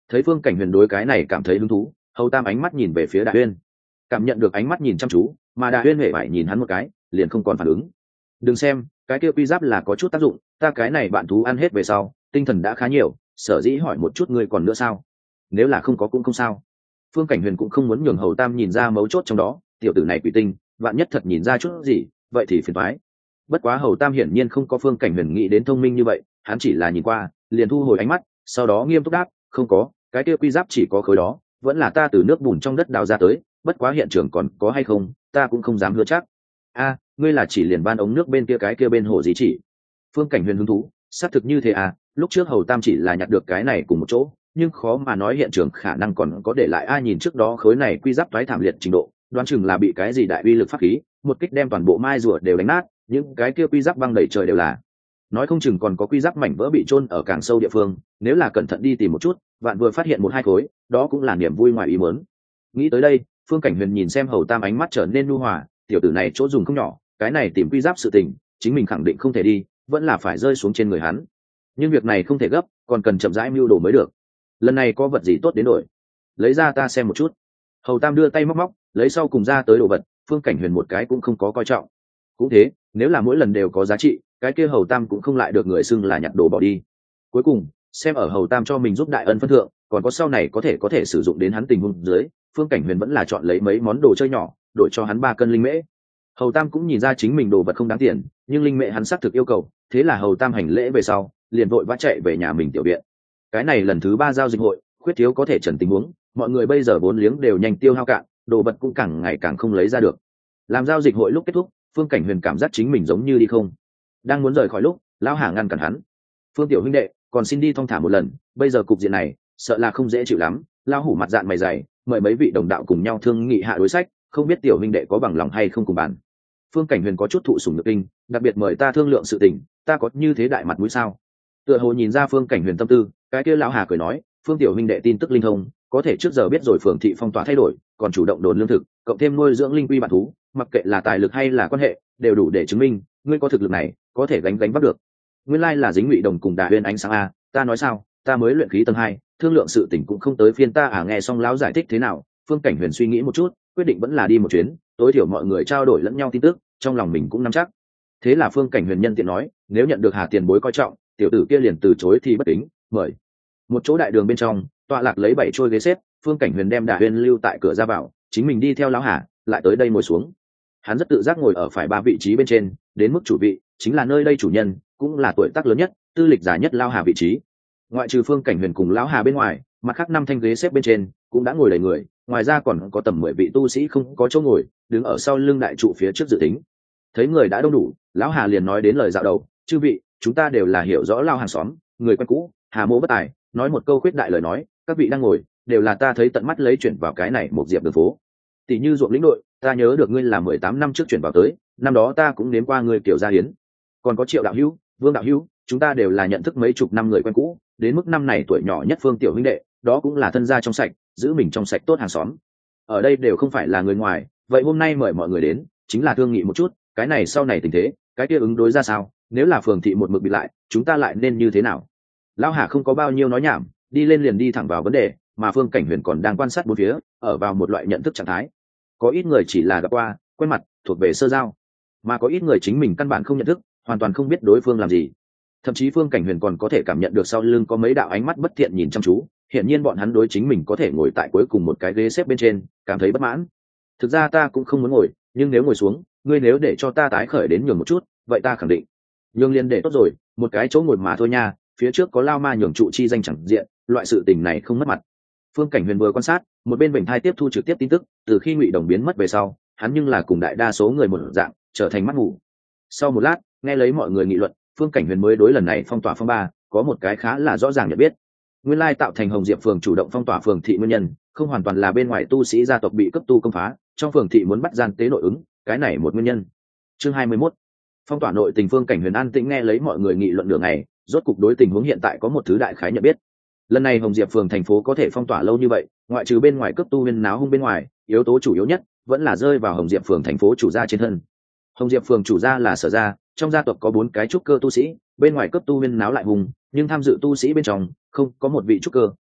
Thấy Phương Cảnh Huyền đối cái này cảm thấy hứng thú, Hầu Tam ánh mắt nhìn về phía Đại Uyên, cảm nhận được ánh mắt nhìn chăm chú, mà Đại Uyên hề phải nhìn hắn một cái, liền không còn phản ứng. Đừng xem, cái kia quy giáp là có chút tác dụng, ta cái này bạn thú ăn hết về sau, tinh thần đã khá nhiều, sở dĩ hỏi một chút ngươi còn nữa sao? Nếu là không có cũng không sao. Phương Cảnh Huyền cũng không muốn nhường Hầu Tam nhìn ra mấu chốt trong đó, tiểu tử này quỷ tinh, vạn nhất thật nhìn ra chút gì, vậy thì phiền toái. Bất quá Hầu Tam hiển nhiên không có Phương Cảnh Huyền nghĩ đến thông minh như vậy, hắn chỉ là nhìn qua, liền thu hồi ánh mắt, sau đó nghiêm túc đáp, không có, cái kia quy giáp chỉ có khối đó, vẫn là ta từ nước bùn trong đất đào ra tới, bất quá hiện trường còn có hay không, ta cũng không dám hứa chắc. A, ngươi là chỉ liền ban ống nước bên kia cái kia bên hồ gì chỉ? Phương Cảnh Huyền hứng thú, xác thực như thế à, lúc trước Hầu Tam chỉ là nhặt được cái này cùng một chỗ, nhưng khó mà nói hiện trường khả năng còn có để lại ai nhìn trước đó khối này quy giáp toái thảm liệt trình độ, đoán chừng là bị cái gì đại uy lực pháp khí, một kích đem toàn bộ mai rùa đều đánh nát, những cái kia quy giáp băng đầy trời đều là. Nói không chừng còn có quy giáp mảnh vỡ bị chôn ở càng sâu địa phương, nếu là cẩn thận đi tìm một chút, vạn vừa phát hiện một hai khối, đó cũng là niềm vui ngoài ý muốn. Nghĩ tới đây, Phương Cảnh Huyền nhìn xem Hầu Tam ánh mắt trở nên nhu hòa, tiểu tử này chỗ dùng không nhỏ, cái này tìm quy giáp sự tình, chính mình khẳng định không thể đi, vẫn là phải rơi xuống trên người hắn. Nhưng việc này không thể gấp, còn cần chậm rãi mưu đồ mới được. Lần này có vật gì tốt đến đổi? Lấy ra ta xem một chút. Hầu Tam đưa tay móc móc, lấy sau cùng ra tới đồ vật, Phương Cảnh Huyền một cái cũng không có coi trọng. Cũng thế, nếu là mỗi lần đều có giá trị, cái kia Hầu Tam cũng không lại được người xưng là nhặt đồ bỏ đi. Cuối cùng, xem ở Hầu Tam cho mình giúp đại ân phân thượng, còn có sau này có thể sử dụng đến hắn tình huống dưới, Phương Cảnh Huyền vẫn là chọn lấy mấy món đồ chơi nhỏ, đổi cho hắn 3 cân linh mễ. Hầu Tam cũng nhìn ra chính mình đồ vật không đáng tiền, nhưng linh mễ hắn xác thực yêu cầu, thế là Hầu Tam hành lễ về sau, liền vội vã chạy về nhà mình tiểu viện. Cái này lần thứ 3 giao dịch hội, khuyết thiếu có thể trần tình huống, mọi người bây giờ vốn liếng đều nhanh tiêu hao cạn, đồ vật cũng càng ngày càng không lấy ra được. Làm giao dịch hội lúc kết thúc, Phương Cảnh Huyền cảm giác chính mình giống như đi không. Đang muốn rời khỏi lúc, lão Hà ngăn cản hắn. Phương tiểu huynh đệ, còn xin đi thong thả một lần, bây giờ cục diện này, sợ là không dễ chịu lắm. Lão hủ mặt dạn mày dày, mời mấy vị đồng đạo cùng nhau thương nghị hạ đối sách, không biết tiểu huynh đệ có bằng lòng hay không cùng bàn. Phương Cảnh Huyền có chút thụ sủng nhược kinh, đặc biệt mời ta thương lượng sự tình, ta có như thế đại mặt mũi sao? Tựa hồ nhìn ra Phương Cảnh Huyền tâm tư, cái kia lão Hà cười nói, Phương tiểu huynh đệ tin tức linh thông, có thể trước giờ biết rồi phường thị phong tỏa thay đổi, còn chủ động đồn lương thực, cộng thêm nuôi dưỡng linh quy bản thú, mặc kệ là tài lực hay là quan hệ, đều đủ để chứng minh ngươi có thực lực này, có thể gánh vác được. Nguyên lai là dính Ngụy Đồng cùng Đà Huyên ánh sáng a, ta nói sao, ta mới luyện khí tầng 2, thương lượng sự tình cũng không tới phiên ta à. Nghe xong lão giải thích thế nào, Phương Cảnh Huyền suy nghĩ một chút, quyết định vẫn là đi một chuyến, tối thiểu mọi người trao đổi lẫn nhau tin tức, trong lòng mình cũng nắm chắc. Thế là Phương Cảnh Huyền nhân tiện nói, nếu nhận được Hà tiền bối coi trọng, tiểu tử kia liền từ chối thì bất kính, mời. Một chỗ đại đường bên trong, tọa lạc lấy 7 trôi ghế xếp, Phương Cảnh Huyền đem Đà Huyên lưu tại cửa ra vào, chính mình đi theo lão Hà, lại tới đây ngồi xuống. Hắn rất tự giác ngồi ở phải 3 vị trí bên trên, đến mức chủ vị chính là nơi đây chủ nhân, cũng là tuổi tác lớn nhất, tư lịch dài nhất lão Hà vị trí. Ngoại trừ Phương Cảnh Huyền cùng lão Hà bên ngoài, mặt khác 5 thanh ghế xếp bên trên cũng đã ngồi đầy người, ngoài ra còn có tầm 10 vị tu sĩ không có chỗ ngồi, đứng ở sau lưng đại trụ phía trước dự tính. Thấy người đã đông đủ, lão Hà liền nói đến lời dạo đầu, chư vị, chúng ta đều là hiểu rõ lao hàng xóm, người quen cũ, Hà mỗ bất tài, nói một câu khuyết đại lời nói, các vị đang ngồi, đều là ta thấy tận mắt lấy chuyển vào cái này một diệp đường phố. Tỷ như ruộng lĩnh đội, ta nhớ được ngươi là 18 năm trước chuyển vào tới, năm đó ta cũng nếm qua ngươi kiểu gia hiến. Còn có Triệu đạo hữu, Vương đạo hữu, chúng ta đều là nhận thức mấy chục năm người quen cũ, đến mức năm này tuổi nhỏ nhất Phương tiểu huynh đệ, đó cũng là thân gia trong sạch, giữ mình trong sạch tốt hàng xóm. Ở đây đều không phải là người ngoài, vậy hôm nay mời mọi người đến, chính là thương nghị một chút, cái này sau này tình thế, cái kia ứng đối ra sao, nếu là phường thị một mực bị lại, chúng ta lại nên như thế nào? Lão Hà không có bao nhiêu nói nhảm, đi lên liền đi thẳng vào vấn đề, mà Phương Cảnh Huyền còn đang quan sát bốn phía, ở vào một loại nhận thức trạng thái. Có ít người chỉ là gặp qua, quen mặt, thuộc về sơ giao, mà có ít người chính mình căn bản không nhận thức, hoàn toàn không biết đối phương làm gì. Thậm chí Phương Cảnh Huyền còn có thể cảm nhận được sau lưng có mấy đạo ánh mắt bất thiện nhìn chăm chú, hiển nhiên bọn hắn đối chính mình có thể ngồi tại cuối cùng một cái ghế xếp bên trên, cảm thấy bất mãn. Thực ra ta cũng không muốn ngồi, nhưng nếu ngồi xuống, ngươi nếu để cho ta tái khởi đến nhường một chút, vậy ta khẳng định nhường liền để tốt rồi, một cái chỗ ngồi mà thôi nha, phía trước có lao ma nhường trụ chi danh chẳng diện, loại sự tình này không mất mặt. Phương Cảnh Huyền vừa quan sát, một bên bệnh thai tiếp thu trực tiếp tin tức, từ khi Ngụy Đồng biến mất về sau, hắn nhưng là cùng đại đa số người một dạng, trở thành mắt ngủ. Sau một lát, nghe lấy mọi người nghị luận, Phương Cảnh Huyền mới đối lần này phong tỏa phong ba có một cái khá là rõ ràng nhận biết. Nguyên lai tạo thành Hồng Diệp phường chủ động phong tỏa phường thị nguyên nhân, không hoàn toàn là bên ngoài tu sĩ gia tộc bị cấp tu công phá, trong phường thị muốn bắt gian tế nội ứng, cái này một nguyên nhân. Chương 21. Phong tỏa nội tình. Phương Cảnh Huyền an tĩnh nghe lấy mọi người nghị luận nửa ngày, rốt cục đối tình huống hiện tại có một thứ đại khái nhận biết. Lần này Hồng Diệp phường thành phố có thể phong tỏa lâu như vậy, ngoại trừ bên ngoài cấp tu viên náo hung bên ngoài, yếu tố chủ yếu nhất vẫn là rơi vào Hồng Diệp phường thành phố chủ gia trên thân. Hồng Diệp phường chủ gia là Sở gia, trong gia tộc có 4 cái trúc cơ tu sĩ, bên ngoài cấp tu viên náo lại hùng, nhưng tham dự tu sĩ bên trong không có một vị trúc cơ,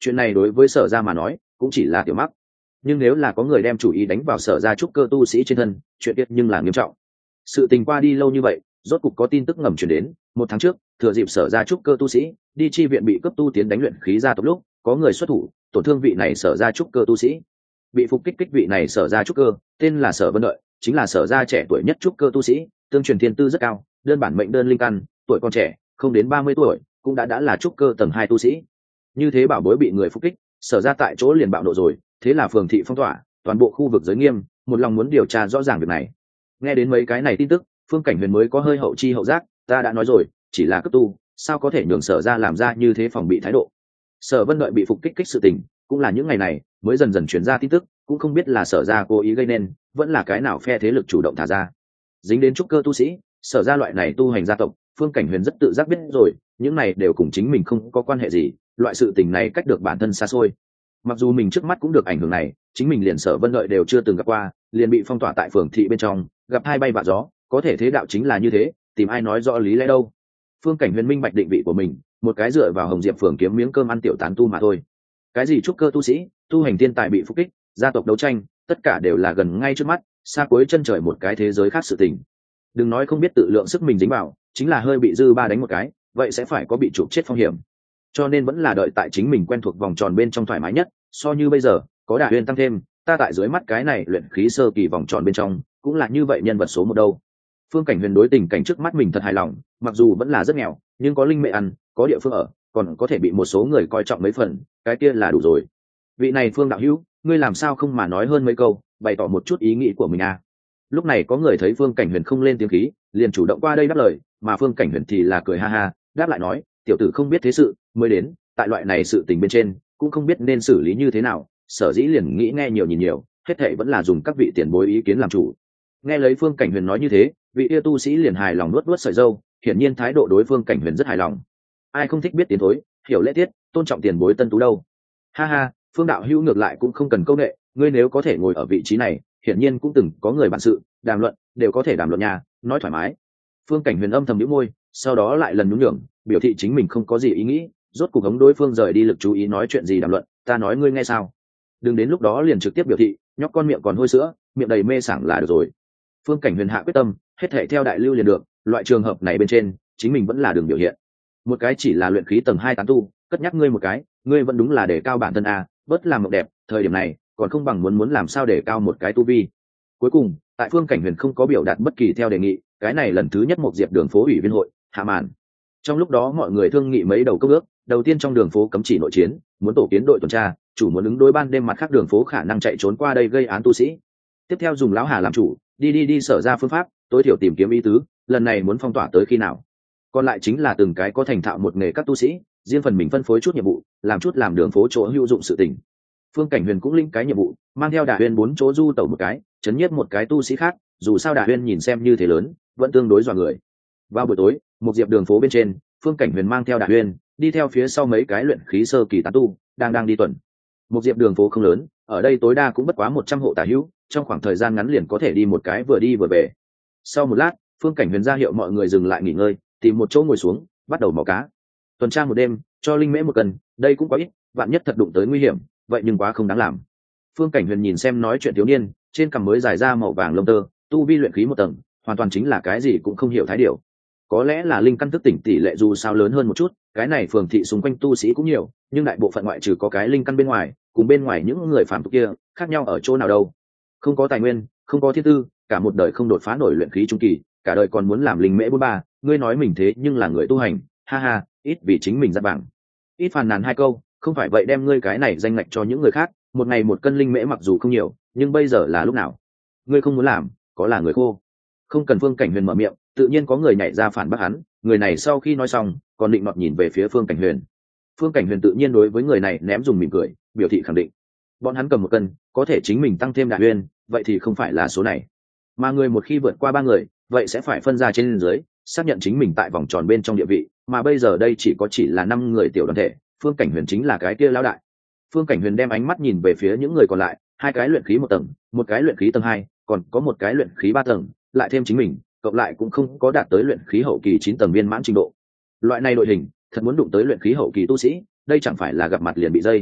chuyện này đối với Sở Gia mà nói cũng chỉ là tiểu mắc, nhưng nếu là có người đem chủ ý đánh vào Sở Gia trúc cơ tu sĩ trên thân, chuyện tiết nhưng là nghiêm trọng. Sự tình qua đi lâu như vậy, rốt cục có tin tức ngầm truyền đến, 1 tháng trước, thừa dịp Sở Gia trúc cơ tu sĩ đi chi viện bị cấp tu tiến đánh luyện khí gia tộc lúc, có người xuất thủ tổn thương vị này Sở Gia trúc cơ tu sĩ. Bị phục kích vị này Sở Gia trúc cơ tên là Sở Vân Đợi, chính là Sở Gia trẻ tuổi nhất trúc cơ tu sĩ, tương truyền thiên tư rất cao, đơn bản mệnh đơn linh căn, tuổi còn trẻ, không đến 30 tuổi, cũng đã là trúc cơ tầng 2 tu sĩ. Như thế bảo bối bị người phục kích, Sở Gia tại chỗ liền bạo nộ rồi, thế là phường thị phong tỏa, toàn bộ khu vực giới nghiêm, một lòng muốn điều tra rõ ràng việc này. Nghe đến mấy cái này tin tức, Phương Cảnh Huyền mới có hơi hậu chi hậu giác, ta đã nói rồi, chỉ là cấp tu, sao có thể nhường Sở Gia làm ra như thế phòng bị thái độ. Sở Vân Đợi bị phục kích sự tình, cũng là những ngày này mới dần dần truyền ra tin tức, cũng không biết là Sở Gia cố ý gây nên, vẫn là cái nào phe thế lực chủ động thả ra. Dính đến trúc cơ tu sĩ, Sở Gia loại này tu hành gia tộc, Phương Cảnh Huyền rất tự giác biết rồi, những này đều cùng chính mình không có quan hệ gì, loại sự tình này cách được bản thân xa xôi. Mặc dù mình trước mắt cũng được ảnh hưởng này, chính mình liền Sở Vân Đợi đều chưa từng gặp qua, liền bị phong tỏa tại phường thị bên trong, gặp hai bay vạ gió, có thể thế đạo chính là như thế, tìm ai nói rõ lý lẽ đâu. Phương Cảnh Huyền minh bạch định vị của mình, một cái dựa vào Hồng Diệp phường kiếm miếng cơm ăn tiểu tán tu mà thôi. Cái gì trúc cơ tu sĩ, tu hành thiên tài bị phục kích, gia tộc đấu tranh, tất cả đều là gần ngay trước mắt, xa cuối chân trời một cái thế giới khác sự tình. Đừng nói không biết tự lượng sức mình dính vào, chính là hơi bị dư ba đánh một cái, vậy sẽ phải có bị chụp chết phong hiểm. Cho nên vẫn là đợi tại chính mình quen thuộc vòng tròn bên trong thoải mái nhất, so như bây giờ, có Đả Uyên tăng thêm, ta tại dưới mắt cái này luyện khí sơ kỳ vòng tròn bên trong, cũng là như vậy nhân vật số 1 đâu. Phương Cảnh Huyền đối tình cảnh trước mắt mình thật hài lòng, mặc dù vẫn là rất nghèo, nhưng có linh mệ ăn, có địa phương ở, còn có thể bị một số người coi trọng mấy phần, cái kia là đủ rồi. Vị này Phương đạo hữu, ngươi làm sao không mà nói hơn mấy câu, bày tỏ một chút ý nghĩ của mình à? Lúc này có người thấy Phương Cảnh Huyền không lên tiếng khí, liền chủ động qua đây đáp lời, mà Phương Cảnh Huyền thì là cười ha ha, đáp lại nói, tiểu tử không biết thế sự, mới đến, tại loại này sự tình bên trên, cũng không biết nên xử lý như thế nào, sở dĩ liền nghĩ nghe nhiều nhìn nhiều, hết thảy vẫn là dùng các vị tiền bối ý kiến làm chủ. Nghe lấy Phương Cảnh Huyền nói như thế, vị yêu tu sĩ liền hài lòng nuốt nuốt sợi râu, hiển nhiên thái độ đối Phương Cảnh Huyền rất hài lòng. Ai không thích biết tiến thối, hiểu lễ tiết, tôn trọng tiền bối tân tú đâu. Ha ha, Phương đạo hữu ngược lại cũng không cần câu nệ, ngươi nếu có thể ngồi ở vị trí này, hiển nhiên cũng từng có người bản sự, đàm luận đều có thể đàm luận nhà, nói thoải mái. Phương Cảnh Huyền âm thầm nhíu môi, sau đó lại lần nhún nhường, biểu thị chính mình không có gì ý nghĩ, rốt cục hống đối phương rời đi lực chú ý nói chuyện gì đàm luận, ta nói ngươi nghe sao? Đừng đến lúc đó liền trực tiếp biểu thị, nhóc con miệng còn hôi sữa, miệng đầy mê sảng là được rồi. Phương Cảnh Huyền hạ quyết tâm, hết thảy theo đại lưu liền được, loại trường hợp này bên trên, chính mình vẫn là đường biểu hiện. Một cái chỉ là luyện khí tầng 2 tán tu, cất nhắc ngươi một cái, ngươi vẫn đúng là để cao bản thân a, bớt làm mộng đẹp, thời điểm này, còn không bằng muốn làm sao để cao một cái tu vi. Cuối cùng, tại Phương Cảnh Huyền không có biểu đạt bất kỳ theo đề nghị, cái này lần thứ nhất một diệp đường phố ủy viên hội hạ màn. Trong lúc đó mọi người thương nghị mấy đầu công ước, đầu tiên trong đường phố cấm chỉ nội chiến, muốn tổ kiến đội tuần tra, chủ muốn ứng đối ban đêm mặt khác đường phố khả năng chạy trốn qua đây gây án tu sĩ. Tiếp theo dùng lão Hà làm chủ, đi Sở Ra phương pháp, tối thiểu tìm kiếm ý tứ, lần này muốn phong tỏa tới khi nào. Còn lại chính là từng cái có thành thạo một nghề các tu sĩ, riêng phần mình phân phối chút nhiệm vụ, làm chút làm đường phố chỗ hữu dụng sự tình. Phương Cảnh Huyền cũng linh cái nhiệm vụ, mang theo Đả Uyên 4 chỗ du tẩu một cái, chấn nhiếp một cái tu sĩ khác, dù sao Đả Uyên nhìn xem như thế lớn, vẫn tương đối dọa người. Vào buổi tối, một diệp đường phố bên trên, Phương Cảnh Huyền mang theo Đả Uyên, đi theo phía sau mấy cái luyện khí sơ kỳ tán tu, đang đi tuần. Một diệp đường phố không lớn, ở đây tối đa cũng bất quá 100 hộ tả hữu, trong khoảng thời gian ngắn liền có thể đi một cái vừa đi vừa về. Sau một lát, Phương Cảnh Huyền ra hiệu mọi người dừng lại nghỉ ngơi, tìm một chỗ ngồi xuống, bắt đầu mò cá. Tuần tra một đêm, cho linh mễ 1 cân, đây cũng quá ít, vạn nhất thật đụng tới nguy hiểm, vậy nhưng quá không đáng làm. Phương Cảnh Huyền nhìn xem nói chuyện thiếu niên, trên cằm mới dài ra màu vàng lông tơ, tu vi luyện khí 1 tầng, hoàn toàn chính là cái gì cũng không hiểu thái điều. Có lẽ là linh căn thức tỉnh tỷ lệ dù sao lớn hơn một chút, cái này phường thị xung quanh tu sĩ cũng nhiều, nhưng đại bộ phận ngoại trừ có cái linh căn bên ngoài, cùng bên ngoài những người phàm tục kia, khác nhau ở chỗ nào đâu? Không có tài nguyên, không có thiên tư, cả một đời không đột phá nổi luyện khí trung kỳ, cả đời còn muốn làm linh mễ 43, ngươi nói mình thế nhưng là người tu hành, ha ha, ít vì chính mình ra bảng. Ít phàn nàn 2 câu, không phải vậy đem ngươi cái này danh ngạch cho những người khác, một ngày 1 cân linh mễ mặc dù không nhiều, nhưng bây giờ là lúc nào? Ngươi không muốn làm, có là người khô. Không cần Phương Cảnh Huyền mở miệng, tự nhiên có người nhảy ra phản bác hắn, người này sau khi nói xong, còn định nọt nhìn về phía Phương Cảnh Huyền. Phương Cảnh Huyền tự nhiên đối với người này ném dùng mỉm cười, biểu thị khẳng định. Bọn hắn cầm 1 cân, có thể chính mình tăng thêm Đả Uyên, vậy thì không phải là số này. Mà người một khi vượt qua 3 người, vậy sẽ phải phân ra trên dưới, xác nhận chính mình tại vòng tròn bên trong địa vị, mà bây giờ đây chỉ là 5 người tiểu đoàn thể, Phương Cảnh Huyền chính là cái kia lão đại. Phương Cảnh Huyền đem ánh mắt nhìn về phía những người còn lại, 2 cái luyện khí 1 tầng, một cái luyện khí tầng 2, còn có một cái luyện khí 3 tầng, lại thêm chính mình, cộng lại cũng không có đạt tới luyện khí hậu kỳ 9 tầng viên mãn trình độ. Loại này đội hình, thật muốn đụng tới luyện khí hậu kỳ tu sĩ, đây chẳng phải là gặp mặt liền bị dây.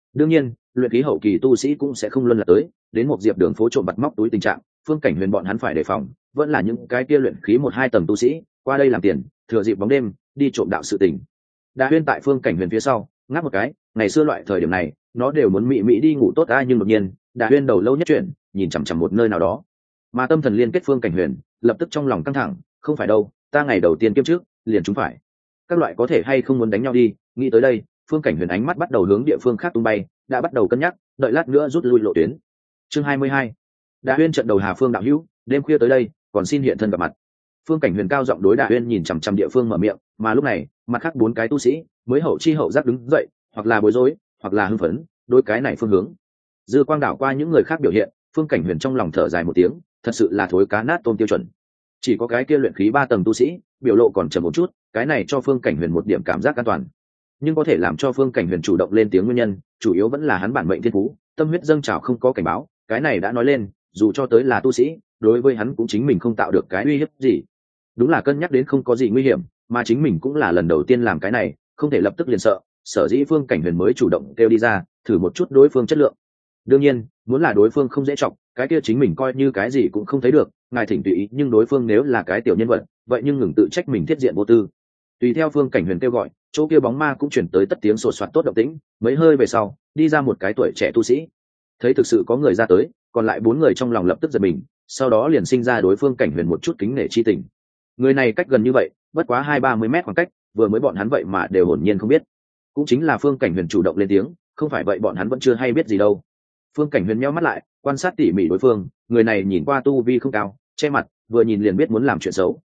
đương nhiên luyện khí hậu kỳ tu sĩ cũng sẽ không luân lạc tới đến một diệp đường phố trộm bặt móc túi tình trạng. Phương Cảnh Huyền bọn hắn phải đề phòng vẫn là những cái kia luyện khí 1-2 tầng tu sĩ qua đây làm tiền, thừa dịp bóng đêm đi trộm đạo sự tình. Đa Huyên tại Phương Cảnh Huyền phía sau ngáp một cái, ngày xưa loại thời điểm này nó đều muốn mị mị đi ngủ tốt ai, nhưng đột nhiên Đa Huyên đầu lâu nhất chuyển, nhìn chằm chằm một nơi nào đó, mà tâm thần liên kết Phương Cảnh Huyền lập tức trong lòng căng thẳng. Không phải đâu, ta ngày đầu tiên kiếp trước liền chúng phải, các loại có thể hay không muốn đánh nhau đi. Nghĩ tới đây, Phương Cảnh Huyền ánh mắt bắt đầu hướng địa phương khác tung bay, đã bắt đầu cân nhắc đợi lát nữa rút lui lộ tuyến. Chương 22. Đa Huyên trận đầu Hà Phương đạo hữu, đêm khuya tới đây còn xin hiện thân gặp mặt. Phương Cảnh Huyền cao giọng đối Đa Huyên nhìn chằm chằm địa phương mở miệng, mà lúc này mặt khác 4 cái tu sĩ mới hậu chi hậu giác đứng dậy, hoặc là bối rối hoặc là hưng phấn đối cái này phương hướng. Dư quang đảo qua những người khác biểu hiện, Phương Cảnh Huyền trong lòng thở dài một tiếng, thật sự là thối cá nát tôm tiêu chuẩn. Chỉ có cái kia luyện khí 3 tầng tu sĩ biểu lộ còn chậm một chút, cái này cho Phương Cảnh Huyền một điểm cảm giác an toàn. Nhưng có thể làm cho Phương Cảnh Huyền chủ động lên tiếng nguyên nhân chủ yếu vẫn là hắn bản mệnh thiên phú tâm huyết dâng trào không có cảnh báo. Cái này đã nói lên, dù cho tới là tu sĩ, đối với hắn cũng chính mình không tạo được cái uy hiếp gì. Đúng là cân nhắc đến không có gì nguy hiểm, mà chính mình cũng là lần đầu tiên làm cái này, không thể lập tức liền sợ, sở dĩ Phương Cảnh Huyền mới chủ động kêu đi ra thử một chút đối phương chất lượng. Đương nhiên muốn là đối phương không dễ chọc, cái kia chính mình coi như cái gì cũng không thấy được, ngài thỉnh tùy ý. Nhưng đối phương nếu là cái tiểu nhân vật, vậy nhưng ngừng tự trách mình thiết diện vô tư. Tùy theo Phương Cảnh Huyền kêu gọi, chỗ kia bóng ma cũng chuyển tới tất tiếng sột soạt tốt động tĩnh. Mấy hơi về sau, đi ra một cái tuổi trẻ tu sĩ. Thấy thực sự có người ra tới, còn lại 4 người trong lòng lập tức giật mình, sau đó liền sinh ra đối Phương Cảnh Huyền một chút kính nể chi tình. Người này cách gần như vậy, bất quá 20-30 mét khoảng cách, vừa mới bọn hắn vậy mà đều hồn nhiên không biết. Cũng chính là Phương Cảnh Huyền chủ động lên tiếng, không phải vậy bọn hắn vẫn chưa hay biết gì đâu. Phương Cảnh Huyền nheo mắt lại, quan sát tỉ mỉ đối phương. Người này nhìn qua tu vi không cao, che mặt, vừa nhìn liền biết muốn làm chuyện xấu.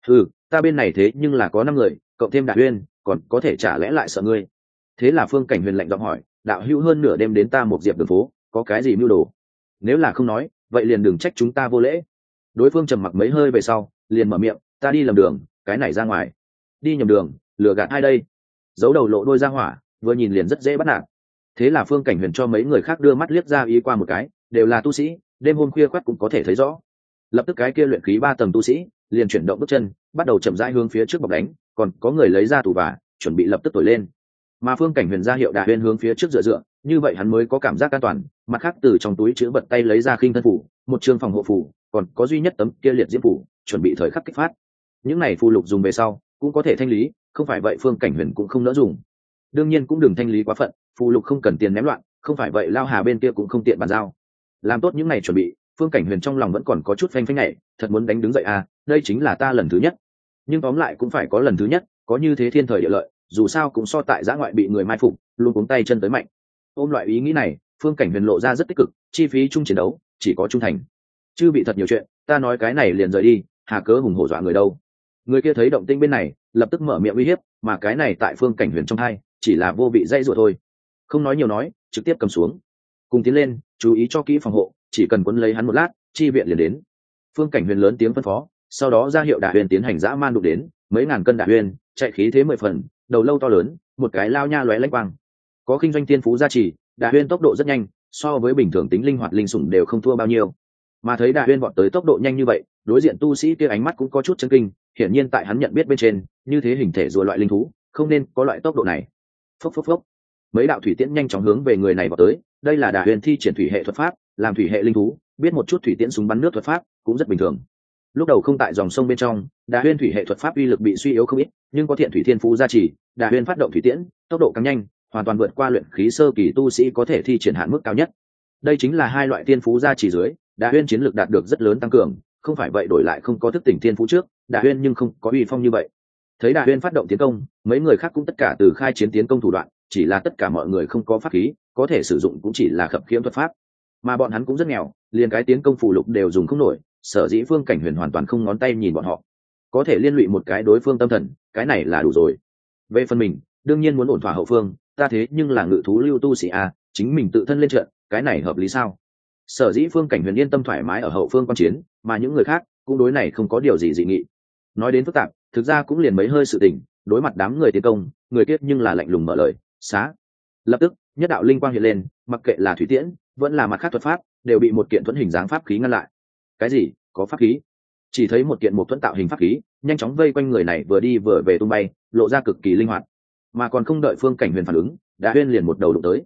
Ta bên này thế nhưng là có 5 người, cộng thêm Đại Huyên, còn có thể chả lẽ lại sợ ngươi? Thế là Phương Cảnh Huyền lạnh giọng hỏi, đạo hữu hơn nửa đêm đến ta một diệp đường phố, có cái gì mưu đồ? Nếu là không nói, vậy liền đừng trách chúng ta vô lễ. Đối phương trầm mặc mấy hơi về sau, liền mở miệng, ta đi lầm đường, cái này ra ngoài. Đi nhầm đường, lừa gạt ai đây? Giấu đầu lộ đôi ra hỏa, vừa nhìn liền rất dễ bắt nạt. Thế là Phương Cảnh Huyền cho mấy người khác đưa mắt liếc ra ý qua một cái, đều là tu sĩ, đêm hôm khuya khoắt cũng có thể thấy rõ. Lập tức cái kia luyện khí 3 tầng tu sĩ liền chuyển động bước chân, bắt đầu chậm rãi hướng phía trước bọc đánh, còn có người lấy ra tù và chuẩn bị lập tức thổi lên. Mà Phương Cảnh Huyền ra hiệu Đa Huyên hướng phía trước dựa, như vậy hắn mới có cảm giác an toàn. Mặt khác từ trong túi chứa bật tay lấy ra khinh thân phủ, một trường phòng hộ phủ, còn có duy nhất tấm kia liệt diễm phủ, chuẩn bị thời khắc kích phát. Những này phù lục dùng về sau cũng có thể thanh lý, không phải vậy Phương Cảnh Huyền cũng không nỡ dùng. Đương nhiên cũng đừng thanh lý quá phận, phù lục không cần tiền ném loạn, không phải vậy Lao Hà bên kia cũng không tiện bàn giao. Làm tốt những này chuẩn bị, Phương Cảnh Huyền trong lòng vẫn còn có chút phanh phanh nhảy, thật muốn đánh đứng dậy à, đây chính là ta lần thứ nhất. Nhưng tóm lại cũng phải có lần thứ nhất, có như thế thiên thời địa lợi, dù sao cũng so tại giã ngoại bị người mai phục luôn cuống tay chân tới mạnh. Ôm loại ý nghĩ này, Phương Cảnh Huyền lộ ra rất tích cực, chi phí chung chiến đấu chỉ có trung thành, chứ bị thật nhiều chuyện, ta nói cái này liền rời đi, hà cớ hùng hổ dọa người đâu. Người kia thấy động tĩnh bên này, lập tức mở miệng uy hiếp, mà cái này tại Phương Cảnh Huyền trong hai chỉ là vô vị dây rủa thôi, không nói nhiều nói, trực tiếp cầm xuống. Cùng tiến lên, chú ý cho kỹ phòng hộ, chỉ cần quấn lấy hắn một lát, chi viện liền đến. Phương Cảnh Huyền lớn tiếng phân phó, sau đó ra hiệu Đả Huyền tiến hành dã man đụng đến. Mấy ngàn cân Đả Huyền chạy khí thế 10 phần, đầu lâu to lớn, một cái lao nha lóe lanh quang. Có kinh doanh tiên phú gia trì, Đả Huyền tốc độ rất nhanh, so với bình thường tính linh hoạt linh sủng đều không thua bao nhiêu. Mà thấy Đả Huyền vọt tới tốc độ nhanh như vậy, đối diện tu sĩ kia ánh mắt cũng có chút chấn kinh, hiển nhiên tại hắn nhận biết bên trên, như thế hình thể rùa loại linh thú, không nên có loại tốc độ này. Phốc phốc phốc. Mấy đạo thủy tiễn nhanh chóng hướng về người này vào tới. Đây là Đả Huyền thi triển thủy hệ thuật pháp, làm thủy hệ linh thú, biết một chút thủy tiễn súng bắn nước thuật pháp cũng rất bình thường. Lúc đầu không tại dòng sông bên trong, Đả Huyền thủy hệ thuật pháp uy lực bị suy yếu không ít, nhưng có thiện thủy thiên phú gia trì, Đả Huyền phát động thủy tiễn, tốc độ càng nhanh, hoàn toàn vượt qua luyện khí sơ kỳ tu sĩ có thể thi triển hạn mức cao nhất. Đây chính là hai loại thiên phú gia trì dưới, Đả Huyền chiến lược đạt được rất lớn tăng cường, không phải vậy đổi lại không có thức tỉnh thiên phú trước, Đả Huyền nhưng không có uy phong như vậy. Thấy Đả Huyền phát động tiến công, mấy người khác cũng tất cả từ khai chiến tiến công thủ đoạn, chỉ là tất cả mọi người không có pháp khí, có thể sử dụng cũng chỉ là khập khiễng thuật pháp, mà bọn hắn cũng rất nghèo, liền cái tiến công phù lục đều dùng không nổi, sở dĩ Phương Cảnh Huyền hoàn toàn không ngón tay nhìn bọn họ, có thể liên lụy một cái đối phương tâm thần, cái này là đủ rồi. Về phần mình, đương nhiên muốn ổn thỏa hậu phương, ta thế nhưng là ngự thú lưu tu sĩ a, chính mình tự thân lên trận, cái này hợp lý sao? Sở dĩ Phương Cảnh Huyền yên tâm thoải mái ở hậu phương quan chiến, mà những người khác cũng đối này không có điều gì dị nghị. Nói đến phức tạp, thực ra cũng liền mấy hơi sự tình, đối mặt đám người tiến công, người kết nhưng là lạnh lùng mở lời, xá. Lập tức, nhất đạo linh quang hiện lên, mặc kệ là thủy tiễn, vẫn là mặt khác thuật pháp, đều bị một kiện thuẫn hình dáng pháp khí ngăn lại. Cái gì? Có pháp khí? Chỉ thấy một kiện một thuẫn tạo hình pháp khí, nhanh chóng vây quanh người này vừa đi vừa về tung bay, lộ ra cực kỳ linh hoạt. Mà còn không đợi Phương Cảnh Huyền phản ứng, Đả Huyền liền một đầu đụng tới.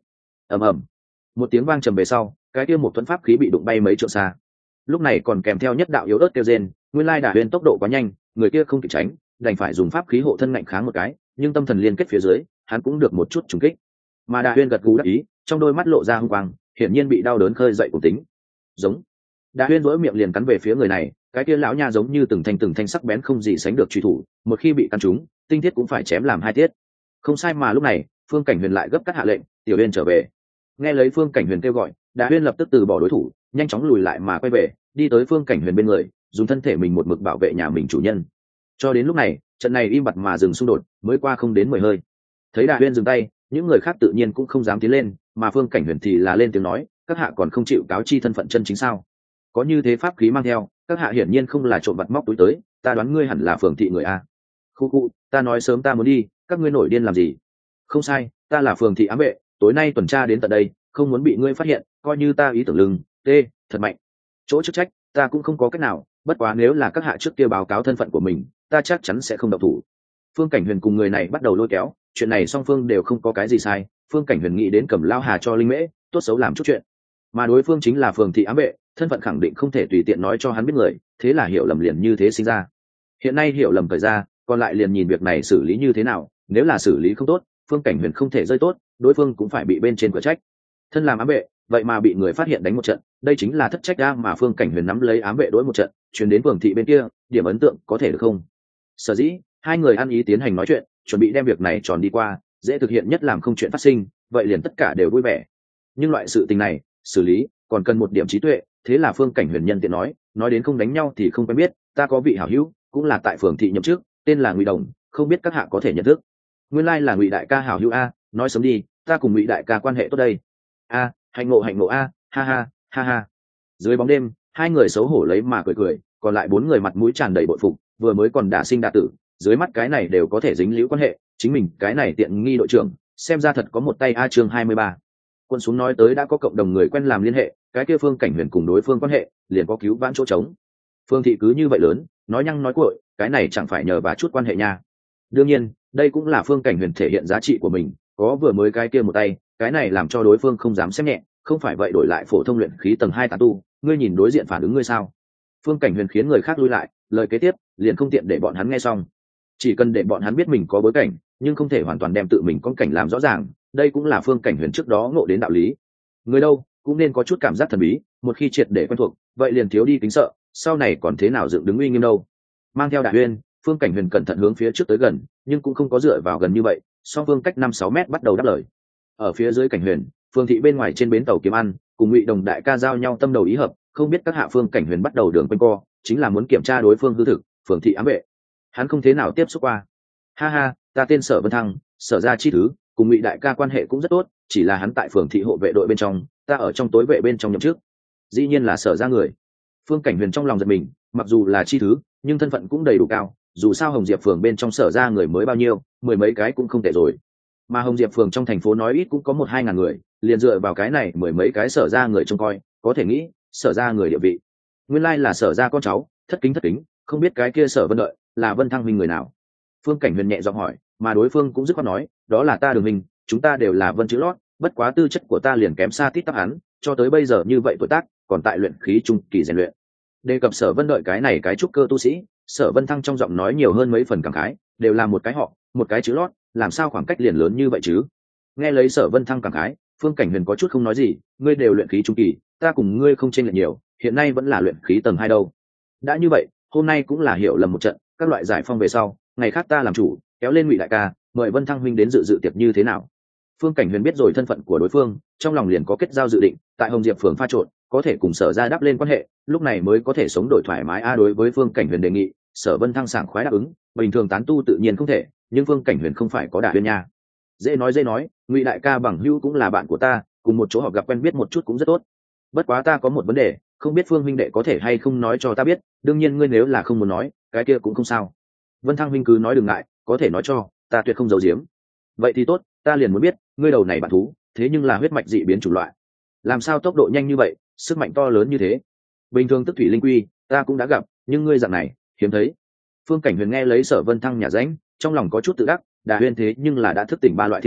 ầm ầm, một tiếng vang trầm về sau, cái kia một thuẫn pháp khí bị đụng bay mấy trượng xa. Lúc này còn kèm theo nhất đạo yếu ớt kêu rên, nguyên lai Đả Huyên tốc độ quá nhanh, người kia không kịp tránh, đành phải dùng pháp khí hộ thân ngạnh kháng một cái, nhưng tâm thần liên kết phía dưới, hắn cũng được một chút trùng kích. Mà Đả Huyên gật gù đắc ý, trong đôi mắt lộ ra hung quang, hiển nhiên bị đau đớn khơi dậy cùng tính. Giống. Đả Huyên vỗ miệng liền cắn về phía người này, cái kia lão nha giống như từng thanh sắc bén không gì sánh được truy thủ, một khi bị cắn trúng, tinh thiết cũng phải chém làm hai tiết. Không sai, mà lúc này, Phương Cảnh Huyền lại gấp cắt hạ lệnh, "Tiểu Huyên trở về." Nghe lấy Phương Cảnh Huyền kêu gọi, Đả Huyên lập tức từ bỏ đối thủ, nhanh chóng lùi lại mà quay về, đi tới Phương Cảnh Huyền bên người, dùng thân thể mình một mực bảo vệ nhà mình chủ nhân. Cho đến lúc này, trận này im bặt mà dừng xung đột, mới qua không đến 10 hơi. Thấy Đả Huyên dừng tay, những người khác tự nhiên cũng không dám tiến lên, mà Phương Cảnh Huyền thì là lên tiếng nói, "Các hạ còn không chịu cáo chi thân phận chân chính sao? Có như thế pháp khí mang theo, các hạ hiển nhiên không là trộm vặt móc túi tới, ta đoán ngươi hẳn là phường thị người a." Khu, ta nói sớm ta muốn đi, các ngươi nổi điên làm gì? Không sai, ta là phường thị ám vệ, tối nay tuần tra đến tận đây, không muốn bị ngươi phát hiện, coi như ta ý tưởng lưng, thật mạnh. Chỗ chức trách, ta cũng không có cách nào, bất quá nếu là các hạ trước kia báo cáo thân phận của mình, ta chắc chắn sẽ không động thủ. Phương Cảnh Huyền cùng người này bắt đầu lôi kéo, chuyện này song phương đều không có cái gì sai, Phương Cảnh Huyền nghĩ đến cầm lao hà cho linh mễ, tốt xấu làm chút chuyện. Mà đối phương chính là phường thị ám vệ, thân phận khẳng định không thể tùy tiện nói cho hắn biết người, thế là hiểu lầm liền như thế sinh ra. Hiện nay hiểu lầm thời ra, còn lại liền nhìn việc này xử lý như thế nào, nếu là xử lý không tốt, Phương Cảnh Huyền không thể rơi tốt, đối phương cũng phải bị bên trên cửa trách. Thân làm ám vệ, vậy mà bị người phát hiện đánh một trận, đây chính là thất trách ra mà Phương Cảnh Huyền nắm lấy ám vệ đối một trận, truyền đến phường thị bên kia, điểm ấn tượng có thể được không? Sở dĩ, hai người ăn ý tiến hành nói chuyện, chuẩn bị đem việc này tròn đi qua, dễ thực hiện nhất làm không chuyện phát sinh, vậy liền tất cả đều vui vẻ. Nhưng loại sự tình này, xử lý còn cần một điểm trí tuệ, thế là Phương Cảnh Huyền nhân tiện nói đến không đánh nhau thì không quen biết, ta có vị hảo hữu, cũng là tại phường thị nhậm chức, tên là Ngụy Đồng, không biết các hạ có thể nhận thức. Nguyên lai là Ngụy đại ca hảo hữu a, nói sớm đi, ta cùng Ngụy đại ca quan hệ tốt đây. A, hạnh ngộ a, ha ha. Dưới bóng đêm, hai người xấu hổ lấy mà cười, còn lại bốn người mặt mũi tràn đầy bội phục, vừa mới còn đả sinh đả tử, dưới mắt cái này đều có thể dính líu quan hệ, chính mình cái này tiện nghi đội trưởng, xem ra thật có một tay a. Chương 23. Quân xuống nói tới đã có cộng đồng người quen làm liên hệ, cái kia Phương Cảnh Huyền cùng đối phương quan hệ, liền có cứu vãn chỗ trống. Phương thị cứ như vậy lớn, nói nhăng nói cuội, cái này chẳng phải nhờ bà chút quan hệ nha. Đương nhiên, đây cũng là Phương Cảnh Huyền thể hiện giá trị của mình, có vừa mới cái kia một tay, cái này làm cho đối phương không dám xem nhẹ, không phải vậy đổi lại phổ thông luyện khí tầng 2 tán tu, ngươi nhìn đối diện phản ứng ngươi sao? Phương Cảnh Huyền khiến người khác lui lại, lời kế tiếp liền không tiện để bọn hắn nghe xong. Chỉ cần để bọn hắn biết mình có bối cảnh, nhưng không thể hoàn toàn đem tự mình con cảnh làm rõ ràng, đây cũng là Phương Cảnh Huyền trước đó ngộ đến đạo lý. Người đâu cũng nên có chút cảm giác thần bí, một khi triệt để quen thuộc, vậy liền thiếu đi kính sợ, sau này còn thế nào dựng đứng uy nghiêm đâu. Mang theo Đại Huyên, Phương Cảnh Huyền cẩn thận hướng phía trước tới gần, nhưng cũng không có dựa vào gần như vậy, song phương cách 5-6 mét bắt đầu đáp lời. Ở phía dưới Cảnh Huyền, Phương thị bên ngoài trên bến tàu kiếm ăn, cùng Ngụy Đồng đại ca giao nhau tâm đầu ý hợp, không biết các hạ. Phương Cảnh Huyền bắt đầu đường quanh co, chính là muốn kiểm tra đối phương hư thực. Phương thị ám vệ, hắn không thế nào tiếp xúc qua. Ha, ta tên Sở Vân Thăng, Sở gia chi thứ, cùng Ngụy đại ca quan hệ cũng rất tốt, chỉ là hắn tại Phương thị hộ vệ đội bên trong, ta ở trong tối vệ bên trong nhậm chức. Dĩ nhiên là Sở gia người. Phương Cảnh Huyền trong lòng giật mình, mặc dù là chi thứ, nhưng thân phận cũng đầy đủ cao, dù sao Hồng Diệp phường bên trong Sở gia người mới bao nhiêu, mười mấy cái cũng không tệ rồi. Mà Hồng Diệp phường trong thành phố nói ít cũng có 1-2 ngàn người, liền dựa vào cái này mười mấy cái Sở gia người trông coi, có thể nghĩ Sở gia người địa vị. Nguyên lai là Sở gia con cháu, thất kính, không biết cái kia Sở Vân Đợi là Vân Thăng huynh người nào? Phương Cảnh Huyền nhẹ giọng hỏi, mà đối phương cũng dứt khoát nói, đó là ta Đường huynh, chúng ta đều là Vân chữ lót, bất quá tư chất của ta liền kém xa tít tắp hắn, cho tới bây giờ như vậy tuổi tác, còn tại luyện khí trung kỳ rèn luyện. Đề cập Sở Vân Đợi cái này cái trúc cơ tu sĩ, Sở Vân Thăng trong giọng nói nhiều hơn mấy phần cảm khái, đều là một cái họ, một cái chữ lót, làm sao khoảng cách liền lớn như vậy chứ? Nghe lấy Sở Vân Thăng cảm khái, Phương Cảnh Huyền có chút không nói gì, ngươi đều luyện khí trung kỳ, ta cùng ngươi không chênh lệch nhiều, hiện nay vẫn là luyện khí tầng 2 đâu. Đã như vậy, hôm nay cũng là hiểu lầm một trận, các loại giải phong về sau, ngày khác ta làm chủ, kéo lên Ngụy đại ca, mời Vân Thăng huynh đến dự tiệc như thế nào? Phương Cảnh Huyền biết rồi thân phận của đối phương, trong lòng liền có kết giao dự định, tại Hồng Diệp phường pha trộn, có thể cùng Sở gia đáp lên quan hệ, lúc này mới có thể sống đổi thoải mái đối với Phương Cảnh Huyền đề nghị, Sở Vân Thăng sảng khoái đáp ứng, bình thường tán tu tự nhiên không thể, nhưng Phương Cảnh Huyền không phải có Đại Huyên nha. Dễ nói, Ngụy đại ca bằng hữu cũng là bạn của ta, cùng một chỗ họ gặp quen biết một chút cũng rất tốt. Bất quá ta có một vấn đề, không biết Phương huynh đệ có thể hay không nói cho ta biết, đương nhiên ngươi nếu là không muốn nói, cái kia cũng không sao. Vân Thăng huynh cứ nói đừng ngại, có thể nói cho, ta tuyệt không giấu giếm. Vậy thì tốt, ta liền muốn biết, ngươi đầu này bản thú, thế nhưng là huyết mạch dị biến chủng loại. Làm sao tốc độ nhanh như vậy, sức mạnh to lớn như thế? Bình thường tức thủy linh quy, ta cũng đã gặp, nhưng ngươi dạng này, hiếm thấy. Phương Cảnh Huyền nghe lấy Sở Vân Thăng nhả ránh, trong lòng có chút tự đắc, Đà Huyên thế nhưng là đã thức tỉnh 3 loại thiên phú,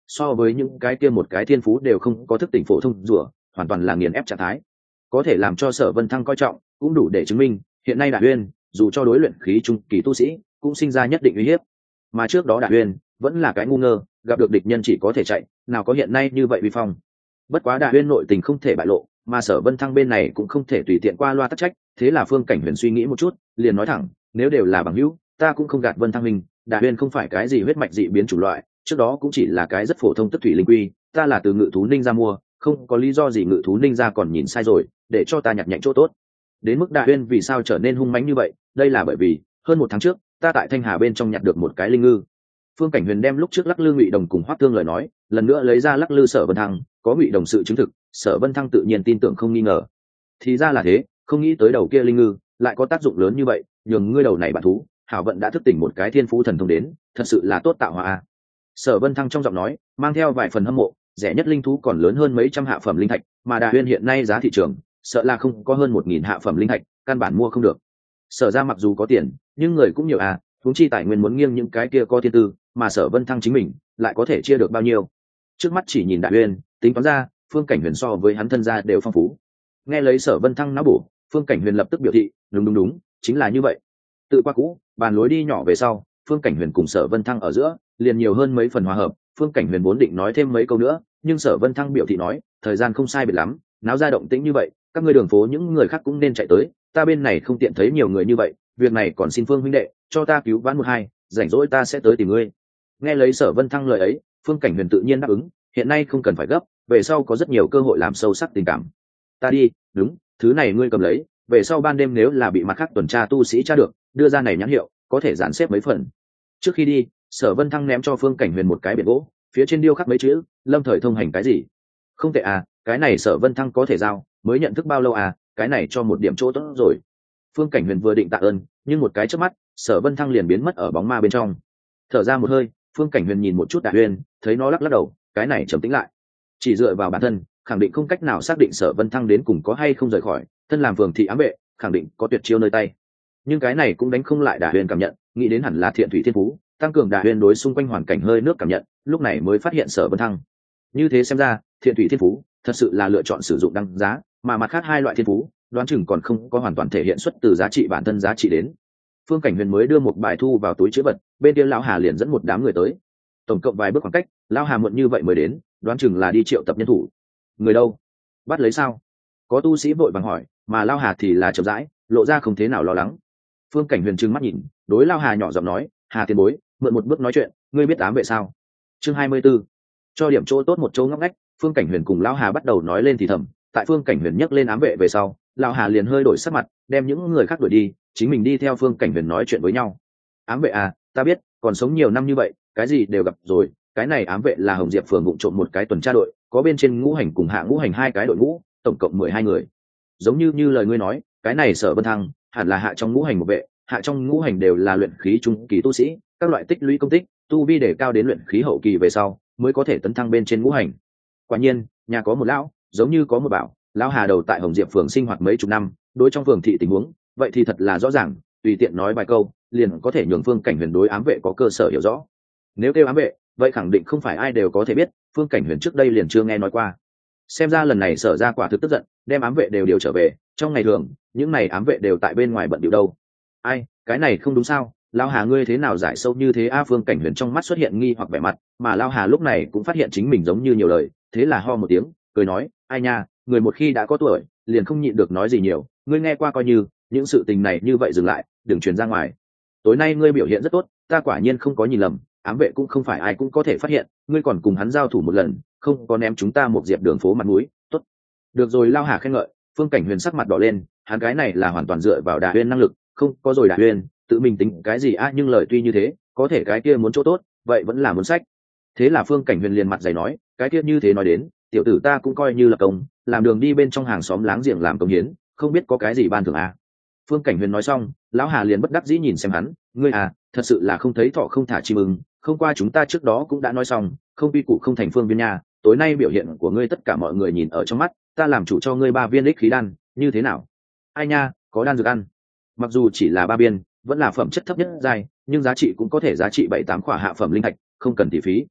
so với những cái kia một cái thiên phú đều không có thức tỉnh phổ thông rùa, hoàn toàn là nghiền ép trạng thái, có thể làm cho Sở Vân Thăng coi trọng cũng đủ để chứng minh hiện nay Đại Uyên dù cho đối luyện khí trung kỳ tu sĩ cũng sinh ra nhất định uy hiếp, mà trước đó Đại Uyên vẫn là cái ngu ngơ, gặp được địch nhân chỉ có thể chạy, nào có hiện nay như vậy uy phong. Bất quá Đại Uyên nội tình không thể bại lộ, mà Sở Vân Thăng bên này cũng không thể tùy tiện qua loa tắc trách, thế là Phương Cảnh Huyền suy nghĩ một chút, liền nói thẳng, nếu đều là bằng hữu, ta cũng không gạt Vân Thăng mình, Đại Uyên không phải cái gì huyết mạch dị biến chủng loại, trước đó cũng chỉ là cái rất phổ thông tức thủy linh quy, ta là từ Ngự thú Ninh ra mua, không có lý do gì Ngự thú Ninh ra còn nhìn sai rồi, để cho ta nhặt nhạnh chỗ tốt. Đến mức Đại Uyên vì sao trở nên hung mãnh như vậy, đây là bởi vì hơn một tháng trước, ta tại Thanh Hà bên trong nhặt được một cái linh ngư. Phương Cảnh Huyền đem lúc trước lắc lư Ngụy Đồng cùng Hoắc Thương lời nói, lần nữa lấy ra lắc lư Sở Vân Thăng, có Ngụy Đồng sự chứng thực, Sở Vân Thăng tự nhiên tin tưởng không nghi ngờ. Thì ra là thế, không nghĩ tới đầu kia linh ngư lại có tác dụng lớn như vậy, nhường ngươi đầu này bạn thú, hảo vận đã thức tỉnh một cái thiên phú thần thông đến, thật sự là tốt tạo hóa. Sở Vân Thăng trong giọng nói mang theo vài phần hâm mộ, rẻ nhất linh thú còn lớn hơn mấy trăm hạ phẩm linh thạch, mà Đại Uyên hiện nay giá thị trường sợ là không có hơn 1000 hạ phẩm linh thạch, căn bản mua không được. Sở ra mặc dù có tiền, nhưng người cũng nhiều huống chi tài nguyên muốn nghiêng những cái kia có thiên tư, mà Sở Vân Thăng chính mình lại có thể chia được bao nhiêu. Trước mắt chỉ nhìn Đại Uyên, tính toán ra, Phương Cảnh Huyền so với hắn thân gia đều phong phú. Nghe lấy Sở Vân Thăng não bổ, Phương Cảnh Huyền lập tức biểu thị, đúng, chính là như vậy. Tự qua cũ, bàn lối đi nhỏ về sau, Phương Cảnh Huyền cùng Sở Vân Thăng ở giữa liền nhiều hơn mấy phần hòa hợp. Phương Cảnh Huyền vốn định nói thêm mấy câu nữa, nhưng Sở Vân Thăng biểu thị nói, thời gian không sai biệt lắm, náo ra động tĩnh như vậy, các ngươi đường phố những người khác cũng nên chạy tới, ta bên này không tiện thấy nhiều người như vậy, việc này còn xin Phương huynh đệ cho ta cứu vãn một hai, rảnh rỗi ta sẽ tới tìm ngươi. Nghe lấy Sở Vân Thăng lời ấy, Phương Cảnh Huyền tự nhiên đáp ứng, hiện nay không cần phải gấp, về sau có rất nhiều cơ hội làm sâu sắc tình cảm. Ta đi, đúng, thứ này ngươi cầm lấy, về sau ban đêm nếu là bị mặt khác tuần tra tu sĩ tra được, đưa ra này nhãn hiệu, có thể dán xếp mấy phần. Trước khi đi, Sở Vân Thăng ném cho Phương Cảnh Huyền một cái biển gỗ, phía trên điêu khắc mấy chữ, Lâm thời thông hành cái gì. Không tệ cái này Sở Vân Thăng có thể giao, mới nhận thức bao lâu cái này cho một điểm chỗ tốt rồi. Phương Cảnh Huyền vừa định tạ ơn, nhưng một cái chớp mắt, Sở Vân Thăng liền biến mất ở bóng ma bên trong. Thở ra một hơi, Phương Cảnh Huyền nhìn một chút Đại Uyên, thấy nó lắc lắc đầu, cái này trầm tĩnh lại. Chỉ dựa vào bản thân, khẳng định không cách nào xác định Sở Vân Thăng đến cùng có hay không rời khỏi, thân làm phường thị ám vệ, khẳng định có tuyệt chiêu nơi tay. Nhưng cái này cũng đánh không lại Đại Uyên cảm nhận, nghĩ đến hẳn là thiện thủy thiên phú, tăng cường Đại Uyên đối xung quanh hoàn cảnh hơi nước cảm nhận, lúc này mới phát hiện Sở Vân Thăng. Như thế xem ra, thiện thủy thiên phú thật sự là lựa chọn sử dụng đăng giá, mà mặt khác hai loại thiên phú, đoán chừng còn không có hoàn toàn thể hiện xuất từ giá trị bản thân giá trị đến. Phương Cảnh Huyền mới đưa một bài thu vào túi chứa vật, bên kia lão Hà liền dẫn một đám người tới. Tổng cộng vài bước khoảng cách, lão Hà muộn như vậy mới đến, đoán chừng là đi triệu tập nhân thủ. Người đâu? Bắt lấy sao? Có tu sĩ vội vàng hỏi, mà lão Hà thì là chậm rãi, lộ ra không thế nào lo lắng. Phương Cảnh Huyền trừng mắt nhìn, đối lão Hà nhỏ giọng nói, Hà tiền bối, mượn một bước nói chuyện, ngươi biết ám vệ sao? Chương 24. Cho điểm chỗ tốt một chỗ ngóc ngách, Phương Cảnh Huyền cùng lão Hà bắt đầu nói lên thì thầm. Tại Phương Cảnh Huyền nhắc lên ám vệ về sau, lão Hà liền hơi đổi sắc mặt, đem những người khác đuổi đi, chính mình đi theo Phương Cảnh Huyền nói chuyện với nhau. Ám vệ ta biết, còn sống nhiều năm như vậy, cái gì đều gặp rồi, cái này ám vệ là Hồng Diệp phường vụng trộm một cái tuần tra đội, có bên trên ngũ hành cùng hạ ngũ hành hai cái đội ngũ, tổng cộng 12 người. Giống như lời ngươi nói, cái này Sở Vân Thăng hẳn là hạ trong ngũ hành một vệ, hạ trong ngũ hành đều là luyện khí trung kỳ tu sĩ, các loại tích lũy công tích, tu vi để cao đến luyện khí hậu kỳ về sau, mới có thể tấn thăng bên trên ngũ hành. Quả nhiên, nhà có một lão, giống như có một bảo, lão Hà đầu tại Hồng Diệp phường sinh hoạt mấy chục năm, đối trong phường thị tình huống, vậy thì thật là rõ ràng, tùy tiện nói vài câu, liền có thể nhường Phương Cảnh Huyền đối ám vệ có cơ sở hiểu rõ. Nếu kêu ám vệ, vậy khẳng định không phải ai đều có thể biết, Phương Cảnh Huyền trước đây liền chưa nghe nói qua. Xem ra lần này Sở ra quả thực tức giận, đem ám vệ đều điều trở về, trong ngày thường, những này ám vệ đều tại bên ngoài bận điệu đâu. Ai, cái này không đúng sao? Lão Hà ngươi thế nào giải sâu như thế Phương Cảnh Huyền trong mắt xuất hiện nghi hoặc vẻ mặt, mà Lão Hà lúc này cũng phát hiện chính mình giống như nhiều lời, thế là ho một tiếng, cười nói, ai nha, người một khi đã có tuổi, liền không nhịn được nói gì nhiều, ngươi nghe qua coi như, những sự tình này như vậy dừng lại, đừng truyền ra ngoài. Tối nay ngươi biểu hiện rất tốt, ta quả nhiên không có nhìn lầm, ám vệ cũng không phải ai cũng có thể phát hiện, ngươi còn cùng hắn giao thủ một lần, không có ném chúng ta một diệp đường phố mặt mũi, tốt. Được rồi, Lão Hà khen ngợi. Phương Cảnh Huyền sắc mặt đỏ lên, hắn cái này là hoàn toàn dựa vào Đại Uyên năng lực, không có rồi Đại Uyên, tự mình tính cái gì nhưng lời tuy như thế, có thể cái kia muốn chỗ tốt, vậy vẫn là muốn sách. Thế là Phương Cảnh Huyền liền mặt dày nói, cái kia như thế nói đến, tiểu tử ta cũng coi như là công, làm đường đi bên trong hàng xóm láng giềng làm công hiến, không biết có cái gì ban thưởng Phương Cảnh Huyền nói xong, lão Hà liền bất đắc dĩ nhìn xem hắn, ngươi thật sự là không thấy thọ không thả chim ưng, không qua chúng ta trước đó cũng đã nói xong, không quy củ không thành phương viên nha, tối nay biểu hiện của ngươi tất cả mọi người nhìn ở trong mắt, ta làm chủ cho ngươi 3 viên ích khí đan, như thế nào? Ai nha, có đan dược ăn. Mặc dù chỉ là 3 viên, vẫn là phẩm chất thấp nhất giai, nhưng giá trị cũng có thể giá trị 7-8 khỏa hạ phẩm linh thạch, không cần tỷ phí.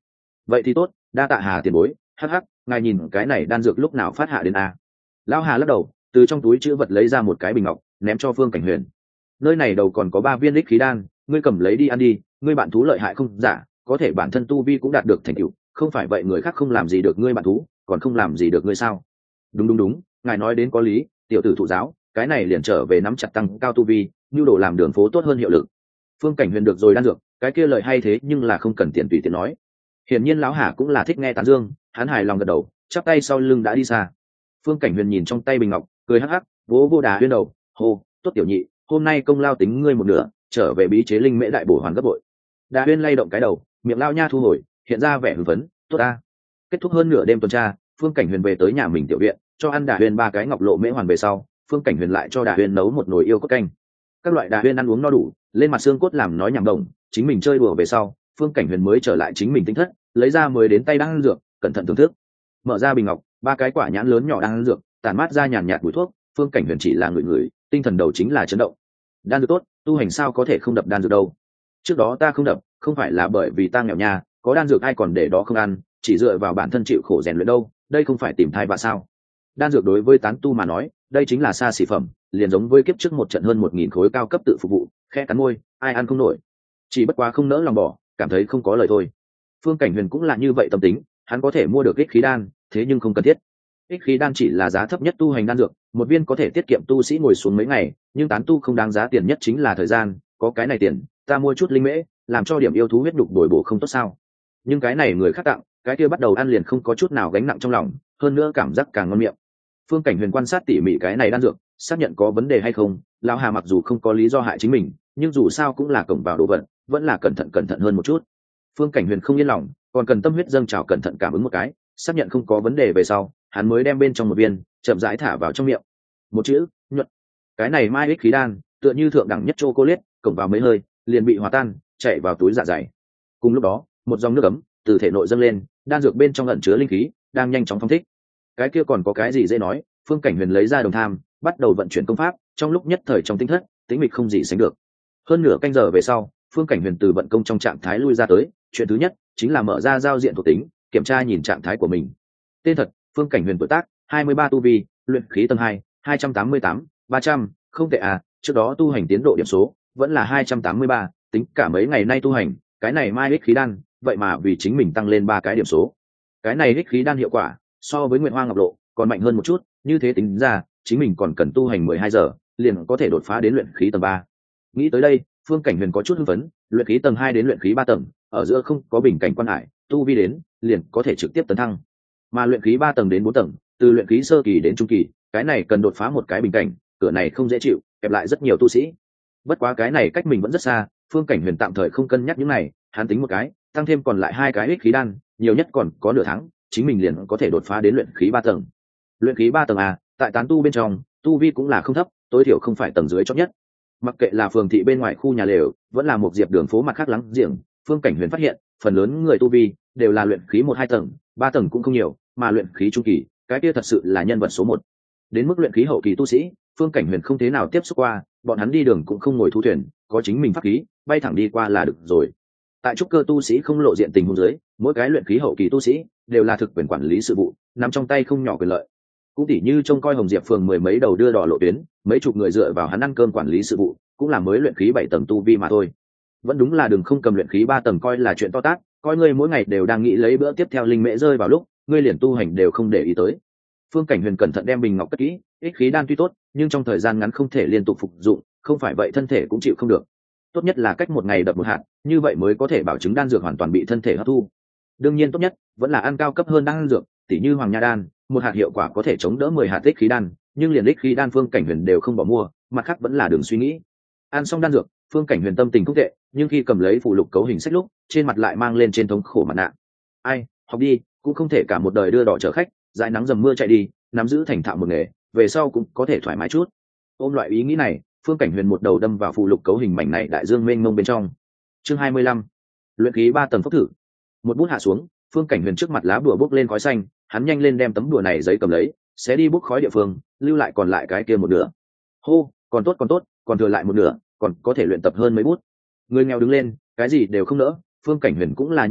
vậy thì tốt, đa tạ Hà tiền bối. Hắc hắc, ngài nhìn cái này đan dược lúc nào phát hạ đến a? Lão Hà lắc đầu, từ trong túi chữ vật lấy ra một cái bình ngọc, ném cho Phương Cảnh Huyền. Nơi này đầu còn có 3 viên đích khí đan, ngươi cầm lấy đi ăn đi, ngươi bạn thú lợi hại không giả, có thể bản thân tu vi cũng đạt được thành tựu, không phải vậy người khác không làm gì được ngươi bạn thú, còn không làm gì được ngươi sao? Đúng đúng đúng, ngài nói đến có lý, tiểu tử thụ giáo, cái này liền trở về nắm chặt tăng cao tu vi, nhu đồ làm đường phố tốt hơn hiệu lực. Phương Cảnh Huyền được rồi đan dược, cái kia lời hay thế nhưng là không cần tiền tùy tiện nói. Hiển nhiên lão Hà cũng là thích nghe tán dương, hắn hài lòng gật đầu, chắp tay sau lưng đã đi xa. Phương Cảnh Huyền nhìn trong tay bình ngọc, cười hắc hắc, vỗ vô Đà Huyên đầu, hô, tốt tiểu nhị, hôm nay công lao tính ngươi một nửa, trở về bí chế linh mễ đại bổ hoàn gấp bội. Đà Huyên lay động cái đầu, miệng lao nha thu hồi, hiện ra vẻ hưng phấn, tốt ta. Kết thúc hơn nửa đêm tuần tra, Phương Cảnh Huyền về tới nhà mình tiểu viện, cho ăn Đà Huyên 3 cái ngọc lộ mễ hoàn về sau, Phương Cảnh Huyền lại cho Đà Huyên nấu một nồi yêu cốt canh. Các loại Đà Huyên ăn uống no đủ, lên mặt xương cốt làm nói nhảm đồng, chính mình chơi đùa về sau, Phương Cảnh Huyền mới trở lại chính mình tinh thất, lấy ra mới đến tay đang ăn dược, cẩn thận thưởng thức. Mở ra bình ngọc, 3 cái quả nhãn lớn nhỏ đang ăn dược, tản mát ra nhàn nhạt mùi thuốc. Phương Cảnh Huyền chỉ là người, tinh thần đầu chính là chấn động. Đan dược tốt, tu hành sao có thể không đập đan dược đâu? Trước đó ta không đập, không phải là bởi vì ta nghèo nha, có đan dược ai còn để đó không ăn, chỉ dựa vào bản thân chịu khổ rèn luyện đâu, đây không phải tìm thai vạ sao? Đan dược đối với tán tu mà nói, đây chính là xa xỉ phẩm, liền giống với kiếp trước một trận hơn 1000 khối cao cấp tự phục vụ, khẽ cắn môi, ai ăn không nổi. Chỉ bất quá không nỡ lòng bỏ, cảm thấy không có lời thôi. Phương Cảnh Huyền cũng là như vậy tâm tính, hắn có thể mua được ích khí đan, thế nhưng không cần thiết. Ích khí đan chỉ là giá thấp nhất tu hành đan dược, một viên có thể tiết kiệm tu sĩ ngồi xuống mấy ngày, nhưng tán tu không đáng giá tiền nhất chính là thời gian, có cái này tiền, ta mua chút linh mễ, làm cho điểm yêu thú huyết đục đổi bổ không tốt sao? Nhưng cái này người khác tặng, cái kia bắt đầu ăn liền không có chút nào gánh nặng trong lòng, hơn nữa cảm giác càng ngon miệng. Phương Cảnh Huyền quan sát tỉ mỉ cái này đan dược, xác nhận có vấn đề hay không. Lão Hà mặc dù không có lý do hại chính mình, nhưng dù sao cũng là cổng vào đồ vật, vẫn là cẩn thận hơn một chút. Phương Cảnh Huyền không yên lòng, còn cần tâm huyết dâng trào cẩn thận cảm ứng một cái, xác nhận không có vấn đề về sau, hắn mới đem bên trong một viên chậm rãi thả vào trong miệng. Một chữ nhuận. Cái này mai ích khí đan tựa như thượng đẳng nhất chocolate, cổng vào mấy hơi liền bị hòa tan, chạy vào túi dạ dày. Cùng lúc đó, một dòng nước ấm từ thể nội dâng lên, đan dược bên trong ẩn chứa linh khí đang nhanh chóng phóng thích. Cái kia còn có cái gì dễ nói? Phương Cảnh Huyền lấy ra đồng tham, bắt đầu vận chuyển công pháp, trong lúc nhất thời trong tinh thất tĩnh mịch không gì sánh được. Hơn nửa canh giờ về sau, Phương Cảnh Huyền từ vận công trong trạng thái lui ra tới, chuyện thứ nhất chính là mở ra giao diện thuộc tính, kiểm tra nhìn trạng thái của mình. Tên thật: Phương Cảnh Huyền, tuổi tác 23, tu vi luyện khí tầng 2, 288, 300, không tệ à, trước đó tu hành tiến độ điểm số vẫn là 283, tính cả mấy ngày nay tu hành, cái này mai ích khí đan, vậy mà vì chính mình tăng lên 3 cái điểm số. Cái này ích khí đan hiệu quả so với Nguyệt Hoa Ngọc Lộ còn mạnh hơn một chút, như thế tính ra, chính mình còn cần tu hành 12 giờ, liền có thể đột phá đến luyện khí tầng 3. Nghĩ tới đây, Phương Cảnh Huyền có chút hưng phấn, luyện khí tầng 2 đến luyện khí 3 tầng, ở giữa không có bình cảnh quan hải, tu vi đến, liền có thể trực tiếp tấn thăng. Mà luyện khí 3 tầng đến 4 tầng, từ luyện khí sơ kỳ đến trung kỳ, cái này cần đột phá một cái bình cảnh, cửa này không dễ chịu, kẹp lại rất nhiều tu sĩ. Bất quá cái này cách mình vẫn rất xa, Phương Cảnh Huyền tạm thời không cân nhắc những này, hắn tính một cái, tăng thêm còn lại 2 cái ích khí đan, nhiều nhất còn có nửa tháng, chính mình liền có thể đột phá đến luyện khí 3 tầng. Luyện khí 3 tầng à, tại tán tu bên trong, tu vi cũng là không thấp, tối thiểu không phải tầng dưới chót nhất. Mặc kệ là phường thị bên ngoài khu nhà lều, vẫn là một diệp đường phố mặt khác lắng giềng, Phương Cảnh Huyền phát hiện, phần lớn người tu vi đều là luyện khí 1-2 tầng, 3 tầng cũng không nhiều, mà luyện khí trung kỳ, cái kia thật sự là nhân vật số 1. Đến mức luyện khí hậu kỳ tu sĩ, Phương Cảnh Huyền không thế nào tiếp xúc qua, bọn hắn đi đường cũng không ngồi thu thuyền, có chính mình pháp khí, bay thẳng đi qua là được rồi. Tại trúc cơ tu sĩ không lộ diện tình huống dưới, mỗi cái luyện khí hậu kỳ tu sĩ đều là thực quyền quản lý sự vụ, nắm trong tay không nhỏ quyền lợi. Cũng tỉ như trông coi Hồng Diệp phường 10 mấy đầu đưa đỏ lộ tuyến, mấy chục người dựa vào hắn ăn cơm quản lý sự vụ, cũng là mới luyện khí 7 tầng tu vi mà thôi. Vẫn đúng là đừng không cầm luyện khí 3 tầng coi là chuyện to tát, coi ngươi mỗi ngày đều đang nghĩ lấy bữa tiếp theo linh mễ rơi vào lúc, ngươi liền tu hành đều không để ý tới. Phương Cảnh Huyền cẩn thận đem bình ngọc cất kỹ, ích khí đan tuy tốt, nhưng trong thời gian ngắn không thể liên tục phục dụng, không phải vậy thân thể cũng chịu không được. Tốt nhất là cách một ngày đập một hạt, như vậy mới có thể bảo chứng đan dược hoàn toàn bị thân thể hấp thu. Đương nhiên tốt nhất vẫn là ăn cao cấp hơn đan dược, tỉ như Hoàng Nha đan, một hạt hiệu quả có thể chống đỡ 10 hạt ích khí đan, nhưng liền ích khí đan Phương Cảnh Huyền đều không bỏ mua, mặt khác vẫn là đường suy nghĩ. Ăn xong đan dược, Phương Cảnh Huyền tâm tình không tệ, nhưng khi cầm lấy phụ lục cấu hình sách lúc, trên mặt lại mang lên trên thống khổ mặt nạ. Ai, học đi, cũng không thể cả một đời đưa đỏ chở khách, dãi nắng dầm mưa chạy đi, nắm giữ thành thạo một nghề, về sau cũng có thể thoải mái chút. Ôm loại ý nghĩ này, Phương Cảnh Huyền một đầu đâm vào phụ lục cấu hình mảnh này đại dương mênh mông bên trong. Chương 25. Luyện khí 3 tầng phốc thử. Một bút hạ xuống, Phương Cảnh Huyền trước mặt lá bùa bốc lên khói xanh, hắn nhanh lên đem tấm bùa này giấy cầm lấy, sẽ đi bốc khói địa phương, lưu lại còn lại cái kia một nửa. Hô, còn tốt, còn thừa lại một nửa, còn có thể luyện tập hơn mấy bút. Người nghèo đứng lên, cái gì đều không nỡ, Phương Cảnh Huyền cũng là như thế,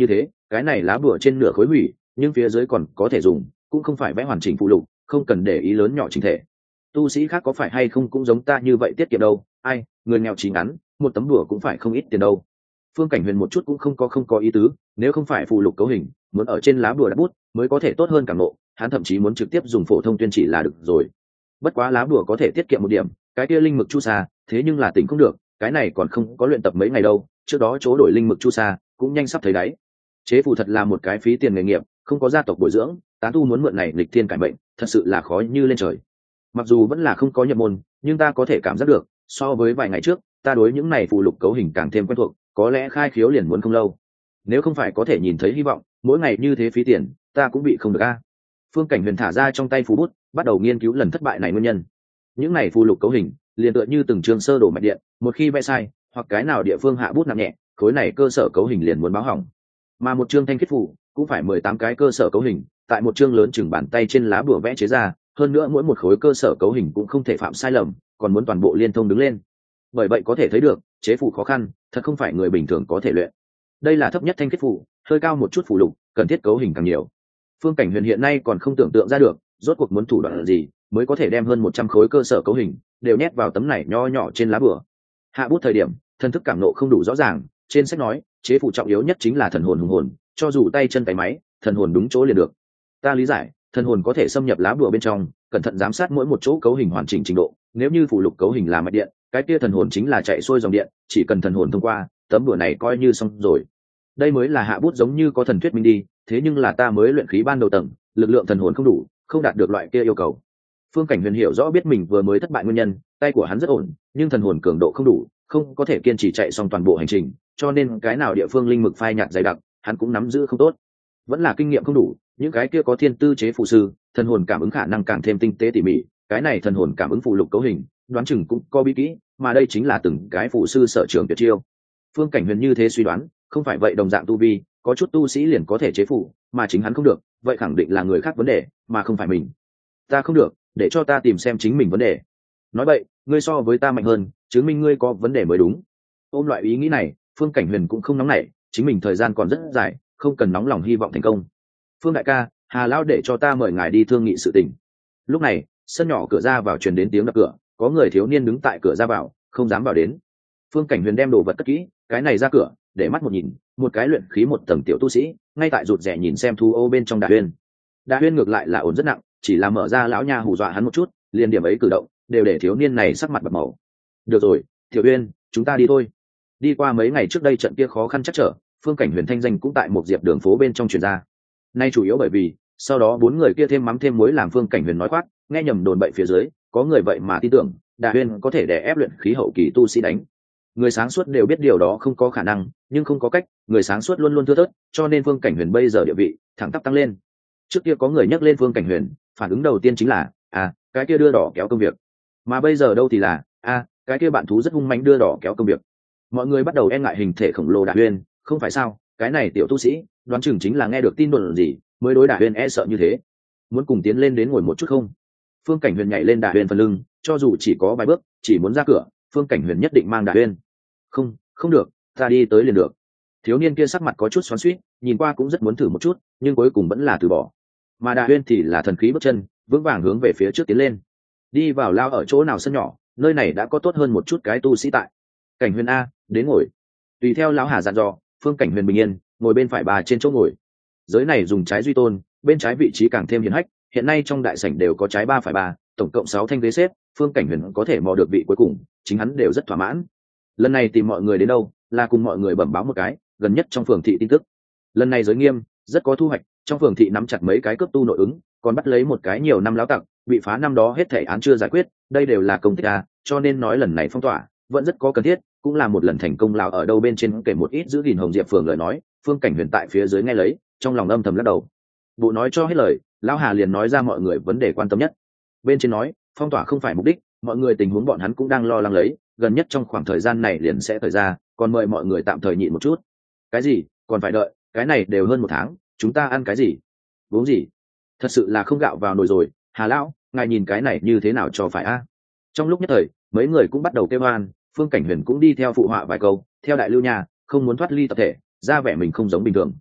cái này lá bùa trên nửa khối hủy, nhưng phía dưới còn có thể dùng, cũng không phải vẽ hoàn chỉnh phụ lục, không cần để ý lớn nhỏ chỉnh thể. Tu sĩ khác có phải hay không cũng giống ta như vậy tiết kiệm đâu, ai, người nghèo chỉ ngắn, một tấm đùa cũng phải không ít tiền đâu. Phương Cảnh Huyền một chút cũng không có ý tứ, nếu không phải phụ lục cấu hình, muốn ở trên lá bùa đặt bút mới có thể tốt hơn cảm nộ, hắn thậm chí muốn trực tiếp dùng phổ thông tuyên chỉ là được rồi. Bất quá lá bùa có thể tiết kiệm một điểm, cái kia linh mực chu sa, thế nhưng là tỉnh không được, cái này còn không có luyện tập mấy ngày đâu, trước đó chỗ đổi linh mực chu sa cũng nhanh sắp thấy đáy. Chế phù thật là một cái phí tiền nghề nghiệp, không có gia tộc bồi dưỡng, tán tu muốn mượn này lịch thiên cải mệnh, thật sự là khó như lên trời. Mặc dù vẫn là không có nhập môn, nhưng ta có thể cảm giác được, so với vài ngày trước, ta đối những này phù lục cấu hình càng thêm quen thuộc, có lẽ khai khiếu liền muốn không lâu. Nếu không phải có thể nhìn thấy hy vọng, mỗi ngày như thế phí tiền, ta cũng bị không được a. Phương Cảnh Huyền thả ra trong tay phù bút, bắt đầu nghiên cứu lần thất bại này nguyên nhân. Những này phù lục cấu hình, liền tựa như từng trường sơ đồ mạch điện, một khi vẽ sai, hoặc cái nào địa phương hạ bút nặng nhẹ, khối này cơ sở cấu hình liền muốn báo hỏng. Mà một chương thanh khiết phù cũng phải 18 cái cơ sở cấu hình, tại một chương lớn chừng bàn tay trên lá bùa vẽ chế ra, hơn nữa mỗi một khối cơ sở cấu hình cũng không thể phạm sai lầm, còn muốn toàn bộ liên thông đứng lên. Bởi vậy có thể thấy được, chế phù khó khăn, thật không phải người bình thường có thể luyện. Đây là thấp nhất thanh khiết phù, hơi cao một chút phù lục, cần thiết cấu hình càng nhiều. Phương Cảnh Huyền hiện nay còn không tưởng tượng ra được, rốt cuộc muốn thủ đoạn gì mới có thể đem hơn 100 khối cơ sở cấu hình đều nhét vào tấm này nho nhỏ trên lá bùa. Hạ bút thời điểm, thân thức cảm nộ không đủ rõ ràng, trên sách nói, chế phù trọng yếu nhất chính là thần hồn hùng hồn, cho dù tay chân cái máy, thần hồn đúng chỗ liền được. Ta lý giải, thần hồn có thể xâm nhập lá bùa bên trong, cẩn thận giám sát mỗi một chỗ cấu hình hoàn chỉnh trình độ, nếu như phù lục cấu hình là mạch điện, cái kia thần hồn chính là chạy xuôi dòng điện, chỉ cần thần hồn thông qua, tấm bùa này coi như xong rồi. Đây mới là hạ bút giống như có thần thuyết minh đi, thế nhưng là ta mới luyện khí ban đầu tầng, lực lượng thần hồn không đủ, không đạt được loại kia yêu cầu. Phương Cảnh Huyền hiểu rõ biết mình vừa mới thất bại nguyên nhân, tay của hắn rất ổn, nhưng thần hồn cường độ không đủ, không có thể kiên trì chạy xong toàn bộ hành trình, cho nên cái nào địa phương linh mực phai nhạt dày đặc, hắn cũng nắm giữ không tốt. Vẫn là kinh nghiệm không đủ, những cái kia có thiên tư chế phù sư, thần hồn cảm ứng khả năng càng thêm tinh tế tỉ mỉ, cái này thần hồn cảm ứng phụ lục cấu hình, đoán chừng cũng có bí kỹ, mà đây chính là từng cái phù sư sở trường tuyệt chiêu. Phương Cảnh Huyền như thế suy đoán, không phải vậy đồng dạng tu vi, có chút tu sĩ liền có thể chế phù, mà chính hắn không được, vậy khẳng định là người khác vấn đề, mà không phải mình. Ta không được, để cho ta tìm xem chính mình vấn đề. Nói vậy, ngươi so với ta mạnh hơn, chứng minh ngươi có vấn đề mới đúng. Ôm loại ý nghĩ này, Phương Cảnh Huyền cũng không nóng nảy, chính mình thời gian còn rất dài, không cần nóng lòng hy vọng thành công. Phương đại ca, Hà lão để cho ta mời ngài đi thương nghị sự tình. Lúc này, sân nhỏ cửa ra vào truyền đến tiếng đập cửa, có người thiếu niên đứng tại cửa ra vào, không dám vào đến. Phương Cảnh Huyền đem đồ vật cất kỹ, cái này ra cửa, để mắt một nhìn, một cái luyện khí một tầng tiểu tu sĩ, ngay tại rụt rè nhìn xem thu ô bên trong Đà Huyên. Đà Huyên ngược lại là ổn rất nặng, chỉ là mở ra lão nha hù dọa hắn một chút, liền điểm ấy cử động, đều để thiếu niên này sắc mặt bầm màu. Được rồi, Tiểu Huyên, chúng ta đi thôi. Đi qua mấy ngày trước đây trận kia khó khăn chắc trở, Phương Cảnh Huyền thanh danh cũng tại một diệp đường phố bên trong truyền ra. Nay chủ yếu bởi vì, sau đó 4 người kia thêm mắm thêm muối làm Phương Cảnh Huyền nói khoác, nghe nhầm đồn bậy phía dưới, có người vậy mà tin tưởng, Đà Huyên có thể đè ép luyện khí hậu kỳ tu sĩ đánh. Người sáng suốt đều biết điều đó không có khả năng, nhưng không có cách, người sáng suốt luôn luôn thưa thớt, cho nên Phương Cảnh Huyền bây giờ địa vị thẳng tắp tăng lên. Trước kia có người nhắc lên Phương Cảnh Huyền, phản ứng đầu tiên chính là, cái kia đưa đỏ kéo công việc. Mà bây giờ đâu thì là, cái kia bạn thú rất hung mãnh đưa đỏ kéo công việc. Mọi người bắt đầu e ngại hình thể khổng lồ Đà Huyên, không phải sao, cái này tiểu tu sĩ, đoán chừng chính là nghe được tin đồn gì, mới đối Đà Huyên e sợ như thế. Muốn cùng tiến lên đến ngồi một chút không? Phương Cảnh Huyền nhảy lên Đà Huyên phần lưng, cho dù chỉ có vài bước, chỉ muốn ra cửa, Phương Cảnh Huyền nhất định mang Đà Huyên. Không, không được, ta đi tới liền được. Thiếu niên kia sắc mặt có chút xoắn xuýt, nhìn qua cũng rất muốn thử một chút, nhưng cuối cùng vẫn là từ bỏ. Mà Đà Huyên thì là thần khí bước chân, vững vàng hướng về phía trước tiến lên. Đi vào lao ở chỗ nào sân nhỏ, nơi này đã có tốt hơn một chút cái tu sĩ tại. Cảnh Huyền a, đến ngồi. Tùy theo lão Hà dặn dò, Phương Cảnh Huyền bình yên ngồi bên phải bà trên chỗ ngồi. Giới này dùng trái duy tôn, bên trái vị trí càng thêm hiển hách, hiện nay trong đại sảnh đều có trái 3 phải 3, tổng cộng 6 thanh ghế xếp, Phương Cảnh Huyền có thể mò được vị cuối cùng, chính hắn đều rất thỏa mãn. Lần này tìm mọi người đến đâu, là cùng mọi người bẩm báo một cái, gần nhất trong phường thị tin tức. Lần này giới nghiêm, rất có thu hoạch, trong phường thị nắm chặt mấy cái cướp tu nội ứng, còn bắt lấy một cái nhiều năm láo tặc, bị phá năm đó hết thảy án chưa giải quyết, đây đều là công tích cho nên nói lần này phong tỏa vẫn rất có cần thiết, cũng là một lần thành công lao ở đâu bên trên kể một ít giữ gìn Hồng Diệp phường lời nói. Phương Cảnh Huyền tại phía dưới nghe lấy, trong lòng âm thầm lắc đầu. Bộ nói cho hết lời, lão Hà liền nói ra mọi người vấn đề quan tâm nhất. Bên trên nói, phong tỏa không phải mục đích, mọi người tình huống bọn hắn cũng đang lo lắng lấy, gần nhất trong khoảng thời gian này liền sẽ thời ra, còn mời mọi người tạm thời nhịn một chút. Cái gì? Còn phải đợi, cái này đều hơn 1 tháng, chúng ta ăn cái gì? Uống gì? Thật sự là không gạo vào nồi rồi, Hà lão, ngài nhìn cái này như thế nào cho phải Trong lúc nhất thời, mấy người cũng bắt đầu kêu oan, Phương Cảnh Huyền cũng đi theo phụ họa vài câu, theo đại lưu nhà, không muốn thoát ly tập thể, ra vẻ mình không giống bình thường.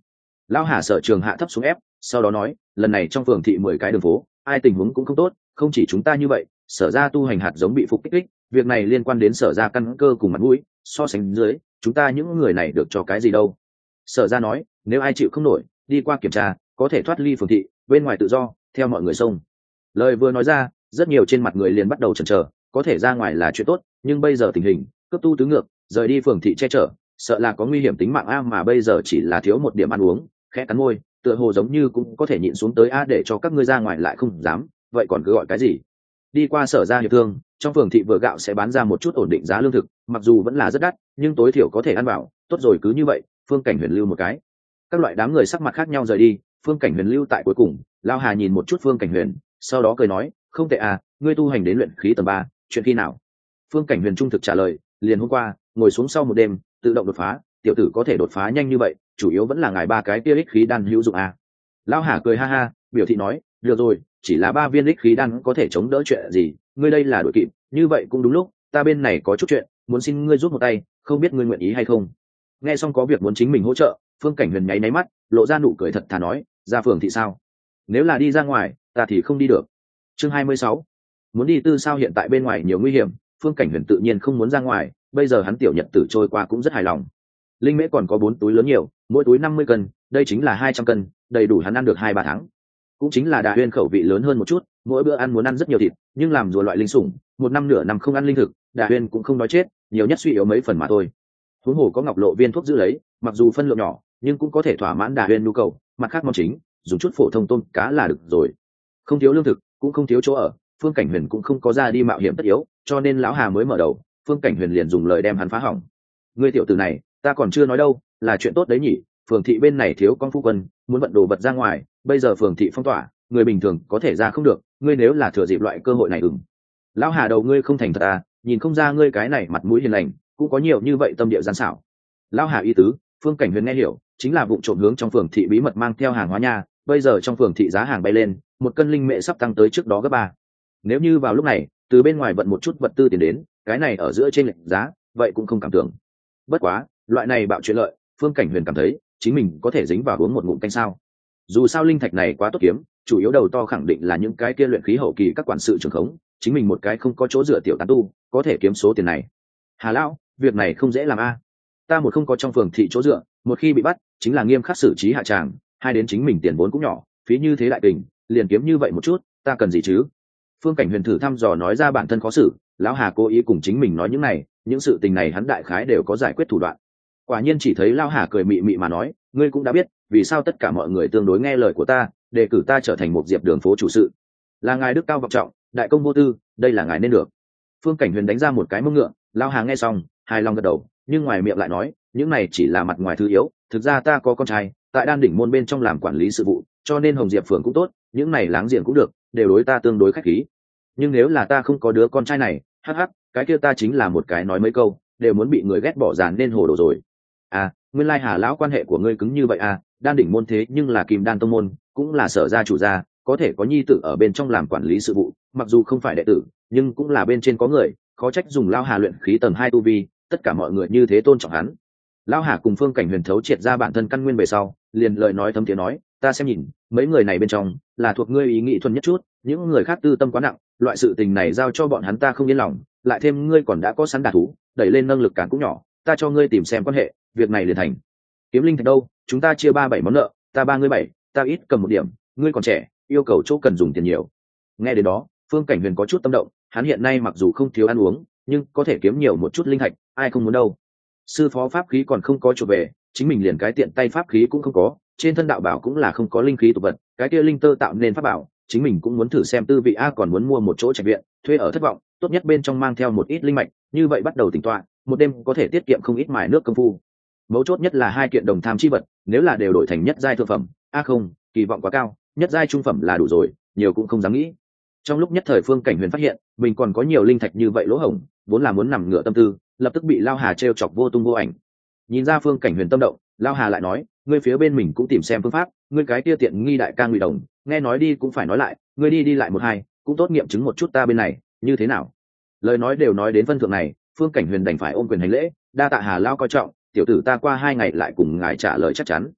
Lão Hà Sở Trường hạ thấp xuống ép, sau đó nói, lần này trong phường thị 10 cái đường phố ai tình huống cũng không tốt, không chỉ chúng ta như vậy, Sở ra tu hành hạt giống bị phục kích, việc này liên quan đến Sở ra căn cơ cùng mặt mũi, so sánh dưới chúng ta những người này được cho cái gì đâu. Sở ra nói, nếu ai chịu không nổi đi qua kiểm tra có thể thoát ly phường thị, bên ngoài tự do theo mọi người xông. Lời vừa nói ra, rất nhiều trên mặt người liền bắt đầu chần chờ, có thể ra ngoài là chuyện tốt, nhưng bây giờ tình hình cấp tu tứ ngược, rời đi phường thị che chở sợ là có nguy hiểm tính mạng a, mà bây giờ chỉ là thiếu một điểm ăn uống. Khẽ cắn môi, tựa hồ giống như cũng có thể nhịn xuống tới a, để cho các ngươi ra ngoài lại không dám, vậy còn cứ gọi cái gì. Đi qua Sở ra hiệp thương, trong phường thị vừa gạo sẽ bán ra một chút ổn định giá lương thực, mặc dù vẫn là rất đắt nhưng tối thiểu có thể ăn vào. Tốt rồi, cứ như vậy Phương Cảnh Huyền lưu một cái. Các loại đám người sắc mặt khác nhau rời đi, Phương Cảnh Huyền lưu tại cuối cùng. Lao Hà nhìn một chút Phương Cảnh Huyền, sau đó cười nói, không tệ à, ngươi tu hành đến luyện khí tầng 3, chuyện khi nào? Phương Cảnh Huyền trung thực trả lời, liền hôm qua, ngồi xuống sau một đêm tự động đột phá. Tiểu tử có thể đột phá nhanh như vậy, chủ yếu vẫn là ngài 3 cái kia ích khí đan hữu dụng à. Lao Hà cười ha ha, biểu thị nói, được rồi, chỉ là 3 viên ích khí đan có thể chống đỡ chuyện gì, ngươi đây là đội kịp, như vậy cũng đúng lúc, ta bên này có chút chuyện muốn xin ngươi giúp một tay, không biết ngươi nguyện ý hay không. Nghe xong có việc muốn chính mình hỗ trợ, Phương Cảnh Huyền nháy mắt lộ ra nụ cười thật thà nói, ra phường thị sao? Nếu là đi ra ngoài ta thì không đi được. Chương 26. Muốn đi tư sao? Hiện tại bên ngoài nhiều nguy hiểm, Phương Cảnh Huyền tự nhiên không muốn ra ngoài, bây giờ hắn tiểu nhật tử trôi qua cũng rất hài lòng. Linh mễ còn có 4 túi lớn nhiều, mỗi túi 50 cân, đây chính là 200 cân, đầy đủ hắn ăn được 2-3 tháng. Cũng chính là Đà Huyên khẩu vị lớn hơn một chút, mỗi bữa ăn muốn ăn rất nhiều thịt, nhưng làm rùa loại linh sủng, một năm nửa năm không ăn linh thực, Đà Huyên cũng không nói chết, nhiều nhất suy yếu mấy phần mà thôi. Huống hồ có Ngọc Lộ viên thuốc giữ lấy, mặc dù phân lượng nhỏ, nhưng cũng có thể thỏa mãn Đà Huyên nhu cầu, mặt khác món chính, dùng chút phổ thông tôm cá là được rồi. Không thiếu lương thực, cũng không thiếu chỗ ở, Phương Cảnh Huyền cũng không có ra đi mạo hiểm tất yếu, cho nên lão Hà mới mở đầu, Phương Cảnh Huyền liền dùng lời đem hắn phá hỏng. Ngươi tiểu tử này, ta còn chưa nói đâu, là chuyện tốt đấy nhỉ? Phường thị bên này thiếu con phu quân, muốn vận đồ vật ra ngoài, bây giờ phường thị phong tỏa, người bình thường có thể ra không được, ngươi nếu là thừa dịp loại cơ hội này lão Hà đầu ngươi không thành thật à, nhìn không ra ngươi cái này mặt mũi hiền lành, cũng có nhiều như vậy tâm địa gian xảo. Lão Hà ý tứ, Phương Cảnh Huyền nghe hiểu, chính là vụ trộm hướng trong phường thị bí mật mang theo hàng hóa nha, bây giờ trong phường thị giá hàng bay lên, 1 cân linh mễ sắp tăng tới trước đó gấp 3. Nếu như vào lúc này từ bên ngoài vận một chút vật tư tiền đến, cái này ở giữa trên lệch giá, vậy cũng không cảm tưởng. Bất quá, loại này bạo chuyện lợi, Phương Cảnh Huyền cảm thấy chính mình có thể dính vào uống một ngụm canh sao. Dù sao linh thạch này quá tốt kiếm, chủ yếu đầu to khẳng định là những cái kia luyện khí hậu kỳ các quản sự trưởng khống, chính mình một cái không có chỗ dựa tiểu tán tu, có thể kiếm số tiền này. Hà lão, việc này không dễ làm a. Ta một không có trong phường thị chỗ dựa, một khi bị bắt, chính là nghiêm khắc xử trí hạ tràng, hai đến chính mình tiền vốn cũng nhỏ, phí như thế đại tình, liền kiếm như vậy một chút, ta cần gì chứ? Phương Cảnh Huyền thử thăm dò nói ra bản thân khó xử, lão Hà cố ý cùng chính mình nói những này, những sự tình này hắn đại khái đều có giải quyết thủ đoạn. Quả nhiên chỉ thấy lão Hà cười mị mị mà nói, ngươi cũng đã biết, vì sao tất cả mọi người tương đối nghe lời của ta, đề cử ta trở thành một diệp đường phố chủ sự. Là ngài đức cao vọng trọng, đại công vô tư, đây là ngài nên được. Phương Cảnh Huyền đánh ra một cái mông ngựa, lão Hà nghe xong, hài lòng gật đầu, nhưng ngoài miệng lại nói, những này chỉ là mặt ngoài thứ yếu, thực ra ta có con trai, tại Đan đỉnh môn bên trong làm quản lý sự vụ, cho nên Hồng Diệp phường cũng tốt, những này láng giềng cũng được, đều đối ta tương đối khách khí. Nhưng nếu là ta không có đứa con trai này, hắc hắc, cái kia ta chính là một cái nói mấy câu đều muốn bị người ghét bỏ dàn nên hồ đồ rồi. À, nguyên lai Hà lão quan hệ của ngươi cứng như vậy à? Đan đỉnh môn thế nhưng là Kim Đan tông môn, cũng là Sở gia chủ gia, có thể có nhi tử ở bên trong làm quản lý sự vụ, mặc dù không phải đệ tử, nhưng cũng là bên trên có người, khó trách dùng Lão Hà luyện khí tầng 2 tu vi, tất cả mọi người như thế tôn trọng hắn. Lão Hà cùng Phương Cảnh Huyền thấu triệt ra bản thân căn nguyên về sau, liền lời nói thấm thiế nói, ta xem nhìn, mấy người này bên trong là thuộc ngươi ý nghĩ thuần nhất chút, những người khác tư tâm quá nặng, loại sự tình này giao cho bọn hắn ta không yên lòng, lại thêm ngươi còn đã có sẵn đả thú, đẩy lên năng lực cản cũng nhỏ, ta cho ngươi tìm xem quan hệ, việc này liền thành. Kiếm linh thạch đâu, chúng ta chia 3-7 món nợ, ta 3 ngươi 7, ta ít cầm một điểm, ngươi còn trẻ, yêu cầu chỗ cần dùng tiền nhiều. Nghe đến đó, Phương Cảnh Huyền có chút tâm động, hắn hiện nay mặc dù không thiếu ăn uống, nhưng có thể kiếm nhiều một chút linh thạch, ai không muốn đâu. Sư phó pháp khí còn không có chuột về, chính mình liền cái tiện tay pháp khí cũng không có, trên thân đạo bảo cũng là không có linh khí tục vật, cái kia linh tơ tạo nên pháp bảo, chính mình cũng muốn thử xem tư vị a, còn muốn mua một chỗ trạch viện, thuê ở thất vọng, tốt nhất bên trong mang theo một ít linh mạch, như vậy bắt đầu tỉnh tọa, một đêm có thể tiết kiệm không ít mài nước công phu. Mấu chốt nhất là 2 kiện đồng tham chi vật, nếu là đều đổi thành nhất giai thượng phẩm, không, kỳ vọng quá cao, nhất giai trung phẩm là đủ rồi, nhiều cũng không dám nghĩ. Trong lúc nhất thời Phương Cảnh Huyền phát hiện, mình còn có nhiều linh thạch như vậy lỗ hổng, vốn là muốn nằm ngửa tâm tư, lập tức bị Lao Hà trêu chọc vô tung vô ảnh. Nhìn ra Phương Cảnh Huyền tâm động, Lao Hà lại nói, ngươi phía bên mình cũng tìm xem phương pháp, ngươi cái kia tiện nghi đại ca Ngụy Đồng, nghe nói đi cũng phải nói lại, ngươi đi lại một hai, cũng tốt nghiệm chứng một chút ta bên này, như thế nào? Lời nói đều nói đến phân thượng này, Phương Cảnh Huyền đành phải ôm quyền hành lễ, đa tạ Hà lao coi trọng, tiểu tử ta qua 2 ngày lại cùng ngài trả lời chắc chắn.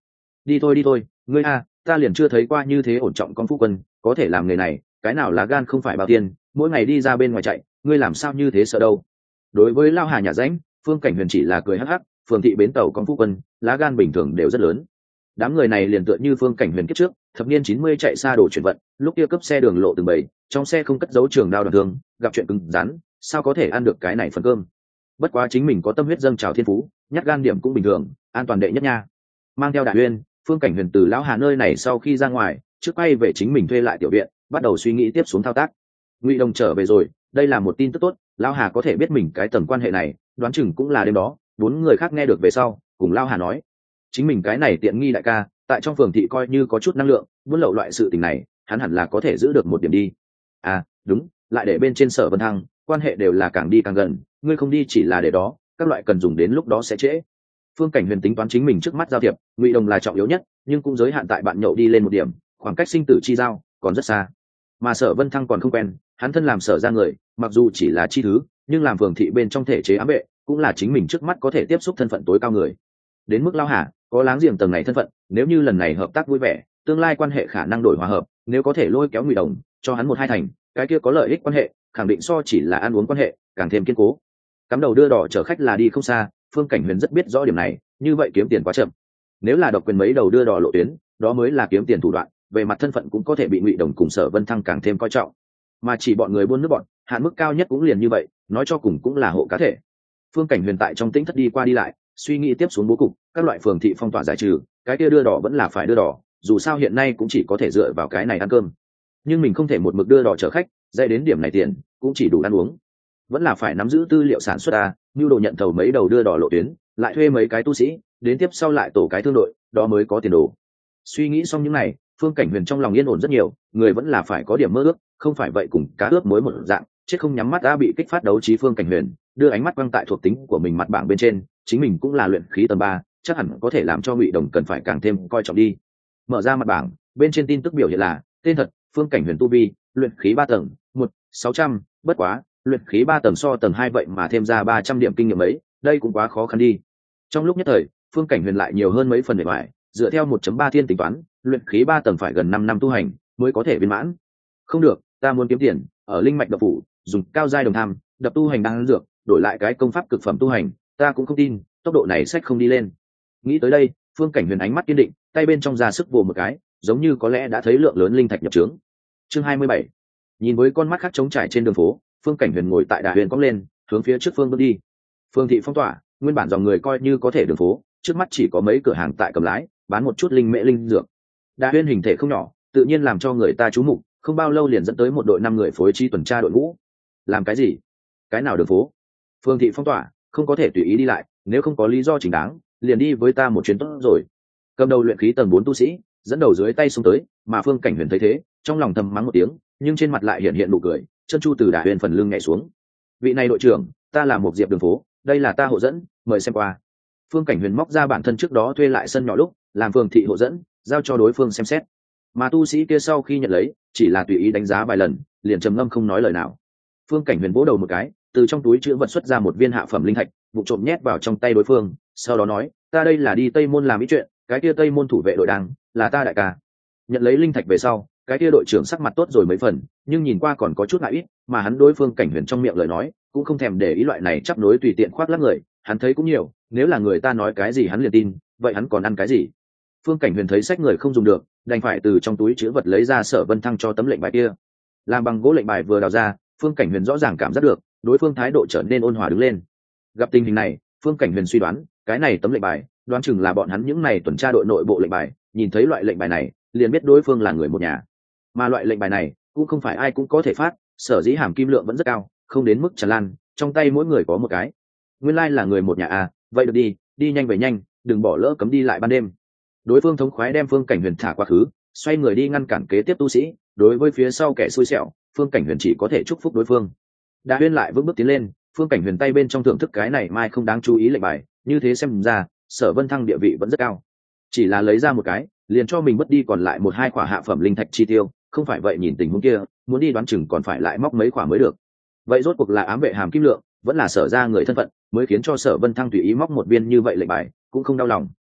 Đi thôi đi thôi, ngươi a, ta liền chưa thấy qua như thế ổn trọng con phu quân, có thể làm nghề này, cái nào là gan không phải bao tiền, mỗi ngày đi ra bên ngoài chạy, ngươi làm sao như thế sợ đâu. Đối với lao hà nhà ránh, Phương Cảnh Huyền chỉ là cười hắc hắc, phường thị bến tàu con phu quân, lá gan bình thường đều rất lớn. Đám người này liền tựa như Phương Cảnh Huyền kiếp trước, thập niên 90 chạy xa đồ chuyển vận, lúc kia cấp xe đường lộ từng bầy, trong xe không cất giấu trường đao đoạn thương, gặp chuyện cứng rắn, sao có thể ăn được cái này phần cơm. Bất quá chính mình có tâm huyết dâng trào thiên phú, nhát gan điểm cũng bình thường, an toàn đệ nhất nha. Mang theo Đại Uyên, Phương Cảnh Huyền từ lão hà nơi này sau khi ra ngoài, trước quay về chính mình thuê lại tiểu viện, bắt đầu suy nghĩ tiếp xuống thao tác. Ngụy Đồng trở về rồi, đây là một tin tức tốt, lão hà có thể biết mình cái tầng quan hệ này, đoán chừng cũng là đêm đó, 4 người khác nghe được về sau, cùng lão hà nói, chính mình cái này tiện nghi đại ca, tại trong phường thị coi như có chút năng lượng, buôn lậu loại sự tình này, hắn hẳn là có thể giữ được một điểm đi. À, đúng, lại để bên trên Sở Vân Thăng, quan hệ đều là càng đi càng gần, ngươi không đi chỉ là để đó, các loại cần dùng đến lúc đó sẽ trễ. Phương Cảnh Huyền tính toán chính mình trước mắt giao thiệp, Ngụy Đồng là trọng yếu nhất, nhưng cũng giới hạn tại bạn nhậu đi lên một điểm, khoảng cách sinh tử chi giao còn rất xa. Mà Sở Vân Thăng còn không quen, hắn thân làm Sở ra người, mặc dù chỉ là chi thứ, nhưng làm phường thị bên trong thể chế ám vệ, cũng là chính mình trước mắt có thể tiếp xúc thân phận tối cao người. Đến mức lao hả, có láng giềng tầng này thân phận, nếu như lần này hợp tác vui vẻ, tương lai quan hệ khả năng đổi hòa hợp, nếu có thể lôi kéo Ngụy Đồng, cho hắn một hai thành, cái kia có lợi ích quan hệ, khẳng định so chỉ là ăn uống quan hệ, càng thêm kiên cố. Cắm đầu đưa đỏ chở khách là đi không xa, Phương Cảnh Huyền rất biết rõ điểm này, như vậy kiếm tiền quá chậm. Nếu là độc quyền mấy đầu đưa đỏ lộ tuyến, đó mới là kiếm tiền thủ đoạn, về mặt thân phận cũng có thể bị Ngụy Đồng cùng Sở Vân Thăng càng thêm coi trọng. Mà chỉ bọn người buôn nước bọn, hạn mức cao nhất cũng liền như vậy, nói cho cùng cũng là hộ cá thể. Phương Cảnh Huyền tại trong tĩnh thất đi qua đi lại, suy nghĩ tiếp xuống bố cục, các loại phường thị phong tỏa giải trừ, cái kia đưa đỏ vẫn là phải đưa đỏ, dù sao hiện nay cũng chỉ có thể dựa vào cái này ăn cơm. Nhưng mình không thể một mực đưa đỏ chở khách, dạy đến điểm này tiền cũng chỉ đủ ăn uống, vẫn là phải nắm giữ tư liệu sản xuất a, nhu đồ nhận thầu mấy đầu đưa đỏ lộ tuyến, lại thuê mấy cái tu sĩ, đến tiếp sau lại tổ cái thương đội, đó mới có tiền đồ. Suy nghĩ xong những này, Phương Cảnh Huyền trong lòng yên ổn rất nhiều, người vẫn là phải có điểm mơ ước, không phải vậy cùng cá ướp muối một dạng, chết không nhắm mắt đã bị kích phát đấu trí. Phương Cảnh Huyền đưa ánh mắt quăng tại thuộc tính của mình mặt bảng bên trên, chính mình cũng là luyện khí tầng 3, chắc hẳn có thể làm cho Ngụy Đồng cần phải càng thêm coi trọng đi. Mở ra mặt bảng, bên trên tin tức biểu hiện là tên thật Phương Cảnh Huyền tu vi luyện khí 3 tầng, 1/600, bất quá luyện khí 3 tầng so tầng 2 vậy mà thêm ra 300 điểm kinh nghiệm ấy, đây cũng quá khó khăn đi. Trong lúc nhất thời, Phương Cảnh Huyền lại nhiều hơn mấy phần để bại, dựa theo 1.3 thiên tính toán, luyện khí 3 tầng phải gần 5 năm tu hành mới có thể viên mãn. Không được, ta muốn kiếm tiền, ở linh mạch độc phủ, dùng cao giai đồng tham, đập tu hành đang dược, đổi lại cái công pháp cực phẩm tu hành, ta cũng không tin, tốc độ này sách không đi lên. Nghĩ tới đây, Phương Cảnh Huyền ánh mắt kiên định, tay bên trong ra sức vồ một cái, giống như có lẽ đã thấy lượng lớn linh thạch nhập trướng. Chương 27. Nhìn với con mắt khác trống trải trên đường phố, Phương Cảnh Huyền ngồi tại đà huyền cong lên, hướng phía trước phương bước đi. Phương thị phong tỏa, nguyên bản dòng người coi như có thể đường phố, trước mắt chỉ có mấy cửa hàng tại cầm lái, bán một chút linh mễ linh dược. Đà huyền hình thể không nhỏ, tự nhiên làm cho người ta chú mục, không bao lâu liền dẫn tới một đội 5 người phối trí tuần tra đội ngũ. Làm cái gì? Cái nào đường phố? Phương thị phong tỏa, không có thể tùy ý đi lại, nếu không có lý do chính đáng, liền đi với ta một chuyến tốt rồi. Cầm đầu luyện khí tầng 4 tu sĩ, dẫn đầu dưới tay xuống tới, mà Phương Cảnh Huyền thấy thế, trong lòng thầm mắng một tiếng, nhưng trên mặt lại hiện hiện nụ cười, chân chu từ đà huyền phần lưng nhảy xuống. Vị này đội trưởng, ta là một diệp đường phố, đây là ta hộ dẫn, mời xem qua. Phương Cảnh Huyền móc ra bản thân trước đó thuê lại sân nhỏ lúc làm phường thị hộ dẫn, giao cho đối phương xem xét. Mà tu sĩ kia sau khi nhận lấy, chỉ là tùy ý đánh giá vài lần, liền trầm ngâm không nói lời nào. Phương Cảnh Huyền vỗ đầu một cái, từ trong túi chứa vật xuất ra một viên hạ phẩm linh thạch, vụ trộm nhét vào trong tay đối phương, sau đó nói, ta đây là đi Tây Môn làm ý chuyện, cái kia Tây Môn thủ vệ đội đang là ta đại ca. Nhận lấy linh thạch về sau, cái kia đội trưởng sắc mặt tốt rồi mấy phần, nhưng nhìn qua còn có chút ngại ít, mà hắn đối Phương Cảnh Huyền trong miệng lời nói cũng không thèm để ý loại này chắp nối tùy tiện khoác lác người, hắn thấy cũng nhiều, nếu là người ta nói cái gì hắn liền tin, vậy hắn còn ăn cái gì? Phương Cảnh Huyền thấy sách người không dùng được, đành phải từ trong túi chứa vật lấy ra Sở Vân Thăng cho tấm lệnh bài kia. Làm bằng gỗ lệnh bài vừa đào ra, Phương Cảnh Huyền rõ ràng cảm giác được đối phương thái độ trở nên ôn hòa đứng lên. Gặp tình hình này, Phương Cảnh Huyền suy đoán, cái này tấm lệnh bài, đoán chừng là bọn hắn những này tuần tra đội nội bộ lệnh bài, nhìn thấy loại lệnh bài này, liền biết đối phương là người một nhà. Mà loại lệnh bài này, cũng không phải ai cũng có thể phát, sở dĩ hàm kim lượng vẫn rất cao, không đến mức tràn lan, trong tay mỗi người có một cái. Nguyên lai là người một nhà à, vậy được đi, đi nhanh về nhanh, đừng bỏ lỡ cấm đi lại ban đêm. Đối phương thống khoái đem Phương Cảnh Huyền thả qua khứ, xoay người đi ngăn cản kế tiếp tu sĩ, đối với phía sau kẻ xui xẻo, Phương Cảnh Huyền chỉ có thể chúc phúc đối phương. Đa Huyên lại vững bước tiến lên, Phương Cảnh Huyền tay bên trong thưởng thức cái này mai không đáng chú ý lệnh bài, như thế xem ra, Sở Vân Thăng địa vị vẫn rất cao. Chỉ là lấy ra một cái, liền cho mình mất đi còn lại một hai quả hạ phẩm linh thạch chi tiêu, không phải vậy nhìn tình huống kia, muốn đi đoán chừng còn phải lại móc mấy quả mới được. Vậy rốt cuộc là ám vệ hàm kim lượng, vẫn là Sở ra người thân phận, mới khiến cho Sở Vân Thăng tùy ý móc một viên như vậy lệnh bài, cũng không đau lòng.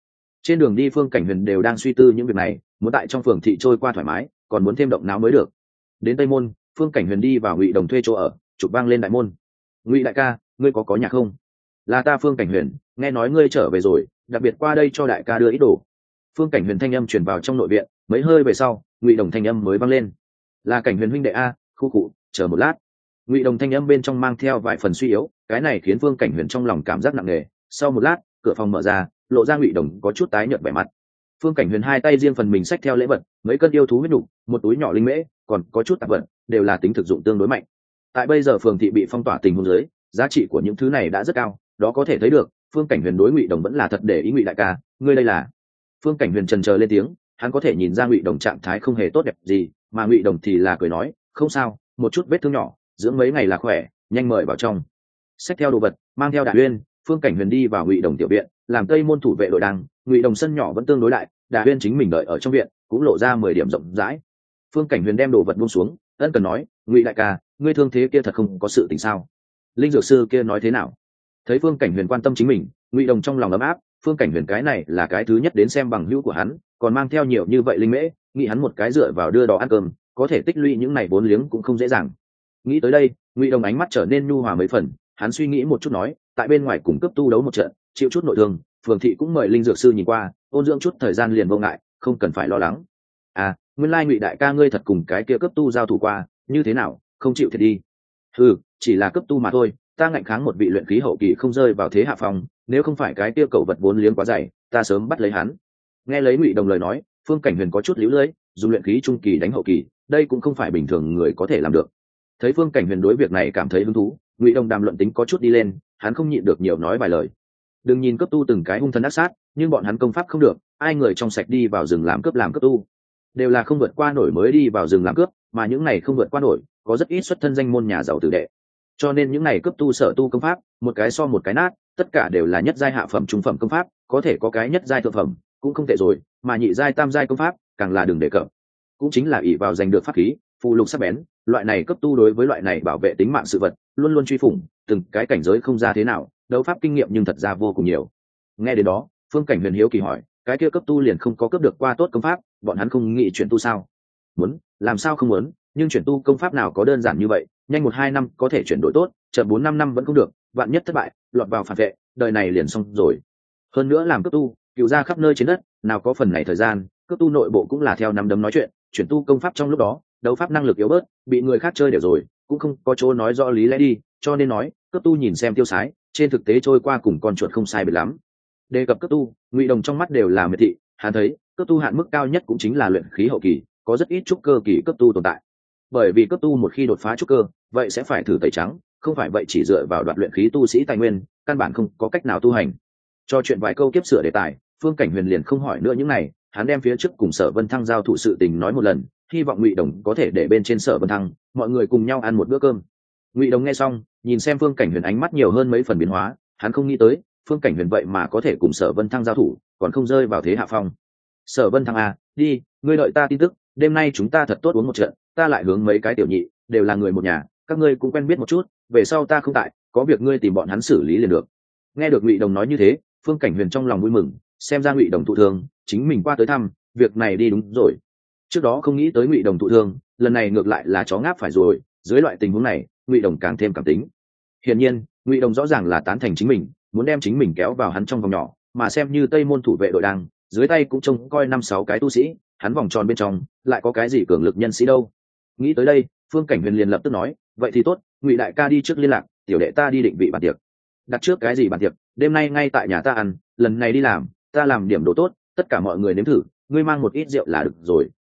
Trên đường đi Phương Cảnh Huyền đều đang suy tư những việc này, muốn tại trong phường thị trôi qua thoải mái, còn muốn thêm động não mới được. Đến Tây Môn, Phương Cảnh Huyền đi vào Ngụy Đồng thuê chỗ ở, chụp vang lên đại môn. Ngụy đại ca, ngươi có nhà không? Là ta Phương Cảnh Huyền, nghe nói ngươi trở về rồi, đặc biệt qua đây cho đại ca đưa ít đồ. Phương Cảnh Huyền thanh âm truyền vào trong nội viện, mấy hơi về sau, Ngụy Đồng thanh âm mới vang lên. Là Cảnh Huyền huynh đệ a, khu cụ, chờ một lát. Ngụy Đồng thanh âm bên trong mang theo vài phần suy yếu, cái này khiến Phương Cảnh Huyền trong lòng cảm giác nặng nề. Sau một lát, cửa phòng mở ra, lộ ra Ngụy Đồng có chút tái nhợt vẻ mặt. Phương Cảnh Huyền hai tay riêng phần mình xách theo lễ vật, mấy cân yêu thú huyết nục, một túi nhỏ linh mễ, còn có chút tạp vật, đều là tính thực dụng tương đối mạnh. Tại bây giờ phường thị bị phong tỏa tình huống dưới, giá trị của những thứ này đã rất cao, đó có thể thấy được, Phương Cảnh Huyền đối Ngụy Đồng vẫn là thật để ý. Ngụy đại ca, ngươi đây là? Phương Cảnh Huyền chần chờ lên tiếng, hắn có thể nhìn ra Ngụy Đồng trạng thái không hề tốt đẹp gì, mà Ngụy Đồng thì là cười nói, không sao, một chút vết thương nhỏ, dưỡng mấy ngày là khỏe, nhanh mời vào trong. Xách theo đồ vật, mang theo Đà Uyên, Phương Cảnh Huyền đi vào Ngụy Đồng tiểu viện, làm Tây Môn thủ vệ đội đăng. Ngụy Đồng sân nhỏ vẫn tương đối đại, Đà Uyên chính mình đợi ở trong viện, cũng lộ ra 10 điểm rộng rãi. Phương Cảnh Huyền đem đồ vật buông xuống, ân cần nói, Ngụy đại ca, ngươi thương thế kia thật không có sự tình sao? Linh dược sư kia nói thế nào? Thấy Phương Cảnh Huyền quan tâm chính mình, Ngụy Đồng trong lòng ấm áp. Phương Cảnh Huyền cái này là cái thứ nhất đến xem bằng hữu của hắn, còn mang theo nhiều như vậy linh mễ, nghĩ hắn một cái dựa vào đưa đò ăn cơm, có thể tích lũy những này vốn liếng cũng không dễ dàng. Nghĩ tới đây, Ngụy Đồng ánh mắt trở nên nhu hòa mấy phần, hắn suy nghĩ một chút nói, tại bên ngoài cùng cấp tu đấu một trận, chịu chút nội thương, phường thị cũng mời linh dược sư nhìn qua, ôn dưỡng chút thời gian liền vô ngại, không cần phải lo lắng. À, nguyên lai Ngụy đại ca ngươi thật cùng cái kia cấp tu giao thủ qua, như thế nào, không chịu thiệt đi? Ừ, chỉ là cấp tu mà thôi, ta ngạnh kháng một vị luyện khí hậu kỳ không rơi vào thế hạ phong, nếu không phải cái kia cẩu vật vốn liếng quá dày, ta sớm bắt lấy hắn. Nghe lấy Ngụy Đồng lời nói, Phương Cảnh Huyền có chút líu lưỡi, dùng luyện khí trung kỳ đánh hậu kỳ, đây cũng không phải bình thường người có thể làm được. Thấy Phương Cảnh Huyền đối việc này cảm thấy hứng thú, Ngụy Đồng đàm luận tính có chút đi lên, hắn không nhịn được nhiều nói vài lời. Đừng nhìn cấp tu từng cái hung thần ác sát, nhưng bọn hắn công pháp không được, ai người trong sạch đi vào rừng làm cấp tu, đều là không vượt qua nổi mới đi vào rừng làm cướp, mà những này không vượt qua nổi, có rất ít xuất thân danh môn nhà giàu tử đệ. Cho nên những này cấp tu sở tu công pháp, một cái so một cái nát, tất cả đều là nhất giai hạ phẩm trung phẩm công pháp, có thể có cái nhất giai thượng phẩm, cũng không tệ rồi, mà nhị giai tam giai công pháp, càng là đừng đề cập. Cũng chính là ỷ vào giành được pháp khí, phù lục sắc bén, loại này cấp tu đối với loại này bảo vệ tính mạng sự vật, luôn luôn truy phủng, từng cái cảnh giới không ra thế nào, đấu pháp kinh nghiệm nhưng thật ra vô cùng nhiều. Nghe đến đó, Phương Cảnh Huyền hiếu kỳ hỏi, cái kia cấp tu liền không có cướp được qua tốt công pháp, bọn hắn không nghĩ chuyển tu sao? Muốn, làm sao không muốn, nhưng chuyển tu công pháp nào có đơn giản như vậy, nhanh 1-2 năm có thể chuyển đổi tốt, chậm 4-5 năm vẫn không được, vạn nhất thất bại, lọt vào phản vệ, đời này liền xong rồi. Hơn nữa làm cấp tu, cựu ra khắp nơi trên đất, nào có phần này thời gian, cấp tu nội bộ cũng là theo nắm đấm nói chuyện, chuyển tu công pháp trong lúc đó, đấu pháp năng lực yếu bớt, bị người khác chơi đều rồi, cũng không có chỗ nói rõ lý lẽ đi, cho nên nói, cấp tu nhìn xem tiêu sái, trên thực tế trôi qua cùng con chuột không sai biệt lắm. Đề cập cấp tu, Ngụy Đồng trong mắt đều là miệt thị, hắn thấy, cấp tu hạn mức cao nhất cũng chính là luyện khí hậu kỳ, có rất ít trúc cơ kỳ cấp tu tồn tại. Bởi vì cấp tu một khi đột phá trúc cơ, vậy sẽ phải thử tẩy trắng, không phải vậy chỉ dựa vào đoạt luyện khí tu sĩ tài nguyên, căn bản không có cách nào tu hành. Cho chuyện vài câu kiếp sửa đề tài, Phương Cảnh Huyền liền không hỏi nữa những này, hắn đem phía trước cùng Sở Vân Thăng giao thủ sự tình nói một lần, hy vọng Ngụy Đồng có thể để bên trên Sở Vân Thăng, mọi người cùng nhau ăn một bữa cơm. Ngụy Đồng nghe xong, nhìn xem Phương Cảnh Huyền ánh mắt nhiều hơn mấy phần biến hóa, hắn không nghĩ tới, Phương Cảnh Huyền vậy mà có thể cùng Sở Vân Thăng giao thủ, còn không rơi vào thế hạ phong. Sở Vân Thăng à, đi, ngươi đợi ta tin tức, đêm nay chúng ta thật tốt uống một trận, ta lại hướng mấy cái tiểu nhị, đều là người một nhà, các ngươi cũng quen biết một chút, về sau ta không tại, có việc ngươi tìm bọn hắn xử lý liền được. Nghe được Ngụy Đồng nói như thế, Phương Cảnh Huyền trong lòng vui mừng, xem ra Ngụy Đồng thụ thương, chính mình qua tới thăm, việc này đi đúng rồi. Trước đó không nghĩ tới Ngụy Đồng thụ thương, lần này ngược lại là chó ngáp phải rồi, dưới loại tình huống này, Ngụy Đồng càng thêm cảm tính. Hiển nhiên, Ngụy Đồng rõ ràng là tán thành chính mình, muốn đem chính mình kéo vào hắn trong vòng nhỏ, mà xem như Tây Môn thủ vệ đội đang, dưới tay cũng trông coi 5-6 cái tu sĩ, hắn vòng tròn bên trong lại có cái gì cường lực nhân sĩ đâu. Nghĩ tới đây, Phương Cảnh Huyền liền lập tức nói, vậy thì tốt, Ngụy đại ca đi trước liên lạc, tiểu đệ ta đi định vị bàn tiệc. Đặt trước cái gì bàn tiệc, đêm nay ngay tại nhà ta ăn, lần này đi làm, ta làm điểm đồ tốt, tất cả mọi người nếm thử, ngươi mang một ít rượu là được rồi,